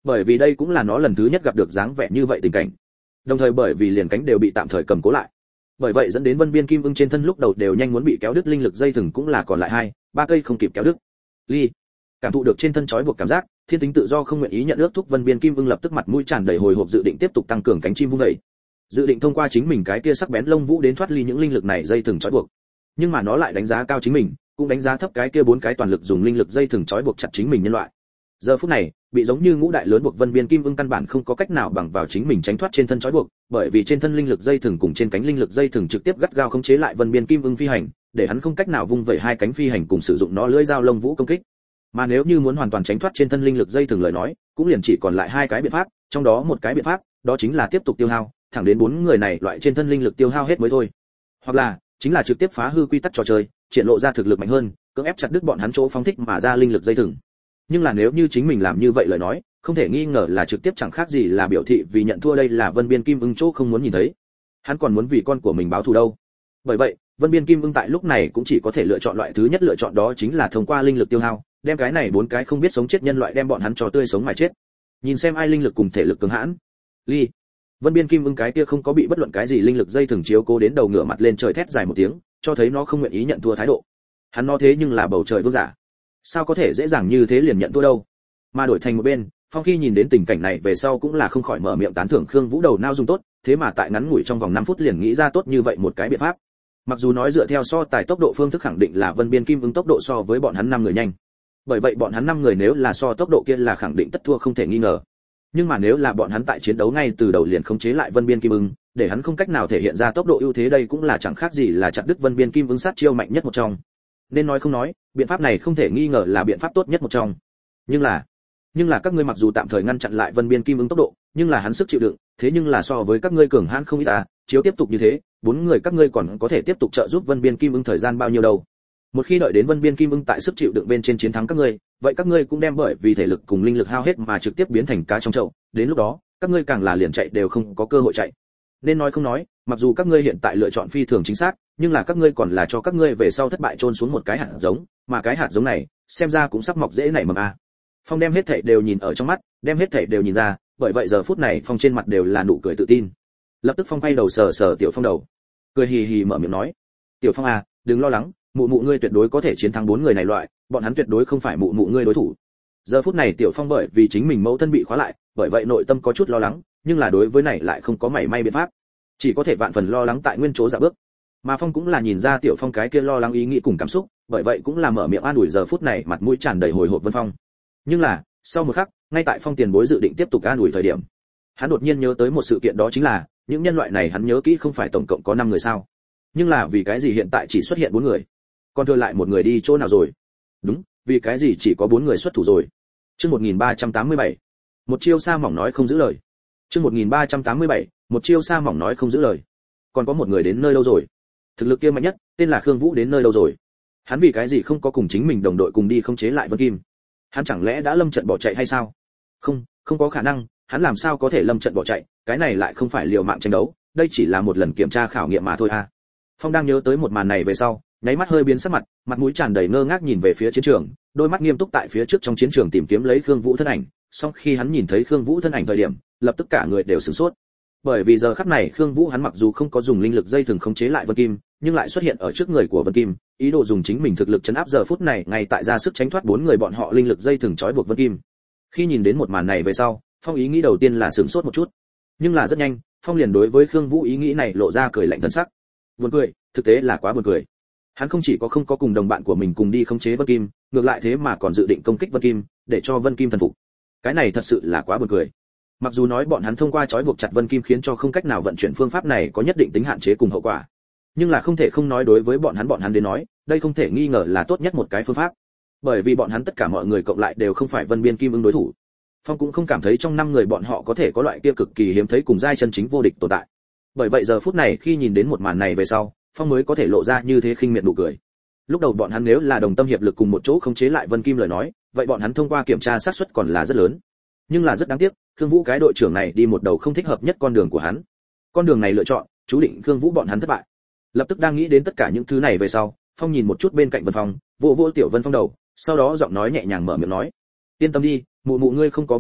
bởi vì đây cũng là nó lần thứ nhất gặp được dáng vẻ như vậy tình cảnh, đồng thời bởi vì liền cánh đều bị tạm thời cầm cố lại, bởi vậy dẫn đến Vân Biên Kim Ưng trên thân lúc đầu đều nhanh muốn bị kéo đứt linh lực dây thừng cũng là còn lại hai ba cây không kịp kéo đứt. Ly cảm thụ được trên thân trói buộc cảm giác, thiên tính tự do không nguyện ý nhận ước thúc Vân Biên Kim Ưng lập tức mặt mũi tràn đầy hồi hộp dự định tiếp tục tăng cường cánh chim vung dậy, dự định thông qua chính mình cái kia sắc bén lông vũ đến thoát ly những linh lực này dây thừng trói buộc. Nhưng mà nó lại đánh giá cao chính mình, cũng đánh giá thấp cái kia bốn cái toàn lực dùng linh lực dây thừng trói buộc chặt chính mình nhân loại. Giờ phút này, bị giống như ngũ đại lớn buộc Vân Biên Kim Ưng căn bản không có cách nào bằng vào chính mình tránh thoát trên thân trói buộc, bởi vì trên thân linh lực dây thừng cùng trên cánh linh lực dây thừng trực tiếp gắt gao khống chế lại Vân Biên Kim Ưng phi hành, để hắn không cách nào vung vẩy hai cánh phi hành cùng sử dụng nó lưỡi dao lông vũ công kích. Mà nếu như muốn hoàn toàn tránh thoát trên thân linh lực dây thừng lời nói, cũng liền chỉ còn lại hai cái biện pháp, trong đó một cái biện pháp, đó chính là tiếp tục tiêu hao, thẳng đến bốn người này loại trên thân linh lực tiêu hao hết mới thôi. Hoặc là, chính là trực tiếp phá hư quy tắc trò chơi, triển lộ ra thực lực mạnh hơn, cưỡng ép chặt đứt bọn hắn chỗ phóng thích mà ra linh lực dây thừng. Nhưng là nếu như chính mình làm như vậy lời nói, không thể nghi ngờ là trực tiếp chẳng khác gì là biểu thị vì nhận thua, đây là Vân Biên Kim Ưng chỗ không muốn nhìn thấy. Hắn còn muốn vì con của mình báo thù đâu. Bởi vậy, Vân Biên Kim Ưng tại lúc này cũng chỉ có thể lựa chọn loại thứ nhất, lựa chọn đó chính là thông qua linh lực tiêu hao, đem cái này bốn cái không biết sống chết nhân loại đem bọn hắn cho tươi sống mà chết. Nhìn xem ai linh lực cùng thể lực cường hãn. Ly. Vân Biên Kim Ưng cái kia không có bị bất luận cái gì linh lực dây thừng chiếu cố đến đầu ngửa mặt lên trời thét dài một tiếng, cho thấy nó không nguyện ý nhận thua thái độ. Hắn nói thế nhưng là bầu trời vương giả, sao có thể dễ dàng như thế liền nhận thua đâu. Mà đổi thành một bên, Phong khi nhìn đến tình cảnh này về sau cũng là không khỏi mở miệng tán thưởng Khương Vũ đầu não dùng tốt, thế mà tại ngắn ngủi trong vòng năm phút liền nghĩ ra tốt như vậy một cái biện pháp. Mặc dù nói dựa theo so tài tốc độ phương thức khẳng định là Vân Biên Kim Ưng tốc độ so với bọn hắn năm người nhanh. Bởi vậy bọn hắn năm người nếu là so tốc độ kia là khẳng định tất thua không thể nghi ngờ. Nhưng mà nếu là bọn hắn tại chiến đấu ngay từ đầu liền khống chế lại Vân Biên Kim Ưng, để hắn không cách nào thể hiện ra tốc độ ưu thế, đây cũng là chẳng khác gì là chặt đứt Vân Biên Kim Ưng sát chiêu mạnh nhất một trong. Nên nói không nói, biện pháp này không thể nghi ngờ là biện pháp tốt nhất một trong. Nhưng là, nhưng là các ngươi mặc dù tạm thời ngăn chặn lại Vân Biên Kim Ưng tốc độ, nhưng là hắn sức chịu đựng, thế nhưng là so với các ngươi cường hãn không ít à, chiếu tiếp tục như thế, bốn người các ngươi còn có thể tiếp tục trợ giúp Vân Biên Kim Ưng thời gian bao nhiêu đâu. Một khi đợi đến Vân Biên Kim Ưng tại sức chịu đựng bên trên chiến thắng các ngươi, vậy các ngươi cũng đem bởi vì thể lực cùng linh lực hao hết mà trực tiếp biến thành cá trong chậu, đến lúc đó, các ngươi càng là liền chạy đều không có cơ hội chạy. Nên nói không nói, mặc dù các ngươi hiện tại lựa chọn phi thường chính xác, nhưng là các ngươi còn là cho các ngươi về sau thất bại chôn xuống một cái hạt giống, mà cái hạt giống này, xem ra cũng sắp mọc dễ nảy mầm a. Phong đem hết thảy đều nhìn ở trong mắt, đem hết thảy đều nhìn ra, bởi vậy giờ phút này Phong trên mặt đều là nụ cười tự tin. Lập tức Phong quay đầu sờ sờ Tiểu Phong đầu, cười hì hì mở miệng nói: "Tiểu Phong à, đừng lo lắng, mụ mụ ngươi tuyệt đối có thể chiến thắng bốn người này loại, bọn hắn tuyệt đối không phải mụ mụ ngươi đối thủ." Giờ phút này Tiểu Phong bởi vì chính mình mẫu thân bị khóa lại, bởi vậy nội tâm có chút lo lắng, nhưng là đối với này lại không có mảy may biện pháp, chỉ có thể vạn phần lo lắng tại nguyên chỗ dạo bước. Mà Phong cũng là nhìn ra Tiểu Phong cái kia lo lắng ý nghĩ cùng cảm xúc, bởi vậy cũng là mở miệng an ủi giờ phút này mặt mũi tràn đầy hồi hộp Vân Phong. Nhưng là, sau một khắc, ngay tại Phong tiền bối dự định tiếp tục an ủi thời điểm, hắn đột nhiên nhớ tới một sự kiện, đó chính là, những nhân loại này hắn nhớ kỹ không phải tổng cộng có năm người sao? Nhưng là vì cái gì hiện tại chỉ xuất hiện bốn người? Còn thừa lại một người đi chỗ nào rồi? Đúng, vì cái gì chỉ có bốn người xuất thủ rồi? Chương một nghìn ba trăm tám mươi bảy. Một chiêu sa mỏng nói không giữ lời. Chương một nghìn ba trăm tám mươi bảy, một chiêu sa mỏng nói không giữ lời. Còn có một người đến nơi đâu rồi? Thực lực kia mạnh nhất, tên là Khương Vũ đến nơi đâu rồi? Hắn vì cái gì không có cùng chính mình đồng đội cùng đi khống chế lại Vân Kim? Hắn chẳng lẽ đã lâm trận bỏ chạy hay sao? Không, không có khả năng, hắn làm sao có thể lâm trận bỏ chạy, cái này lại không phải liều mạng tranh đấu, đây chỉ là một lần kiểm tra khảo nghiệm mà thôi a. À. Phong đang nhớ tới một màn này về sau, nháy mắt hơi biến sắc mặt, mặt mũi tràn đầy ngơ ngác nhìn về phía chiến trường, đôi mắt nghiêm túc tại phía trước trong chiến trường tìm kiếm lấy Khương Vũ thân ảnh, song khi hắn nhìn thấy Khương Vũ thân ảnh thời điểm, lập tức cả người đều sửng sốt. Bởi vì giờ khắc này Khương Vũ hắn mặc dù không có dùng linh lực dây thừng khống chế lại Vân Kim, nhưng lại xuất hiện ở trước người của Vân Kim, ý đồ dùng chính mình thực lực chấn áp giờ phút này ngay tại ra sức tránh thoát bốn người bọn họ linh lực dây thừng trói buộc Vân Kim. Khi nhìn đến một màn này về sau, Phong ý nghĩ đầu tiên là sửng sốt một chút, nhưng là rất nhanh, Phong liền đối với Khương Vũ ý nghĩ này lộ ra cười lạnh thần sắc. Buồn cười, thực tế là quá buồn cười. Hắn không chỉ có không có cùng đồng bạn của mình cùng đi khống chế Vân Kim, ngược lại thế mà còn dự định công kích Vân Kim, để cho Vân Kim thần phục. Cái này thật sự là quá buồn cười. Mặc dù nói bọn hắn thông qua trói buộc chặt Vân Kim khiến cho không cách nào vận chuyển phương pháp này có nhất định tính hạn chế cùng hậu quả, nhưng là không thể không nói đối với bọn hắn bọn hắn đến nói, đây không thể nghi ngờ là tốt nhất một cái phương pháp. Bởi vì bọn hắn tất cả mọi người cộng lại đều không phải Vân Biên Kim Ưng đối thủ. Phong cũng không cảm thấy trong năm người bọn họ có thể có loại kia cực kỳ hiếm thấy cùng giai chân chính vô địch tồn tại. Bởi vậy giờ phút này khi nhìn đến một màn này về sau, Phong mới có thể lộ ra như thế khinh miệt nụ cười. Lúc đầu bọn hắn nếu là đồng tâm hiệp lực cùng một chỗ khống chế lại Vân Kim lời nói, vậy bọn hắn thông qua kiểm tra xác suất còn là rất lớn. Nhưng là rất đáng tiếc, Khương Vũ cái đội trưởng này đi một đầu không thích hợp nhất con đường của hắn. Con đường này lựa chọn, chú định Khương Vũ bọn hắn thất bại. Lập tức đang nghĩ đến tất cả những thứ này về sau, Phong nhìn một chút bên cạnh Vân Phong, vỗ vỗ Tiểu Vân Phong đầu, sau đó giọng nói nhẹ nhàng mở miệng nói: "Yên tâm đi, mụ mụ ngươi không có việc gì,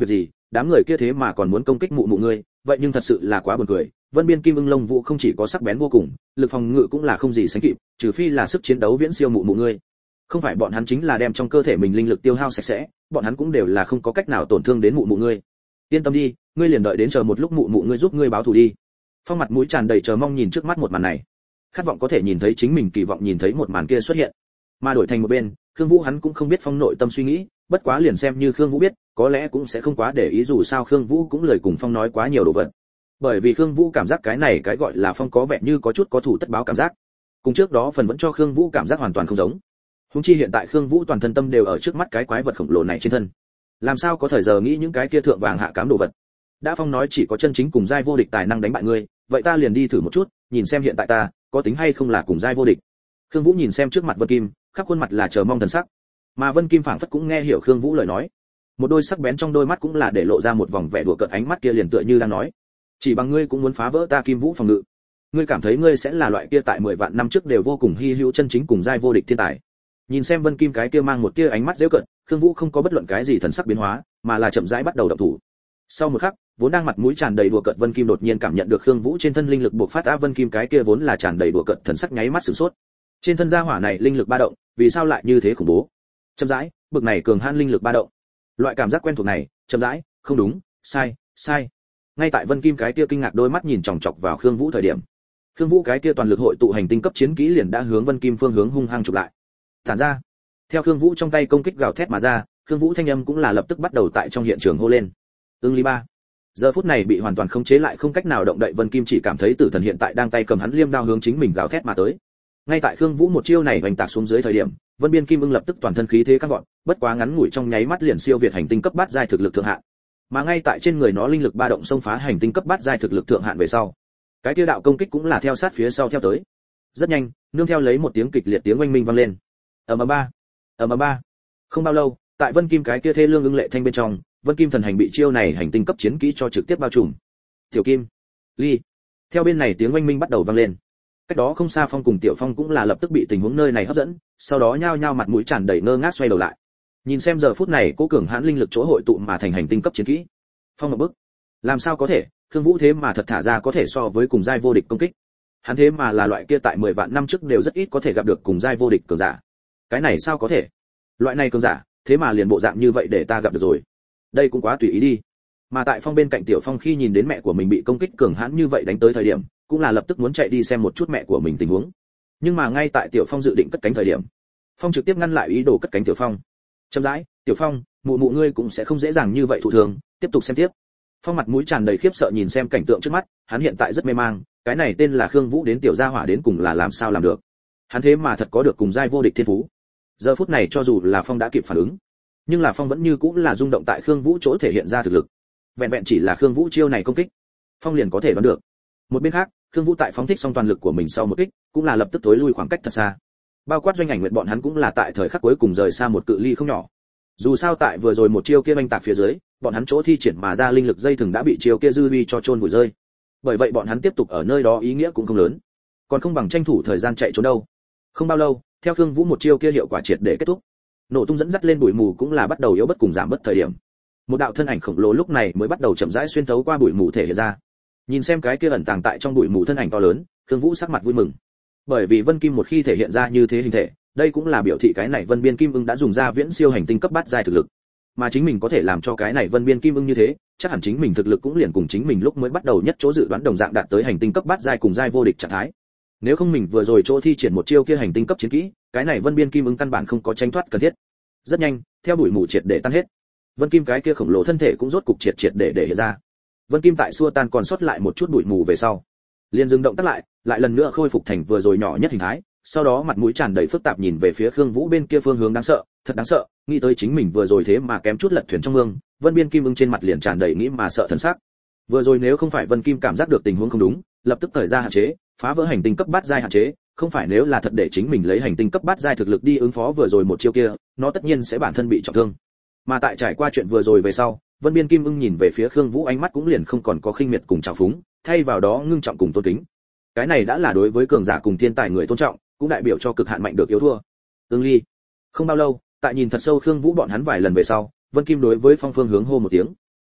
đám người kia thế mà còn muốn công kích mụ mụ ngươi, vậy nhưng thật sự là quá buồn cười. Vân Biên Kim Ưng Long Vũ không chỉ có sắc bén vô cùng, lực phòng ngự cũng là không gì sánh kịp, trừ phi là sức chiến đấu viễn siêu mụ mụ ngươi. Không phải bọn hắn chính là đem trong cơ thể mình linh lực tiêu hao sạch sẽ, bọn hắn cũng đều là không có cách nào tổn thương đến mụ mụ ngươi. Yên tâm đi, ngươi liền đợi đến chờ một lúc mụ mụ ngươi giúp ngươi báo thù đi. Phong mặt mũi tràn đầy chờ mong nhìn trước mắt một màn này, khát vọng có thể nhìn thấy chính mình kỳ vọng nhìn thấy một màn kia xuất hiện. Mà đổi thành một bên, Khương Vũ hắn cũng không biết Phong nội tâm suy nghĩ, bất quá liền xem như Khương Vũ biết, có lẽ cũng sẽ không quá để ý dù sao Khương Vũ cũng lời cùng Phong nói quá nhiều đồ vật. Bởi vì Khương Vũ cảm giác cái này cái gọi là Phong có vẻ như có chút có thủ tất báo cảm giác. Cùng trước đó phần vẫn cho Khương Vũ cảm giác hoàn toàn không giống. Huống chi hiện tại Khương Vũ toàn thân tâm đều ở trước mắt cái quái vật khổng lồ này trên thân. Làm sao có thời giờ nghĩ những cái kia thượng vàng hạ cám đồ vật. Đã Phong nói chỉ có chân chính cùng giai vô địch tài năng đánh bại ngươi, vậy ta liền đi thử một chút, nhìn xem hiện tại ta có tính hay không là cùng giai vô địch. Khương Vũ nhìn xem trước mặt Vân Kim, khắp khuôn mặt là chờ mong thần sắc. Mà Vân Kim phảng phất cũng nghe hiểu Khương Vũ lời nói. Một đôi sắc bén trong đôi mắt cũng là để lộ ra một vòng vẻ đùa cợt, ánh mắt kia liền tựa như đang nói: "Chỉ bằng ngươi cũng muốn phá vỡ ta Kim Vũ phòng ngự? Ngươi cảm thấy ngươi sẽ là loại kia tại mười vạn năm trước đều vô cùng hi hữu chân chính cùng giai vô địch thiên tài?" Nhìn xem Vân Kim cái kia mang một tia ánh mắt giễu cợt, Khương Vũ không có bất luận cái gì thần sắc biến hóa, mà là chậm rãi bắt đầu động thủ. Sau một khắc, vốn đang mặt mũi tràn đầy đùa cợt Vân Kim đột nhiên cảm nhận được Khương Vũ trên thân linh lực bộc phát ra, Vân Kim cái kia vốn là tràn đầy đùa cợt thần sắc nháy mắt sửng sốt. Trên thân gia hỏa này linh lực ba động, vì sao lại như thế khủng bố? Chậm rãi, bực này cường hãn linh lực ba động. Loại cảm giác quen thuộc này, chậm rãi, không đúng, sai, sai. Ngay tại Vân Kim cái kia kinh ngạc đôi mắt nhìn chòng chọc vào Khương Vũ thời điểm, Khương Vũ cái kia toàn lực hội tụ hành tinh cấp chiến kỹ liền đã hướng Vân Kim phương hướng hung hăng chụp lại. Tản ra. Theo Khương Vũ trong tay công kích gào thét mà ra, Khương Vũ thanh âm cũng là lập tức bắt đầu tại trong hiện trường hô lên. Ưng Lý Ba. Giờ phút này bị hoàn toàn khống chế lại không cách nào động đậy Vân Kim chỉ cảm thấy tử thần hiện tại đang tay cầm hắn liêm đao hướng chính mình gào thét mà tới. Ngay tại Khương Vũ một chiêu này vành tạc xuống dưới thời điểm, Vân Biên Kim Ưng lập tức toàn thân khí thế căng vọt, bất quá ngắn ngủi trong nháy mắt liền siêu việt hành tinh cấp bát giai thực lực thượng hạn. Mà ngay tại trên người nó linh lực ba động xông phá hành tinh cấp bát giai thực lực thượng hạn về sau, cái tiêu đạo công kích cũng là theo sát phía sau theo tới. Rất nhanh, nương theo lấy một tiếng kịch liệt tiếng oanh minh vang lên. Ầm ầm ba, ầm ầm ba. Không bao lâu, tại Vân Kim cái kia thê lương ưng lệ thanh bên trong, Vân Kim thần hành bị chiêu này hành tinh cấp chiến kỹ cho trực tiếp bao trùm. Tiểu Kim, Ly. Theo bên này tiếng oanh minh bắt đầu vang lên. Cách đó không xa Phong cùng Tiểu Phong cũng là lập tức bị tình huống nơi này hấp dẫn, sau đó nhao nhao mặt mũi tràn đầy ngơ ngác xoay đầu lại. Nhìn xem giờ phút này cố cường hãn linh lực chỗ hội tụ mà thành hành tinh cấp chiến kỹ. Phong một bước. Làm sao có thể, Khương Vũ thế mà thật thả ra có thể so với cùng giai vô địch công kích. Hắn thế mà là loại kia tại mười vạn năm trước đều rất ít có thể gặp được cùng giai vô địch cường giả. Cái này sao có thể? Loại này cường giả, thế mà liền bộ dạng như vậy để ta gặp được rồi. Đây cũng quá tùy ý đi. Mà tại Phong bên cạnh Tiểu Phong khi nhìn đến mẹ của mình bị công kích cường hãn như vậy đánh tới thời điểm, cũng là lập tức muốn chạy đi xem một chút mẹ của mình tình huống. Nhưng mà ngay tại Tiểu Phong dự định cất cánh thời điểm, Phong trực tiếp ngăn lại ý đồ cất cánh Tiểu Phong. Chậm rãi, Tiểu Phong, mụ mụ ngươi cũng sẽ không dễ dàng như vậy thụ thường, tiếp tục xem tiếp. Phong mặt mũi tràn đầy khiếp sợ nhìn xem cảnh tượng trước mắt, hắn hiện tại rất mê mang, cái này tên là Khương Vũ đến tiểu gia hỏa đến cùng là làm sao làm được? Hắn thế mà thật có được cùng giai vô địch thiên phú. Giờ phút này cho dù là Phong đã kịp phản ứng, nhưng là Phong vẫn như cũng là rung động tại Khương Vũ chỗ thể hiện ra thực lực. Vẹn vẹn chỉ là Khương Vũ chiêu này công kích, Phong liền có thể đoán được. Một bên khác, Khương Vũ tại phóng thích xong toàn lực của mình sau một kích, cũng là lập tức tối lui khoảng cách thật xa. Bao quát Doanh Ảnh Nguyệt bọn hắn cũng là tại thời khắc cuối cùng rời xa một cự ly không nhỏ. Dù sao tại vừa rồi một chiêu kia oanh tạc phía dưới, bọn hắn chỗ thi triển mà ra linh lực dây thừng đã bị chiêu kia dư uy cho chôn vùi rơi. Bởi vậy bọn hắn tiếp tục ở nơi đó ý nghĩa cũng không lớn, còn không bằng tranh thủ thời gian chạy trốn đâu. Không bao lâu, theo Khương Vũ một chiêu kia hiệu quả triệt để kết thúc, nổ tung dẫn dắt lên bụi mù cũng là bắt đầu yếu bất cùng giảm bất thời điểm. Một đạo thân ảnh khổng lồ lúc này mới bắt đầu chậm rãi xuyên thấu qua bụi mù thể hiện ra. Nhìn xem cái kia ẩn tàng tại trong bụi mù thân ảnh to lớn, Khương Vũ sắc mặt vui mừng. Bởi vì Vân Kim một khi thể hiện ra như thế hình thể, đây cũng là biểu thị cái này Vân Biên Kim Ưng đã dùng ra viễn siêu hành tinh cấp bát giai thực lực. Mà chính mình có thể làm cho cái này Vân Biên Kim Ưng như thế, chắc hẳn chính mình thực lực cũng liền cùng chính mình lúc mới bắt đầu nhất chỗ dự đoán đồng dạng đạt tới hành tinh cấp bát giai cùng giai vô địch trạng thái. Nếu không mình vừa rồi chỗ thi triển một chiêu kia hành tinh cấp chiến kỹ, cái này Vân Biên Kim Ưng căn bản không có tránh thoát cần thiết. Rất nhanh, theo bụi mù triệt để tan hết, Vân Kim cái kia khổng lồ thân thể cũng rốt cục triệt triệt để để hiện ra. Vân Kim tại xua tan còn sót lại một chút bụi mù về sau, liền dừng động tác lại, lại lần nữa khôi phục thành vừa rồi nhỏ nhất hình thái, sau đó mặt mũi tràn đầy phức tạp nhìn về phía Khương Vũ bên kia phương hướng đáng sợ, thật đáng sợ, nghĩ tới chính mình vừa rồi thế mà kém chút lật thuyền trong mương, Vân Biên Kim Ưng trên mặt liền tràn đầy nghĩ mà sợ thần sắc. Vừa rồi nếu không phải Vân Kim cảm giác được tình huống không đúng, lập tức thời ra hạn chế, phá vỡ hành tinh cấp bát giai hạn chế, không phải nếu là thật để chính mình lấy hành tinh cấp bát giai thực lực đi ứng phó vừa rồi một chiêu kia, nó tất nhiên sẽ bản thân bị trọng thương. Mà tại trải qua chuyện vừa rồi về sau, Vân Biên Kim Ưng nhìn về phía Khương Vũ ánh mắt cũng liền không còn có khinh miệt cùng trào phúng, thay vào đó ngưng trọng cùng tôn kính. Cái này đã là đối với cường giả cùng thiên tài người tôn trọng, cũng đại biểu cho cực hạn mạnh được yếu thua. Ưng Ly. Không bao lâu, tại nhìn thật sâu Khương Vũ bọn hắn vài lần về sau, Vân Kim đối với Phong phương hướng hô một tiếng.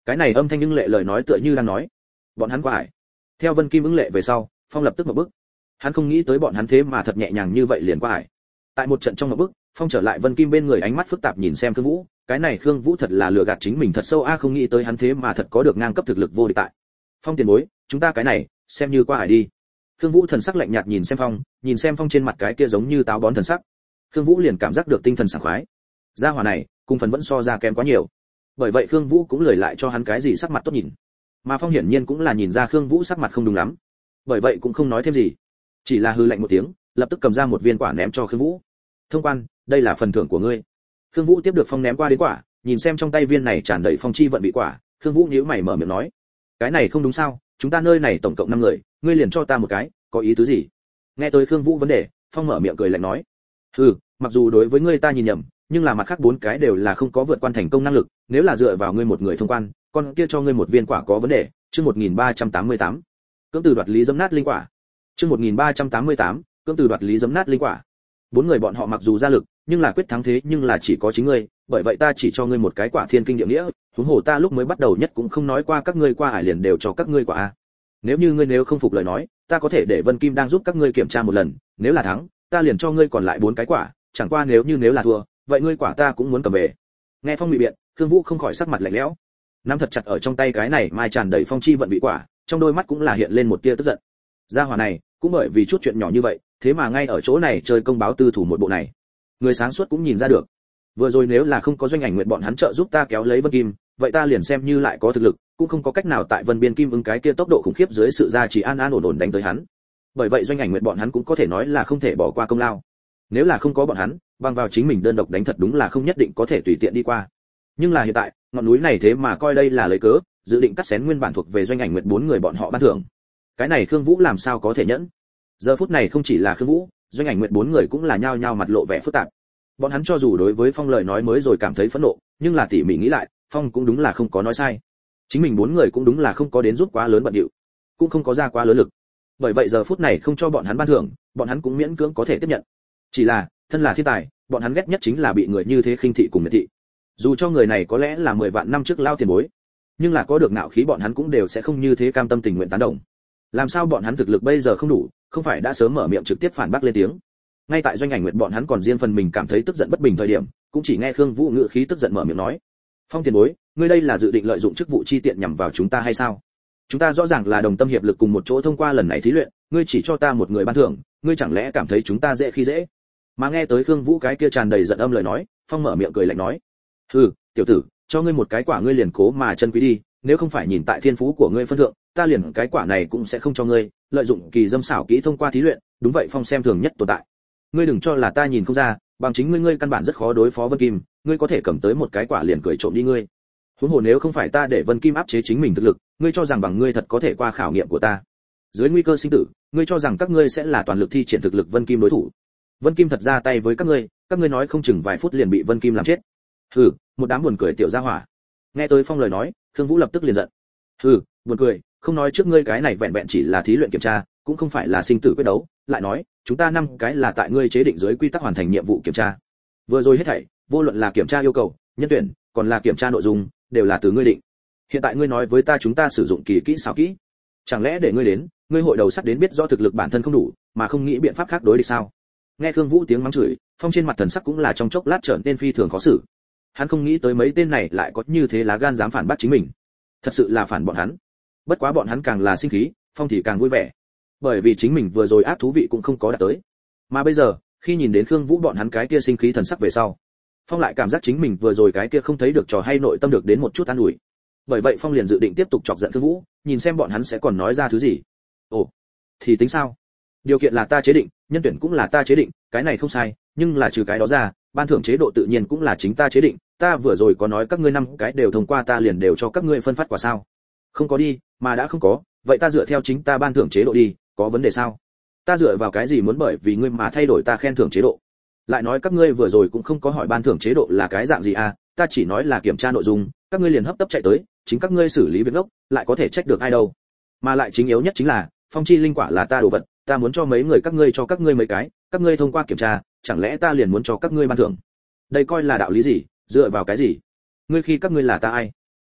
Cái này âm thanh ưng lệ lời nói tựa như đang nói bọn hắn qua ải. Theo Vân Kim ưng lệ về sau, Phong lập tức một bước. Hắn không nghĩ tới bọn hắn thế mà thật nhẹ nhàng như vậy liền qua ải. Tại một trận trong một bước, Phong trở lại Vân Kim bên người, ánh mắt phức tạp nhìn xem Khương Vũ, cái này Khương Vũ thật là lừa gạt chính mình thật sâu a, không nghĩ tới hắn thế mà thật có được ngang cấp thực lực vô địch tại. Phong tiền bối, chúng ta cái này xem như qua ải đi. Khương Vũ thần sắc lạnh nhạt nhìn xem Phong, nhìn xem Phong trên mặt cái kia giống như táo bón thần sắc. Khương Vũ liền cảm giác được tinh thần sảng khoái. Gia hỏa này, cùng phần vẫn so ra kém quá nhiều. Bởi vậy Khương Vũ cũng lười lại cho hắn cái gì sắc mặt tốt nhìn. Mà Phong hiển nhiên cũng là nhìn ra Khương Vũ sắc mặt không đúng lắm. Bởi vậy cũng không nói thêm gì, chỉ là hừ lạnh một tiếng, lập tức cầm ra một viên quả ném cho Khương Vũ. Thông quan, đây là phần thưởng của ngươi. Khương Vũ tiếp được Phong ném qua đến quả, nhìn xem trong tay viên này tràn đầy phong chi vận bị quả, Khương Vũ nhíu mày mở miệng nói: "Cái này không đúng sao, chúng ta nơi này tổng cộng năm người, ngươi liền cho ta một cái, có ý tứ gì?" Nghe tới Khương Vũ vấn đề, Phong mở miệng cười lạnh nói: "Hừ, mặc dù đối với ngươi ta nhìn nhầm, nhưng là mặt khác bốn cái đều là không có vượt quan thành công năng lực, nếu là dựa vào ngươi một người thông quan, con kia cho ngươi một viên quả có vấn đề." Chương một nghìn ba trăm tám mươi tám, cưỡng từ đoạt lý dẫm nát linh quả. Chương một nghìn ba trăm tám mươi tám, cưỡng từ đoạt lý dẫm nát linh quả. Bốn người bọn họ mặc dù ra lực, nhưng là quyết thắng thế nhưng là chỉ có chính ngươi, bởi vậy ta chỉ cho ngươi một cái quả thiên kinh địa nghĩa, huống hồ ta lúc mới bắt đầu nhất cũng không nói qua các ngươi qua ải liền đều cho các ngươi quả a. Nếu như ngươi nếu không phục lời nói, ta có thể để Vân Kim đang giúp các ngươi kiểm tra một lần, nếu là thắng, ta liền cho ngươi còn lại bốn cái quả, chẳng qua nếu như nếu là thua, vậy ngươi quả ta cũng muốn cầm về. Nghe Phong bị biện, Khương Vũ không khỏi sắc mặt lạnh lẽo, nắm thật chặt ở trong tay cái này mai tràn đầy phong chi vận bị quả, trong đôi mắt cũng là hiện lên một tia tức giận. Gia hỏa này, cũng bởi vì chút chuyện nhỏ như vậy, thế mà ngay ở chỗ này chơi công báo tư thủ một bộ này. Người sáng suốt cũng nhìn ra được. Vừa rồi nếu là không có Doanh Ảnh Nguyệt bọn hắn trợ giúp ta kéo lấy Vân Kim, vậy ta liền xem như lại có thực lực, cũng không có cách nào tại Vân Biên Kim ứng cái kia tốc độ khủng khiếp dưới sự gia trì an an ổn ổn đánh tới hắn. Bởi vậy Doanh Ảnh Nguyệt bọn hắn cũng có thể nói là không thể bỏ qua công lao. Nếu là không có bọn hắn, bằng vào chính mình đơn độc đánh thật đúng là không nhất định có thể tùy tiện đi qua. Nhưng là hiện tại, ngọn núi này thế mà coi đây là lấy cớ, dự định cắt xén nguyên bản thuộc về Doanh Ảnh Nguyệt bốn người bọn họ ban thưởng. Cái này Khương Vũ làm sao có thể nhẫn? Giờ phút này không chỉ là Khương Vũ, Doanh Ảnh Nguyệt bốn người cũng là nhao nhao mặt lộ vẻ phức tạp. Bọn hắn cho dù đối với Phong lời nói mới rồi cảm thấy phẫn nộ, nhưng là tỉ mỉ nghĩ lại, Phong cũng đúng là không có nói sai. Chính mình bốn người cũng đúng là không có đến giúp quá lớn bận điệu, cũng không có ra quá lớn lực. Bởi vậy giờ phút này không cho bọn hắn ban thưởng, bọn hắn cũng miễn cưỡng có thể tiếp nhận. Chỉ là, thân là thiên tài, bọn hắn ghét nhất chính là bị người như thế khinh thị cùng miệt thị. Dù cho người này có lẽ là mười vạn năm trước lao tiền bối, nhưng là có được nạo khí bọn hắn cũng đều sẽ không như thế cam tâm tình nguyện tán đồng. Làm sao bọn hắn thực lực bây giờ không đủ, không phải đã sớm mở miệng trực tiếp phản bác lên tiếng. Ngay tại Doanh Ảnh Nguyệt bọn hắn còn riêng phần mình cảm thấy tức giận bất bình thời điểm, cũng chỉ nghe Khương Vũ ngữ khí tức giận mở miệng nói: "Phong tiền bối, ngươi đây là dự định lợi dụng chức vụ chi tiện nhằm vào chúng ta hay sao? Chúng ta rõ ràng là đồng tâm hiệp lực cùng một chỗ thông qua lần này thí luyện, ngươi chỉ cho ta một người ban thưởng, ngươi chẳng lẽ cảm thấy chúng ta dễ khi dễ?" Mà nghe tới Khương Vũ cái kia tràn đầy giận âm lời nói, Phong mở miệng cười lạnh nói: "Hừ, tiểu tử, cho ngươi một cái quả ngươi liền cố mà chân quý đi, nếu không phải nhìn tại thiên phú của ngươi phân thượng, ta liền cái quả này cũng sẽ không cho ngươi, lợi dụng kỳ dâm xảo kỹ thông qua thí luyện, đúng vậy Phong xem thường nhất tồn tại. Ngươi đừng cho là ta nhìn không ra, bằng chính ngươi ngươi căn bản rất khó đối phó Vân Kim, ngươi có thể cầm tới một cái quả liền cười trộm đi ngươi. Huống hồ nếu không phải ta để Vân Kim áp chế chính mình thực lực, ngươi cho rằng bằng ngươi thật có thể qua khảo nghiệm của ta? Dưới nguy cơ sinh tử, ngươi cho rằng các ngươi sẽ là toàn lực thi triển thực lực Vân Kim đối thủ? Vân Kim thật ra tay với các ngươi, các ngươi nói không chừng vài phút liền bị Vân Kim làm chết." Hừ, một đám buồn cười tiểu gia hỏa. Nghe tới Phong lời nói, Khương Vũ lập tức liền giận. Hừ, buồn cười, không nói trước ngươi cái này vẹn vẹn chỉ là thí luyện kiểm tra, cũng không phải là sinh tử quyết đấu, lại nói, chúng ta năm cái là tại ngươi chế định dưới quy tắc hoàn thành nhiệm vụ kiểm tra. Vừa rồi hết thảy, vô luận là kiểm tra yêu cầu, nhân tuyển, còn là kiểm tra nội dung, đều là từ ngươi định. Hiện tại ngươi nói với ta chúng ta sử dụng kỳ kỹ xảo kỹ, chẳng lẽ để ngươi đến, ngươi hội đầu sắt đến biết rõ thực lực bản thân không đủ, mà không nghĩ biện pháp khác đối địch sao? Nghe Khương Vũ tiếng mắng chửi, Phong trên mặt thần sắc cũng là trong chốc lát trở nên phi thường khó xử. Hắn không nghĩ tới mấy tên này lại có như thế lá gan dám phản bác chính mình. Thật sự là phản bọn hắn. Bất quá bọn hắn càng là sinh khí, Phong thì càng vui vẻ. Bởi vì chính mình vừa rồi ác thú vị cũng không có đạt tới. Mà bây giờ, khi nhìn đến Khương Vũ bọn hắn cái kia sinh khí thần sắc về sau, Phong lại cảm giác chính mình vừa rồi cái kia không thấy được trò hay nội tâm được đến một chút an ủi. Bởi vậy Phong liền dự định tiếp tục chọc giận Khương Vũ, nhìn xem bọn hắn sẽ còn nói ra thứ gì. Ồ, thì tính sao? Điều kiện là ta chế định, nhân tuyển cũng là ta chế định, cái này không sai, nhưng là trừ cái đó ra, ban thưởng chế độ tự nhiên cũng là chính ta chế định, ta vừa rồi có nói các ngươi năm cái đều thông qua ta liền đều cho các ngươi phân phát quả sao? Không có đi, mà đã không có, vậy ta dựa theo chính ta ban thưởng chế độ đi, có vấn đề sao? Ta dựa vào cái gì muốn bởi vì ngươi mà thay đổi ta khen thưởng chế độ? Lại nói các ngươi vừa rồi cũng không có hỏi ban thưởng chế độ là cái dạng gì à, ta chỉ nói là kiểm tra nội dung, các ngươi liền hấp tấp chạy tới, chính các ngươi xử lý việc ngốc, lại có thể trách được ai đâu? Mà lại chính yếu nhất chính là, phong chi linh quả là ta đồ vật, ta muốn cho mấy người các ngươi cho các ngươi mấy cái, các ngươi thông qua kiểm tra, chẳng lẽ ta liền muốn cho các ngươi ban thưởng? Đây coi là đạo lý gì, dựa vào cái gì? Ngươi khi các ngươi là ta ai?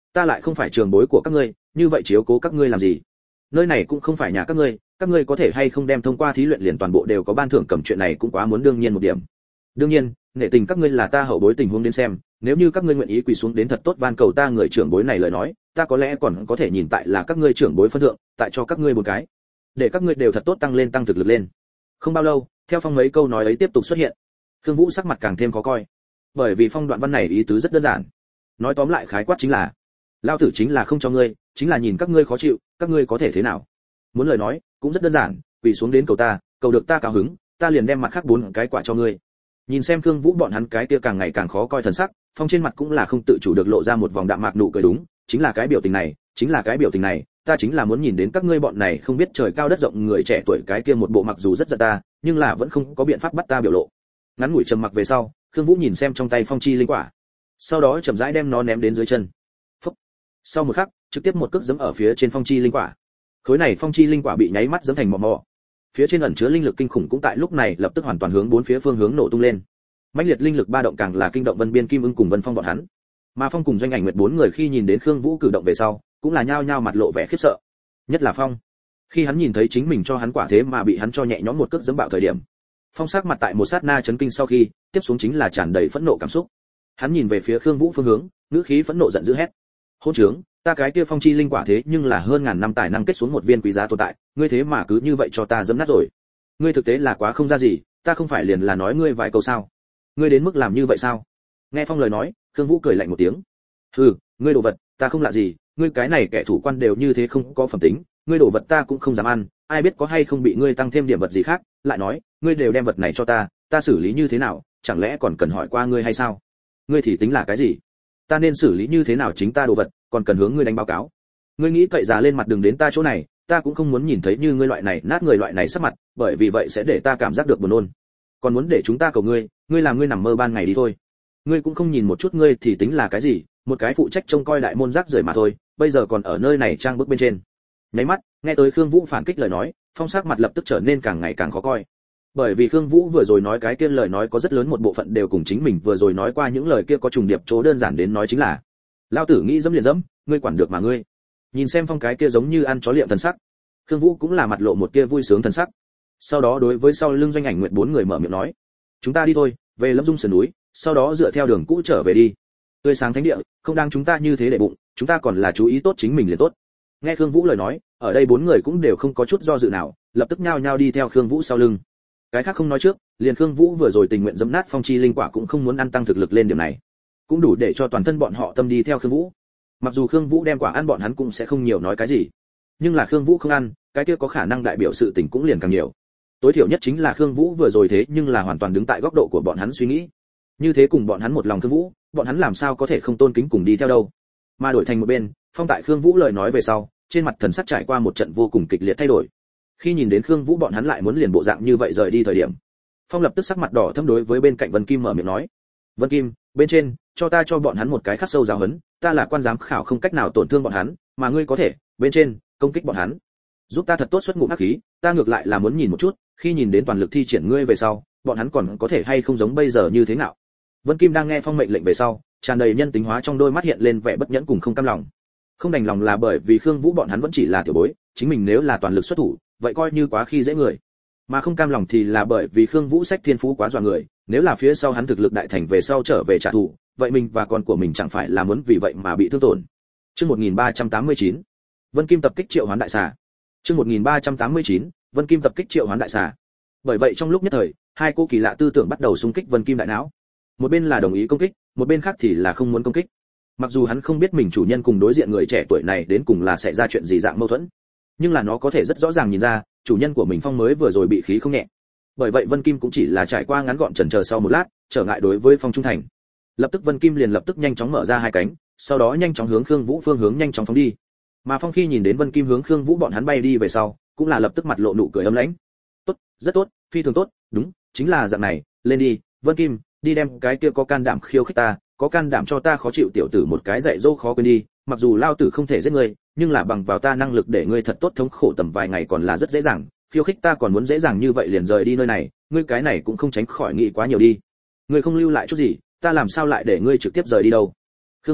ta lại không phải trường bối của các ngươi, như vậy chiếu cố các ngươi làm gì? Nơi này cũng không phải nhà các ngươi, các ngươi có thể hay không đem thông qua thí luyện liền toàn bộ đều có ban thưởng cầm chuyện này cũng quá muốn đương nhiên một điểm. Đương nhiên, nể tình các ngươi là ta hậu bối tình huống đến xem, nếu như các ngươi nguyện ý quỳ xuống đến thật tốt van cầu ta người trưởng bối này lời nói, ta có lẽ còn có thể nhìn tại là các ngươi trưởng bối phân thượng, tại cho các ngươi một cái, để các ngươi đều thật tốt tăng lên tăng thực lực lên. Không bao lâu, theo Phong mấy câu nói ấy tiếp tục xuất hiện, Khương Vũ sắc mặt càng thêm khó coi, bởi vì Phong đoạn văn này ý tứ rất đơn giản, nói tóm lại khái quát chính là, lao tử chính là không cho ngươi, chính là nhìn các ngươi khó chịu, các ngươi có thể thế nào? Muốn lời nói, cũng rất đơn giản, quỳ xuống đến cầu ta, cầu được ta cao hứng, ta liền đem mặt khác bốn cái quả cho ngươi. Nhìn xem Khương Vũ bọn hắn cái kia càng ngày càng khó coi thần sắc, Phong trên mặt cũng là không tự chủ được lộ ra một vòng đạm mạc nụ cười đúng, chính là cái biểu tình này, chính là cái biểu tình này, ta chính là muốn nhìn đến các ngươi bọn này không biết trời cao đất rộng người trẻ tuổi cái kia một bộ mặc dù rất giận ta, nhưng là vẫn không có biện pháp bắt ta biểu lộ. Ngắn ngủi trầm mặc về sau, Khương Vũ nhìn xem trong tay Phong chi linh quả, sau đó chậm rãi đem nó ném đến dưới chân. Phốc. Sau một khắc, trực tiếp một cước giẫm ở phía trên Phong chi linh quả. Khối này Phong chi linh quả bị nháy mắt giẫm thành mỏ mỏ. Phía trên ẩn chứa linh lực kinh khủng cũng tại lúc này lập tức hoàn toàn hướng bốn phía phương hướng nổ tung lên. Mãnh liệt linh lực ba động càng là kinh động Vân Biên Kim Ưng cùng Vân Phong bọn hắn. Mà Phong cùng Doanh Ảnh Nguyệt bốn người khi nhìn đến Khương Vũ cử động về sau, cũng là nhao nhao mặt lộ vẻ khiếp sợ. Nhất là Phong, khi hắn nhìn thấy chính mình cho hắn quả thế mà bị hắn cho nhẹ nhõm một cước giẫm bạo thời điểm, Phong sắc mặt tại một sát na chấn kinh sau khi, tiếp xuống chính là tràn đầy phẫn nộ cảm xúc. Hắn nhìn về phía Khương Vũ phương hướng, ngữ khí phẫn nộ giận dữ hét: "Hỗn trướng, ta cái kia Phong chi linh quả thế nhưng là hơn ngàn năm tài năng kết xuống một viên quý giá tồn tại, ngươi thế mà cứ như vậy cho ta giẫm nát rồi. Ngươi thực tế là quá không ra gì, ta không phải liền là nói ngươi vài câu sao? Ngươi đến mức làm như vậy sao?" Nghe Phong lời nói, Khương Vũ cười lạnh một tiếng: "Hừ, ngươi đồ vật, ta không lạ gì, ngươi cái này kẻ thủ quan đều như thế không có phẩm tính, ngươi đồ vật ta cũng không dám ăn, ai biết có hay không bị ngươi tăng thêm điểm vật gì khác, lại nói, ngươi đều đem vật này cho ta, ta xử lý như thế nào, chẳng lẽ còn cần hỏi qua ngươi hay sao? Ngươi thì tính là cái gì? Ta nên xử lý như thế nào chính ta đồ vật, còn cần hướng ngươi đánh báo cáo. Ngươi nghĩ cậy già lên mặt đường đến ta chỗ này, ta cũng không muốn nhìn thấy như ngươi loại này nát người loại này sắc mặt, bởi vì vậy sẽ để ta cảm giác được buồn nôn. Còn muốn để chúng ta cầu ngươi, ngươi làm ngươi nằm mơ ban ngày đi thôi. Ngươi cũng không nhìn một chút ngươi thì tính là cái gì, một cái phụ trách trông coi đại môn rác rưởi mà thôi, bây giờ còn ở nơi này trang bức bên trên." Nháy mắt, nghe tới Khương Vũ phản kích lời nói, Phong sắc mặt lập tức trở nên càng ngày càng khó coi. Bởi vì Khương Vũ vừa rồi nói cái kia lời nói có rất lớn một bộ phận đều cùng chính mình vừa rồi nói qua những lời kia có trùng điệp, chỗ đơn giản đến nói chính là: "Lão tử nghĩ dẫm liền dẫm, ngươi quản được mà ngươi." Nhìn xem Phong cái kia giống như ăn chó liệm thần sắc, Khương Vũ cũng là mặt lộ một tia vui sướng thần sắc. Sau đó đối với sau lưng Doanh Ảnh Nguyệt bốn người mở miệng nói: "Chúng ta đi thôi, về Lâm Dung sườn núi, sau đó dựa theo đường cũ trở về đi. Tươi sáng thánh địa, không đang chúng ta như thế để bụng, chúng ta còn là chú ý tốt chính mình liền tốt." Nghe Khương Vũ lời nói, ở đây bốn người cũng đều không có chút do dự nào, lập tức nhao nhao đi theo Khương Vũ sau lưng. Cái khác không nói trước, liền Khương Vũ vừa rồi tình nguyện dẫm nát Phong chi linh quả cũng không muốn ăn tăng thực lực lên điểm này, cũng đủ để cho toàn thân bọn họ tâm đi theo Khương Vũ. Mặc dù Khương Vũ đem quả ăn bọn hắn cũng sẽ không nhiều nói cái gì, nhưng là Khương Vũ không ăn, cái kia có khả năng đại biểu sự tình cũng liền càng nhiều. Tối thiểu nhất chính là Khương Vũ vừa rồi thế nhưng là hoàn toàn đứng tại góc độ của bọn hắn suy nghĩ. Như thế cùng bọn hắn một lòng Khương Vũ, bọn hắn làm sao có thể không tôn kính cùng đi theo đâu. Mà đổi thành một bên, Phong tại Khương Vũ lời nói về sau, trên mặt thần sắc trải qua một trận vô cùng kịch liệt thay đổi. Khi nhìn đến Khương Vũ bọn hắn lại muốn liền bộ dạng như vậy rời đi thời điểm, Phong lập tức sắc mặt đỏ thẫm đối với bên cạnh Vân Kim mở miệng nói: "Vân Kim, bên trên, cho ta cho bọn hắn một cái khắc sâu giáo huấn, ta là quan giám khảo không cách nào tổn thương bọn hắn, mà ngươi có thể, bên trên, công kích bọn hắn. Giúp ta thật tốt xuất ngụm hắc khí, ta ngược lại là muốn nhìn một chút, khi nhìn đến toàn lực thi triển ngươi về sau, bọn hắn còn có thể hay không giống bây giờ như thế nào." Vân Kim đang nghe Phong mệnh lệnh về sau, tràn đầy nhân tính hóa trong đôi mắt hiện lên vẻ bất nhẫn cùng không cam lòng. Không đành lòng là bởi vì Khương Vũ bọn hắn vẫn chỉ là tiểu bối, chính mình nếu là toàn lực xuất thủ, vậy coi như quá khi dễ người. Mà không cam lòng thì là bởi vì Khương Vũ sách thiên phú quá dọa người, nếu là phía sau hắn thực lực đại thành về sau trở về trả thù, vậy mình và con của mình chẳng phải là muốn vì vậy mà bị thương tổn. Chương một nghìn ba trăm tám mươi chín, Vân Kim tập kích Triệu Hoán Đại Xà. Chương một nghìn ba trăm tám mươi chín, Vân Kim tập kích Triệu Hoán Đại Xà. Bởi vậy trong lúc nhất thời, hai cô kỳ lạ tư tưởng bắt đầu xung kích Vân Kim đại não. Một bên là đồng ý công kích, một bên khác thì là không muốn công kích. Mặc dù hắn không biết mình chủ nhân cùng đối diện người trẻ tuổi này đến cùng là xảy ra chuyện gì dạng mâu thuẫn, nhưng là nó có thể rất rõ ràng nhìn ra, chủ nhân của mình Phong mới vừa rồi bị khí không nhẹ. Bởi vậy Vân Kim cũng chỉ là trải qua ngắn gọn chần chờ sau một lát, trở ngại đối với Phong trung thành. Lập tức Vân Kim liền lập tức nhanh chóng mở ra hai cánh, sau đó nhanh chóng hướng Khương Vũ phương hướng nhanh chóng phóng đi. Mà Phong khi nhìn đến Vân Kim hướng Khương Vũ bọn hắn bay đi về sau, cũng là lập tức mặt lộ nụ cười ấm lãnh. "Tốt, rất tốt, phi thường tốt, đúng, chính là dạng này, lên đi, Vân Kim, đi đem cái kia có can đảm khiêu khích ta, có can đảm cho ta khó chịu tiểu tử một cái dạy dỗ khó quên đi, mặc dù lao tử không thể giết ngươi, nhưng là bằng vào ta năng lực để ngươi thật tốt thống khổ tầm vài ngày còn là rất dễ dàng, khiêu khích ta còn muốn dễ dàng như vậy liền rời đi nơi này, ngươi cái này cũng không tránh khỏi nghĩ quá nhiều đi. Ngươi không lưu lại chút gì, ta làm sao lại để ngươi trực tiếp rời đi đâu?" Khương Vũ,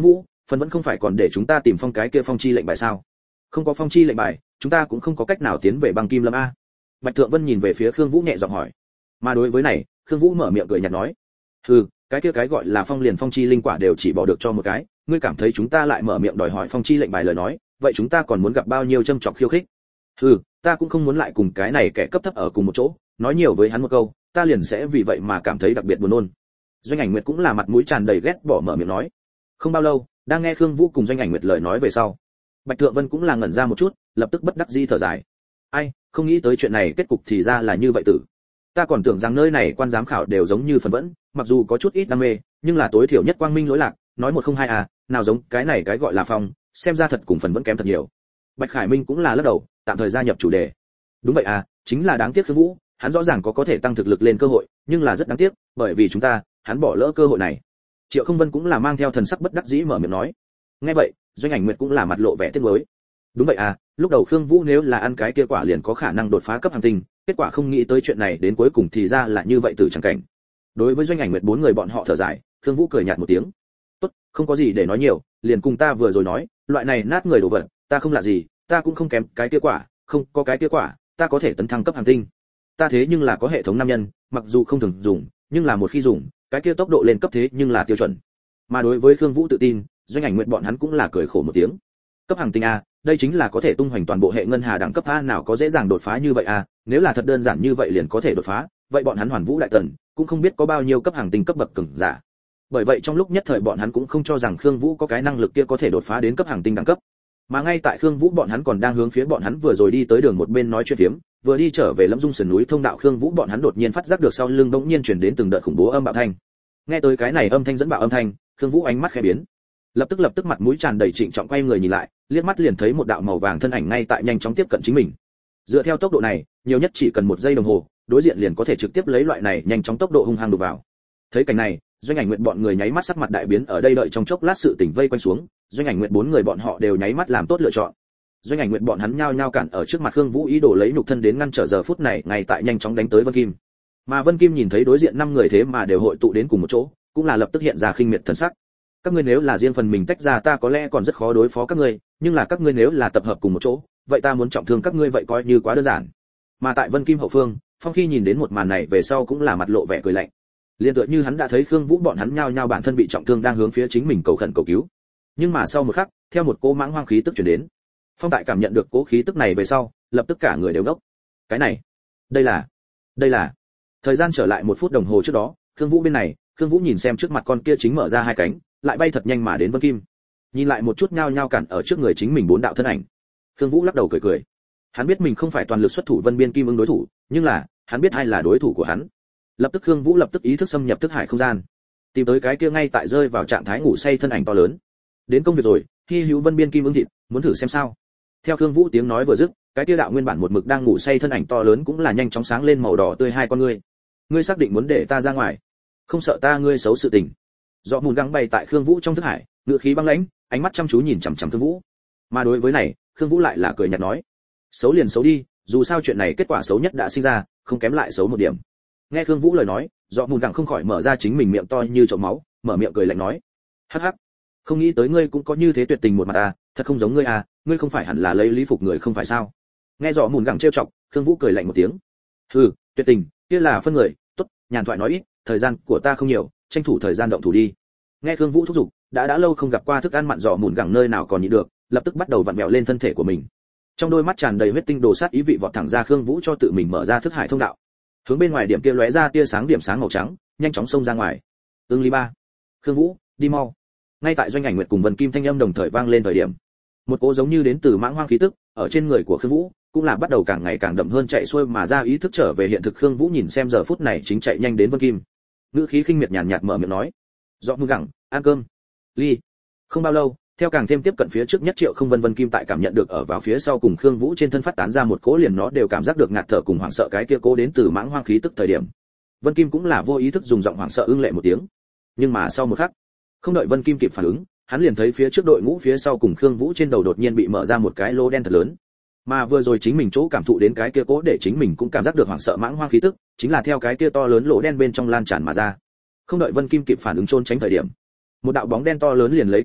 phần vẫn không phải còn để chúng ta tìm phong cái kia phong chi lệnh bài sao? Không có phong chi lệnh bài, chúng ta cũng không có cách nào tiến về băng kim lâm a. Bạch Thượng Vân nhìn về phía Khương Vũ nhẹ giọng hỏi. Mà đối với này, Khương Vũ mở miệng cười nhạt nói, hừ, cái kia cái gọi là phong liền phong chi linh quả đều chỉ bỏ được cho một cái, ngươi cảm thấy chúng ta lại mở miệng đòi hỏi phong chi lệnh bài lời nói, vậy chúng ta còn muốn gặp bao nhiêu châm chọc khiêu khích? Hừ, ta cũng không muốn lại cùng cái này kẻ cấp thấp ở cùng một chỗ, nói nhiều với hắn một câu, ta liền sẽ vì vậy mà cảm thấy đặc biệt buồn nôn. Doanh Ảnh Nguyệt cũng là mặt mũi tràn đầy ghét bỏ mở miệng nói. Không bao lâu, đang nghe Khương Vũ cùng Doanh Ảnh Nguyệt lời nói về sau, Bạch Thượng Vân cũng là ngẩn ra một chút, lập tức bất đắc dĩ thở dài. Ai, không nghĩ tới chuyện này kết cục thì ra là như vậy tử. Ta còn tưởng rằng nơi này quan giám khảo đều giống như phần vẫn, mặc dù có chút ít đam mê, nhưng là tối thiểu nhất quang minh lỗi lạc, nói một không hai à, nào giống cái này cái gọi là phong, xem ra thật cùng phần vẫn kém thật nhiều. Bạch Khải Minh cũng là lắc đầu, tạm thời gia nhập chủ đề. Đúng vậy à, chính là đáng tiếc Khương Vũ, hắn rõ ràng có có thể tăng thực lực lên cơ hội, nhưng là rất đáng tiếc, bởi vì chúng ta, hắn bỏ lỡ cơ hội này. Triệu Không Vân cũng là mang theo thần sắc bất đắc dĩ mở miệng nói. Nghe vậy, Doanh Ảnh Nguyệt cũng là mặt lộ vẻ tiếc nuối. Đúng vậy à, lúc đầu Khương Vũ nếu là ăn cái kia quả liền có khả năng đột phá cấp hành tinh, kết quả không nghĩ tới chuyện này đến cuối cùng thì ra là như vậy từ chẳng cảnh. Đối với Doanh Ảnh Nguyệt bốn người bọn họ thở dài, Khương Vũ cười nhạt một tiếng. Tốt, không có gì để nói nhiều, liền cùng ta vừa rồi nói, loại này nát người đồ vật, ta không lạ gì, ta cũng không kém cái kia quả, không có cái kia quả, ta có thể tấn thăng cấp hành tinh. Ta thế nhưng là có hệ thống nam nhân, mặc dù không thường dùng, nhưng là một khi dùng, cái kia tốc độ lên cấp thế nhưng là tiêu chuẩn. Mà đối với Khương Vũ tự tin, Doanh Ảnh Nguyệt bọn hắn cũng là cười khổ một tiếng. Cấp hành tinh a, đây chính là có thể tung hoành toàn bộ hệ ngân hà đẳng cấp a, nào có dễ dàng đột phá như vậy a, nếu là thật đơn giản như vậy liền có thể đột phá, vậy bọn hắn Hoàn Vũ đại tần cũng không biết có bao nhiêu cấp hành tinh cấp bậc cường giả. Bởi vậy trong lúc nhất thời bọn hắn cũng không cho rằng Khương Vũ có cái năng lực kia có thể đột phá đến cấp hành tinh đẳng cấp. Mà ngay tại Khương Vũ bọn hắn còn đang hướng phía bọn hắn vừa rồi đi tới đường một bên nói chuyện phiếm, vừa đi trở về Lâm Dung sườn núi thông đạo, Khương Vũ bọn hắn đột nhiên phát giác được sau lưng bỗng nhiên truyền đến từng đợt khủng bố âm bạo thanh. Nghe tới cái này âm thanh dẫn bạo âm thanh, Khương Vũ ánh mắt khẽ biến, lập tức lập tức mặt mũi tràn đầy trịnh trọng quay người nhìn lại, liếc mắt liền thấy một đạo màu vàng thân ảnh ngay tại nhanh chóng tiếp cận chính mình. Dựa theo tốc độ này, nhiều nhất chỉ cần một giây đồng hồ, đối diện liền có thể trực tiếp lấy loại này nhanh chóng tốc độ hung hăng đụng vào. Thấy cảnh này, Doanh Ảnh Nguyệt bọn người nháy mắt sắc mặt đại biến, ở đây đợi trong chốc lát sự tình vây quanh xuống, Doanh Ảnh Nguyệt bốn người bọn họ đều nháy mắt làm tốt lựa chọn. Doanh Ảnh Nguyệt bọn hắn nhao nhao cản ở trước mặt Khương Vũ, ý đồ lấy nhục thân đến ngăn trở giờ phút này ngay tại nhanh chóng đánh tới Vân Kim. Mà Vân Kim nhìn thấy đối diện năm người thế mà đều hội tụ đến cùng một chỗ, cũng là lập tức hiện ra khinh miệt thần sắc. Các ngươi nếu là riêng phần mình tách ra ta có lẽ còn rất khó đối phó các ngươi, nhưng là các ngươi nếu là tập hợp cùng một chỗ, vậy ta muốn trọng thương các ngươi vậy coi như quá đơn giản. Mà tại Vân Kim hậu phương, Phong khi nhìn đến một màn này về sau cũng là mặt lộ vẻ cười lạnh. Liên tựa như hắn đã thấy Khương Vũ bọn hắn nhao nhao bản thân bị trọng thương đang hướng phía chính mình cầu khẩn cầu cứu. Nhưng mà sau một khắc, theo một cỗ mãng hoang khí tức truyền đến. Phong tại cảm nhận được cỗ khí tức này về sau, lập tức cả người đều ngốc. Cái này, đây là, đây là. Thời gian trở lại một phút đồng hồ trước đó, Khương Vũ bên này, Khương Vũ nhìn xem trước mặt con kia chính mở ra hai cánh, lại bay thật nhanh mà đến Vân Kim. Nhìn lại một chút nhao nhao cản ở trước người chính mình bốn đạo thân ảnh. Khương Vũ lắc đầu cười cười. Hắn biết mình không phải toàn lực xuất thủ Vân Biên Kim ứng đối thủ, nhưng là, hắn biết ai là đối thủ của hắn. Lập tức Khương Vũ lập tức ý thức xâm nhập thức hải không gian, tìm tới cái kia ngay tại rơi vào trạng thái ngủ say thân ảnh to lớn. Đến công việc rồi, Hi hữu Vân Biên Kim ứng thịt, muốn thử xem sao? Theo Khương Vũ tiếng nói vừa dứt, cái kia đạo nguyên bản một mực đang ngủ say thân ảnh to lớn cũng là nhanh chóng sáng lên màu đỏ tươi hai con ngươi. Ngươi xác định muốn để ta ra ngoài? Không sợ ta ngươi xấu sự tình. Dọ mùn găng bay tại Khương Vũ trong thức hải, ngựa khí băng lãnh, ánh mắt chăm chú nhìn chằm chằm Khương Vũ. Mà đối với này, Khương Vũ lại là cười nhạt nói: "Xấu liền xấu đi, dù sao chuyện này kết quả xấu nhất đã sinh ra, không kém lại xấu một điểm." Nghe Khương Vũ lời nói, Dọ mùn găng không khỏi mở ra chính mình miệng to như chậu máu, mở miệng cười lạnh nói: "Hắc hắc, không nghĩ tới ngươi cũng có như thế tuyệt tình một mặt à, thật không giống ngươi à, ngươi không phải hẳn là lấy lý phục người không phải sao?" Nghe Dọ mùn găng trêu chọc, Khương Vũ cười lạnh một tiếng: "Hừ, tuyệt tình, kia là phân người, tốt, nhàn thoại nói ít, thời gian của ta không nhiều, tranh thủ thời gian động thủ đi." Nghe Khương Vũ thúc giục, đã đã lâu không gặp qua thức ăn mặn Dọ mùn gẳng nơi nào còn nhịn được, lập tức bắt đầu vặn vẹo lên thân thể của mình. Trong đôi mắt tràn đầy huyết tinh đồ sát ý vị vọt thẳng ra, Khương Vũ cho tự mình mở ra thức hải thông đạo. Hướng bên ngoài điểm kia lóe ra tia sáng điểm sáng màu trắng, nhanh chóng xông ra ngoài. Ưng Lý Ba, Khương Vũ, đi mau. Ngay tại Doanh Ảnh Nguyệt cùng Vân Kim thanh âm đồng thời vang lên thời điểm, một cỗ giống như đến từ mãng hoang khí tức ở trên người của Khương Vũ, cũng là bắt đầu càng ngày càng đậm hơn, chạy xuôi mà ra ý thức trở về hiện thực. Khương Vũ nhìn xem giờ phút này chính chạy nhanh đến Vân Kim, ngữ khí khinh miệt nhàn nhạt mở miệng nói: "Dọ mùn gẳng, ăn cơm." Ly. Không bao lâu, theo càng thêm tiếp cận phía trước nhất Triệu Không Vân Vân Kim tại cảm nhận được ở vào phía sau cùng Khương Vũ trên thân phát tán ra một cỗ liền nó đều cảm giác được ngạt thở cùng hoảng sợ cái kia cố đến từ mãng hoang khí tức thời điểm, Vân Kim cũng là vô ý thức dùng giọng hoảng sợ ưng lệ một tiếng. Nhưng mà sau một khắc, không đợi Vân Kim kịp phản ứng, hắn liền thấy phía trước đội ngũ phía sau cùng Khương Vũ trên đầu đột nhiên bị mở ra một cái lỗ đen thật lớn. Mà vừa rồi chính mình chỗ cảm thụ đến cái kia cố để chính mình cũng cảm giác được hoảng sợ mãng hoang khí tức, chính là theo cái kia to lớn lỗ đen bên trong lan tràn mà ra. Không đợi Vân Kim kịp phản ứng trốn tránh thời điểm, một đạo bóng đen to lớn liền lấy cực nhanh,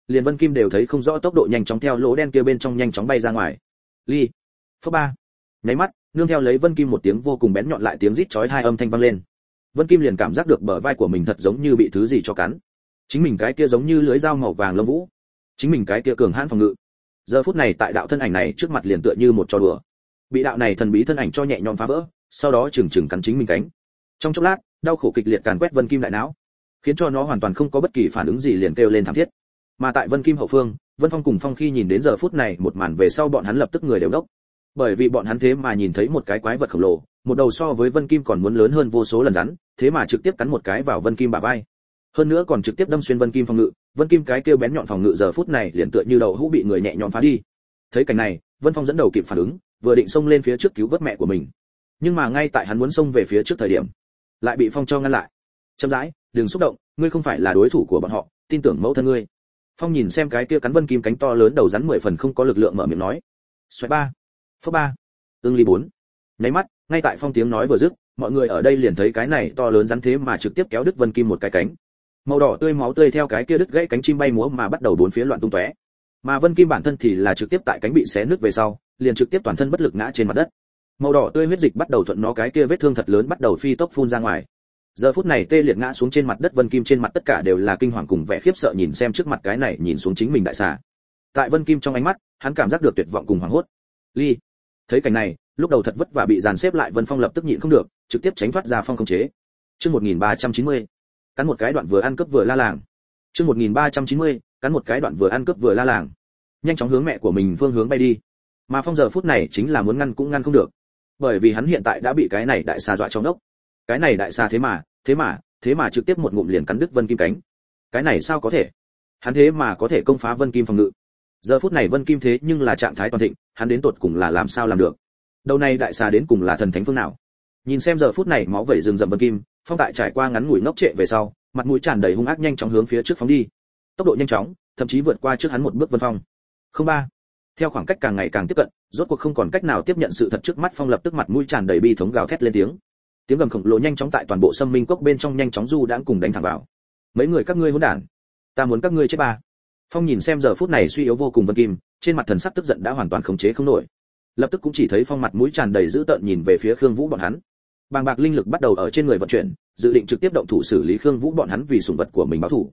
liền Vân Kim đều thấy không rõ tốc độ nhanh chóng theo lỗ đen kia bên trong nhanh chóng bay ra ngoài. Ly, phớp ba. Nháy mắt, nương theo lấy Vân Kim một tiếng vô cùng bén nhọn lại tiếng rít chói hai âm thanh vang lên. Vân Kim liền cảm giác được bờ vai của mình thật giống như bị thứ gì cho cắn. Chính mình cái kia giống như lưới dao màu vàng lông vũ. Chính mình cái kia cường hãn phòng ngự. Giờ phút này tại đạo thân ảnh này trước mặt liền tựa như một trò đùa. Bị đạo này thần bí thân ảnh cho nhẹ nhõm phá vỡ, sau đó chừng chừng cắn chính mình cánh. Trong chốc lát, đau khổ kịch liệt càn quét Vân Kim đại não, khiến cho nó hoàn toàn không có bất kỳ phản ứng gì liền kêu lên thảm thiết. Mà tại Vân Kim hậu phương, Vân Phong cùng Phong khi nhìn đến giờ phút này một màn về sau bọn hắn lập tức người đều đốc. Bởi vì bọn hắn thế mà nhìn thấy một cái quái vật khổng lồ, một đầu so với Vân Kim còn muốn lớn hơn vô số lần rắn, thế mà trực tiếp cắn một cái vào Vân Kim bả vai. Hơn nữa còn trực tiếp đâm xuyên Vân Kim phòng ngự, Vân Kim cái kêu bén nhọn phòng ngự giờ phút này liền tựa như đầu hũ bị người nhẹ nhõm phá đi. Thấy cảnh này, Vân Phong dẫn đầu kịp phản ứng, vừa định xông lên phía trước cứu vớt mẹ của mình. Nhưng mà ngay tại hắn muốn xông về phía trước thời điểm, lại bị Phong cho ngăn lại. Chậm rãi, đừng xúc động, ngươi không phải là đối thủ của bọn họ, tin tưởng mẫu thân ngươi. Phong nhìn xem cái kia cắn Vân Kim cánh to lớn đầu rắn mười phần không có lực lượng mở miệng nói. Xoáy ba, phớp ba, ương ly bốn. Nháy mắt, ngay tại Phong tiếng nói vừa dứt, mọi người ở đây liền thấy cái này to lớn rắn thế mà trực tiếp kéo đứt Vân Kim một cái cánh. Màu đỏ tươi máu tươi theo cái kia đứt gãy cánh chim bay múa mà bắt đầu bốn phía loạn tung tóe. Mà Vân Kim bản thân thì là trực tiếp tại cánh bị xé nứt về sau, liền trực tiếp toàn thân bất lực ngã trên mặt đất. Màu đỏ tươi huyết dịch bắt đầu thuận nó cái kia vết thương thật lớn bắt đầu phi tốc phun ra ngoài. Giờ phút này tê liệt ngã xuống trên mặt đất Vân Kim trên mặt tất cả đều là kinh hoàng cùng vẻ khiếp sợ nhìn xem trước mặt cái này nhìn xuống chính mình đại xà. Tại Vân Kim trong ánh mắt, hắn cảm giác được tuyệt vọng cùng hoảng hốt. Ly, thấy cảnh này, lúc đầu thật vất vả bị dàn xếp lại Vân Phong lập tức nhịn không được, trực tiếp tránh thoát ra Phong khống chế. Chương một nghìn ba trăm chín mươi, cắn một cái đoạn vừa ăn cướp vừa la làng. Chương một nghìn ba trăm chín mươi, cắn một cái đoạn vừa ăn cướp vừa la làng. Nhanh chóng hướng mẹ của mình phương hướng bay đi. Mà Phong giờ phút này chính là muốn ngăn cũng ngăn không được, bởi vì hắn hiện tại đã bị cái này đại xà dọa trong đốc. Cái này đại xà thế mà, thế mà, thế mà trực tiếp một ngụm liền cắn đứt Vân Kim cánh. Cái này sao có thể? Hắn thế mà có thể công phá Vân Kim phòng ngự. Giờ phút này Vân Kim thế nhưng là trạng thái toàn thịnh, hắn đến tột cùng là làm sao làm được? Đầu này đại xà đến cùng là thần thánh phương nào? Nhìn xem giờ phút này máu vẩy rừng rậm Vân Kim, Phong tại trải qua ngắn ngủi ngốc trệ về sau, mặt mũi tràn đầy hung ác nhanh chóng hướng phía trước phóng đi. Tốc độ nhanh chóng, thậm chí vượt qua trước hắn một bước Vân Phong. Không ba. Theo khoảng cách càng ngày càng tiếp cận, rốt cuộc không còn cách nào tiếp nhận sự thật trước mắt Phong lập tức mặt mũi tràn đầy bi thống gào thét lên tiếng. Tiếng gầm khổng lồ nhanh chóng tại toàn bộ Sâm Minh Cốc bên trong nhanh chóng du đãng cùng đánh thẳng vào. Mấy người các ngươi hỗn đản, ta muốn các ngươi chết ba. Phong nhìn xem giờ phút này suy yếu vô cùng Vân Kim, trên mặt thần sắc tức giận đã hoàn toàn khống chế không nổi. Lập tức cũng chỉ thấy Phong mặt mũi tràn đầy dữ tợn nhìn về phía Khương Vũ bọn hắn. Bàng bạc linh lực bắt đầu ở trên người vận chuyển, dự định trực tiếp động thủ xử lý Khương Vũ bọn hắn vì sủng vật của mình báo thù.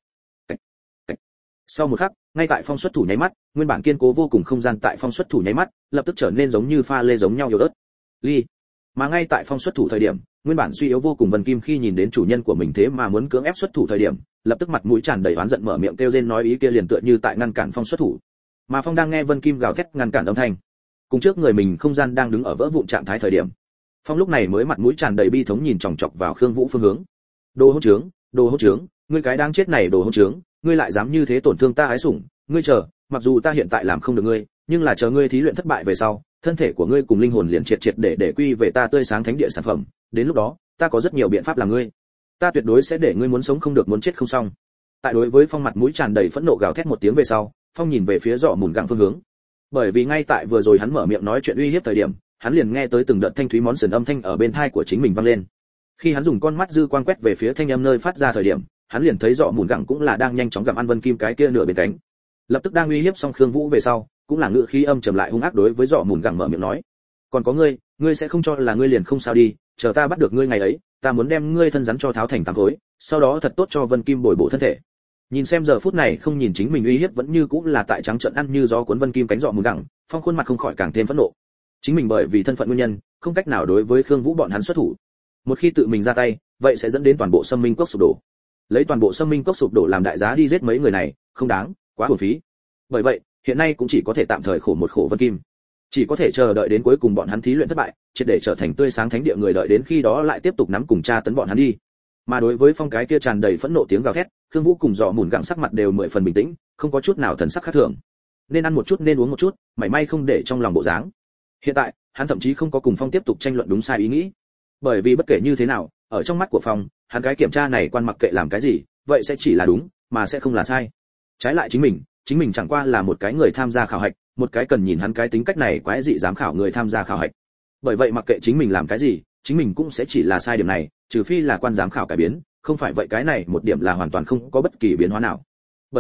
Sau một khắc, ngay tại Phong xuất thủ nháy mắt, nguyên bản kiên cố vô cùng không gian tại Phong xuất thủ nháy mắt, lập tức trở nên giống như pha lê giống nhau yếu ớt. Ly. Mà ngay tại Phong xuất thủ thời điểm, nguyên bản suy yếu vô cùng Vân Kim khi nhìn đến chủ nhân của mình thế mà muốn cưỡng ép xuất thủ thời điểm, lập tức mặt mũi tràn đầy oán giận mở miệng kêu rên nói ý kia liền tựa như tại ngăn cản Phong xuất thủ. Mà Phong đang nghe Vân Kim gào thét ngăn cản âm thanh, cùng trước người mình không gian đang đứng ở vỡ vụn trạng thái thời điểm, Phong lúc này mới mặt mũi tràn đầy bi thống nhìn chòng chọc vào Khương Vũ phương hướng. Đồ hỗn trướng, đồ hỗn trướng, ngươi cái đang chết này đồ hỗn trướng, ngươi lại dám như thế tổn thương ta ái sủng, ngươi chờ, mặc dù ta hiện tại làm không được ngươi, nhưng là chờ ngươi thí luyện thất bại về sau, thân thể của ngươi cùng linh hồn liền triệt triệt để để quy về ta tươi sáng thánh địa sản phẩm, đến lúc đó, ta có rất nhiều biện pháp làm ngươi. Ta tuyệt đối sẽ để ngươi muốn sống không được muốn chết không xong. Tại đối với Phong mặt mũi tràn đầy phẫn nộ gào thét một tiếng về sau, Phong nhìn về phía Dọ Mùn Gặng phương hướng. Bởi vì ngay tại vừa rồi hắn mở miệng nói chuyện uy hiếp thời điểm, hắn liền nghe tới từng đợt thanh thúy món sườn âm thanh ở bên tai của chính mình vang lên. Khi hắn dùng con mắt dư quang quét về phía thanh âm nơi phát ra thời điểm, hắn liền thấy Dọ Mùn Gặng cũng là đang nhanh chóng gặm ăn Vân Kim cái kia nửa bên cánh. Lập tức đang uy hiếp xong Khương Vũ về sau, cũng là ngữ khí âm trầm lại hung ác đối với Dọ Mùn Gặng mở miệng nói: "Còn có ngươi, ngươi sẽ không cho là ngươi liền không sao đi, chờ ta bắt được ngươi ngày ấy, ta muốn đem ngươi thân rắn cho tháo thành tám khối, sau đó thật tốt cho Vân Kim bồi bổ thân thể." Nhìn xem giờ phút này không nhìn chính mình uy hiếp vẫn như cũng là tại trắng trợn ăn như gió cuốn Vân Kim cánh Dọ Mùn Gặng, Phong khuôn mặt không khỏi càng thêm phẫn nộ. Chính mình bởi vì thân phận nguyên nhân, không cách nào đối với Khương Vũ bọn hắn xuất thủ. Một khi tự mình ra tay, vậy sẽ dẫn đến toàn bộ Sâm Minh Cốc sụp đổ. Lấy toàn bộ Sâm Minh Cốc sụp đổ làm đại giá đi giết mấy người này, không đáng, quá uổng phí. Bởi vậy, hiện nay cũng chỉ có thể tạm thời khổ một khổ Vân Kim. Chỉ có thể chờ đợi đến cuối cùng bọn hắn thí luyện thất bại, triệt để trở thành tươi sáng thánh địa người, đợi đến khi đó lại tiếp tục nắm cùng tra tấn bọn hắn đi. Mà đối với Phong cái kia tràn đầy phẫn nộ tiếng gào thét, Khương Vũ cùng Dọ Mùn Gặng sắc mặt đều mười phần bình tĩnh, không có chút nào thần sắc khác thường. Nên ăn một chút nên uống một chút, mảy may không để trong lòng bộ dáng. Hiện tại, hắn thậm chí không có cùng Phong tiếp tục tranh luận đúng sai ý nghĩ. Bởi vì bất kể như thế nào, ở trong mắt của Phong, hắn cái kiểm tra này quan mặc kệ làm cái gì, vậy sẽ chỉ là đúng, mà sẽ không là sai. Trái lại chính mình, chính mình chẳng qua là một cái người tham gia khảo hạch, một cái cần nhìn hắn cái tính cách này quái dị giám khảo người tham gia khảo hạch. Bởi vậy mặc kệ chính mình làm cái gì, chính mình cũng sẽ chỉ là sai điểm này, trừ phi là quan giám khảo cải biến, không phải vậy cái này một điểm là hoàn toàn không có bất kỳ biến hóa nào. Bởi vậy,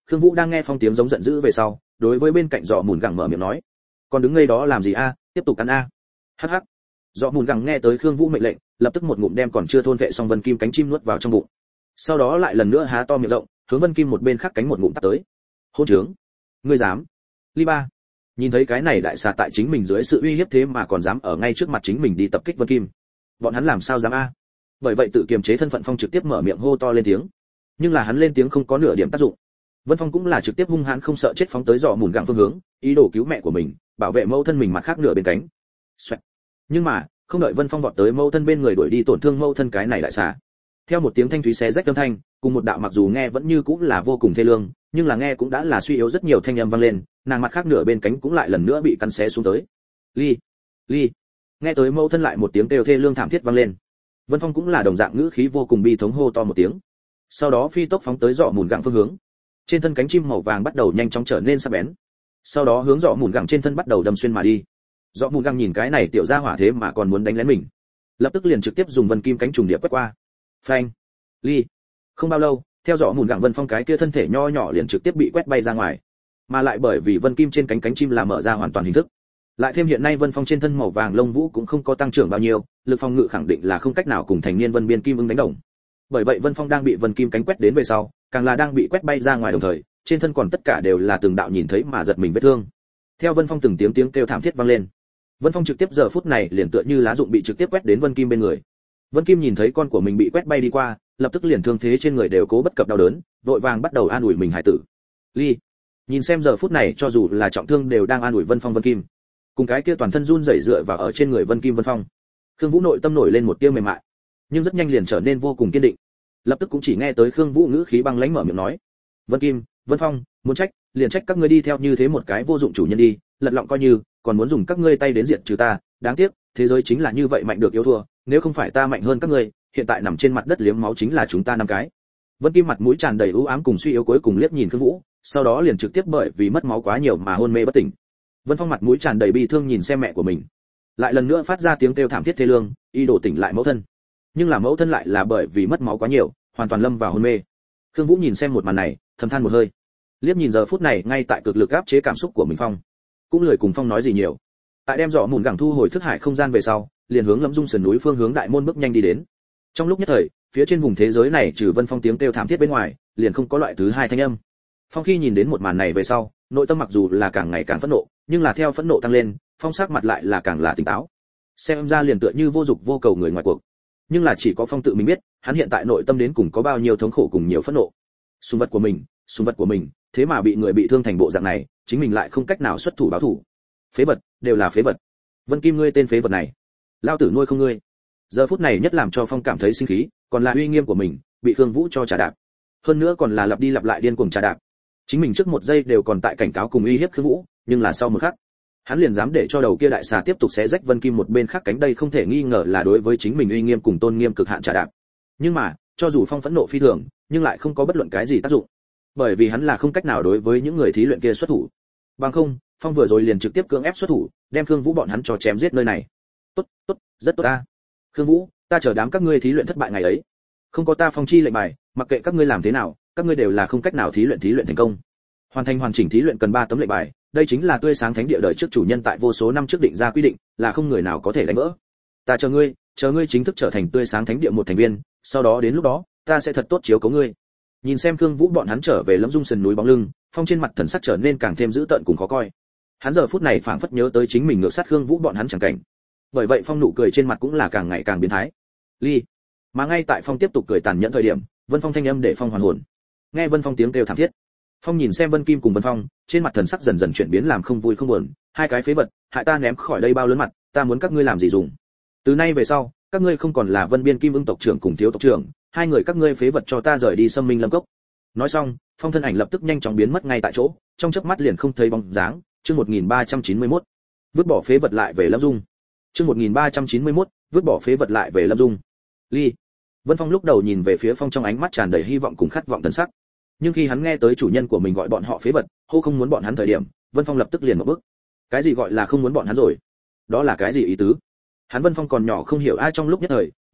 Khương Vũ đang nghe Phong tiếng giống giận dữ về sau, đối với bên cạnh Dọ Mùn Gẳng mở miệng nói, còn đứng ngây đó làm gì a, tiếp tục cắn a. Hắc hắc. Dọ Mùn Gẳng nghe tới Khương Vũ mệnh lệnh, lập tức một ngụm đem còn chưa thôn vệ xong Vân Kim cánh chim nuốt vào trong bụng. Sau đó lại lần nữa há to miệng rộng, hướng Vân Kim một bên khác cánh một ngụm tắt tới. Hỗn trướng, ngươi dám? Ly Ba. Nhìn thấy cái này đại xà tại chính mình dưới sự uy hiếp thế mà còn dám ở ngay trước mặt chính mình đi tập kích Vân Kim. Bọn hắn làm sao dám a? Bởi vậy tự kiềm chế thân phận Phong trực tiếp mở miệng hô to lên tiếng. Nhưng là hắn lên tiếng không có nửa điểm tác dụng. Vân Phong cũng là trực tiếp hung hãn không sợ chết phóng tới Dọ Mùn Gẳng phương hướng, ý đồ cứu mẹ của mình, bảo vệ mẫu thân mình mặt khác nửa bên cánh. Xoẹt. Nhưng mà, không đợi Vân Phong vọt tới mẫu thân bên người đuổi đi tổn thương mẫu thân cái này đại xà. Theo một tiếng thanh thúy xé rách âm thanh, cùng một đạo mặc dù nghe vẫn như cũng là vô cùng thê lương, nhưng là nghe cũng đã là suy yếu rất nhiều thanh âm vang lên, nàng mặt khác nửa bên cánh cũng lại lần nữa bị cắn xé xuống tới. Ly, Ly. Nghe tới mẫu thân lại một tiếng kêu thê lương thảm thiết vang lên. Vân Phong cũng là đồng dạng ngữ khí vô cùng bi thống hô to một tiếng. Sau đó phi tốc phóng tới Dọ Mùn Gẳng phương hướng. Trên thân cánh chim màu vàng bắt đầu nhanh chóng trở nên sắc bén. Sau đó hướng Dọ Mùn Gẳng trên thân bắt đầu đâm xuyên mà đi. Dọ Mùn Gẳng nhìn cái này tiểu gia hỏa thế mà còn muốn đánh lén mình, lập tức liền trực tiếp dùng Vân Kim cánh trùng điệp quét qua. Phanh. Ly. Không bao lâu, theo Dọ Mùn Gẳng Vân Phong cái kia thân thể nho nhỏ liền trực tiếp bị quét bay ra ngoài. Mà lại bởi vì Vân Kim trên cánh cánh chim là mở ra hoàn toàn hình thức. Lại thêm hiện nay Vân Phong trên thân màu vàng lông vũ cũng không có tăng trưởng bao nhiêu, lực phòng ngự khẳng định là không cách nào cùng thành niên Vân Biên Kim ưng đánh đồng. Bởi vậy Vân Phong đang bị Vân Kim cánh quét đến về sau, càng là đang bị quét bay ra ngoài đồng thời, trên thân còn tất cả đều là từng đạo nhìn thấy mà giật mình vết thương. Theo Vân Phong từng tiếng tiếng kêu thảm thiết vang lên, Vân Phong trực tiếp giờ phút này liền tựa như lá dụng bị trực tiếp quét đến Vân Kim bên người. Vân Kim nhìn thấy con của mình bị quét bay đi qua, lập tức liền thương thế trên người đều cố bất cập đau đớn, vội vàng bắt đầu an ủi mình hải tử. Ly, nhìn xem giờ phút này cho dù là trọng thương đều đang an ủi Vân Phong Vân Kim, cùng cái kia toàn thân run rẩy dựa vào ở trên người Vân Kim Vân Phong, Khương Vũ nội tâm nổi lên một tia mềm mại, nhưng rất nhanh liền trở nên vô cùng kiên định. Lập tức cũng chỉ nghe tới Khương Vũ ngữ khí băng lãnh mở miệng nói, Vân Kim, Vân Phong, muốn trách, liền trách các ngươi đi theo như thế một cái vô dụng chủ nhân đi, lật lọng coi như, còn muốn dùng các ngươi tay đến diệt trừ ta, đáng tiếc, thế giới chính là như vậy mạnh được yếu thua, nếu không phải ta mạnh hơn các ngươi, hiện tại nằm trên mặt đất liếm máu chính là chúng ta năm cái. Vân Kim mặt mũi tràn đầy u ám cùng suy yếu cuối cùng liếc nhìn Khương Vũ, sau đó liền trực tiếp bởi vì mất máu quá nhiều mà hôn mê bất tỉnh. Vân Phong mặt mũi tràn đầy bi thương nhìn xem mẹ của mình, lại lần nữa phát ra tiếng kêu thảm thiết thê lương, y đổ tỉnh lại mẫu thân. Nhưng là mẫu thân lại là bởi vì mất máu quá nhiều, hoàn toàn lâm vào hôn mê. Khương Vũ nhìn xem một màn này, thầm than một hơi. Liếc nhìn giờ phút này ngay tại cực lực áp chế cảm xúc của mình Phong, cũng lười cùng Phong nói gì nhiều. Tại đem Dọ Mùn Gẳng thu hồi thức hải không gian về sau, liền hướng Lâm Dung sườn núi phương hướng đại môn bước nhanh đi đến. Trong lúc nhất thời, phía trên vùng thế giới này trừ Vân Phong tiếng kêu thảm thiết bên ngoài, liền không có loại thứ hai thanh âm. Phong khi nhìn đến một màn này về sau, nội tâm mặc dù là càng ngày càng phẫn nộ, nhưng là theo phẫn nộ tăng lên, Phong sắc mặt lại là càng là tỉnh táo. Xem ra liền tựa như vô dục vô cầu người ngoài cuộc. Nhưng là chỉ có Phong tự mình biết, hắn hiện tại nội tâm đến cùng có bao nhiêu thống khổ cùng nhiều phẫn nộ. Sùng vật của mình, sùng vật của mình, thế mà bị người bị thương thành bộ dạng này, chính mình lại không cách nào xuất thủ báo thủ. Phế vật, đều là phế vật. Vân Kim ngươi tên phế vật này, lao tử nuôi không ngươi. Giờ phút này nhất làm cho Phong cảm thấy sinh khí, còn là uy nghiêm của mình, bị Khương Vũ cho trà đạp. Hơn nữa còn là lặp đi lặp lại điên cuồng trà đạp. Chính mình trước một giây đều còn tại cảnh cáo cùng uy hiếp Khương Vũ, nhưng là sau một khắc, hắn liền dám để cho đầu kia đại xà tiếp tục xé rách Vân Kim một bên khác cánh, đây không thể nghi ngờ là đối với chính mình uy nghiêm cùng tôn nghiêm cực hạn trà đạp. Nhưng mà, cho dù Phong phẫn nộ phi thường, nhưng lại không có bất luận cái gì tác dụng, bởi vì hắn là không cách nào đối với những người thí luyện kia xuất thủ. Bằng không, Phong vừa rồi liền trực tiếp cưỡng ép xuất thủ, đem Khương Vũ bọn hắn cho chém giết nơi này. Tốt, tốt, rất tốt ta. Khương Vũ, ta chờ đám các ngươi thí luyện thất bại ngày ấy, không có ta Phong chi lệnh bài, mặc kệ các ngươi làm thế nào, các ngươi đều là không cách nào thí luyện thí luyện thành công. Hoàn thành hoàn chỉnh thí luyện cần ba tấm lệnh bài, đây chính là tươi sáng thánh địa đời trước chủ nhân tại vô số năm trước định ra quy định, là không người nào có thể đánh vỡ. Ta chờ ngươi, chờ ngươi chính thức trở thành tươi sáng thánh địa một thành viên, sau đó đến lúc đó, ta sẽ thật tốt chiếu cố ngươi. Nhìn xem Khương Vũ bọn hắn trở về Lâm Dung sườn núi bóng lưng, Phong trên mặt thần sắc trở nên càng thêm dữ tợn cùng khó coi. Hắn giờ phút này phảng phất nhớ tới chính mình ngược sát Khương Vũ bọn hắn chẳng cảnh. Bởi vậy Phong nụ cười trên mặt cũng là càng ngày càng biến thái. Ly. Mà ngay tại Phong tiếp tục cười tàn nhẫn thời điểm, Vân Phong thanh âm để Phong hoàn hồn. Nghe Vân Phong tiếng kêu thảm thiết, Phong nhìn xem Vân Kim cùng Vân Phong, trên mặt thần sắc dần dần chuyển biến làm không vui không buồn, hai cái phế vật, hại ta ném khỏi đây bao lớn mặt, ta muốn các ngươi làm gì dùng? Từ nay về sau, các ngươi không còn là Vân Biên Kim Ưng tộc trưởng cùng thiếu tộc trưởng, hai người các ngươi phế vật cho ta rời đi Sâm Minh Lâm Cốc. Nói xong, Phong thân ảnh lập tức nhanh chóng biến mất ngay tại chỗ, trong chớp mắt liền không thấy bóng dáng. Chương một nghìn ba trăm chín mươi mốt, vứt bỏ phế vật lại về Lâm Dung. Chương một nghìn ba trăm chín mươi mốt, vứt bỏ phế vật lại về Lâm Dung. Ly. Vân Phong lúc đầu nhìn về phía Phong trong ánh mắt tràn đầy hy vọng cùng khát vọng thần sắc. Nhưng khi hắn nghe tới chủ nhân của mình gọi bọn họ phế vật, hô không muốn bọn hắn thời điểm, Vân Phong lập tức liền một bước. Cái gì gọi là không muốn bọn hắn rồi? Đó là cái gì ý tứ? Hắn Vân Phong còn nhỏ không hiểu ai trong lúc nhất thời,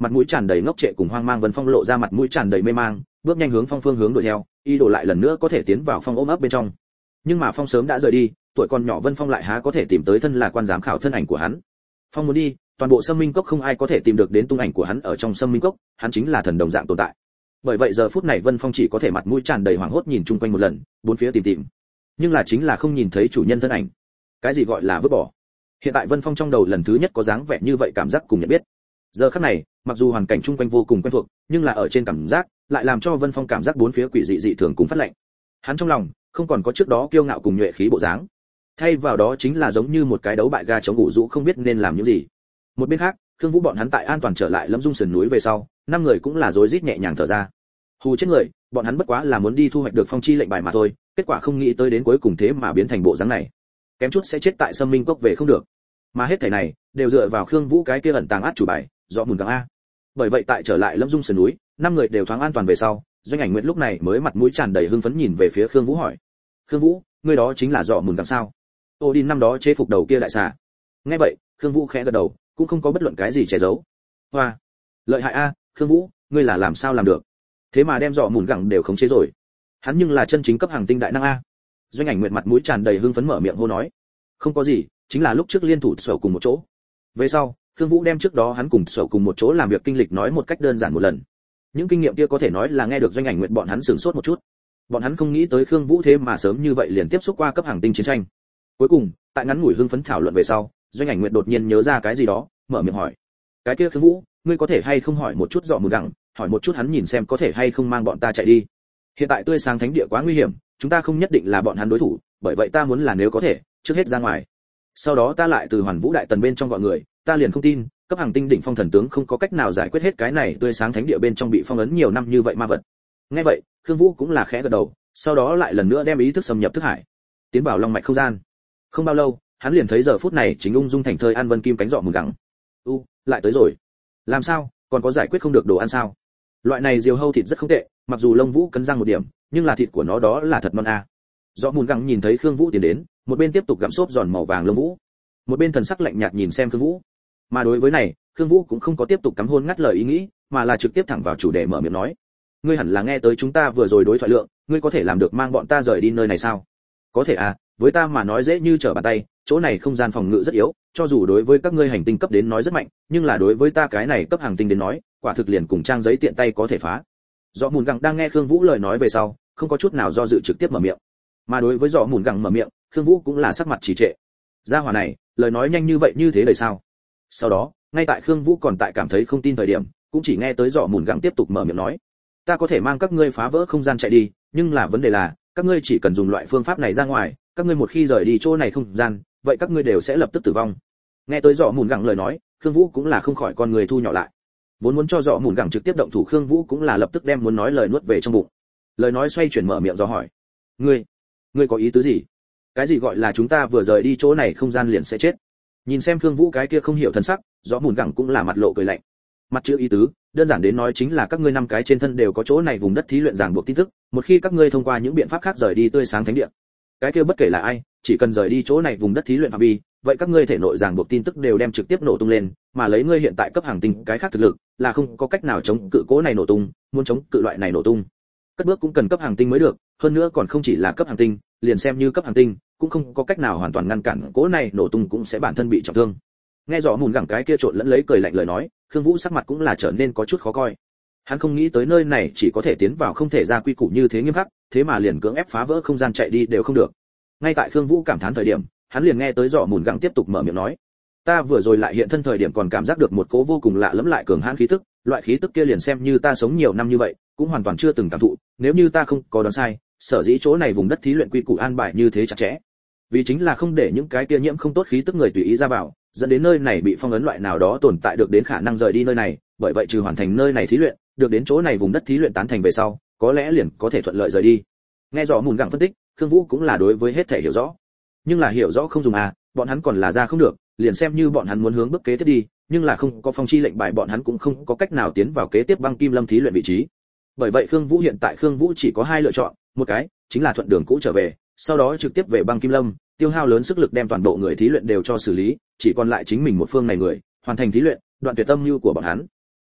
mặt mũi tràn đầy ngốc trệ cùng hoang mang Vân Phong lộ ra mặt mũi tràn đầy mê mang, bước nhanh hướng Phong phương hướng đuổi theo, y đồ lại lần nữa có thể tiến vào Phong ôm ấp bên trong. Nhưng mà Phong sớm đã rời đi, tuổi còn nhỏ Vân Phong lại há có thể tìm tới thân là quan giám khảo thân ảnh của hắn. Phong muốn đi, toàn bộ Sâm Minh Cốc không ai có thể tìm được đến tung ảnh của hắn ở trong Sâm Minh Cốc, hắn chính là thần đồng dạng tồn tại. Bởi vậy giờ phút này Vân Phong chỉ có thể mặt mũi tràn đầy hoảng hốt nhìn chung quanh một lần, bốn phía tìm tìm, nhưng là chính là không nhìn thấy chủ nhân thân ảnh. Cái gì gọi là vứt bỏ? Hiện tại Vân Phong trong đầu lần thứ nhất có dáng vẻ như vậy cảm giác cùng nhận biết. Giờ khắc này, mặc dù hoàn cảnh chung quanh vô cùng quen thuộc, nhưng là ở trên cảm giác lại làm cho Vân Phong cảm giác bốn phía quỷ dị dị thường cùng phát lạnh. Hắn trong lòng không còn có trước đó kiêu ngạo cùng nhuệ khí bộ dáng, thay vào đó chính là giống như một cái đấu bại ga chống ngủ rũ không biết nên làm những gì. Một bên khác, Khương Vũ bọn hắn tại an toàn trở lại Lâm Dung sườn núi về sau, năm người cũng là rối rít nhẹ nhàng thở ra. Hù chết người, bọn hắn bất quá là muốn đi thu hoạch được phong chi lệnh bài mà thôi, kết quả không nghĩ tới đến cuối cùng thế mà biến thành bộ dáng này. Kém chút sẽ chết tại Sâm Minh Cốc về không được. Mà hết thảy này đều dựa vào Khương Vũ cái kia ẩn tàng át chủ bài, rõ mùn gắng a. Bởi vậy tại trở lại Lâm Dung sườn núi, năm người đều thoáng an toàn về sau, Doanh Ảnh Nguyệt lúc này mới mặt mũi tràn đầy hưng phấn nhìn về phía Khương Vũ hỏi: "Khương Vũ, ngươi đó chính là rõ mùn gắng sao?" Odin năm đó chế phục đầu kia đại xà. Nghe vậy, Khương Vũ khẽ gật đầu, cũng không có bất luận cái gì che giấu. "Hoa, lợi hại a, Khương Vũ, ngươi là làm sao làm được? Thế mà đem rõ mùn gắng đều khống chế rồi. Hắn nhưng là chân chính cấp hàng tinh đại năng a." Doanh Ảnh Nguyệt mặt mũi tràn đầy hưng phấn mở miệng hô nói: "Không có gì, chính là lúc trước liên thủ sở cùng một chỗ." Về sau, Khương Vũ đem trước đó hắn cùng sở cùng một chỗ làm việc kinh lịch nói một cách đơn giản một lần. Những kinh nghiệm kia có thể nói là nghe được Doanh Ảnh Nguyệt bọn hắn sửng sốt một chút. Bọn hắn không nghĩ tới Khương Vũ thế mà sớm như vậy liền tiếp xúc qua cấp hàng tinh chiến tranh. Cuối cùng, tại ngắn ngủi hưng phấn thảo luận về sau, Doanh Ảnh Nguyệt đột nhiên nhớ ra cái gì đó, mở miệng hỏi: "Cái kia Khương Vũ, ngươi có thể hay không hỏi một chút dọ mùn gẳng, hỏi một chút hắn nhìn xem có thể hay không mang bọn ta chạy đi. Hiện tại tươi sáng thánh địa quá nguy hiểm, chúng ta không nhất định là bọn hắn đối thủ, bởi vậy ta muốn là nếu có thể, trước hết ra ngoài. Sau đó ta lại từ Hoàn Vũ đại tần bên trong gọi người, ta liền không tin, cấp hàng tinh đỉnh phong thần tướng không có cách nào giải quyết hết cái này tươi sáng thánh địa bên trong bị phong ấn nhiều năm như vậy ma vật." Nghe vậy, Khương Vũ cũng là khẽ gật đầu, sau đó lại lần nữa đem ý thức xâm nhập thức hải, tiến vào long mạch không gian. Không bao lâu, hắn liền thấy giờ phút này chính ung dung thành thơi An Vân Kim cánh dọ mùn gắng. "U, lại tới rồi. Làm sao, còn có giải quyết không được đồ ăn sao?" Loại này diều hâu thịt rất không tệ, mặc dù lông vũ cấn răng một điểm, nhưng là thịt của nó đó là thật ngon a. Dọ mùn gắng nhìn thấy Khương Vũ tiến đến, một bên tiếp tục gặm xốp giòn màu vàng lông vũ, một bên thần sắc lạnh nhạt nhìn xem Khương Vũ. Mà đối với này, Khương Vũ cũng không có tiếp tục cắm hôn ngắt lời ý nghĩ, mà là trực tiếp thẳng vào chủ đề mở miệng nói: "Ngươi hẳn là nghe tới chúng ta vừa rồi đối thoại lượng, ngươi có thể làm được mang bọn ta rời đi nơi này sao?" "Có thể à, với ta mà nói dễ như trở bàn tay, chỗ này không gian phòng ngự rất yếu, cho dù đối với các ngươi hành tinh cấp đến nói rất mạnh, nhưng là đối với ta cái này cấp hàng tinh đến nói, quả thực liền cùng trang giấy tiện tay có thể phá." Dọ mùn gẳng đang nghe Khương Vũ lời nói về sau, không có chút nào do dự trực tiếp mở miệng. Mà đối với Dọ mùn gẳng mở miệng, Khương Vũ cũng là sắc mặt trì trệ. Gia hỏa này, lời nói nhanh như vậy như thế đời sao? Sau đó, ngay tại Khương Vũ còn tại cảm thấy không tin thời điểm, cũng chỉ nghe tới Dọ mùn gẳng tiếp tục mở miệng nói: "Ta có thể mang các ngươi phá vỡ không gian chạy đi, nhưng là vấn đề là, các ngươi chỉ cần dùng loại phương pháp này ra ngoài, các ngươi một khi rời đi chỗ này không gian, vậy các ngươi đều sẽ lập tức tử vong." Nghe tới Dọ mùn gẳng lời nói, Khương Vũ cũng là không khỏi con người thu nhỏ lại. Vốn muốn cho Dọ mùn gẳng trực tiếp động thủ, Khương Vũ cũng là lập tức đem muốn nói lời nuốt về trong bụng. Lời nói xoay chuyển mở miệng do hỏi: "Ngươi, ngươi có ý tứ gì? Cái gì gọi là chúng ta vừa rời đi chỗ này không gian liền sẽ chết?" Nhìn xem Khương Vũ cái kia không hiểu thần sắc, Dọ mùn gẳng cũng là mặt lộ cười lạnh. Mặt chữ ý tứ, đơn giản đến nói chính là các ngươi năm cái trên thân đều có chỗ này vùng đất thí luyện ràng buộc tin tức, một khi các ngươi thông qua những biện pháp khác rời đi tươi sáng thánh địa, cái kia bất kể là ai, chỉ cần rời đi chỗ này vùng đất thí luyện phạm vi, vậy các ngươi thể nội ràng buộc tin tức đều đem trực tiếp nổ tung lên, mà lấy ngươi hiện tại cấp hàng tinh cái khác thực lực, là không có cách nào chống cự cố này nổ tung, muốn chống cự loại này nổ tung, cất bước cũng cần cấp hàng tinh mới được, hơn nữa còn không chỉ là cấp hàng tinh, liền xem như cấp hàng tinh, cũng không có cách nào hoàn toàn ngăn cản cố này nổ tung cũng sẽ bản thân bị trọng thương. Nghe rõ mùn gẳng cái kia trộn lẫn lấy cười lạnh lời nói, Khương Vũ sắc mặt cũng là trở nên có chút khó coi. Hắn không nghĩ tới nơi này chỉ có thể tiến vào không thể ra quy củ như thế nghiêm khắc, thế mà liền cưỡng ép phá vỡ không gian chạy đi đều không được. Ngay tại Khương Vũ cảm thán thời điểm, hắn liền nghe tới rõ mùn gẳng tiếp tục mở miệng nói: "Ta vừa rồi lại hiện thân thời điểm còn cảm giác được một cố vô cùng lạ lẫm lại cường hãn khí tức, loại khí tức kia liền xem như ta sống nhiều năm như vậy, cũng hoàn toàn chưa từng cảm thụ, nếu như ta không có đoán sai, sở dĩ chỗ này vùng đất thí luyện quy củ an bài như thế chặt chẽ, vì chính là không để những cái kia nhiễm không tốt khí tức người tùy ý ra vào, dẫn đến nơi này bị phong ấn loại nào đó tồn tại được đến khả năng rời đi nơi này, bởi vậy trừ hoàn thành nơi này thí luyện, được đến chỗ này vùng đất thí luyện tán thành về sau, có lẽ liền có thể thuận lợi rời đi." Nghe rõ mùn gẳng phân tích, Khương Vũ cũng là đối với hết thể hiểu rõ. Nhưng là hiểu rõ không dùng à, bọn hắn còn là ra không được, liền xem như bọn hắn muốn hướng bước kế tiếp đi, nhưng là không có phong chi lệnh bài bọn hắn cũng không có cách nào tiến vào kế tiếp băng kim lâm thí luyện vị trí. Bởi vậy Khương Vũ hiện tại Khương Vũ chỉ có hai lựa chọn, một cái chính là thuận đường cũ trở về, sau đó trực tiếp về băng kim lâm, tiêu hao lớn sức lực đem toàn bộ người thí luyện đều cho xử lý, chỉ còn lại chính mình một phương này người, hoàn thành thí luyện, đoạn tuyệt tâm nhu của bọn hắn.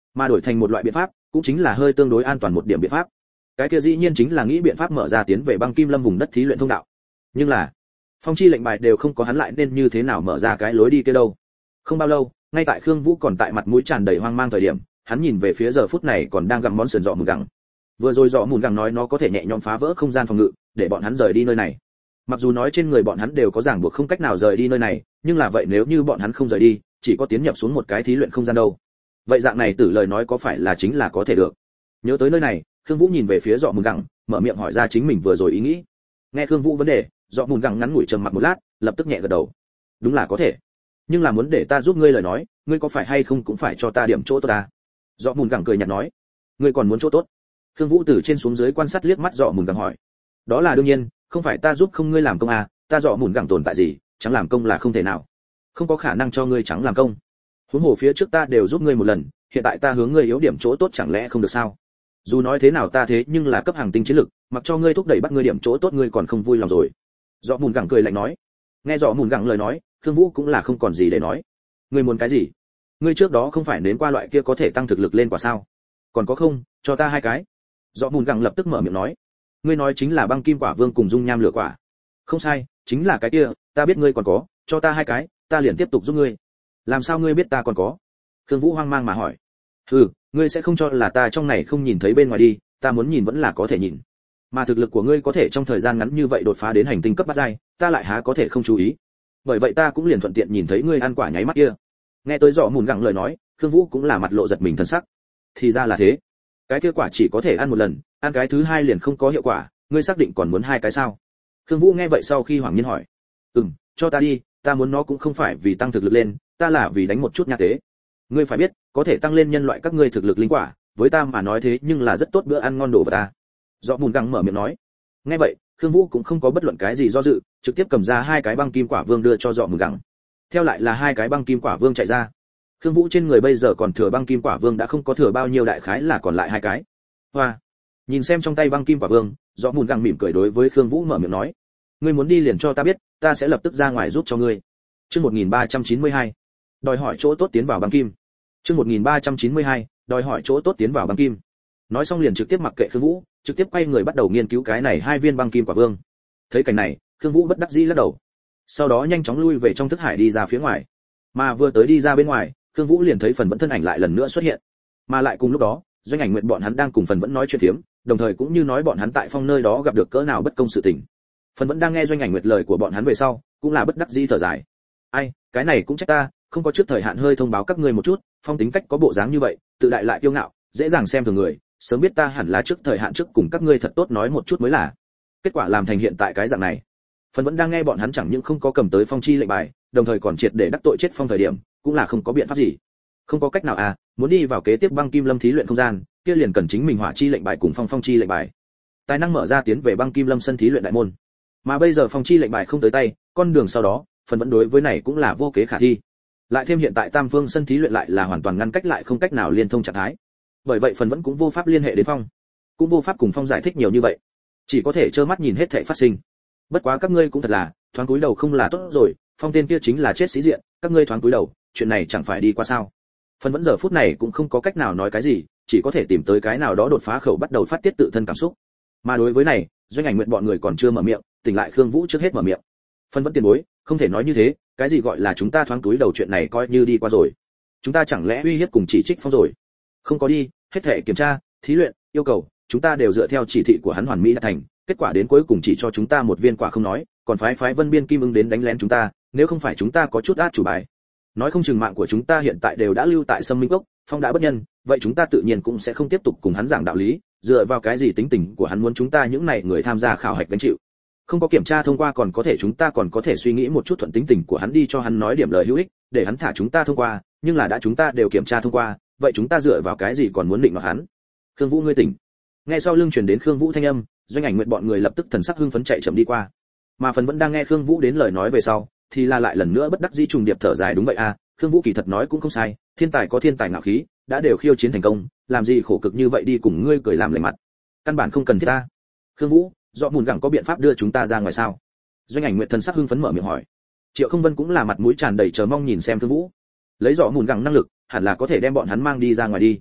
mà đổi thành một loại biện pháp cũng chính là hơi tương đối an toàn một điểm biện pháp. Cái kia dĩ nhiên chính là nghĩ biện pháp mở ra tiến về băng kim lâm vùng đất thí luyện thông đạo. Nhưng là phong chi lệnh bài đều không có, hắn lại nên như thế nào mở ra cái lối đi kia đâu. Không bao lâu, ngay tại Khương Vũ còn tại mặt mũi tràn đầy hoang mang thời điểm, hắn nhìn về phía giờ phút này còn đang gặm món sườn dọ mùn gẳng. Vừa rồi dọ mùn gẳng nói nó có thể nhẹ nhõm phá vỡ không gian phòng ngự, để bọn hắn rời đi nơi này. Mặc dù nói trên người bọn hắn đều có ràng buộc không cách nào rời đi nơi này, nhưng là vậy nếu như bọn hắn không rời đi, chỉ có tiến nhập xuống một cái thí luyện không gian đâu. Vậy dạng này tử lời nói có phải là chính là có thể được. Nhớ tới nơi này, Khương Vũ nhìn về phía dọ mùn gẳng, mở miệng hỏi ra chính mình vừa rồi ý nghĩ. Nghe Khương Vũ vấn đề, dọ mùn gẳng ngắn ngủi trầm mặc một lát, lập tức nhẹ gật đầu. Đúng là có thể, nhưng là muốn để ta giúp ngươi lời nói, ngươi có phải hay không cũng phải cho ta điểm chỗ tốt ta. Dọ mùn gẳng cười nhạt nói. Ngươi còn muốn chỗ tốt? Khương Vũ từ trên xuống dưới quan sát liếc mắt dọ mùn gẳng hỏi. Đó là đương nhiên, không phải ta giúp không ngươi làm công à, ta dọ mùn gẳng tồn tại gì, chẳng làm công là không thể nào. Không có khả năng cho ngươi chẳng làm công. Huống hồ phía trước ta đều giúp ngươi một lần, hiện tại ta hướng ngươi yếu điểm chỗ tốt chẳng lẽ không được sao? Dù nói thế nào ta thế nhưng là cấp hàng tinh chiến lực, mặc cho ngươi thúc đẩy bắt ngươi điểm chỗ tốt ngươi còn không vui lòng rồi. Dọ mùn gẳng cười lạnh nói. Nghe dọ mùn gẳng lời nói, Khương Vũ cũng là không còn gì để nói. Ngươi muốn cái gì? Ngươi trước đó không phải nếm qua loại kia có thể tăng thực lực lên quả sao? Còn có không, cho ta hai cái. Dọ mùn gẳng lập tức mở miệng nói. Ngươi nói chính là băng kim quả vương cùng dung nham lửa quả. Không sai, chính là cái kia, ta biết ngươi còn có, cho ta hai cái, ta liền tiếp tục giúp ngươi. Làm sao ngươi biết ta còn có? Khương Vũ hoang mang mà hỏi. Hừ, ngươi sẽ không cho là ta trong này không nhìn thấy bên ngoài đi, ta muốn nhìn vẫn là có thể nhìn. Mà thực lực của ngươi có thể trong thời gian ngắn như vậy đột phá đến hành tinh cấp bát giai, ta lại há có thể không chú ý. Bởi vậy ta cũng liền thuận tiện nhìn thấy ngươi ăn quả nháy mắt kia. Nghe tới dọ mùn gẳng lời nói, Khương Vũ cũng là mặt lộ giật mình thần sắc. Thì ra là thế, cái kia quả chỉ có thể ăn một lần, ăn cái thứ hai liền không có hiệu quả, ngươi xác định còn muốn hai cái sao? Khương Vũ nghe vậy sau khi hoảng nhiên hỏi. Ừm, cho ta đi, ta muốn nó cũng không phải vì tăng thực lực lên, ta là vì đánh một chút nha tế. Ngươi phải biết, có thể tăng lên nhân loại các ngươi thực lực linh quả, với ta mà nói thế nhưng là rất tốt bữa ăn ngon đồ vật ta. Dọ mùn gẳng mở miệng nói. Nghe vậy, Khương Vũ cũng không có bất luận cái gì do dự, trực tiếp cầm ra hai cái băng kim quả vương đưa cho dọ mùn gẳng. Theo lại là hai cái băng kim quả vương chạy ra. Khương Vũ trên người bây giờ còn thừa băng kim quả vương đã không có thừa bao nhiêu, đại khái là còn lại hai cái. Hoa. Nhìn xem trong tay băng kim quả vương, dọ mùn gẳng mỉm cười đối với Khương Vũ mở miệng nói. Ngươi muốn đi liền cho ta biết, ta sẽ lập tức ra ngoài giúp cho ngươi. Chương một nghìn ba trăm chín mươi hai, đòi hỏi chỗ tốt tiến vào băng kim. Chương một nghìn ba trăm chín mươi hai, đòi hỏi chỗ tốt tiến vào băng kim. Nói xong liền trực tiếp mặc kệ Khương Vũ, trực tiếp quay người bắt đầu nghiên cứu cái này hai viên băng kim quả vương. Thấy cảnh này, Khương Vũ bất đắc dĩ lắc đầu. Sau đó nhanh chóng lui về trong thức hải đi ra phía ngoài. Mà vừa tới đi ra bên ngoài, Khương Vũ liền thấy Phần Vẫn thân ảnh lại lần nữa xuất hiện. Mà lại cùng lúc đó, Doanh Ảnh Nguyệt bọn hắn đang cùng Phần Vẫn nói chuyện phiếm, đồng thời cũng như nói bọn hắn tại phong nơi đó gặp được cỡ nào bất công sự tình. Phần Vẫn đang nghe Doanh Ảnh Nguyệt lời của bọn hắn về sau, cũng là bất đắc dĩ thở dài. Ai, cái này cũng trách ta, không có trước thời hạn hơi thông báo các ngươi một chút, phong tính cách có bộ dáng như vậy, tự đại lại kiêu ngạo, dễ dàng xem thường người, sớm biết ta hẳn là trước thời hạn trước cùng các ngươi thật tốt nói một chút mới là. Kết quả làm thành hiện tại cái dạng này. Phần Vẫn đang nghe bọn hắn chẳng những không có cầm tới phong chi lệnh bài, đồng thời còn triệt để đắc tội chết phong thời điểm, cũng là không có biện pháp gì. Không có cách nào à, muốn đi vào kế tiếp băng kim lâm thí luyện không gian, kia liền cần chính mình hỏa chi lệnh bài cùng phong phong chi lệnh bài. Tài năng mở ra tiến về băng kim lâm sân thí luyện đại môn. Mà bây giờ phong chi lệnh bài không tới tay, con đường sau đó, Phần Vẫn đối với này cũng là vô kế khả thi. Lại thêm hiện tại Tam Vương sân thí luyện lại là hoàn toàn ngăn cách lại không cách nào liên thông trạng thái. Bởi vậy Phần Vẫn cũng vô pháp liên hệ đến phong, cũng vô pháp cùng phong giải thích nhiều như vậy, chỉ có thể trơ mắt nhìn hết thảy phát sinh. Bất quá các ngươi cũng thật là, thoáng cúi đầu không là tốt rồi, phong tên kia chính là chết sĩ diện, các ngươi thoáng cúi đầu, chuyện này chẳng phải đi qua sao? Phần Vẫn giờ phút này cũng không có cách nào nói cái gì, chỉ có thể tìm tới cái nào đó đột phá khẩu bắt đầu phát tiết tự thân cảm xúc. Mà đối với này, Doanh Ảnh Nguyện bọn người còn chưa mở miệng, tỉnh lại Khương Vũ trước hết mở miệng. Phần Vẫn tiền bối, không thể nói như thế, cái gì gọi là chúng ta thoáng cúi đầu, chuyện này coi như đi qua rồi. Chúng ta chẳng lẽ uy hiếp cùng chỉ trích phong rồi? Không có đi, hết thể kiểm tra, thí luyện, yêu cầu, chúng ta đều dựa theo chỉ thị của hắn hoàn mỹ đạt thành, kết quả đến cuối cùng chỉ cho chúng ta một viên quả không nói, còn phái phái Vân Biên Kim Ưng đến đánh lén chúng ta, nếu không phải chúng ta có chút át chủ bài, nói không chừng mạng của chúng ta hiện tại đều đã lưu tại Sâm Minh Cốc, phong đã bất nhân, vậy chúng ta tự nhiên cũng sẽ không tiếp tục cùng hắn giảng đạo lý, dựa vào cái gì tính tình của hắn muốn chúng ta những này người tham gia khảo hạch gánh chịu. Không có kiểm tra thông qua còn có thể chúng ta còn có thể suy nghĩ một chút thuận tính tình của hắn đi cho hắn nói điểm lời hữu ích, để hắn thả chúng ta thông qua, nhưng là đã chúng ta đều kiểm tra thông qua, vậy chúng ta dựa vào cái gì còn muốn định vào hắn? Khương Vũ ngươi tỉnh. Nghe sau lưng truyền đến Khương Vũ thanh âm, Doanh Ảnh Nguyện bọn người lập tức thần sắc hưng phấn chạy chậm đi qua. Mà Phần Vẫn đang nghe Khương Vũ đến lời nói về sau, thì là lại lần nữa bất đắc dĩ trùng điệp thở dài, đúng vậy à, Khương Vũ kỳ thật nói cũng không sai, thiên tài có thiên tài ngạo khí, đã đều khiêu chiến thành công, làm gì khổ cực như vậy đi cùng ngươi cười làm lành mặt. Căn bản không cần thiết ta. Khương Vũ, rõ mùn gẳng có biện pháp đưa chúng ta ra ngoài sao? Doanh Ảnh Nguyện thần sắc hưng phấn mở miệng hỏi. Triệu Không Vân cũng là mặt mũi tràn đầy chờ mong nhìn xem Khương Vũ. Lấy rõ mùn gẳng năng lực, hẳn là có thể đem bọn hắn mang đi ra ngoài đi.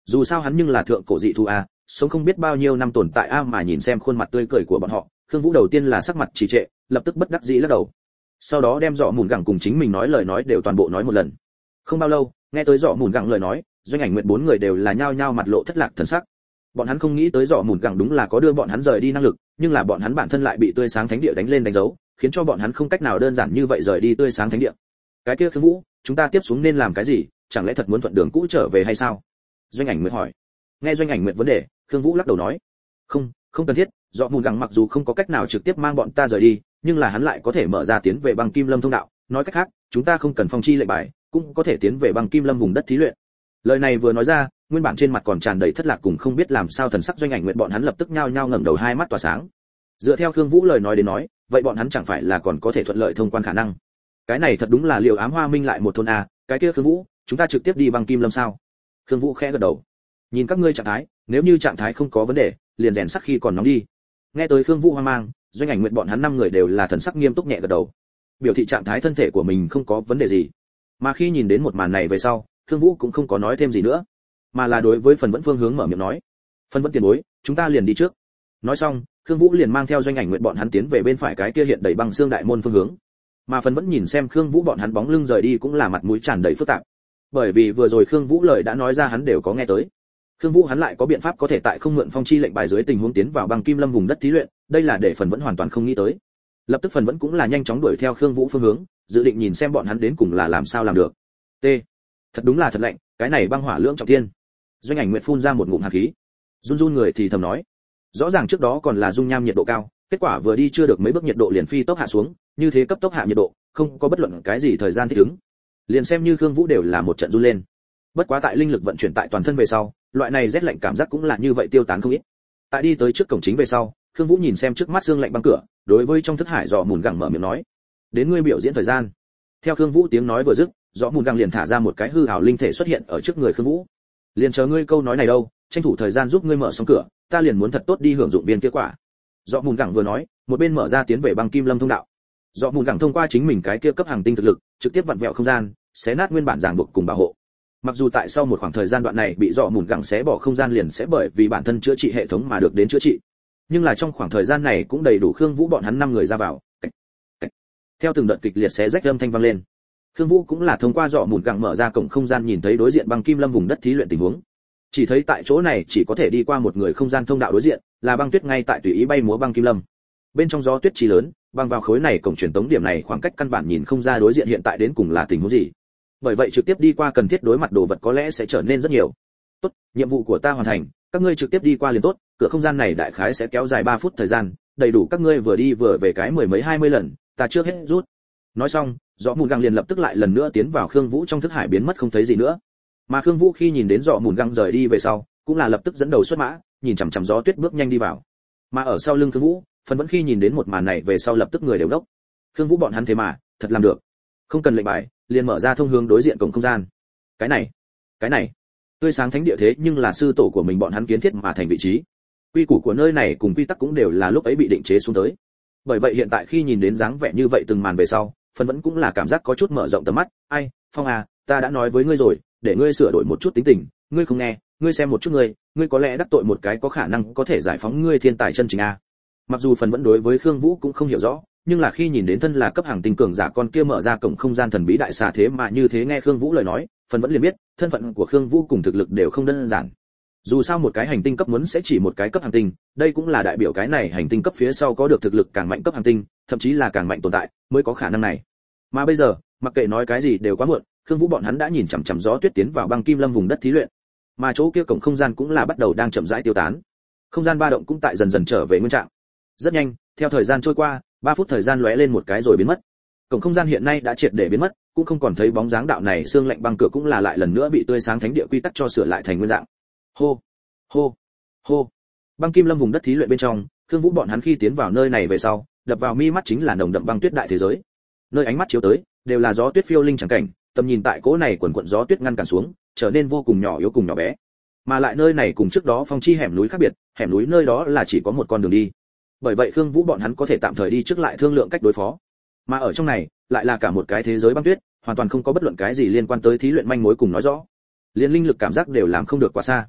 Dù sao hắn nhưng là thượng cổ dị thú a, sống không biết bao nhiêu năm tồn tại a, mà nhìn xem khuôn mặt tươi cười của bọn họ, Khương Vũ đầu tiên là sắc mặt trì trệ, lập tức bất đắc dĩ lắc đầu. Sau đó đem Dọ Mùn Gẳng cùng chính mình nói lời nói đều toàn bộ nói một lần. Không bao lâu, nghe tới Dọ Mùn Gẳng lời nói, Doanh Ảnh Nguyệt bốn người đều là nhao nhao mặt lộ thất lạc thần sắc. Bọn hắn không nghĩ tới Dọ Mùn Gẳng đúng là có đưa bọn hắn rời đi năng lực, nhưng là bọn hắn bản thân lại bị tươi sáng thánh địa đánh lên đánh dấu, khiến cho bọn hắn không cách nào đơn giản như vậy rời đi tươi sáng thánh địa. Cái kia Khương Vũ, chúng ta tiếp xuống nên làm cái gì, chẳng lẽ thật muốn thuận đường cũ trở về hay sao? Doanh Ảnh Nguyệt hỏi. Nghe Doanh Ảnh Nguyệt vấn đề, Khương Vũ lắc đầu nói, không, không cần thiết. Dọ Mùn Gẳng mặc dù không có cách nào trực tiếp mang bọn ta rời đi, nhưng là hắn lại có thể mở ra tiến về băng kim lâm thông đạo, nói cách khác, chúng ta không cần phong chi lệnh bài, cũng có thể tiến về băng kim lâm vùng đất thí luyện. Lời này vừa nói ra, nguyên bản trên mặt còn tràn đầy thất lạc cùng không biết làm sao thần sắc Doanh Ảnh Nguyệt bọn hắn lập tức nhao nhao ngẩng đầu, hai mắt tỏa sáng. Dựa theo Khương Vũ lời nói đến nói, vậy bọn hắn chẳng phải là còn có thể thuận lợi thông quan khả năng. Cái này thật đúng là Liều Ám Hoa Minh lại một thôn a, cái kia Khương Vũ, chúng ta trực tiếp đi băng kim lâm sao? Khương Vũ khẽ gật đầu. Nhìn các ngươi trạng thái, nếu như trạng thái không có vấn đề, liền rèn sắc khi còn nóng đi. Nghe tới Khương Vũ hoang mang, Doanh Ảnh Nguyệt bọn hắn năm người đều là thần sắc nghiêm túc nhẹ gật đầu, biểu thị trạng thái thân thể của mình không có vấn đề gì. Mà khi nhìn đến một màn này về sau, Khương Vũ cũng không có nói thêm gì nữa, mà là đối với Phần Vẫn phương hướng mở miệng nói, Phần Vẫn tiền bối, chúng ta liền đi trước. Nói xong, Khương Vũ liền mang theo Doanh Ảnh Nguyệt bọn hắn tiến về bên phải cái kia hiện đầy băng xương đại môn phương hướng. Mà Phần Vẫn nhìn xem Khương Vũ bọn hắn bóng lưng rời đi cũng là mặt mũi tràn đầy phức tạp, bởi vì vừa rồi Khương Vũ lời đã nói ra hắn đều có nghe tới. Khương Vũ hắn lại có biện pháp có thể tại không mượn phong chi lệnh bài dưới tình huống tiến vào băng kim lâm vùng đất thí luyện, đây là để Phần Vẫn hoàn toàn không nghĩ tới. Lập tức Phần Vẫn cũng là nhanh chóng đuổi theo Khương Vũ phương hướng, dự định nhìn xem bọn hắn đến cùng là làm sao làm được. T. Thật đúng là thật lạnh, cái này băng hỏa lưỡng trọng thiên. Doanh Ảnh Nguyệt phun ra một ngụm hàn khí, run run người thì thầm nói, rõ ràng trước đó còn là dung nham nhiệt độ cao, kết quả vừa đi chưa được mấy bước nhiệt độ liền phi tốc hạ xuống, như thế cấp tốc hạ nhiệt độ, không có bất luận cái gì thời gian thích ứng. Liền xem như Khương Vũ đều là một trận run lên. Bất quá tại linh lực vận chuyển tại toàn thân về sau, loại này rét lạnh cảm giác cũng là như vậy tiêu tán không ít. Tại đi tới trước cổng chính về sau, Khương Vũ nhìn xem trước mắt xương lạnh băng cửa, đối với trong thức hải Dọ Mùn Gẳng mở miệng nói, đến ngươi biểu diễn thời gian. Theo Khương Vũ tiếng nói vừa dứt, Dọ Mùn Gẳng liền thả ra một cái hư ảo linh thể xuất hiện ở trước người Khương Vũ. Liền chờ ngươi câu nói này đâu, tranh thủ thời gian giúp ngươi mở xong cửa, ta liền muốn thật tốt đi hưởng dụng viên kết quả. Dọ Mùn Gẳng vừa nói, một bên mở ra tiến về băng kim lâm thông đạo. Dọ Mùn Gẳng thông qua chính mình cái kia cấp hàng tinh thực lực, trực tiếp vặn vẹo không gian, xé nát nguyên bản ràng buộc cùng bảo hộ. Mặc dù tại sau một khoảng thời gian đoạn này bị Dọ Mùn Gẳng xé bỏ không gian liền sẽ bởi vì bản thân chữa trị hệ thống mà được đến chữa trị, nhưng là trong khoảng thời gian này cũng đầy đủ Khương Vũ bọn hắn năm người ra vào. Cách, cách. Theo từng đợt kịch liệt xé rách âm thanh vang lên, Khương Vũ cũng là thông qua Dọ Mùn Gẳng mở ra cổng không gian nhìn thấy đối diện băng kim lâm vùng đất thí luyện tình huống. Chỉ thấy tại chỗ này chỉ có thể đi qua một người không gian thông đạo đối diện, là băng tuyết ngay tại tùy ý bay múa băng kim lâm. Bên trong gió tuyết chi lớn, băng vào khối này cổng truyền tống điểm này khoảng cách căn bản nhìn không ra đối diện hiện tại đến cùng là tình huống gì. Bởi vậy trực tiếp đi qua cần thiết đối mặt đồ vật có lẽ sẽ trở nên rất nhiều. Tốt, nhiệm vụ của ta hoàn thành, các ngươi trực tiếp đi qua liền tốt, cửa không gian này đại khái sẽ kéo dài ba phút thời gian, đầy đủ các ngươi vừa đi vừa về cái mười mấy hai mươi lần, ta chưa hết rút. Nói xong, Dọ Mùn Gẳng liền lập tức lại lần nữa tiến vào Khương Vũ trong thức hải biến mất không thấy gì nữa. Mà Khương Vũ khi nhìn đến Dọ Mùn Gẳng rời đi về sau, cũng là lập tức dẫn đầu xuất mã, nhìn chằm chằm gió tuyết bước nhanh đi vào. Mà ở sau lưng Khương Vũ, Phần Vẫn khi nhìn đến một màn này về sau lập tức người đều đốc. Khương Vũ bọn hắn thế mà, thật làm được. Không cần lệnh bài, liền mở ra thông hướng đối diện cổng không gian. Cái này, cái này, tươi sáng thánh địa thế nhưng là sư tổ của mình bọn hắn kiến thiết mà thành vị trí. Quy củ của nơi này cùng quy tắc cũng đều là lúc ấy bị định chế xuống tới. Bởi vậy hiện tại khi nhìn đến dáng vẻ như vậy từng màn về sau, Phần Vẫn cũng là cảm giác có chút mở rộng tầm mắt. Ai, Phong à, ta đã nói với ngươi rồi, để ngươi sửa đổi một chút tính tình, ngươi không nghe, ngươi xem một chút ngươi, ngươi có lẽ đắc tội một cái có khả năng có thể giải phóng ngươi thiên tài chân chính a. Mặc dù Phần Vẫn đối với Khương Vũ cũng không hiểu rõ, nhưng là khi nhìn đến thân là cấp hàng tinh cường giả con kia mở ra cổng không gian thần bí đại xà thế mà như thế nghe Khương Vũ lời nói, Phần Vẫn liền biết, thân phận của Khương Vũ cùng thực lực đều không đơn giản. Dù sao một cái hành tinh cấp muốn sẽ chỉ một cái cấp hàng tinh, đây cũng là đại biểu cái này hành tinh cấp phía sau có được thực lực càng mạnh cấp hàng tinh, thậm chí là càng mạnh tồn tại, mới có khả năng này. Mà bây giờ, mặc kệ nói cái gì đều quá muộn, Khương Vũ bọn hắn đã nhìn chằm chằm gió tuyết tiến vào băng kim lâm vùng đất thí luyện, mà chỗ kia cổng không gian cũng là bắt đầu đang chậm rãi tiêu tán. Không gian ba động cũng tại dần dần trở về nguyên trạng. Rất nhanh, theo thời gian trôi qua, ba phút thời gian lóe lên một cái rồi biến mất. Cổng không gian hiện nay đã triệt để biến mất, cũng không còn thấy bóng dáng đạo này, xương lạnh băng cửa cũng là lại lần nữa bị tươi sáng thánh địa quy tắc cho sửa lại thành nguyên dạng. Hô, hô, hô. Băng kim lâm vùng đất thí luyện bên trong, Khương Vũ bọn hắn khi tiến vào nơi này về sau, đập vào mi mắt chính là nồng đậm băng tuyết đại thế giới. Nơi ánh mắt chiếu tới, đều là gió tuyết phiêu linh chẳng cảnh, tầm nhìn tại cỗ này quần quần gió tuyết ngăn cản xuống, trở nên vô cùng nhỏ yếu cùng nhỏ bé. Mà lại nơi này cùng trước đó phong chi hẻm núi khác biệt, hẻm núi nơi đó là chỉ có một con đường đi. Bởi vậy Khương Vũ bọn hắn có thể tạm thời đi trước lại thương lượng cách đối phó. Mà ở trong này, lại là cả một cái thế giới băng tuyết, hoàn toàn không có bất luận cái gì liên quan tới thí luyện manh mối cùng nói rõ. Liên linh lực cảm giác đều làm không được quá xa.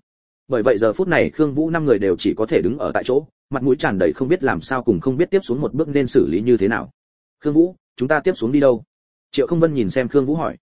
Bởi vậy giờ phút này Khương Vũ năm người đều chỉ có thể đứng ở tại chỗ, mặt mũi tràn đầy không biết làm sao cùng không biết tiếp xuống một bước nên xử lý như thế nào. Khương Vũ, chúng ta tiếp xuống đi đâu? Triệu Không Vân nhìn xem Khương Vũ hỏi.